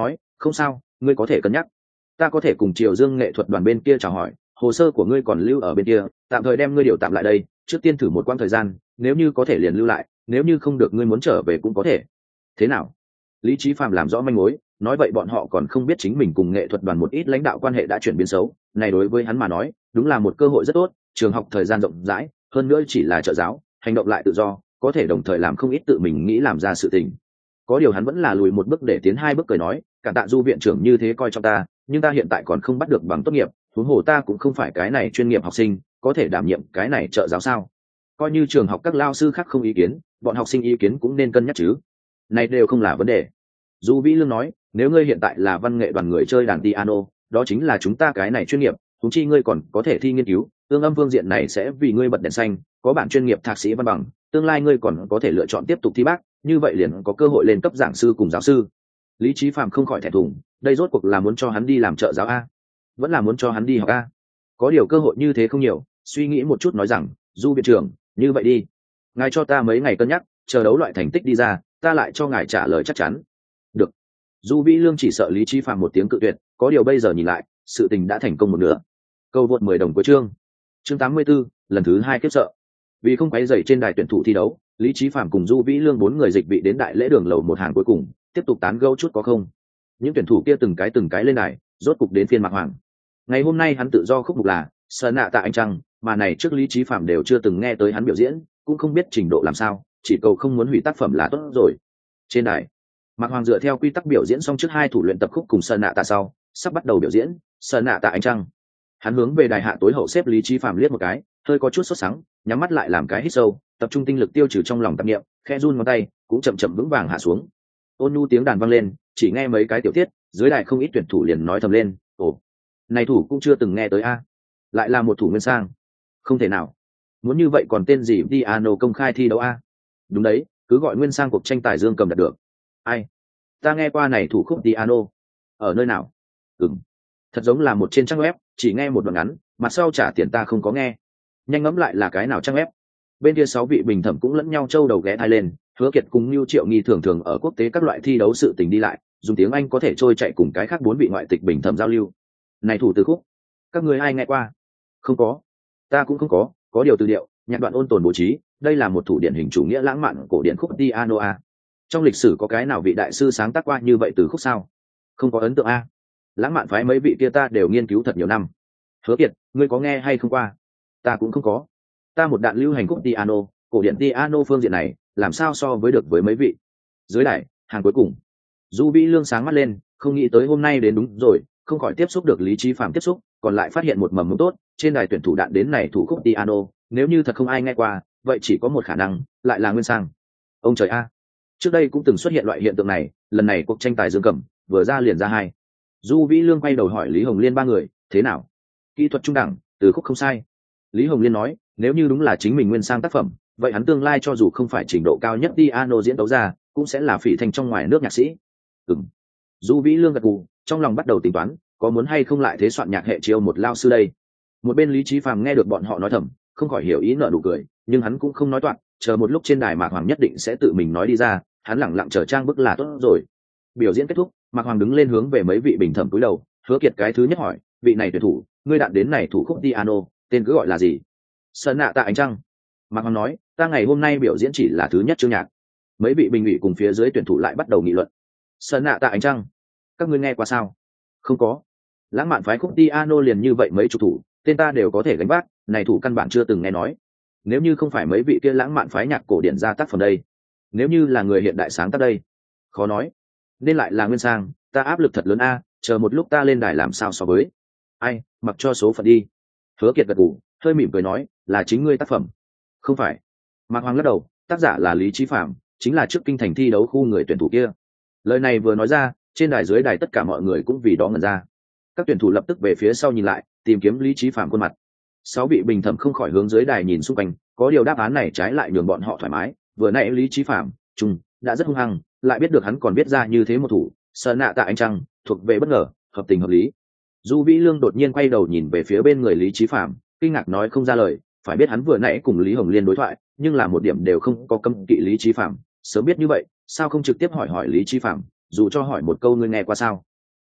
Không sao, ngươi có thể cân nhắc. Ta có thể cùng Triều Dương nghệ thuật đoàn bên kia chào hỏi, hồ sơ của ngươi còn lưu ở bên kia, tạm thời đem ngươi điều tạm lại đây, trước tiên thử một quãng thời gian, nếu như có thể liền lưu lại, nếu như không được ngươi muốn trở về cũng có thể. Thế nào? Lý Chí Phạm làm rõ manh mối, nói vậy bọn họ còn không biết chính mình cùng nghệ thuật đoàn một ít lãnh đạo quan hệ đã chuyển biến xấu, này đối với hắn mà nói, đúng là một cơ hội rất tốt, trường học thời gian rộng rãi, hơn nữa chỉ là trợ giáo, hành động lại tự do, có thể đồng thời làm không ít tự mình nghĩ làm ra sự tình. Có điều hắn vẫn là lùi một bước để tiến hai bước cười nói, cả Tạ Du viện trưởng như thế coi trọng ta, nhưng ta hiện tại còn không bắt được bằng tốt nghiệp, huống hồ ta cũng không phải cái này chuyên nghiệp học sinh, có thể đảm nhiệm cái này trợ giáo sao? Coi như trường học các lao sư khác không ý kiến, bọn học sinh ý kiến cũng nên cân nhắc chứ. Này đều không là vấn đề. Du Vĩ Lương nói, nếu ngươi hiện tại là văn nghệ đoàn người chơi đàn piano, đó chính là chúng ta cái này chuyên nghiệp, chúng chi ngươi còn có thể thi nghiên cứu, tương âm phương diện này sẽ vì ngươi bật đèn xanh, có bản chuyên nghiệp thạc sĩ văn bằng, tương lai ngươi còn có thể lựa chọn tiếp tục thi bác, như vậy liền có cơ hội lên cấp giảng sư cùng giáo sư. Lý Chí Phạm không khỏi thẹn thùng, đây rốt cuộc là muốn cho hắn đi làm trợ giáo a, vẫn là muốn cho hắn đi học a? Có điều cơ hội như thế không nhiều, suy nghĩ một chút nói rằng, Du viện trưởng, như vậy đi, ngài cho ta mấy ngày cân nhắc, chờ đấu loại thành tích đi ra, ta lại cho ngài trả lời chắc chắn. Được. Du Vĩ Lương chỉ sợ Lý Chí Phạm một tiếng cự tuyệt, có điều bây giờ nhìn lại, sự tình đã thành công một nửa. Câu vượt mười đồng cuối chương. Chương tám mươi 84, lần thứ hai kiếp sợ. Vì không quấy rầy trên đài tuyển thủ thi đấu, Lý Chí Phạm cùng Du Vĩ Lương bốn người dịch vị đến đại lễ đường lầu một hàng cuối cùng, tiếp tục tán gẫu chút có không. Những tuyển thủ kia từng cái từng cái lên đài, rốt cục đến phiên Mạc Hoàng. Ngày hôm nay hắn tự do khúc mục là Sơn Nạ Tạ Ánh Trăng, mà này trước Lý Chí Phạm đều chưa từng nghe tới hắn biểu diễn, cũng không biết trình độ làm sao, chỉ cầu không muốn hủy tác phẩm là tốt rồi. Trên đài, Mạc Hoàng dựa theo quy tắc biểu diễn xong trước hai thủ luyện tập khúc cùng Sơn Nạ Tạ sau, sắp bắt đầu biểu diễn Sơn Nạ Tạ Ánh Trăng. Hắn hướng về đài hạ tối hậu xếp Lý Chí Phạm liếc một cái, hơi có chút sốt sắng, nhắm mắt lại làm cái hít sâu, tập trung tinh lực tiêu trừ trong lòng tạp niệm, khẽ run ngón tay, cũng chậm chậm vững vàng hạ xuống. Ôn nhu tiếng đàn vang lên, chỉ nghe mấy cái tiểu tiết, dưới đài không ít tuyển thủ liền nói thầm lên, ồ, này thủ cũng chưa từng nghe tới a, lại là một thủ nguyên sang, không thể nào, muốn như vậy còn tên gì piano công khai thi đấu a? Đúng đấy, cứ gọi nguyên sang cuộc tranh tài dương cầm đạt được. Ai, ta nghe qua này thủ khúc piano, ở nơi nào? Ừm, thật giống là một trên trang web, chỉ nghe một đoạn ngắn, mặt sau trả tiền ta không có nghe. Nhanh ngẫm lại là cái nào trang web? Bên kia sáu vị bình thẩm cũng lẫn nhau trâu đầu ghé thai lên, Hứa Kiệt cùng Nưu Triệu Nghi thường thường ở quốc tế các loại thi đấu sự tình đi lại, dùng tiếng Anh có thể trôi chạy cùng cái khác bốn vị ngoại tịch bình thẩm giao lưu. Này thủ từ khúc, các người ai nghe qua? Không có, ta cũng không có, có điều từ điệu, nhạc đoạn ôn tồn bố trí, đây là một thủ điển hình chủ nghĩa lãng mạn cổ điển khúc piano a. Trong lịch sử có cái nào vị đại sư sáng tác qua như vậy từ khúc sao? Không có ấn tượng a. Lãng mạn phái mấy vị kia ta đều nghiên cứu thật nhiều năm. Hứa Kiệt, ngươi có nghe hay không qua? Ta cũng không có. Ta một đạn lưu hành khúc piano, cổ điển piano phương diện này, làm sao so với được với mấy vị? Dưới đài, hàng cuối cùng, Du Vĩ Lương sáng mắt lên, không nghĩ tới hôm nay đến đúng rồi, không khỏi tiếp xúc được Lý Chí Phạm tiếp xúc, còn lại phát hiện một mầm mống tốt, trên đài tuyển thủ đạn đến này thủ khúc piano, nếu như thật không ai nghe qua, vậy chỉ có một khả năng, lại là nguyên sang. Ông trời a, trước đây cũng từng xuất hiện loại hiện tượng này, lần này cuộc tranh tài dương cầm vừa ra liền ra hai. Du Vĩ Lương quay đầu hỏi Lý Hồng Liên ba người, thế nào? Kỹ thuật trung đẳng, từ khúc không sai. Lý Hồng Liên nói, nếu như đúng là chính mình nguyên sang tác phẩm, vậy hắn tương lai cho dù không phải trình độ cao nhất piano diễn tấu ra, cũng sẽ là phỉ thành trong ngoài nước nhạc sĩ. Ừm. Du Vĩ Lương gật gù, trong lòng bắt đầu tính toán, có muốn hay không lại thế soạn nhạc hệ chiêu một lao sư đây. Một bên Lý Chí Phạm nghe được bọn họ nói thầm, không khỏi hiểu ý nở nụ cười, nhưng hắn cũng không nói toạc, chờ một lúc trên đài Mạc Hoàng nhất định sẽ tự mình nói đi ra, hắn lẳng lặng chờ trang bức là tốt rồi. Biểu diễn kết thúc, Mạc Hoàng đứng lên hướng về mấy vị bình thẩm cúi đầu, Hứa Kiệt cái thứ nhất hỏi, vị này tuyển thủ, ngươi đạn đến này thủ khúc piano, tên cứ gọi là gì? Sơn Nạ Tạ Ánh Trăng. Mạc Hoàng nói, ta ngày hôm nay biểu diễn chỉ là thứ nhất chương nhạc. Mấy vị bình ủy cùng phía dưới tuyển thủ lại bắt đầu nghị luận. Sơn Nạ Tạ Ánh Trăng, các ngươi nghe qua sao? Không có. Lãng mạn phái khúc piano liền như vậy mấy chục thủ, tên ta đều có thể gánh vác, này thủ căn bản chưa từng nghe nói. Nếu như không phải mấy vị kia lãng mạn phái nhạc cổ điển ra tác phẩm đây, nếu như là người hiện đại sáng tác đây, khó nói. Nên lại là nguyên sang, ta áp lực thật lớn a, chờ một lúc ta lên đài làm sao so với. Ai, mặc cho số phận đi. Hứa Kiệt gật gù, hơi mỉm cười nói, là chính ngươi tác phẩm. Không phải. Mạc Hoàng lắc đầu, tác giả là Lý Chí Phạm, chính là trước kinh thành thi đấu khu người tuyển thủ kia. Lời này vừa nói ra, trên đài dưới đài tất cả mọi người cũng vì đó ngẩn ra. Các tuyển thủ lập tức về phía sau nhìn lại, tìm kiếm Lý Chí Phạm khuôn mặt. Sáu vị bình thẩm không khỏi hướng dưới đài nhìn xung quanh, có điều đáp án này trái lại nhường bọn họ thoải mái. Vừa nãy Lý Chí Phạm, trùng, đã rất hung hăng, lại biết được hắn còn biết ra như thế một thủ, Sơn Nạ Tạ Ánh Trăng, thuộc về bất ngờ, hợp tình hợp lý. Du Vĩ Lương đột nhiên quay đầu nhìn về phía bên người Lý Chí Phạm, kinh ngạc nói không ra lời, phải biết hắn vừa nãy cùng Lý Hồng Liên đối thoại, nhưng là một điểm đều không có cấm kỵ Lý Chí Phạm, sớm biết như vậy, sao không trực tiếp hỏi hỏi Lý Chí Phạm, dù cho hỏi một câu ngươi nghe qua sao?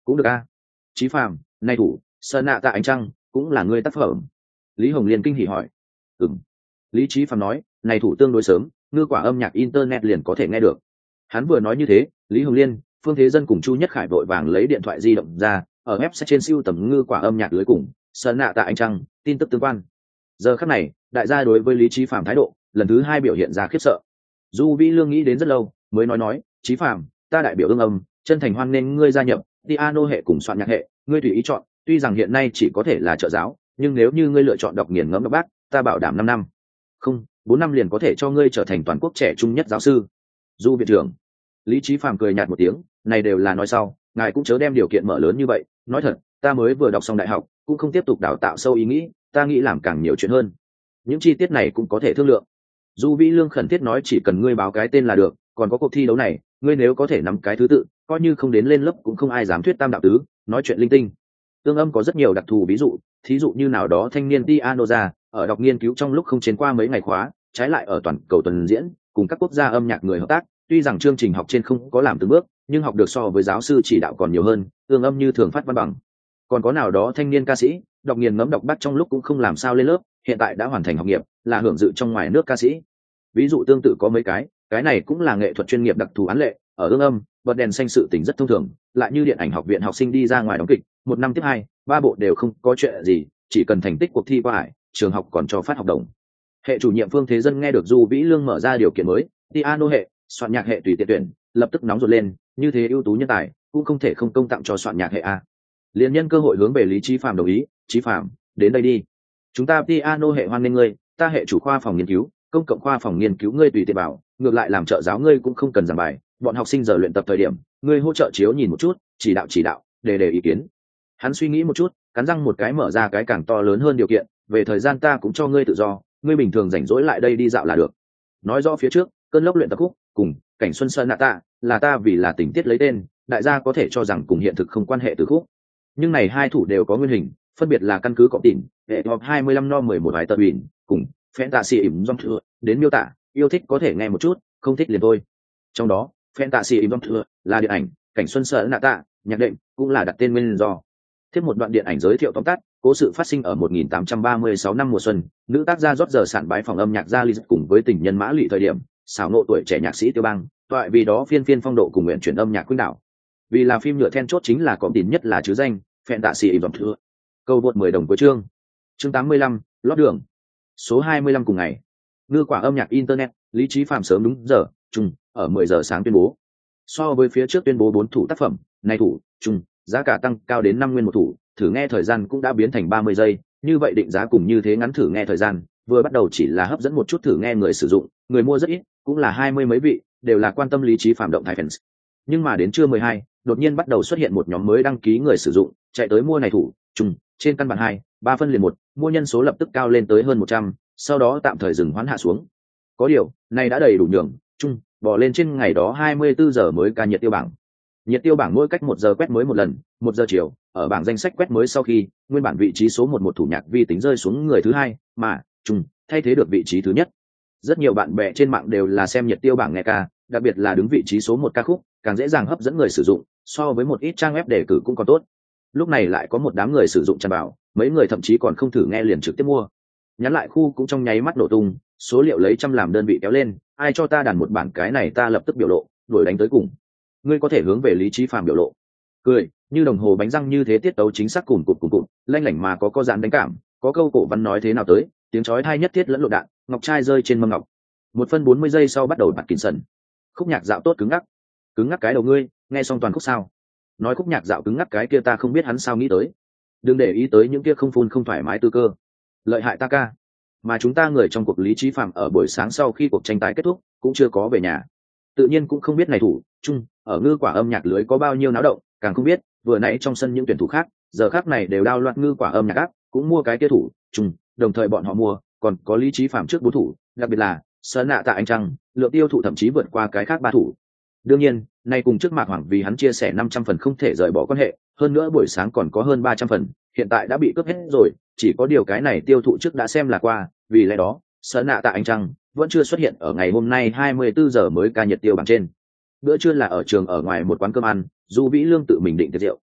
cũng được a. Chí Phạm, này thủ Sơn Nạ Tạ Ánh Trăng cũng là ngươi tác phẩm. Lý Hồng Liên kinh hỉ hỏi. Ừm. Lý Chí Phạm nói, này thủ tương đối sớm, ngư quả âm nhạc internet liền có thể nghe được. Hắn vừa nói như thế, Lý Hồng Liên, Phương Thế Dân cùng Chu Nhất Khải vội vàng lấy điện thoại di động ra, ở website trên siêu tầm ngư quả âm nhạc lưới cùng Sơn Nạ Tạ Ánh Trăng tin tức tương quan. Giờ khắc này, đại gia đối với Lý Chí Phạm thái độ lần thứ hai biểu hiện ra khiếp sợ. Du Vĩ Lương nghĩ đến rất lâu, mới nói nói, Chí Phạm, ta đại biểu ương âm, chân thành hoan nghênh ngươi gia nhập piano hệ cùng soạn nhạc hệ, ngươi tùy ý chọn, tuy rằng hiện nay chỉ có thể là trợ giáo, nhưng nếu như ngươi lựa chọn đọc nghiền ngẫm đọc bác, ta bảo đảm năm năm, không, bốn năm liền có thể cho ngươi trở thành toàn quốc trẻ trung nhất giáo sư. Du viện trưởng. Lý Chí Phạm cười nhạt một tiếng, này đều là nói sau, ngài cũng chớ đem điều kiện mở lớn như vậy, nói thật, ta mới vừa đọc xong đại học, cũng không tiếp tục đào tạo sâu ý nghĩ, ta nghĩ làm càng nhiều chuyện hơn. Những chi tiết này cũng có thể thương lượng. Du Vĩ Lương khẩn thiết nói chỉ cần ngươi báo cái tên là được, còn có cuộc thi đấu này, ngươi nếu có thể nắm cái thứ tự, coi như không đến lên lớp cũng không ai dám thuyết tam đạo tứ, nói chuyện linh tinh. Tương âm có rất nhiều đặc thù ví dụ, thí dụ như nào đó thanh niên piano ra, ở đọc nghiên cứu trong lúc không trên qua mấy ngày khóa, trái lại ở toàn cầu tuần diễn, cùng các quốc gia âm nhạc người hợp tác, tuy rằng chương trình học trên không có làm từng bước, nhưng học được so với giáo sư chỉ đạo còn nhiều hơn, tương âm như thường phát văn bằng. Còn có nào đó thanh niên ca sĩ, đọc nghiền ngẫm đọc bắt trong lúc cũng không làm sao lên lớp, hiện tại đã hoàn thành học nghiệp, là hưởng dự trong ngoài nước ca sĩ. Ví dụ tương tự có mấy cái, cái này cũng là nghệ thuật chuyên nghiệp đặc thù án lệ, ở ương âm, bật đèn xanh sự tình rất thông thường, lại như điện ảnh học viện học sinh đi ra ngoài đóng kịch, một năm tiếp hai, ba bộ đều không có chuyện gì, chỉ cần thành tích cuộc thi qua ải, trường học còn cho phát học đồng. Hệ chủ nhiệm Phương Thế Dân nghe được Du Vĩ Lương mở ra điều kiện mới, piano hệ, soạn nhạc hệ tùy tiện tuyển, lập tức nóng ruột lên, như thế ưu tú nhân tài, cũng không thể không công tặng cho soạn nhạc hệ a. Liên nhân cơ hội hướng về Lý Chí Phạm đồng ý, Chí Phạm, đến đây đi. Chúng ta piano hệ hoan nghênh ngươi, ta hệ chủ khoa phòng nghiên cứu, công cộng khoa phòng nghiên cứu ngươi tùy tiện bảo, ngược lại làm trợ giáo ngươi cũng không cần giảng bài, bọn học sinh giờ luyện tập thời điểm, ngươi hỗ trợ chiếu nhìn một chút, chỉ đạo chỉ đạo, đề đề ý kiến. Hắn suy nghĩ một chút, cắn răng một cái mở ra cái càng to lớn hơn điều kiện, về thời gian ta cũng cho ngươi tự do, ngươi bình thường rảnh rỗi lại đây đi dạo là được. Nói rõ phía trước, cơn lốc luyện tập khúc, cùng cảnh xuân sơn nạ tạ, là ta vì là tình tiết lấy tên, đại gia có thể cho rằng cùng hiện thực không quan hệ từ khúc. Nhưng này hai thủ đều có nguyên hình, phân biệt là căn cứ cộng tỉn, hệ họp hai mươi lăm no mười một vài tờ uyển, cùng phèn tạ xì ỉm dòng thừa, đến miêu tả, yêu thích có thể nghe một chút, không thích liền thôi. Trong đó, phèn tạ xì ỉm dòng thừa là điện ảnh, cảnh xuân sơn nạ tạ, nhạc đệm, cũng là đặt tên nguyên do. Tiếp một đoạn điện ảnh giới thiệu tóm tắt, cố sự phát sinh ở một nghìn tám trăm ba mươi sáu năm mùa xuân, nữ tác gia rót giờ sản bái phòng âm nhạc gia Lý cùng với tình nhân Mã Lụy thời điểm, xảo nộ tuổi trẻ nhạc sĩ Tiêu Bang, toại vì đó phiên phiên phong độ cùng nguyện chuyển âm nhạc khuynh đảo. Vì là phim nhựa then chốt chính là có tín nhất là chứ danh, phèn tạ xì ỉm dòng thừa. Câu vượt mười đồng cuối chương. Chương tám mươi lăm, lót đường. Số hai mươi lăm cùng ngày. Ngư quả âm nhạc internet, Lý Chí Phạm sớm đúng giờ, chung, ở mười giờ sáng tuyên bố. So với phía trước tuyên bố bốn thủ tác phẩm, nay thủ, chung, giá cả tăng cao đến năm nguyên một thủ, thử nghe thời gian cũng đã biến thành ba mươi giây, như vậy định giá cùng như thế ngắn thử nghe thời gian, vừa bắt đầu chỉ là hấp dẫn một chút thử nghe người sử dụng, người mua rất ít, cũng là hai mươi mấy vị, đều là quan tâm Lý Chí Phạm động thái fans. Nhưng mà đến trưa mười hai, đột nhiên bắt đầu xuất hiện một nhóm mới đăng ký người sử dụng, chạy tới mua này thủ, chung, trên căn bản hai, ba phân liền một, mua nhân số lập tức cao lên tới hơn một trăm, sau đó tạm thời dừng hoãn hạ xuống. Có điều, này đã đầy đủ nhường, chung, bỏ lên trên ngày đó hai mươi bốn giờ mới ca nhiệt tiêu bảng. Nhiệt tiêu bảng mỗi cách một giờ quét mới một lần, một giờ chiều, ở bảng danh sách quét mới sau khi, nguyên bản vị trí số một một thủ nhạc vi tính rơi xuống người thứ hai, mà, chung, thay thế được vị trí thứ nhất. Rất nhiều bạn bè trên mạng đều là xem nhiệt tiêu bảng nghe ca, đặc biệt là đứng vị trí số một ca khúc, càng dễ dàng hấp dẫn người sử dụng, so với một ít trang web đề cử cũng còn tốt. Lúc này lại có một đám người sử dụng tràn bảo, mấy người thậm chí còn không thử nghe liền trực tiếp mua. Nhắn lại khu cũng trong nháy mắt nổ tung, số liệu lấy trăm làm đơn vị kéo lên, ai cho ta đàn một bản cái này ta lập tức biểu lộ, đuổi đánh tới cùng. Ngươi có thể hướng về Lý Chí Phạm biểu lộ. Cười, như đồng hồ bánh răng như thế tiết tấu chính xác cùng cụt cùng cụt, lanh lảnh mà có có dạn đánh cảm, có câu cổ văn nói thế nào tới, tiếng chói tai nhất thiết lẫn lộn đạn, ngọc trai rơi trên mâm ngọc. Một phân bốn mươi giây sau bắt đầu bật kín sần. Khúc nhạc dạo tốt cứng ngắc. Cứng ngắc cái đầu ngươi, nghe xong toàn khúc sao? Nói khúc nhạc dạo cứng ngắc cái kia ta không biết hắn sao nghĩ tới. Đừng để ý tới những kia không phun không thoải mái tư cơ. Lợi hại ta ca. Mà chúng ta người trong cuộc Lý Chí Phạm ở buổi sáng sau khi cuộc tranh tài kết thúc, cũng chưa có về nhà. Tự nhiên cũng không biết này thủ, chung, ở ngư quả âm nhạc lưới có bao nhiêu náo động, càng không biết, vừa nãy trong sân những tuyển thủ khác, giờ khác này đều đao loạn ngư quả âm nhạc áp, cũng mua cái kia thủ, chung, đồng thời bọn họ mua, còn có Lý Chí Phạm trước bốn thủ, đặc biệt là Sơn Nạ Tạ Ánh Trăng, lượng tiêu thụ thậm chí vượt qua cái khác ba thủ. Đương nhiên, nay cùng trước Mạc Hoàng vì hắn chia sẻ năm trăm phần không thể rời bỏ quan hệ, hơn nữa buổi sáng còn có hơn ba trăm phần, hiện tại đã bị cướp hết rồi, chỉ có điều cái này tiêu thụ trước đã xem là qua, vì lẽ đó, Sơn Nạ Tạ Ánh Trăng vẫn chưa xuất hiện ở ngày hôm nay hai mươi bốn giờ mới ca nhiệt tiêu bảng trên. Bữa trưa là ở trường ở ngoài một quán cơm ăn, Du Vĩ Lương tự mình định tiệc rượu,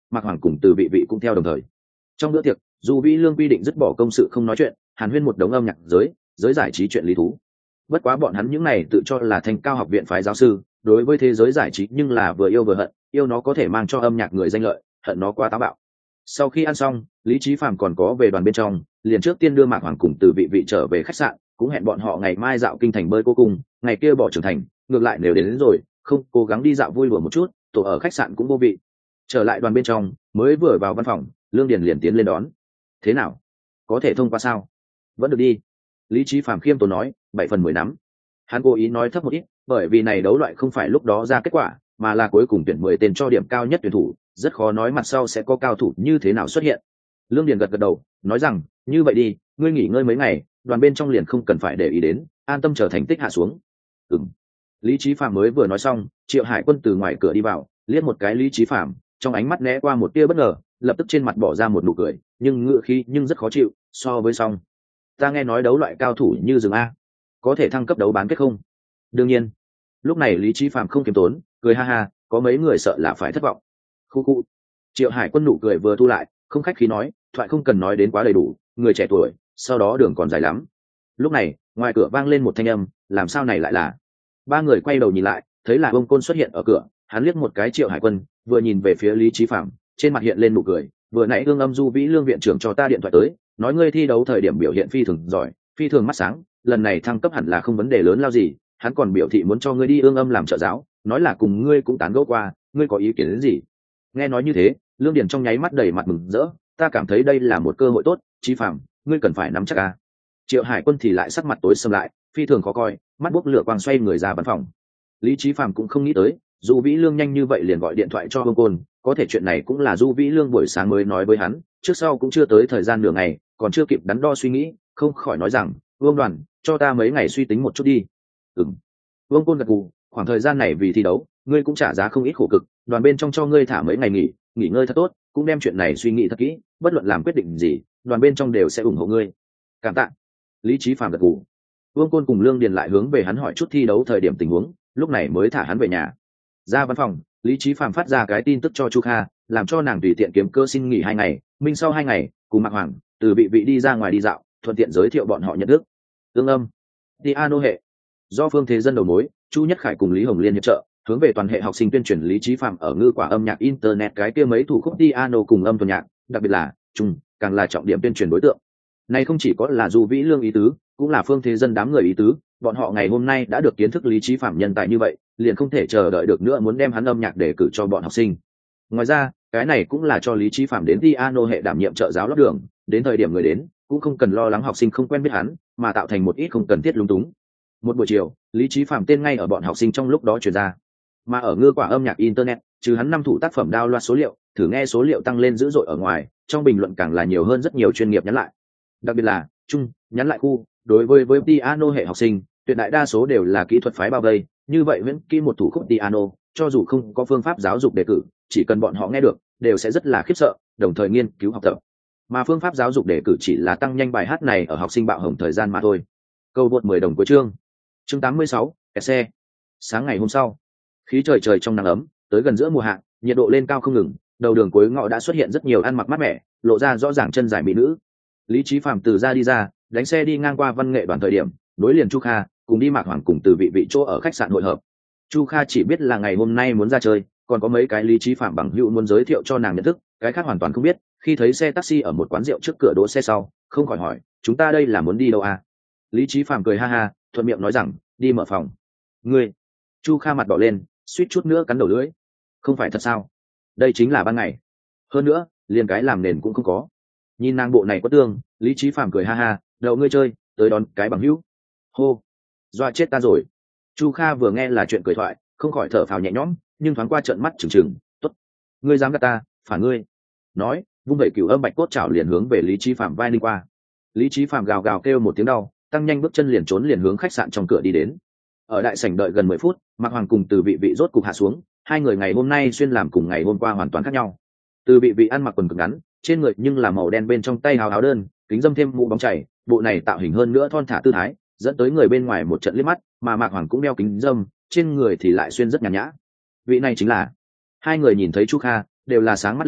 Mạc Hoàng cùng Từ Vị Vị cũng theo đồng thời. Trong bữa tiệc, Du Vĩ Lương quy định dứt bỏ công sự không nói chuyện, hàn huyên một đống âm nhạc giới giới giải trí chuyện lý thú. Bất quá bọn hắn những này tự cho là thành cao học viện phái giáo sư, đối với thế giới giải trí nhưng là vừa yêu vừa hận, yêu nó có thể mang cho âm nhạc người danh lợi, hận nó quá táo bạo. Sau khi ăn xong, Lý Chí Phàm còn có về đoàn bên trong, liền trước tiên đưa Mạc Hoàng cùng Từ Vị Vị trở về khách sạn, cũng hẹn bọn họ ngày mai dạo kinh thành bơi cô cùng, ngày kia bỏ trưởng thành, ngược lại nếu đến, đến rồi, không cố gắng đi dạo vui đùa một chút, tổ ở khách sạn cũng vô vị. Trở lại đoàn bên trong, mới vừa vào văn phòng, Lương Điền liền tiến lên đón. Thế nào? Có thể thông qua sao? Vẫn được đi. Lý Chí Phàm khiêm tốn nói, bảy phần mười nắm. Hắn cố ý nói thấp một ít, bởi vì này đấu loại không phải lúc đó ra kết quả, mà là cuối cùng tuyển mười tên cho điểm cao nhất tuyển thủ, rất khó nói mặt sau sẽ có cao thủ như thế nào xuất hiện. Lương Điền gật gật đầu, nói rằng, như vậy đi, ngươi nghỉ ngơi mấy ngày, đoàn bên trong liền không cần phải để ý đến, an tâm chờ thành tích hạ xuống. Ừm. Lý Chí Phàm mới vừa nói xong, Triệu Hải Quân từ ngoài cửa đi vào, liếc một cái Lý Chí Phàm, trong ánh mắt né qua một tia bất ngờ, lập tức trên mặt bỏ ra một nụ cười, nhưng ngựa khí nhưng rất khó chịu, so với xong. Ta nghe nói đấu loại cao thủ như rừng a, có thể thăng cấp đấu bán kết không? Đương nhiên. Lúc này Lý Chí Phàm không kiềm tốn, cười ha ha, có mấy người sợ là phải thất vọng. Khu khu. Triệu Hải Quân nụ cười vừa thu lại, không khách khí nói, thoại không cần nói đến quá đầy đủ, người trẻ tuổi, sau đó đường còn dài lắm. Lúc này, ngoài cửa vang lên một thanh âm, làm sao này lại là? Ba người quay đầu nhìn lại, thấy là Vương Côn xuất hiện ở cửa, hắn liếc một cái Triệu Hải Quân, vừa nhìn về phía Lý Chí Phàm, trên mặt hiện lên nụ cười, vừa nãy Ương Âm Du Vĩ Lương viện trưởng cho ta điện thoại tới, nói ngươi thi đấu thời điểm biểu hiện phi thường giỏi, phi thường mắt sáng, lần này thăng cấp hẳn là không vấn đề lớn lao gì, hắn còn biểu thị muốn cho ngươi đi Ương Âm làm trợ giáo, nói là cùng ngươi cũng tán gẫu qua, ngươi có ý kiến đến gì? Nghe nói như thế, Lương Điền trong nháy mắt đầy mặt mừng rỡ, ta cảm thấy đây là một cơ hội tốt, Chí Phàm, ngươi cần phải nắm chắc a. Triệu Hải Quân thì lại sắc mặt tối sầm lại, phi thường khó coi, mắt bốc lửa quang xoay người ra văn phòng. Lý Chí Phàm cũng không nghĩ tới, Du Vĩ Lương nhanh như vậy liền gọi điện thoại cho Vương Côn, có thể chuyện này cũng là Du Vĩ Lương buổi sáng mới nói với hắn, trước sau cũng chưa tới thời gian nửa ngày, còn chưa kịp đắn đo suy nghĩ, không khỏi nói rằng, Vương Đoàn, cho ta mấy ngày suy tính một chút đi. Ừm. Vương Côn gật gù, khoảng thời gian này vì thi đấu, ngươi cũng trả giá không ít khổ cực, đoàn bên trong cho ngươi thả mấy ngày nghỉ, nghỉ ngơi thật tốt, cũng đem chuyện này suy nghĩ thật kỹ, bất luận làm quyết định gì, đoàn bên trong đều sẽ ủng hộ ngươi. Cảm tạ. Lý Chí Phàm gật gù. Vương Côn cùng Lương Điền lại hướng về hắn hỏi chút thi đấu thời điểm tình huống, lúc này mới thả hắn về nhà. Ra văn phòng, Lý Chí Phàm phát ra cái tin tức cho Chu Kha, làm cho nàng tùy tiện kiếm cơ xin nghỉ hai ngày, minh sau hai ngày, cùng Mạc Hoàng, từ vị vị đi ra ngoài đi dạo, thuận tiện giới thiệu bọn họ nhận thức. Tương Âm, piano hệ, do Phương Thế Dân đầu mối, Chu Nhất Khải cùng Lý Hồng Liên hiệp trợ, hướng về toàn hệ học sinh tuyên truyền Lý Chí Phàm ở ngư quả âm nhạc internet cái kia mấy thủ khúc piano cùng âm thuần nhạc, đặc biệt là trung, càng là trọng điểm tuyên truyền đối tượng. Này không chỉ có là Du Vĩ Lương ý tứ, cũng là Phương Thế Dân đám người ý tứ, bọn họ ngày hôm nay đã được kiến thức Lý Chí Phàm nhân tài như vậy, liền không thể chờ đợi được nữa muốn đem hắn âm nhạc để cử cho bọn học sinh. Ngoài ra, cái này cũng là cho Lý Chí Phàm đến piano hệ đảm nhiệm trợ giáo lót đường, đến thời điểm người đến, cũng không cần lo lắng học sinh không quen biết hắn, mà tạo thành một ít không cần thiết lung túng. Một buổi chiều, Lý Chí Phàm tên ngay ở bọn học sinh trong lúc đó truyền ra. Mà ở ngư quả âm nhạc internet, trừ hắn năm thủ tác phẩm download số liệu, thử nghe số liệu tăng lên dữ dội ở ngoài, trong bình luận càng là nhiều hơn rất nhiều chuyên nghiệp nhắn lại. Đặc biệt là chung nhắn lại khu, đối với với piano hệ học sinh, tuyệt đại đa số đều là kỹ thuật phái bao vây, như vậy vẫn kỹ một thủ khúc piano, cho dù không có phương pháp giáo dục đề cử, chỉ cần bọn họ nghe được, đều sẽ rất là khiếp sợ, đồng thời nghiên cứu học tập. Mà phương pháp giáo dục đề cử chỉ là tăng nhanh bài hát này ở học sinh bạo hồng thời gian mà thôi. Câu vượt mười đồng cuối chương. Chương tám mươi sáu, kẹt xe. Sáng ngày hôm sau, khí trời trời trong nắng ấm, tới gần giữa mùa hạ, nhiệt độ lên cao không ngừng, đầu đường cuối ngõ đã xuất hiện rất nhiều ăn mặc mát mẻ, lộ ra rõ ràng chân dài mỹ nữ. Lý Chí Phàm từ ra đi ra, đánh xe đi ngang qua văn nghệ đoàn thời điểm, đối liền Chu Kha, cùng đi Mạc Hoàng cùng từ vị vị chỗ ở khách sạn hội hợp. Chu Kha chỉ biết là ngày hôm nay muốn ra chơi, còn có mấy cái Lý Chí Phàm bằng hữu muốn giới thiệu cho nàng nhận thức, cái khác hoàn toàn không biết. Khi thấy xe taxi ở một quán rượu trước cửa đỗ xe sau, không khỏi hỏi, chúng ta đây là muốn đi đâu à? Lý Chí Phàm cười ha ha, thuận miệng nói rằng, đi mở phòng. Ngươi? Chu Kha mặt đỏ lên, suýt chút nữa cắn đầu lưỡi. Không phải thật sao? Đây chính là ban ngày. Hơn nữa, liền cái làm nền cũng không có. Nhìn nàng bộ này có tương, Lý Chí Phàm cười ha ha, đậu ngươi chơi, tới đón cái bằng hữu. Hô, dọa chết ta rồi. Chu Kha vừa nghe là chuyện cười thoại, không khỏi thở phào nhẹ nhõm, nhưng thoáng qua trợn mắt trừng trừng, tốt, ngươi dám gạt ta, phản ngươi. Nói, vung vẩy cửu âm bạch cốt chảo liền hướng về Lý Chí Phàm vai đi qua. Lý Chí Phàm gào gào kêu một tiếng đau, tăng nhanh bước chân liền trốn liền hướng khách sạn trong cửa đi đến. Ở đại sảnh đợi gần mười phút, Mạc Hoàng cùng từ vị vị rốt cục hạ xuống, hai người ngày hôm nay xuyên làm cùng ngày hôm qua hoàn toàn khác nhau. Từ vị vị ăn mặc quần cực ngắn, trên người nhưng là màu đen bên trong tay hào áo đơn, kính dâm thêm mũ bóng chảy, bộ này tạo hình hơn nữa thon thả tư thái, dẫn tới người bên ngoài một trận liếc mắt, mà Mạc Hoàng cũng đeo kính dâm, trên người thì lại xuyên rất nhàn nhã. Vị này chính là. Hai người nhìn thấy Chu Kha, đều là sáng mắt lên,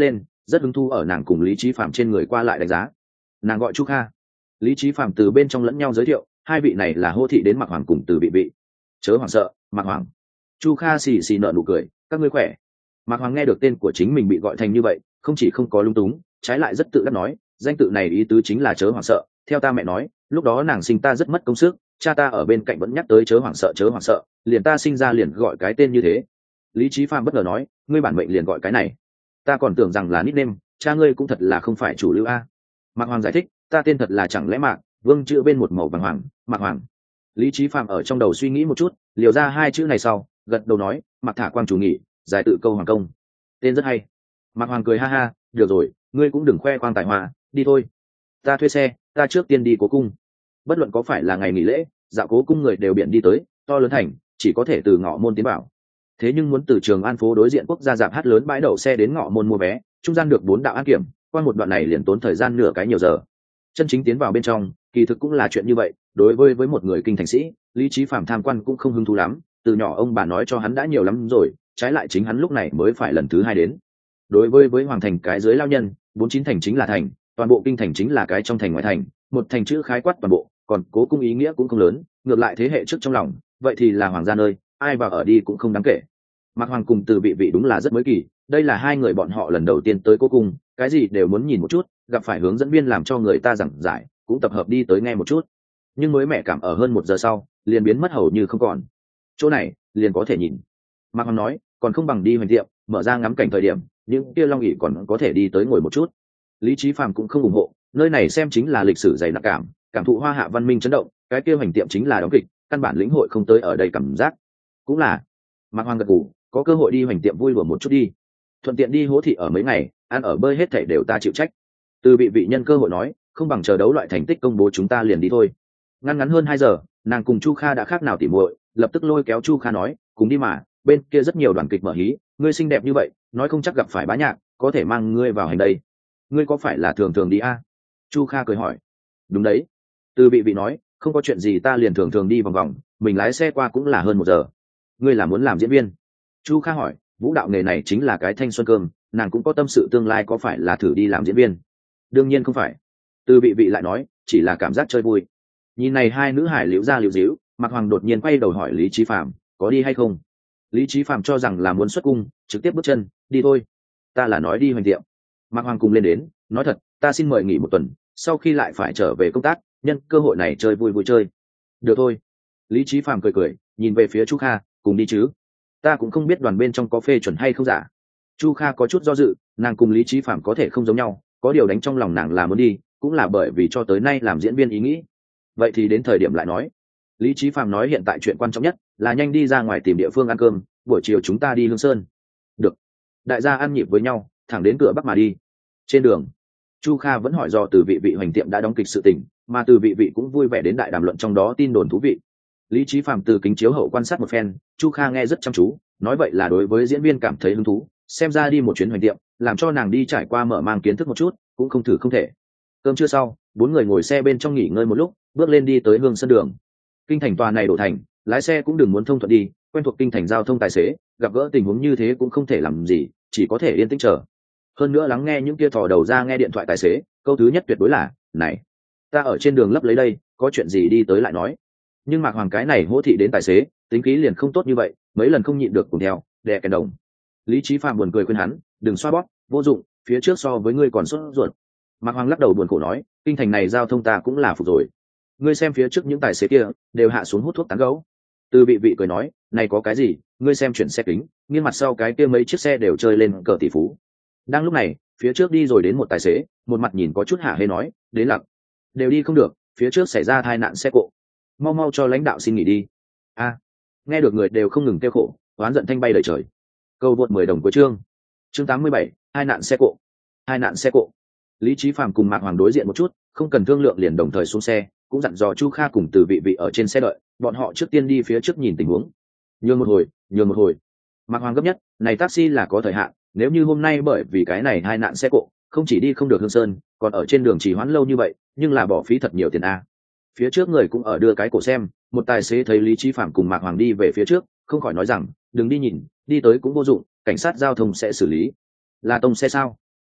rất hứng thú ở nàng cùng lý trí phạm trên người qua lại đánh giá. Nàng gọi Chu Kha. Lý trí phạm từ bên trong lẫn nhau giới thiệu, hai vị này là hô thị đến Mạc Hoàng cùng từ vị vị. Chớ hoảng sợ, Mạc Hoàng. Chu Kha xì xì nở nụ cười, các ngươi khỏe. Mạc Hoàng nghe được tên của chính mình bị gọi thành như vậy, không chỉ không có lung túng, trái lại rất tự đắc nói, danh tự này ý tứ chính là chớ hoảng sợ. Theo ta mẹ nói, lúc đó nàng sinh ta rất mất công sức, cha ta ở bên cạnh vẫn nhắc tới chớ hoảng sợ chớ hoảng sợ, liền ta sinh ra liền gọi cái tên như thế. Lý trí phạm bất ngờ nói, ngươi bản mệnh liền gọi cái này, ta còn tưởng rằng là nickname, cha ngươi cũng thật là không phải chủ lưu a. Mạc Hoàng giải thích, ta tên thật là chẳng lẽ Mạc Vương chữ bên một màu vàng hoàng, Mạc Hoàng. Lý trí phạm ở trong đầu suy nghĩ một chút, liều ra hai chữ này sau, gật đầu nói, Mạc Thả Quang chủ nghỉ, giải tự câu hoàng công, tên rất hay. Mạc Hoàng cười ha ha, được rồi, ngươi cũng đừng khoe khoang tài hoa, đi thôi, ta thuê xe, ta trước tiên đi Cố Cung. Bất luận có phải là ngày nghỉ lễ, dạo Cố Cung người đều biển đi tới, to lớn thành, chỉ có thể từ Ngọ Môn tiến vào. Thế nhưng muốn từ Trường An phố đối diện quốc gia dạp hát lớn bãi đậu xe đến Ngọ Môn mua vé, trung gian được bốn đạo an kiểm, qua một đoạn này liền tốn thời gian nửa cái nhiều giờ. Chân chính tiến vào bên trong, kỳ thực cũng là chuyện như vậy, đối với với một người kinh thành sĩ, lý trí phàm tham quan cũng không hứng thú lắm, từ nhỏ ông bà nói cho hắn đã nhiều lắm rồi, trái lại chính hắn lúc này mới phải lần thứ hai đến. Đối với với hoàng thành cái dưới lao nhân, bốn chín thành chính là thành, toàn bộ kinh thành chính là cái trong thành ngoại thành, một thành chữ khái quát toàn bộ, còn Cố Cung ý nghĩa cũng không lớn, ngược lại thế hệ trước trong lòng, vậy thì là hoàng gia nơi, ai vào ở đi cũng không đáng kể. Mạc Hoàng cùng từ vị vị đúng là rất mới kỳ, đây là hai người bọn họ lần đầu tiên tới Cố Cung, cái gì đều muốn nhìn một chút, gặp phải hướng dẫn viên làm cho người ta giảng giải, cũng tập hợp đi tới nghe một chút. Nhưng mới mẹ cảm ở hơn một giờ sau, liền biến mất hầu như không còn. Chỗ này liền có thể nhìn. Mạc Hoàng nói, còn không bằng đi hoành tiệm, mở ra ngắm cảnh thời điểm, những kia long ỷ còn có thể đi tới ngồi một chút. Lý trí phàm cũng không ủng hộ, nơi này xem chính là lịch sử dày nặng cảm, cảm thụ hoa hạ văn minh chấn động, cái kia hoành tiệm chính là đóng kịch, căn bản lĩnh hội không tới ở đây cảm giác. Cũng là. Mạc Hoàng gật gù, có cơ hội đi hoành tiệm vui đùa một chút đi, thuận tiện đi hố thị ở mấy ngày, ăn ở bơi hết thảy đều ta chịu trách. Từ vị vị nhân cơ hội nói, không bằng chờ đấu loại thành tích công bố chúng ta liền đi thôi. Ngắn ngắn hơn hai giờ, nàng cùng Chu Kha đã khác nào tỉ muội, lập tức lôi kéo Chu Kha nói, cùng đi mà, bên kia rất nhiều đoàn kịch mở hí, ngươi xinh đẹp như vậy, nói không chắc gặp phải bá nhạc, có thể mang ngươi vào hành đây. Ngươi có phải là thường thường đi a? Chu Kha cười hỏi. Đúng đấy. Từ vị vị nói, không có chuyện gì ta liền thường thường đi vòng vòng, mình lái xe qua cũng là hơn một giờ. Ngươi là muốn làm diễn viên? Chu Kha hỏi, vũ đạo nghề này chính là cái thanh xuân cơm, nàng cũng có tâm sự tương lai có phải là thử đi làm diễn viên? Đương nhiên không phải. Từ vị vị lại nói, chỉ là cảm giác chơi vui. Nhìn này hai nữ hải liễu ra liễu díu, Mạc Hoàng đột nhiên quay đầu hỏi Lý trí phàm, có đi hay không? Lý trí phàm cho rằng là muốn xuất cung, trực tiếp bước chân, đi thôi. Ta là nói đi hoành tiệm. Mạc Hoàng cùng lên đến, nói thật, ta xin mời nghỉ một tuần, sau khi lại phải trở về công tác, nhân cơ hội này chơi vui vui chơi. Được thôi. Lý trí phàm cười cười, nhìn về phía Chu Kha, cùng đi chứ? Ta cũng không biết đoàn bên trong có phê chuẩn hay không giả. Chu Kha có chút do dự, nàng cùng Lý trí phàm có thể không giống nhau, có điều đánh trong lòng nàng là muốn đi, cũng là bởi vì cho tới nay làm diễn viên ý nghĩ. Vậy thì đến thời điểm lại nói. Lý trí phàm nói hiện tại chuyện quan trọng nhất là nhanh đi ra ngoài tìm địa phương ăn cơm, buổi chiều chúng ta đi Hương Sơn. Được. Đại gia ăn nhịp với nhau, thẳng đến cửa bắc mà đi. Trên đường, Chu Kha vẫn hỏi do từ vị vị hoành tiệm đã đóng kịch sự tình, mà từ vị vị cũng vui vẻ đến đại đàm luận trong đó tin đồn thú vị. Lý trí phàm từ kính chiếu hậu quan sát một phen, Chu Kha nghe rất chăm chú, nói vậy là đối với diễn viên cảm thấy hứng thú, xem ra đi một chuyến hoành tiệm, làm cho nàng đi trải qua mở mang kiến thức một chút, cũng không thử không thể. Cơm trưa sau, bốn người ngồi xe bên trong nghỉ ngơi một lúc, bước lên đi tới Hương Sơn đường. Kinh thành tòa này đổ thành, lái xe cũng đừng muốn thông thuận đi, quen thuộc kinh thành giao thông tài xế, gặp gỡ tình huống như thế cũng không thể làm gì, chỉ có thể yên tĩnh chờ. Hơn nữa lắng nghe những kia thò đầu ra nghe điện thoại tài xế, câu thứ nhất tuyệt đối là, này, ta ở trên đường lấp lấy đây, có chuyện gì đi tới lại nói. Nhưng Mạc Hoàng cái này hỗ thị đến tài xế, tính khí liền không tốt như vậy, mấy lần không nhịn được cùng theo, đè kèn đồng. Lý trí phàm buồn cười khuyên hắn, đừng xoa bóp, vô dụng, phía trước so với ngươi còn sốt ruột. Mạc Hoàng lắc đầu buồn khổ nói, kinh thành này giao thông ta cũng là phục rồi. Ngươi xem phía trước những tài xế kia đều hạ xuống hút thuốc tán gấu. Từ vị vị cười nói, này có cái gì, ngươi xem chuyển xe kính, nghiêng mặt sau cái kia mấy chiếc xe đều chơi lên cờ tỷ phú. Đang lúc này, phía trước đi rồi đến một tài xế, một mặt nhìn có chút hả hê nói, đến lặc, đều đi không được, phía trước xảy ra tai nạn xe cộ, mau mau cho lãnh đạo xin nghỉ đi. A, nghe được người đều không ngừng kêu khổ, oán giận thanh bay đầy trời. Câu vượt mười đồng của chương chương tám mươi bảy, hai nạn xe cộ hai nạn xe cộ. Lý trí phàm cùng Mạc Hoàng đối diện một chút, không cần thương lượng liền đồng thời xuống xe, cũng dặn dò Chu Kha cùng từ vị vị ở trên xe đợi, bọn họ trước tiên đi phía trước nhìn tình huống. Nhường một hồi, nhường một hồi. Mạc Hoàng gấp nhất, này taxi là có thời hạn, nếu như hôm nay bởi vì cái này hai nạn xe cộ, không chỉ đi không được Hương Sơn, còn ở trên đường trì hoãn lâu như vậy, nhưng là bỏ phí thật nhiều tiền a. Phía trước người cũng ở đưa cái cổ xem, một tài xế thấy Lý trí phàm cùng Mạc Hoàng đi về phía trước, không khỏi nói rằng, đừng đi nhìn, đi tới cũng vô dụng, cảnh sát giao thông sẽ xử lý. Là tông xe sao?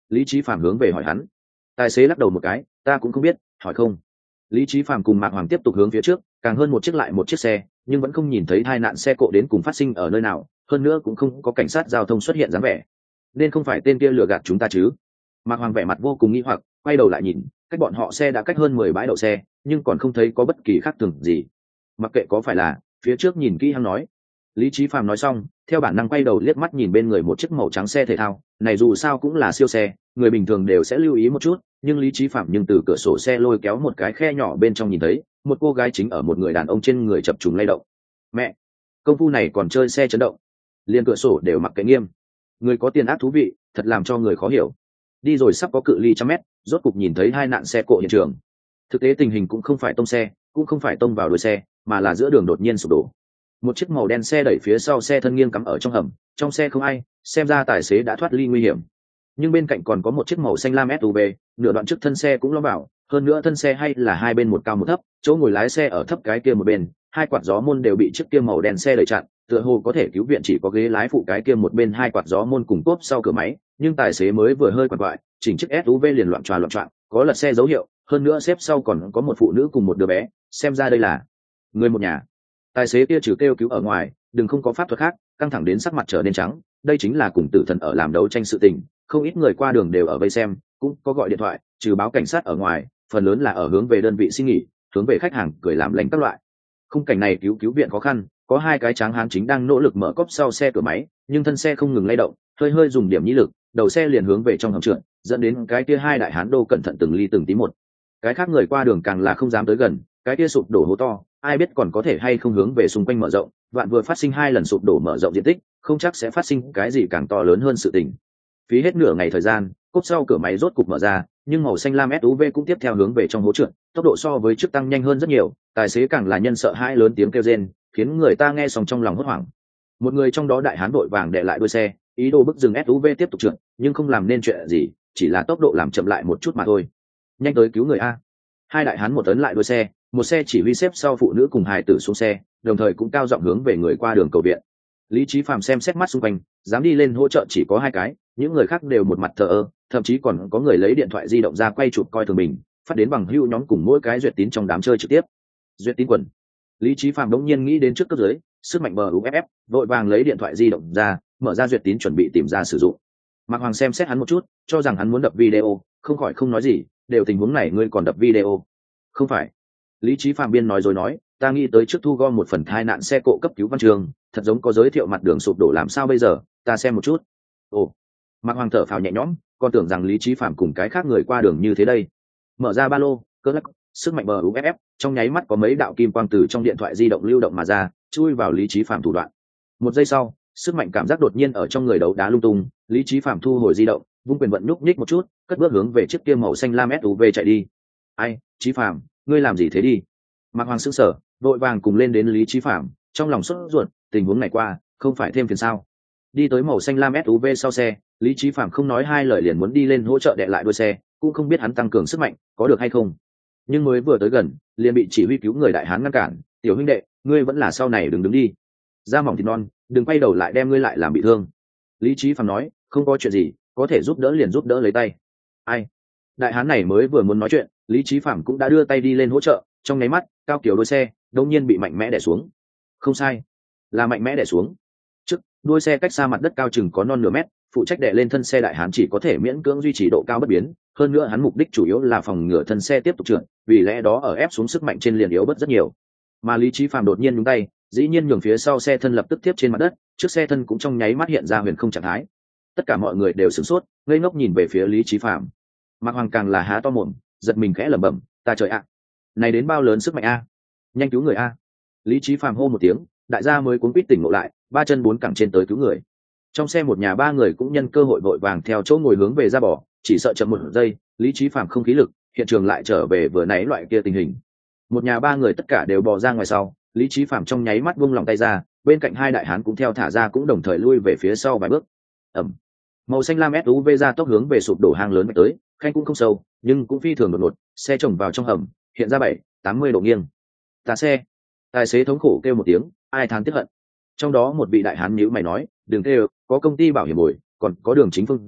Lý Chí Phạm hướng về hỏi hắn. Tài xế lắc đầu một cái, ta cũng không biết, hỏi không. Lý Chí Phạm cùng Mạc Hoàng tiếp tục hướng phía trước, càng hơn một chiếc lại một chiếc xe, nhưng vẫn không nhìn thấy tai nạn xe cộ đến cùng phát sinh ở nơi nào, hơn nữa cũng không có cảnh sát giao thông xuất hiện dáng vẻ. Nên không phải tên kia lừa gạt chúng ta chứ? Mạc Hoàng vẻ mặt vô cùng nghi hoặc, quay đầu lại nhìn, cách bọn họ xe đã cách hơn mười bãi đậu xe, nhưng còn không thấy có bất kỳ khác thường gì. Mặc kệ có phải là, phía trước nhìn kỹ hắn nói. Lý Chí Phạm nói xong, theo bản năng quay đầu liếc mắt nhìn bên người một chiếc màu trắng xe thể thao, này dù sao cũng là siêu xe, người bình thường đều sẽ lưu ý một chút, nhưng Lý Chí Phạm nhưng từ cửa sổ xe lôi kéo một cái khe nhỏ bên trong nhìn thấy, một cô gái chính ở một người đàn ông trên người chập trùng lay động. Mẹ, công phu này còn chơi xe chấn động, liền cửa sổ đều mặc kệ nghiêm. Người có tiền ác thú vị, thật làm cho người khó hiểu. Đi rồi sắp có cự ly trăm mét, rốt cục nhìn thấy hai nạn xe cộ hiện trường. Thực tế tình hình cũng không phải tông xe, cũng không phải tông vào đuôi xe, mà là giữa đường đột nhiên sụp đổ. Một chiếc màu đen xe đẩy phía sau xe thân nghiêng cắm ở trong hầm, trong xe không ai, xem ra tài xế đã thoát ly nguy hiểm. Nhưng bên cạnh còn có một chiếc màu xanh lam ét u vê, nửa đoạn trước thân xe cũng lo bảo, hơn nữa thân xe hay là hai bên một cao một thấp, chỗ ngồi lái xe ở thấp cái kia một bên, hai quạt gió môn đều bị chiếc kia màu đen xe đẩy chặn, tựa hồ có thể cứu viện chỉ có ghế lái phụ cái kia một bên hai quạt gió môn cùng cốp sau cửa máy, nhưng tài xế mới vừa hơi quằn quại, chỉnh chiếc ét u vê liền loạn tròa loạn trọn, có lật xe dấu hiệu, hơn nữa xếp sau còn có một phụ nữ cùng một đứa bé, xem ra đây là người một nhà. Tài xế kia trừ kêu cứu ở ngoài, đừng không có pháp thuật khác, căng thẳng đến sắc mặt trở nên trắng, đây chính là cùng tử thần ở làm đấu tranh sự tình, không ít người qua đường đều ở vây xem, cũng có gọi điện thoại, trừ báo cảnh sát ở ngoài, phần lớn là ở hướng về đơn vị xin nghỉ, hướng về khách hàng cười làm lành các loại. Khung cảnh này cứu cứu viện khó khăn, có hai cái tráng hán chính đang nỗ lực mở cốp sau xe cửa máy, nhưng thân xe không ngừng lay động, hơi hơi dùng điểm nhĩ lực, đầu xe liền hướng về trong hầm trượt, dẫn đến cái kia hai đại hán đô cẩn thận từng ly từng tí một. Cái khác người qua đường càng là không dám tới gần, cái kia sụp đổ hố to, ai biết còn có thể hay không hướng về xung quanh mở rộng, vạn vừa phát sinh hai lần sụp đổ mở rộng diện tích, không chắc sẽ phát sinh cái gì càng to lớn hơn sự tình. Phí hết nửa ngày thời gian, cốp sau cửa máy rốt cục mở ra, nhưng màu xanh lam ét u vê cũng tiếp theo hướng về trong hố trượt, tốc độ so với trước tăng nhanh hơn rất nhiều, tài xế càng là nhân sợ hãi lớn tiếng kêu rên, khiến người ta nghe xong trong lòng hốt hoảng. Một người trong đó đại hán vội vàng để lại đuôi xe, ý đồ bức dừng ét u vê tiếp tục trượt, nhưng không làm nên chuyện gì, chỉ là tốc độ làm chậm lại một chút mà thôi. Nhanh tới cứu người a! Hai đại hán một tấn lại đuôi xe, một xe chỉ huy xếp sau phụ nữ cùng hài tử xuống xe, đồng thời cũng cao giọng hướng về người qua đường cầu viện. Lý Chí Phạm xem xét mắt xung quanh, dám đi lên hỗ trợ chỉ có hai cái, những người khác đều một mặt thờ ơ, thậm chí còn có người lấy điện thoại di động ra quay chụp coi thường mình, phát đến bằng hữu nhóm cùng mỗi cái duyệt tín trong đám chơi trực tiếp. Duyệt tín quần. Lý Chí Phạm đống nhiên nghĩ đến trước cấp dưới, sức mạnh bờ u ép ép, vội vàng lấy điện thoại di động ra, mở ra duyệt tín chuẩn bị tìm ra sử dụng. Mạc Hoàng xem xét hắn một chút, cho rằng hắn muốn đập video, không khỏi không nói gì, đều tình huống này ngươi còn đập video. Không phải. Lý Chí Phạm biên nói rồi nói, ta nghĩ tới trước thu gom một phần thai nạn xe cộ cấp cứu văn trường, thật giống có giới thiệu mặt đường sụp đổ làm sao bây giờ, ta xem một chút. Ồ. Mạc Hoàng thở phào nhẹ nhõm, còn tưởng rằng Lý Chí Phạm cùng cái khác người qua đường như thế đây. Mở ra ba lô, cơ lắc, sức mạnh bờ u ép ép, trong nháy mắt có mấy đạo kim quang từ trong điện thoại di động lưu động mà ra, chui vào Lý Chí Phạm thủ đoạn. Một giây sau, sức mạnh cảm giác đột nhiên ở trong người đấu đá lung tung, Lý Chí Phạm thu hồi di động, vung quyền vận nhúc nhích một chút, cất bước hướng về chiếc kia màu xanh lam ét u vê chạy đi. Ai, Chí Phạm, ngươi làm gì thế đi? Mạc Hoàng sững sờ, vội vàng cùng lên đến Lý Chí Phạm, trong lòng sốt ruột, tình huống này qua, không phải thêm phiền sao? Đi tới màu xanh lam ét u vê sau xe, Lý Chí Phạm không nói hai lời liền muốn đi lên hỗ trợ đè lại đuôi xe, cũng không biết hắn tăng cường sức mạnh có được hay không. Nhưng mới vừa tới gần, liền bị chỉ huy cứu người đại hán ngăn cản, "Tiểu huynh đệ, ngươi vẫn là sau này đừng đứng đi. Da mỏng thịt non, đừng quay đầu lại đem ngươi lại làm bị thương." Lý Chí Phạm nói, "Không có chuyện gì, có thể giúp đỡ liền giúp đỡ lấy tay." Ai? Đại hán này mới vừa muốn nói chuyện, Lý Chí Phạm cũng đã đưa tay đi lên hỗ trợ, trong nháy mắt, cao kiểu đuôi xe đột nhiên bị mạnh mẽ đè xuống. Không sai, là mạnh mẽ đè xuống. Trước, đuôi xe cách xa mặt đất cao chừng có non nửa mét, phụ trách đè lên thân xe đại hán chỉ có thể miễn cưỡng duy trì độ cao bất biến, hơn nữa hắn mục đích chủ yếu là phòng ngừa thân xe tiếp tục trượt, vì lẽ đó ở ép xuống sức mạnh trên liền yếu bớt rất nhiều. Mà Lý Chí Phạm đột nhiên nhúng tay, dĩ nhiên nhường phía sau xe thân lập tức tiếp trên mặt đất, trước xe thân cũng trong nháy mắt hiện ra huyền không trạng thái. Tất cả mọi người đều sửng sốt, ngây ngốc nhìn về phía Lý Chí Phạm. Mạc Hoàng càng là há to mồm, giật mình khẽ lẩm bẩm, "Ta trời ạ, này đến bao lớn sức mạnh a, nhanh cứu người a." Lý Chí Phạm hô một tiếng, đại gia mới cuống quýt tỉnh ngộ lại, ba chân bốn cẳng trên tới cứu người. Trong xe một nhà ba người cũng nhân cơ hội vội vàng theo chỗ ngồi hướng về ra bỏ, chỉ sợ chậm một giây, Lý Chí Phạm không khí lực, hiện trường lại trở về vừa nãy loại kia tình hình. Một nhà ba người tất cả đều bò ra ngoài sau, Lý Chí Phạm trong nháy mắt buông lòng tay ra, bên cạnh hai đại hán cũng theo thả ra cũng đồng thời lui về phía sau vài bước. Ầm. Màu xanh lam ét u vê ra tốc hướng về sụp đổ hang lớn mạnh tới, khanh cũng không sâu, nhưng cũng phi thường đột ngột, xe chồng vào trong hầm, hiện ra bảy, tám mươi độ nghiêng. Tà xe. Tài xế thống khổ kêu một tiếng, ai thán tiếc hận. Trong đó một vị đại hán nhíu mày nói, "Đừng kêu, có công ty bảo hiểm bồi, còn có đường chính phương diện,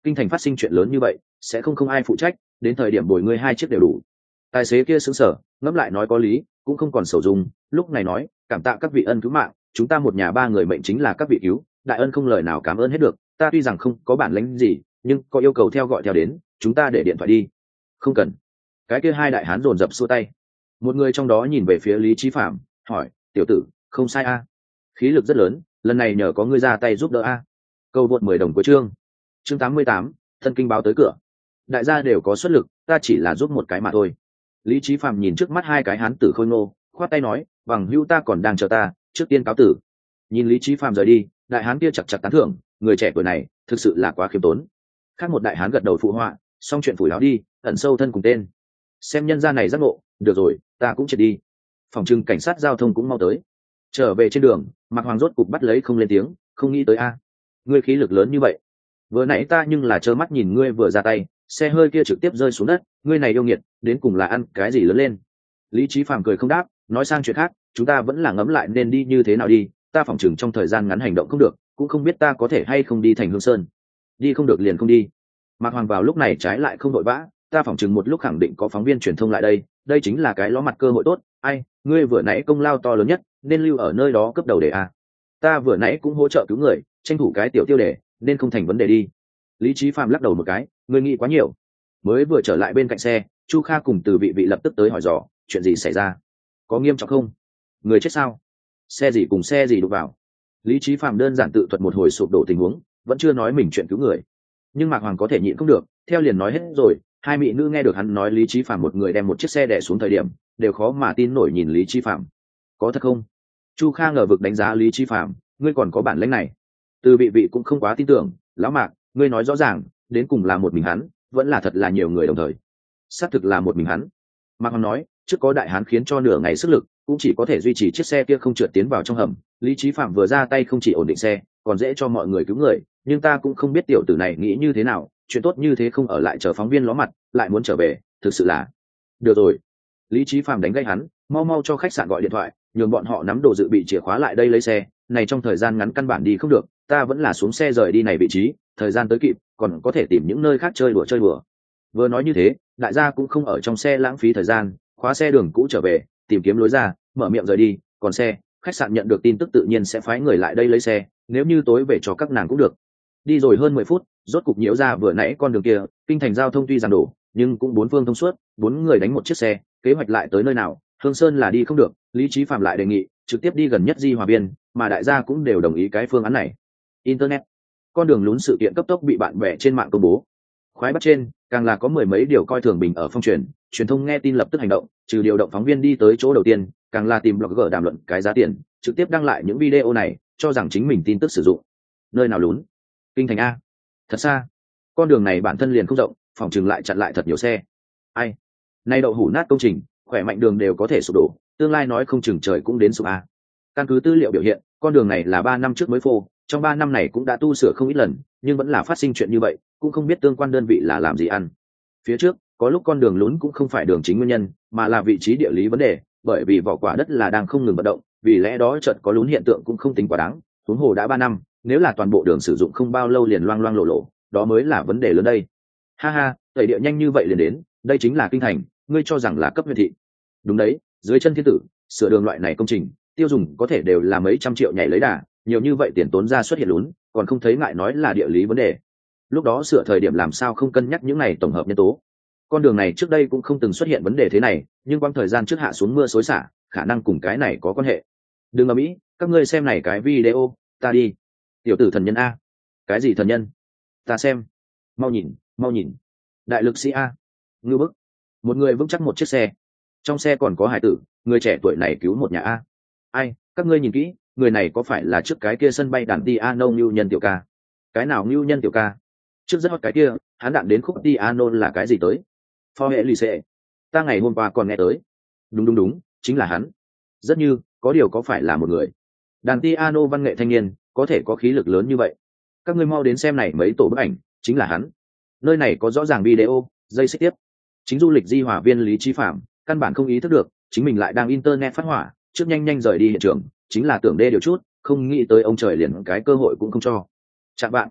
kinh thành phát sinh chuyện lớn như vậy sẽ không không ai phụ trách, đến thời điểm bồi ngươi hai chiếc đều đủ. Tài xế kia sững sờ, ngẫm lại nói có lý, cũng không còn sầu dùng, lúc này nói cảm tạ các vị ân cứu mạng, chúng ta một nhà ba người mệnh chính là các vị cứu, đại ân không lời nào cảm ơn hết được, ta tuy rằng không có bản lĩnh gì nhưng có yêu cầu theo gọi theo đến, chúng ta để điện thoại đi. Không cần. Cái kia hai đại hán dồn dập xua tay. Một người trong đó nhìn về phía Lý Chí Phạm, hỏi, tiểu tử không sai a, khí lực rất lớn, lần này nhờ có ngươi ra tay giúp đỡ a. Câu vượt mười đồng của chương chương tám mươi tám, thân kinh báo tới cửa. Đại gia đều có xuất lực, ta chỉ là giúp một cái mà thôi. Lý Chí Phạm nhìn trước mắt hai cái hán tử khôi ngô, khoát tay nói, bằng hữu ta còn đang chờ ta, trước tiên cáo tử. Nhìn Lý Chí Phạm rời đi, đại hán kia chặt chặt tán thưởng, người trẻ tuổi này thực sự là quá khiêm tốn. Khác một đại hán gật đầu phụ họa, xong chuyện phủi láo đi, ẩn sâu thân cùng tên. Xem nhân gia này giác ngộ, được rồi, ta cũng chết đi. Phòng trưng cảnh sát giao thông cũng mau tới. Trở về trên đường, Mạc Hoàng rốt cục bắt lấy không lên tiếng, không nghĩ tới a, ngươi khí lực lớn như vậy. Vừa nãy ta nhưng là trơ mắt nhìn ngươi vừa ra tay, xe hơi kia trực tiếp rơi xuống đất, ngươi này yêu nghiệt, đến cùng là ăn cái gì lớn lên. Lý Chí Phàm cười không đáp, nói sang chuyện khác, chúng ta vẫn là ngẫm lại nên đi như thế nào đi, ta phỏng chừng trong thời gian ngắn hành động không được, cũng không biết ta có thể hay không đi thành Hương Sơn. Đi không được liền không đi. Mạc Hoàng vào lúc này trái lại không đội vã, ta phỏng chừng một lúc khẳng định có phóng viên truyền thông lại đây, đây chính là cái ló mặt cơ hội tốt. Ai, ngươi vừa nãy công lao to lớn nhất, nên lưu ở nơi đó cấp đầu để a. Ta vừa nãy cũng hỗ trợ cứu người, tranh thủ cái tiểu tiêu đề, nên không thành vấn đề đi. Lý Chí Phàm lắc đầu một cái, ngươi nghĩ quá nhiều. Mới vừa trở lại bên cạnh xe, Chu Kha cùng Từ Vị Vị lập tức tới hỏi dò, chuyện gì xảy ra, có nghiêm trọng không, người chết sao, xe gì cùng xe gì đụng vào. Lý Chí Phàm đơn giản tự thuật một hồi sụp đổ tình huống, vẫn chưa nói mình chuyện cứu người. Nhưng Mạc Hoàng có thể nhịn không được, theo liền nói hết rồi. Hai mỹ nữ nghe được hắn nói Lý Chí Phàm một người đem một chiếc xe đè xuống thời điểm, đều khó mà tin nổi nhìn Lý Chí Phàm. Có thật không? Chu Kha ngờ vực đánh giá Lý Chí Phàm, ngươi còn có bản lĩnh này. Từ Vị Vị cũng không quá tin tưởng, lão Mạc, ngươi nói rõ ràng, đến cùng là một mình hắn, vẫn là thật là nhiều người đồng thời? Xác thực là một mình hắn. Mạc Hoàng nói, trước có đại hán khiến cho nửa ngày sức lực, cũng chỉ có thể duy trì chiếc xe kia không trượt tiến vào trong hầm. Lý Chí Phạm vừa ra tay không chỉ ổn định xe, còn dễ cho mọi người cứu người, nhưng ta cũng không biết tiểu tử này nghĩ như thế nào, chuyện tốt như thế không ở lại chờ phóng viên ló mặt, lại muốn trở về, thực sự là. Được rồi. Lý Chí Phạm đánh gây hắn, mau mau cho khách sạn gọi điện thoại, nhường bọn họ nắm đồ dự bị chìa khóa lại đây lấy xe, này trong thời gian ngắn căn bản đi không được, ta vẫn là xuống xe rời đi này vị trí, thời gian tới kịp, còn có thể tìm những nơi khác chơi đùa chơi đùa. Vừa nói như thế, đại gia cũng không ở trong xe lãng phí thời gian, khóa xe đường cũ trở về, tìm kiếm lối ra, mở miệng rời đi. Còn xe, khách sạn nhận được tin tức tự nhiên sẽ phái người lại đây lấy xe, nếu như tối về cho các nàng cũng được. Đi rồi hơn mười phút, rốt cục nhiễu ra vừa nãy con đường kia, kinh thành giao thông tuy rằng đổ, nhưng cũng bốn phương thông suốt, bốn người đánh một chiếc xe, kế hoạch lại tới nơi nào, Hương Sơn là đi không được. Lý Chí Phạm lại đề nghị trực tiếp đi gần nhất Di Hòa Biên, mà đại gia cũng đều đồng ý cái phương án này. Internet, con đường lún sự kiện cấp tốc bị bạn bè trên mạng công bố. Khoái bắt trên, càng là có mười mấy điều coi thường bình ở phong truyền, truyền thông nghe tin lập tức hành động, trừ điều động phóng viên đi tới chỗ đầu tiên, càng là tìm blogger đàm luận cái giá tiền, trực tiếp đăng lại những video này, cho rằng chính mình tin tức sử dụng. Nơi nào lún? Kinh thành a. Thật xa. Con đường này bản thân liền không rộng, phòng chừng lại chặn lại thật nhiều xe. Ai? Nay đậu hủ nát công trình, khỏe mạnh đường đều có thể sụp đổ, tương lai nói không chừng trời cũng đến sụp a. Căn cứ tư liệu biểu hiện, con đường này là ba năm trước mới phô, trong ba năm này cũng đã tu sửa không ít lần, nhưng vẫn là phát sinh chuyện như vậy, cũng không biết tương quan đơn vị là làm gì ăn. Phía trước, có lúc con đường lún cũng không phải đường chính nguyên nhân, mà là vị trí địa lý vấn đề, bởi vì vỏ quả đất là đang không ngừng vận động, vì lẽ đó chợt có lún hiện tượng cũng không tính quá đáng. Huống hồ đã ba năm, nếu là toàn bộ đường sử dụng không bao lâu liền loang loang lộ lộ, đó mới là vấn đề lớn đây. Ha ha, tẩy địa nhanh như vậy liền đến, đây chính là kinh thành, ngươi cho rằng là cấp huyện thị? Đúng đấy, dưới chân thiên tử, sửa đường loại này công trình, tiêu dùng có thể đều là mấy trăm triệu nhảy lấy đà, nhiều như vậy tiền tốn ra xuất hiện lún, còn không thấy ngại nói là địa lý vấn đề. Lúc đó sửa thời điểm làm sao không cân nhắc những này tổng hợp nhân tố. Con đường này trước đây cũng không từng xuất hiện vấn đề thế này, nhưng quãng thời gian trước hạ xuống mưa xối xả, khả năng cùng cái này có quan hệ. Đừng ở mỹ, các ngươi xem này cái video, ta đi. Tiểu tử thần nhân a. Cái gì thần nhân? Ta xem. Mau nhìn, mau nhìn. Đại lực sĩ a. Ngưu bức. Một người vững chắc một chiếc xe. Trong xe còn có hải tử, người trẻ tuổi này cứu một nhà a. Ai, các ngươi nhìn kỹ, người này có phải là trước cái kia sân bay đàn piano Ngưu Nhân tiểu ca? Cái nào Ngưu Nhân tiểu ca? Trước rất hot cái kia, hắn đạn đến khúc piano là cái gì tới? Pho hệ lì xệ. Ta ngày hôm qua còn nghe tới. Đúng đúng đúng, chính là hắn. Rất như, có điều có phải là một người? Đàn piano văn nghệ thanh niên, có thể có khí lực lớn như vậy. Các ngươi mau đến xem này mấy tổ bức ảnh, chính là hắn. Nơi này có rõ ràng video, dây xích tiếp. Chính du lịch Di Hòa Viên Lý Chí Phạm, căn bản không ý thức được, chính mình lại đang internet phát hỏa, trước nhanh nhanh rời đi hiện trường, chính là tưởng đê điều chút, không nghĩ tới ông trời liền cái cơ hội cũng không cho. Chạm bạn.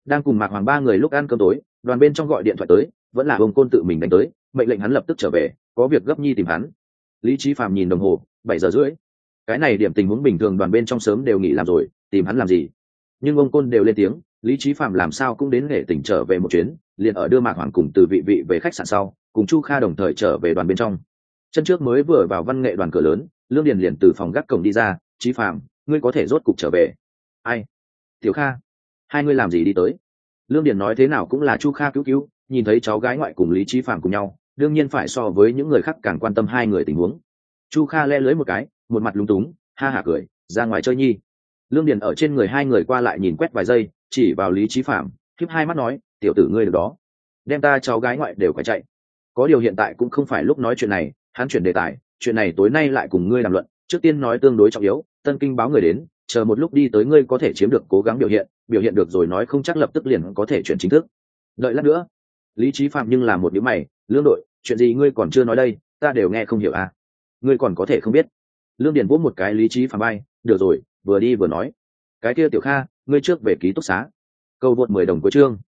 đang cùng Mạc Hoàng ba người lúc ăn cơm tối, đoàn bên trong gọi điện thoại tới, vẫn là ông Côn tự mình đánh tới, mệnh lệnh hắn lập tức trở về, có việc gấp nhi tìm hắn. Lý Chí Phạm nhìn đồng hồ, bảy giờ rưỡi. Cái này điểm tình huống bình thường đoàn bên trong sớm đều nghỉ làm rồi, tìm hắn làm gì? Nhưng ông Côn đều lên tiếng, Lý Chí Phạm làm sao cũng đến nghệ tỉnh trở về một chuyến, liền ở đưa Mạc Hoàng cùng từ vị vị về khách sạn sau, cùng Chu Kha đồng thời trở về đoàn bên trong. Chân trước mới vừa vào văn nghệ đoàn cửa lớn, Lương Điền liền từ phòng gác cổng đi ra, "Chí Phạm, ngươi có thể rốt cục trở về." "Ai?" "Tiểu Kha." "Hai ngươi làm gì đi tới?" Lương Điền nói thế nào cũng là Chu Kha cứu cứu, nhìn thấy cháu gái ngoại cùng Lý Chí Phạm cùng nhau, đương nhiên phải so với những người khác càng quan tâm hai người tình huống. Chu Kha le lưới một cái, một mặt lúng túng, ha hả cười, "Ra ngoài chơi nhi." Lương Điền ở trên người hai người qua lại nhìn quét vài giây, chỉ vào Lý Chí Phạm, khép hai mắt nói, "Tiểu tử ngươi được đó, đem ta cháu gái ngoại đều phải chạy." Có điều hiện tại cũng không phải lúc nói chuyện này, hắn chuyển đề tài, "Chuyện này tối nay lại cùng ngươi đàm luận, trước tiên nói tương đối trọng yếu, Tân Kinh báo người đến, chờ một lúc đi tới ngươi có thể chiếm được cố gắng biểu hiện, biểu hiện được rồi nói không chắc lập tức liền có thể chuyển chính thức." Đợi lát nữa. Lý Chí Phạm nhưng là một đứa mày, "Lương đội, chuyện gì ngươi còn chưa nói đây, ta đều nghe không hiểu à? Ngươi còn có thể không biết?" Lương Điền vỗ một cái Lý Chí Phạm bay, "Được rồi, vừa đi vừa nói. Cái kia Tiểu Kha, ngươi trước về ký túc xá." Câu vượt mười đồng cuối chương.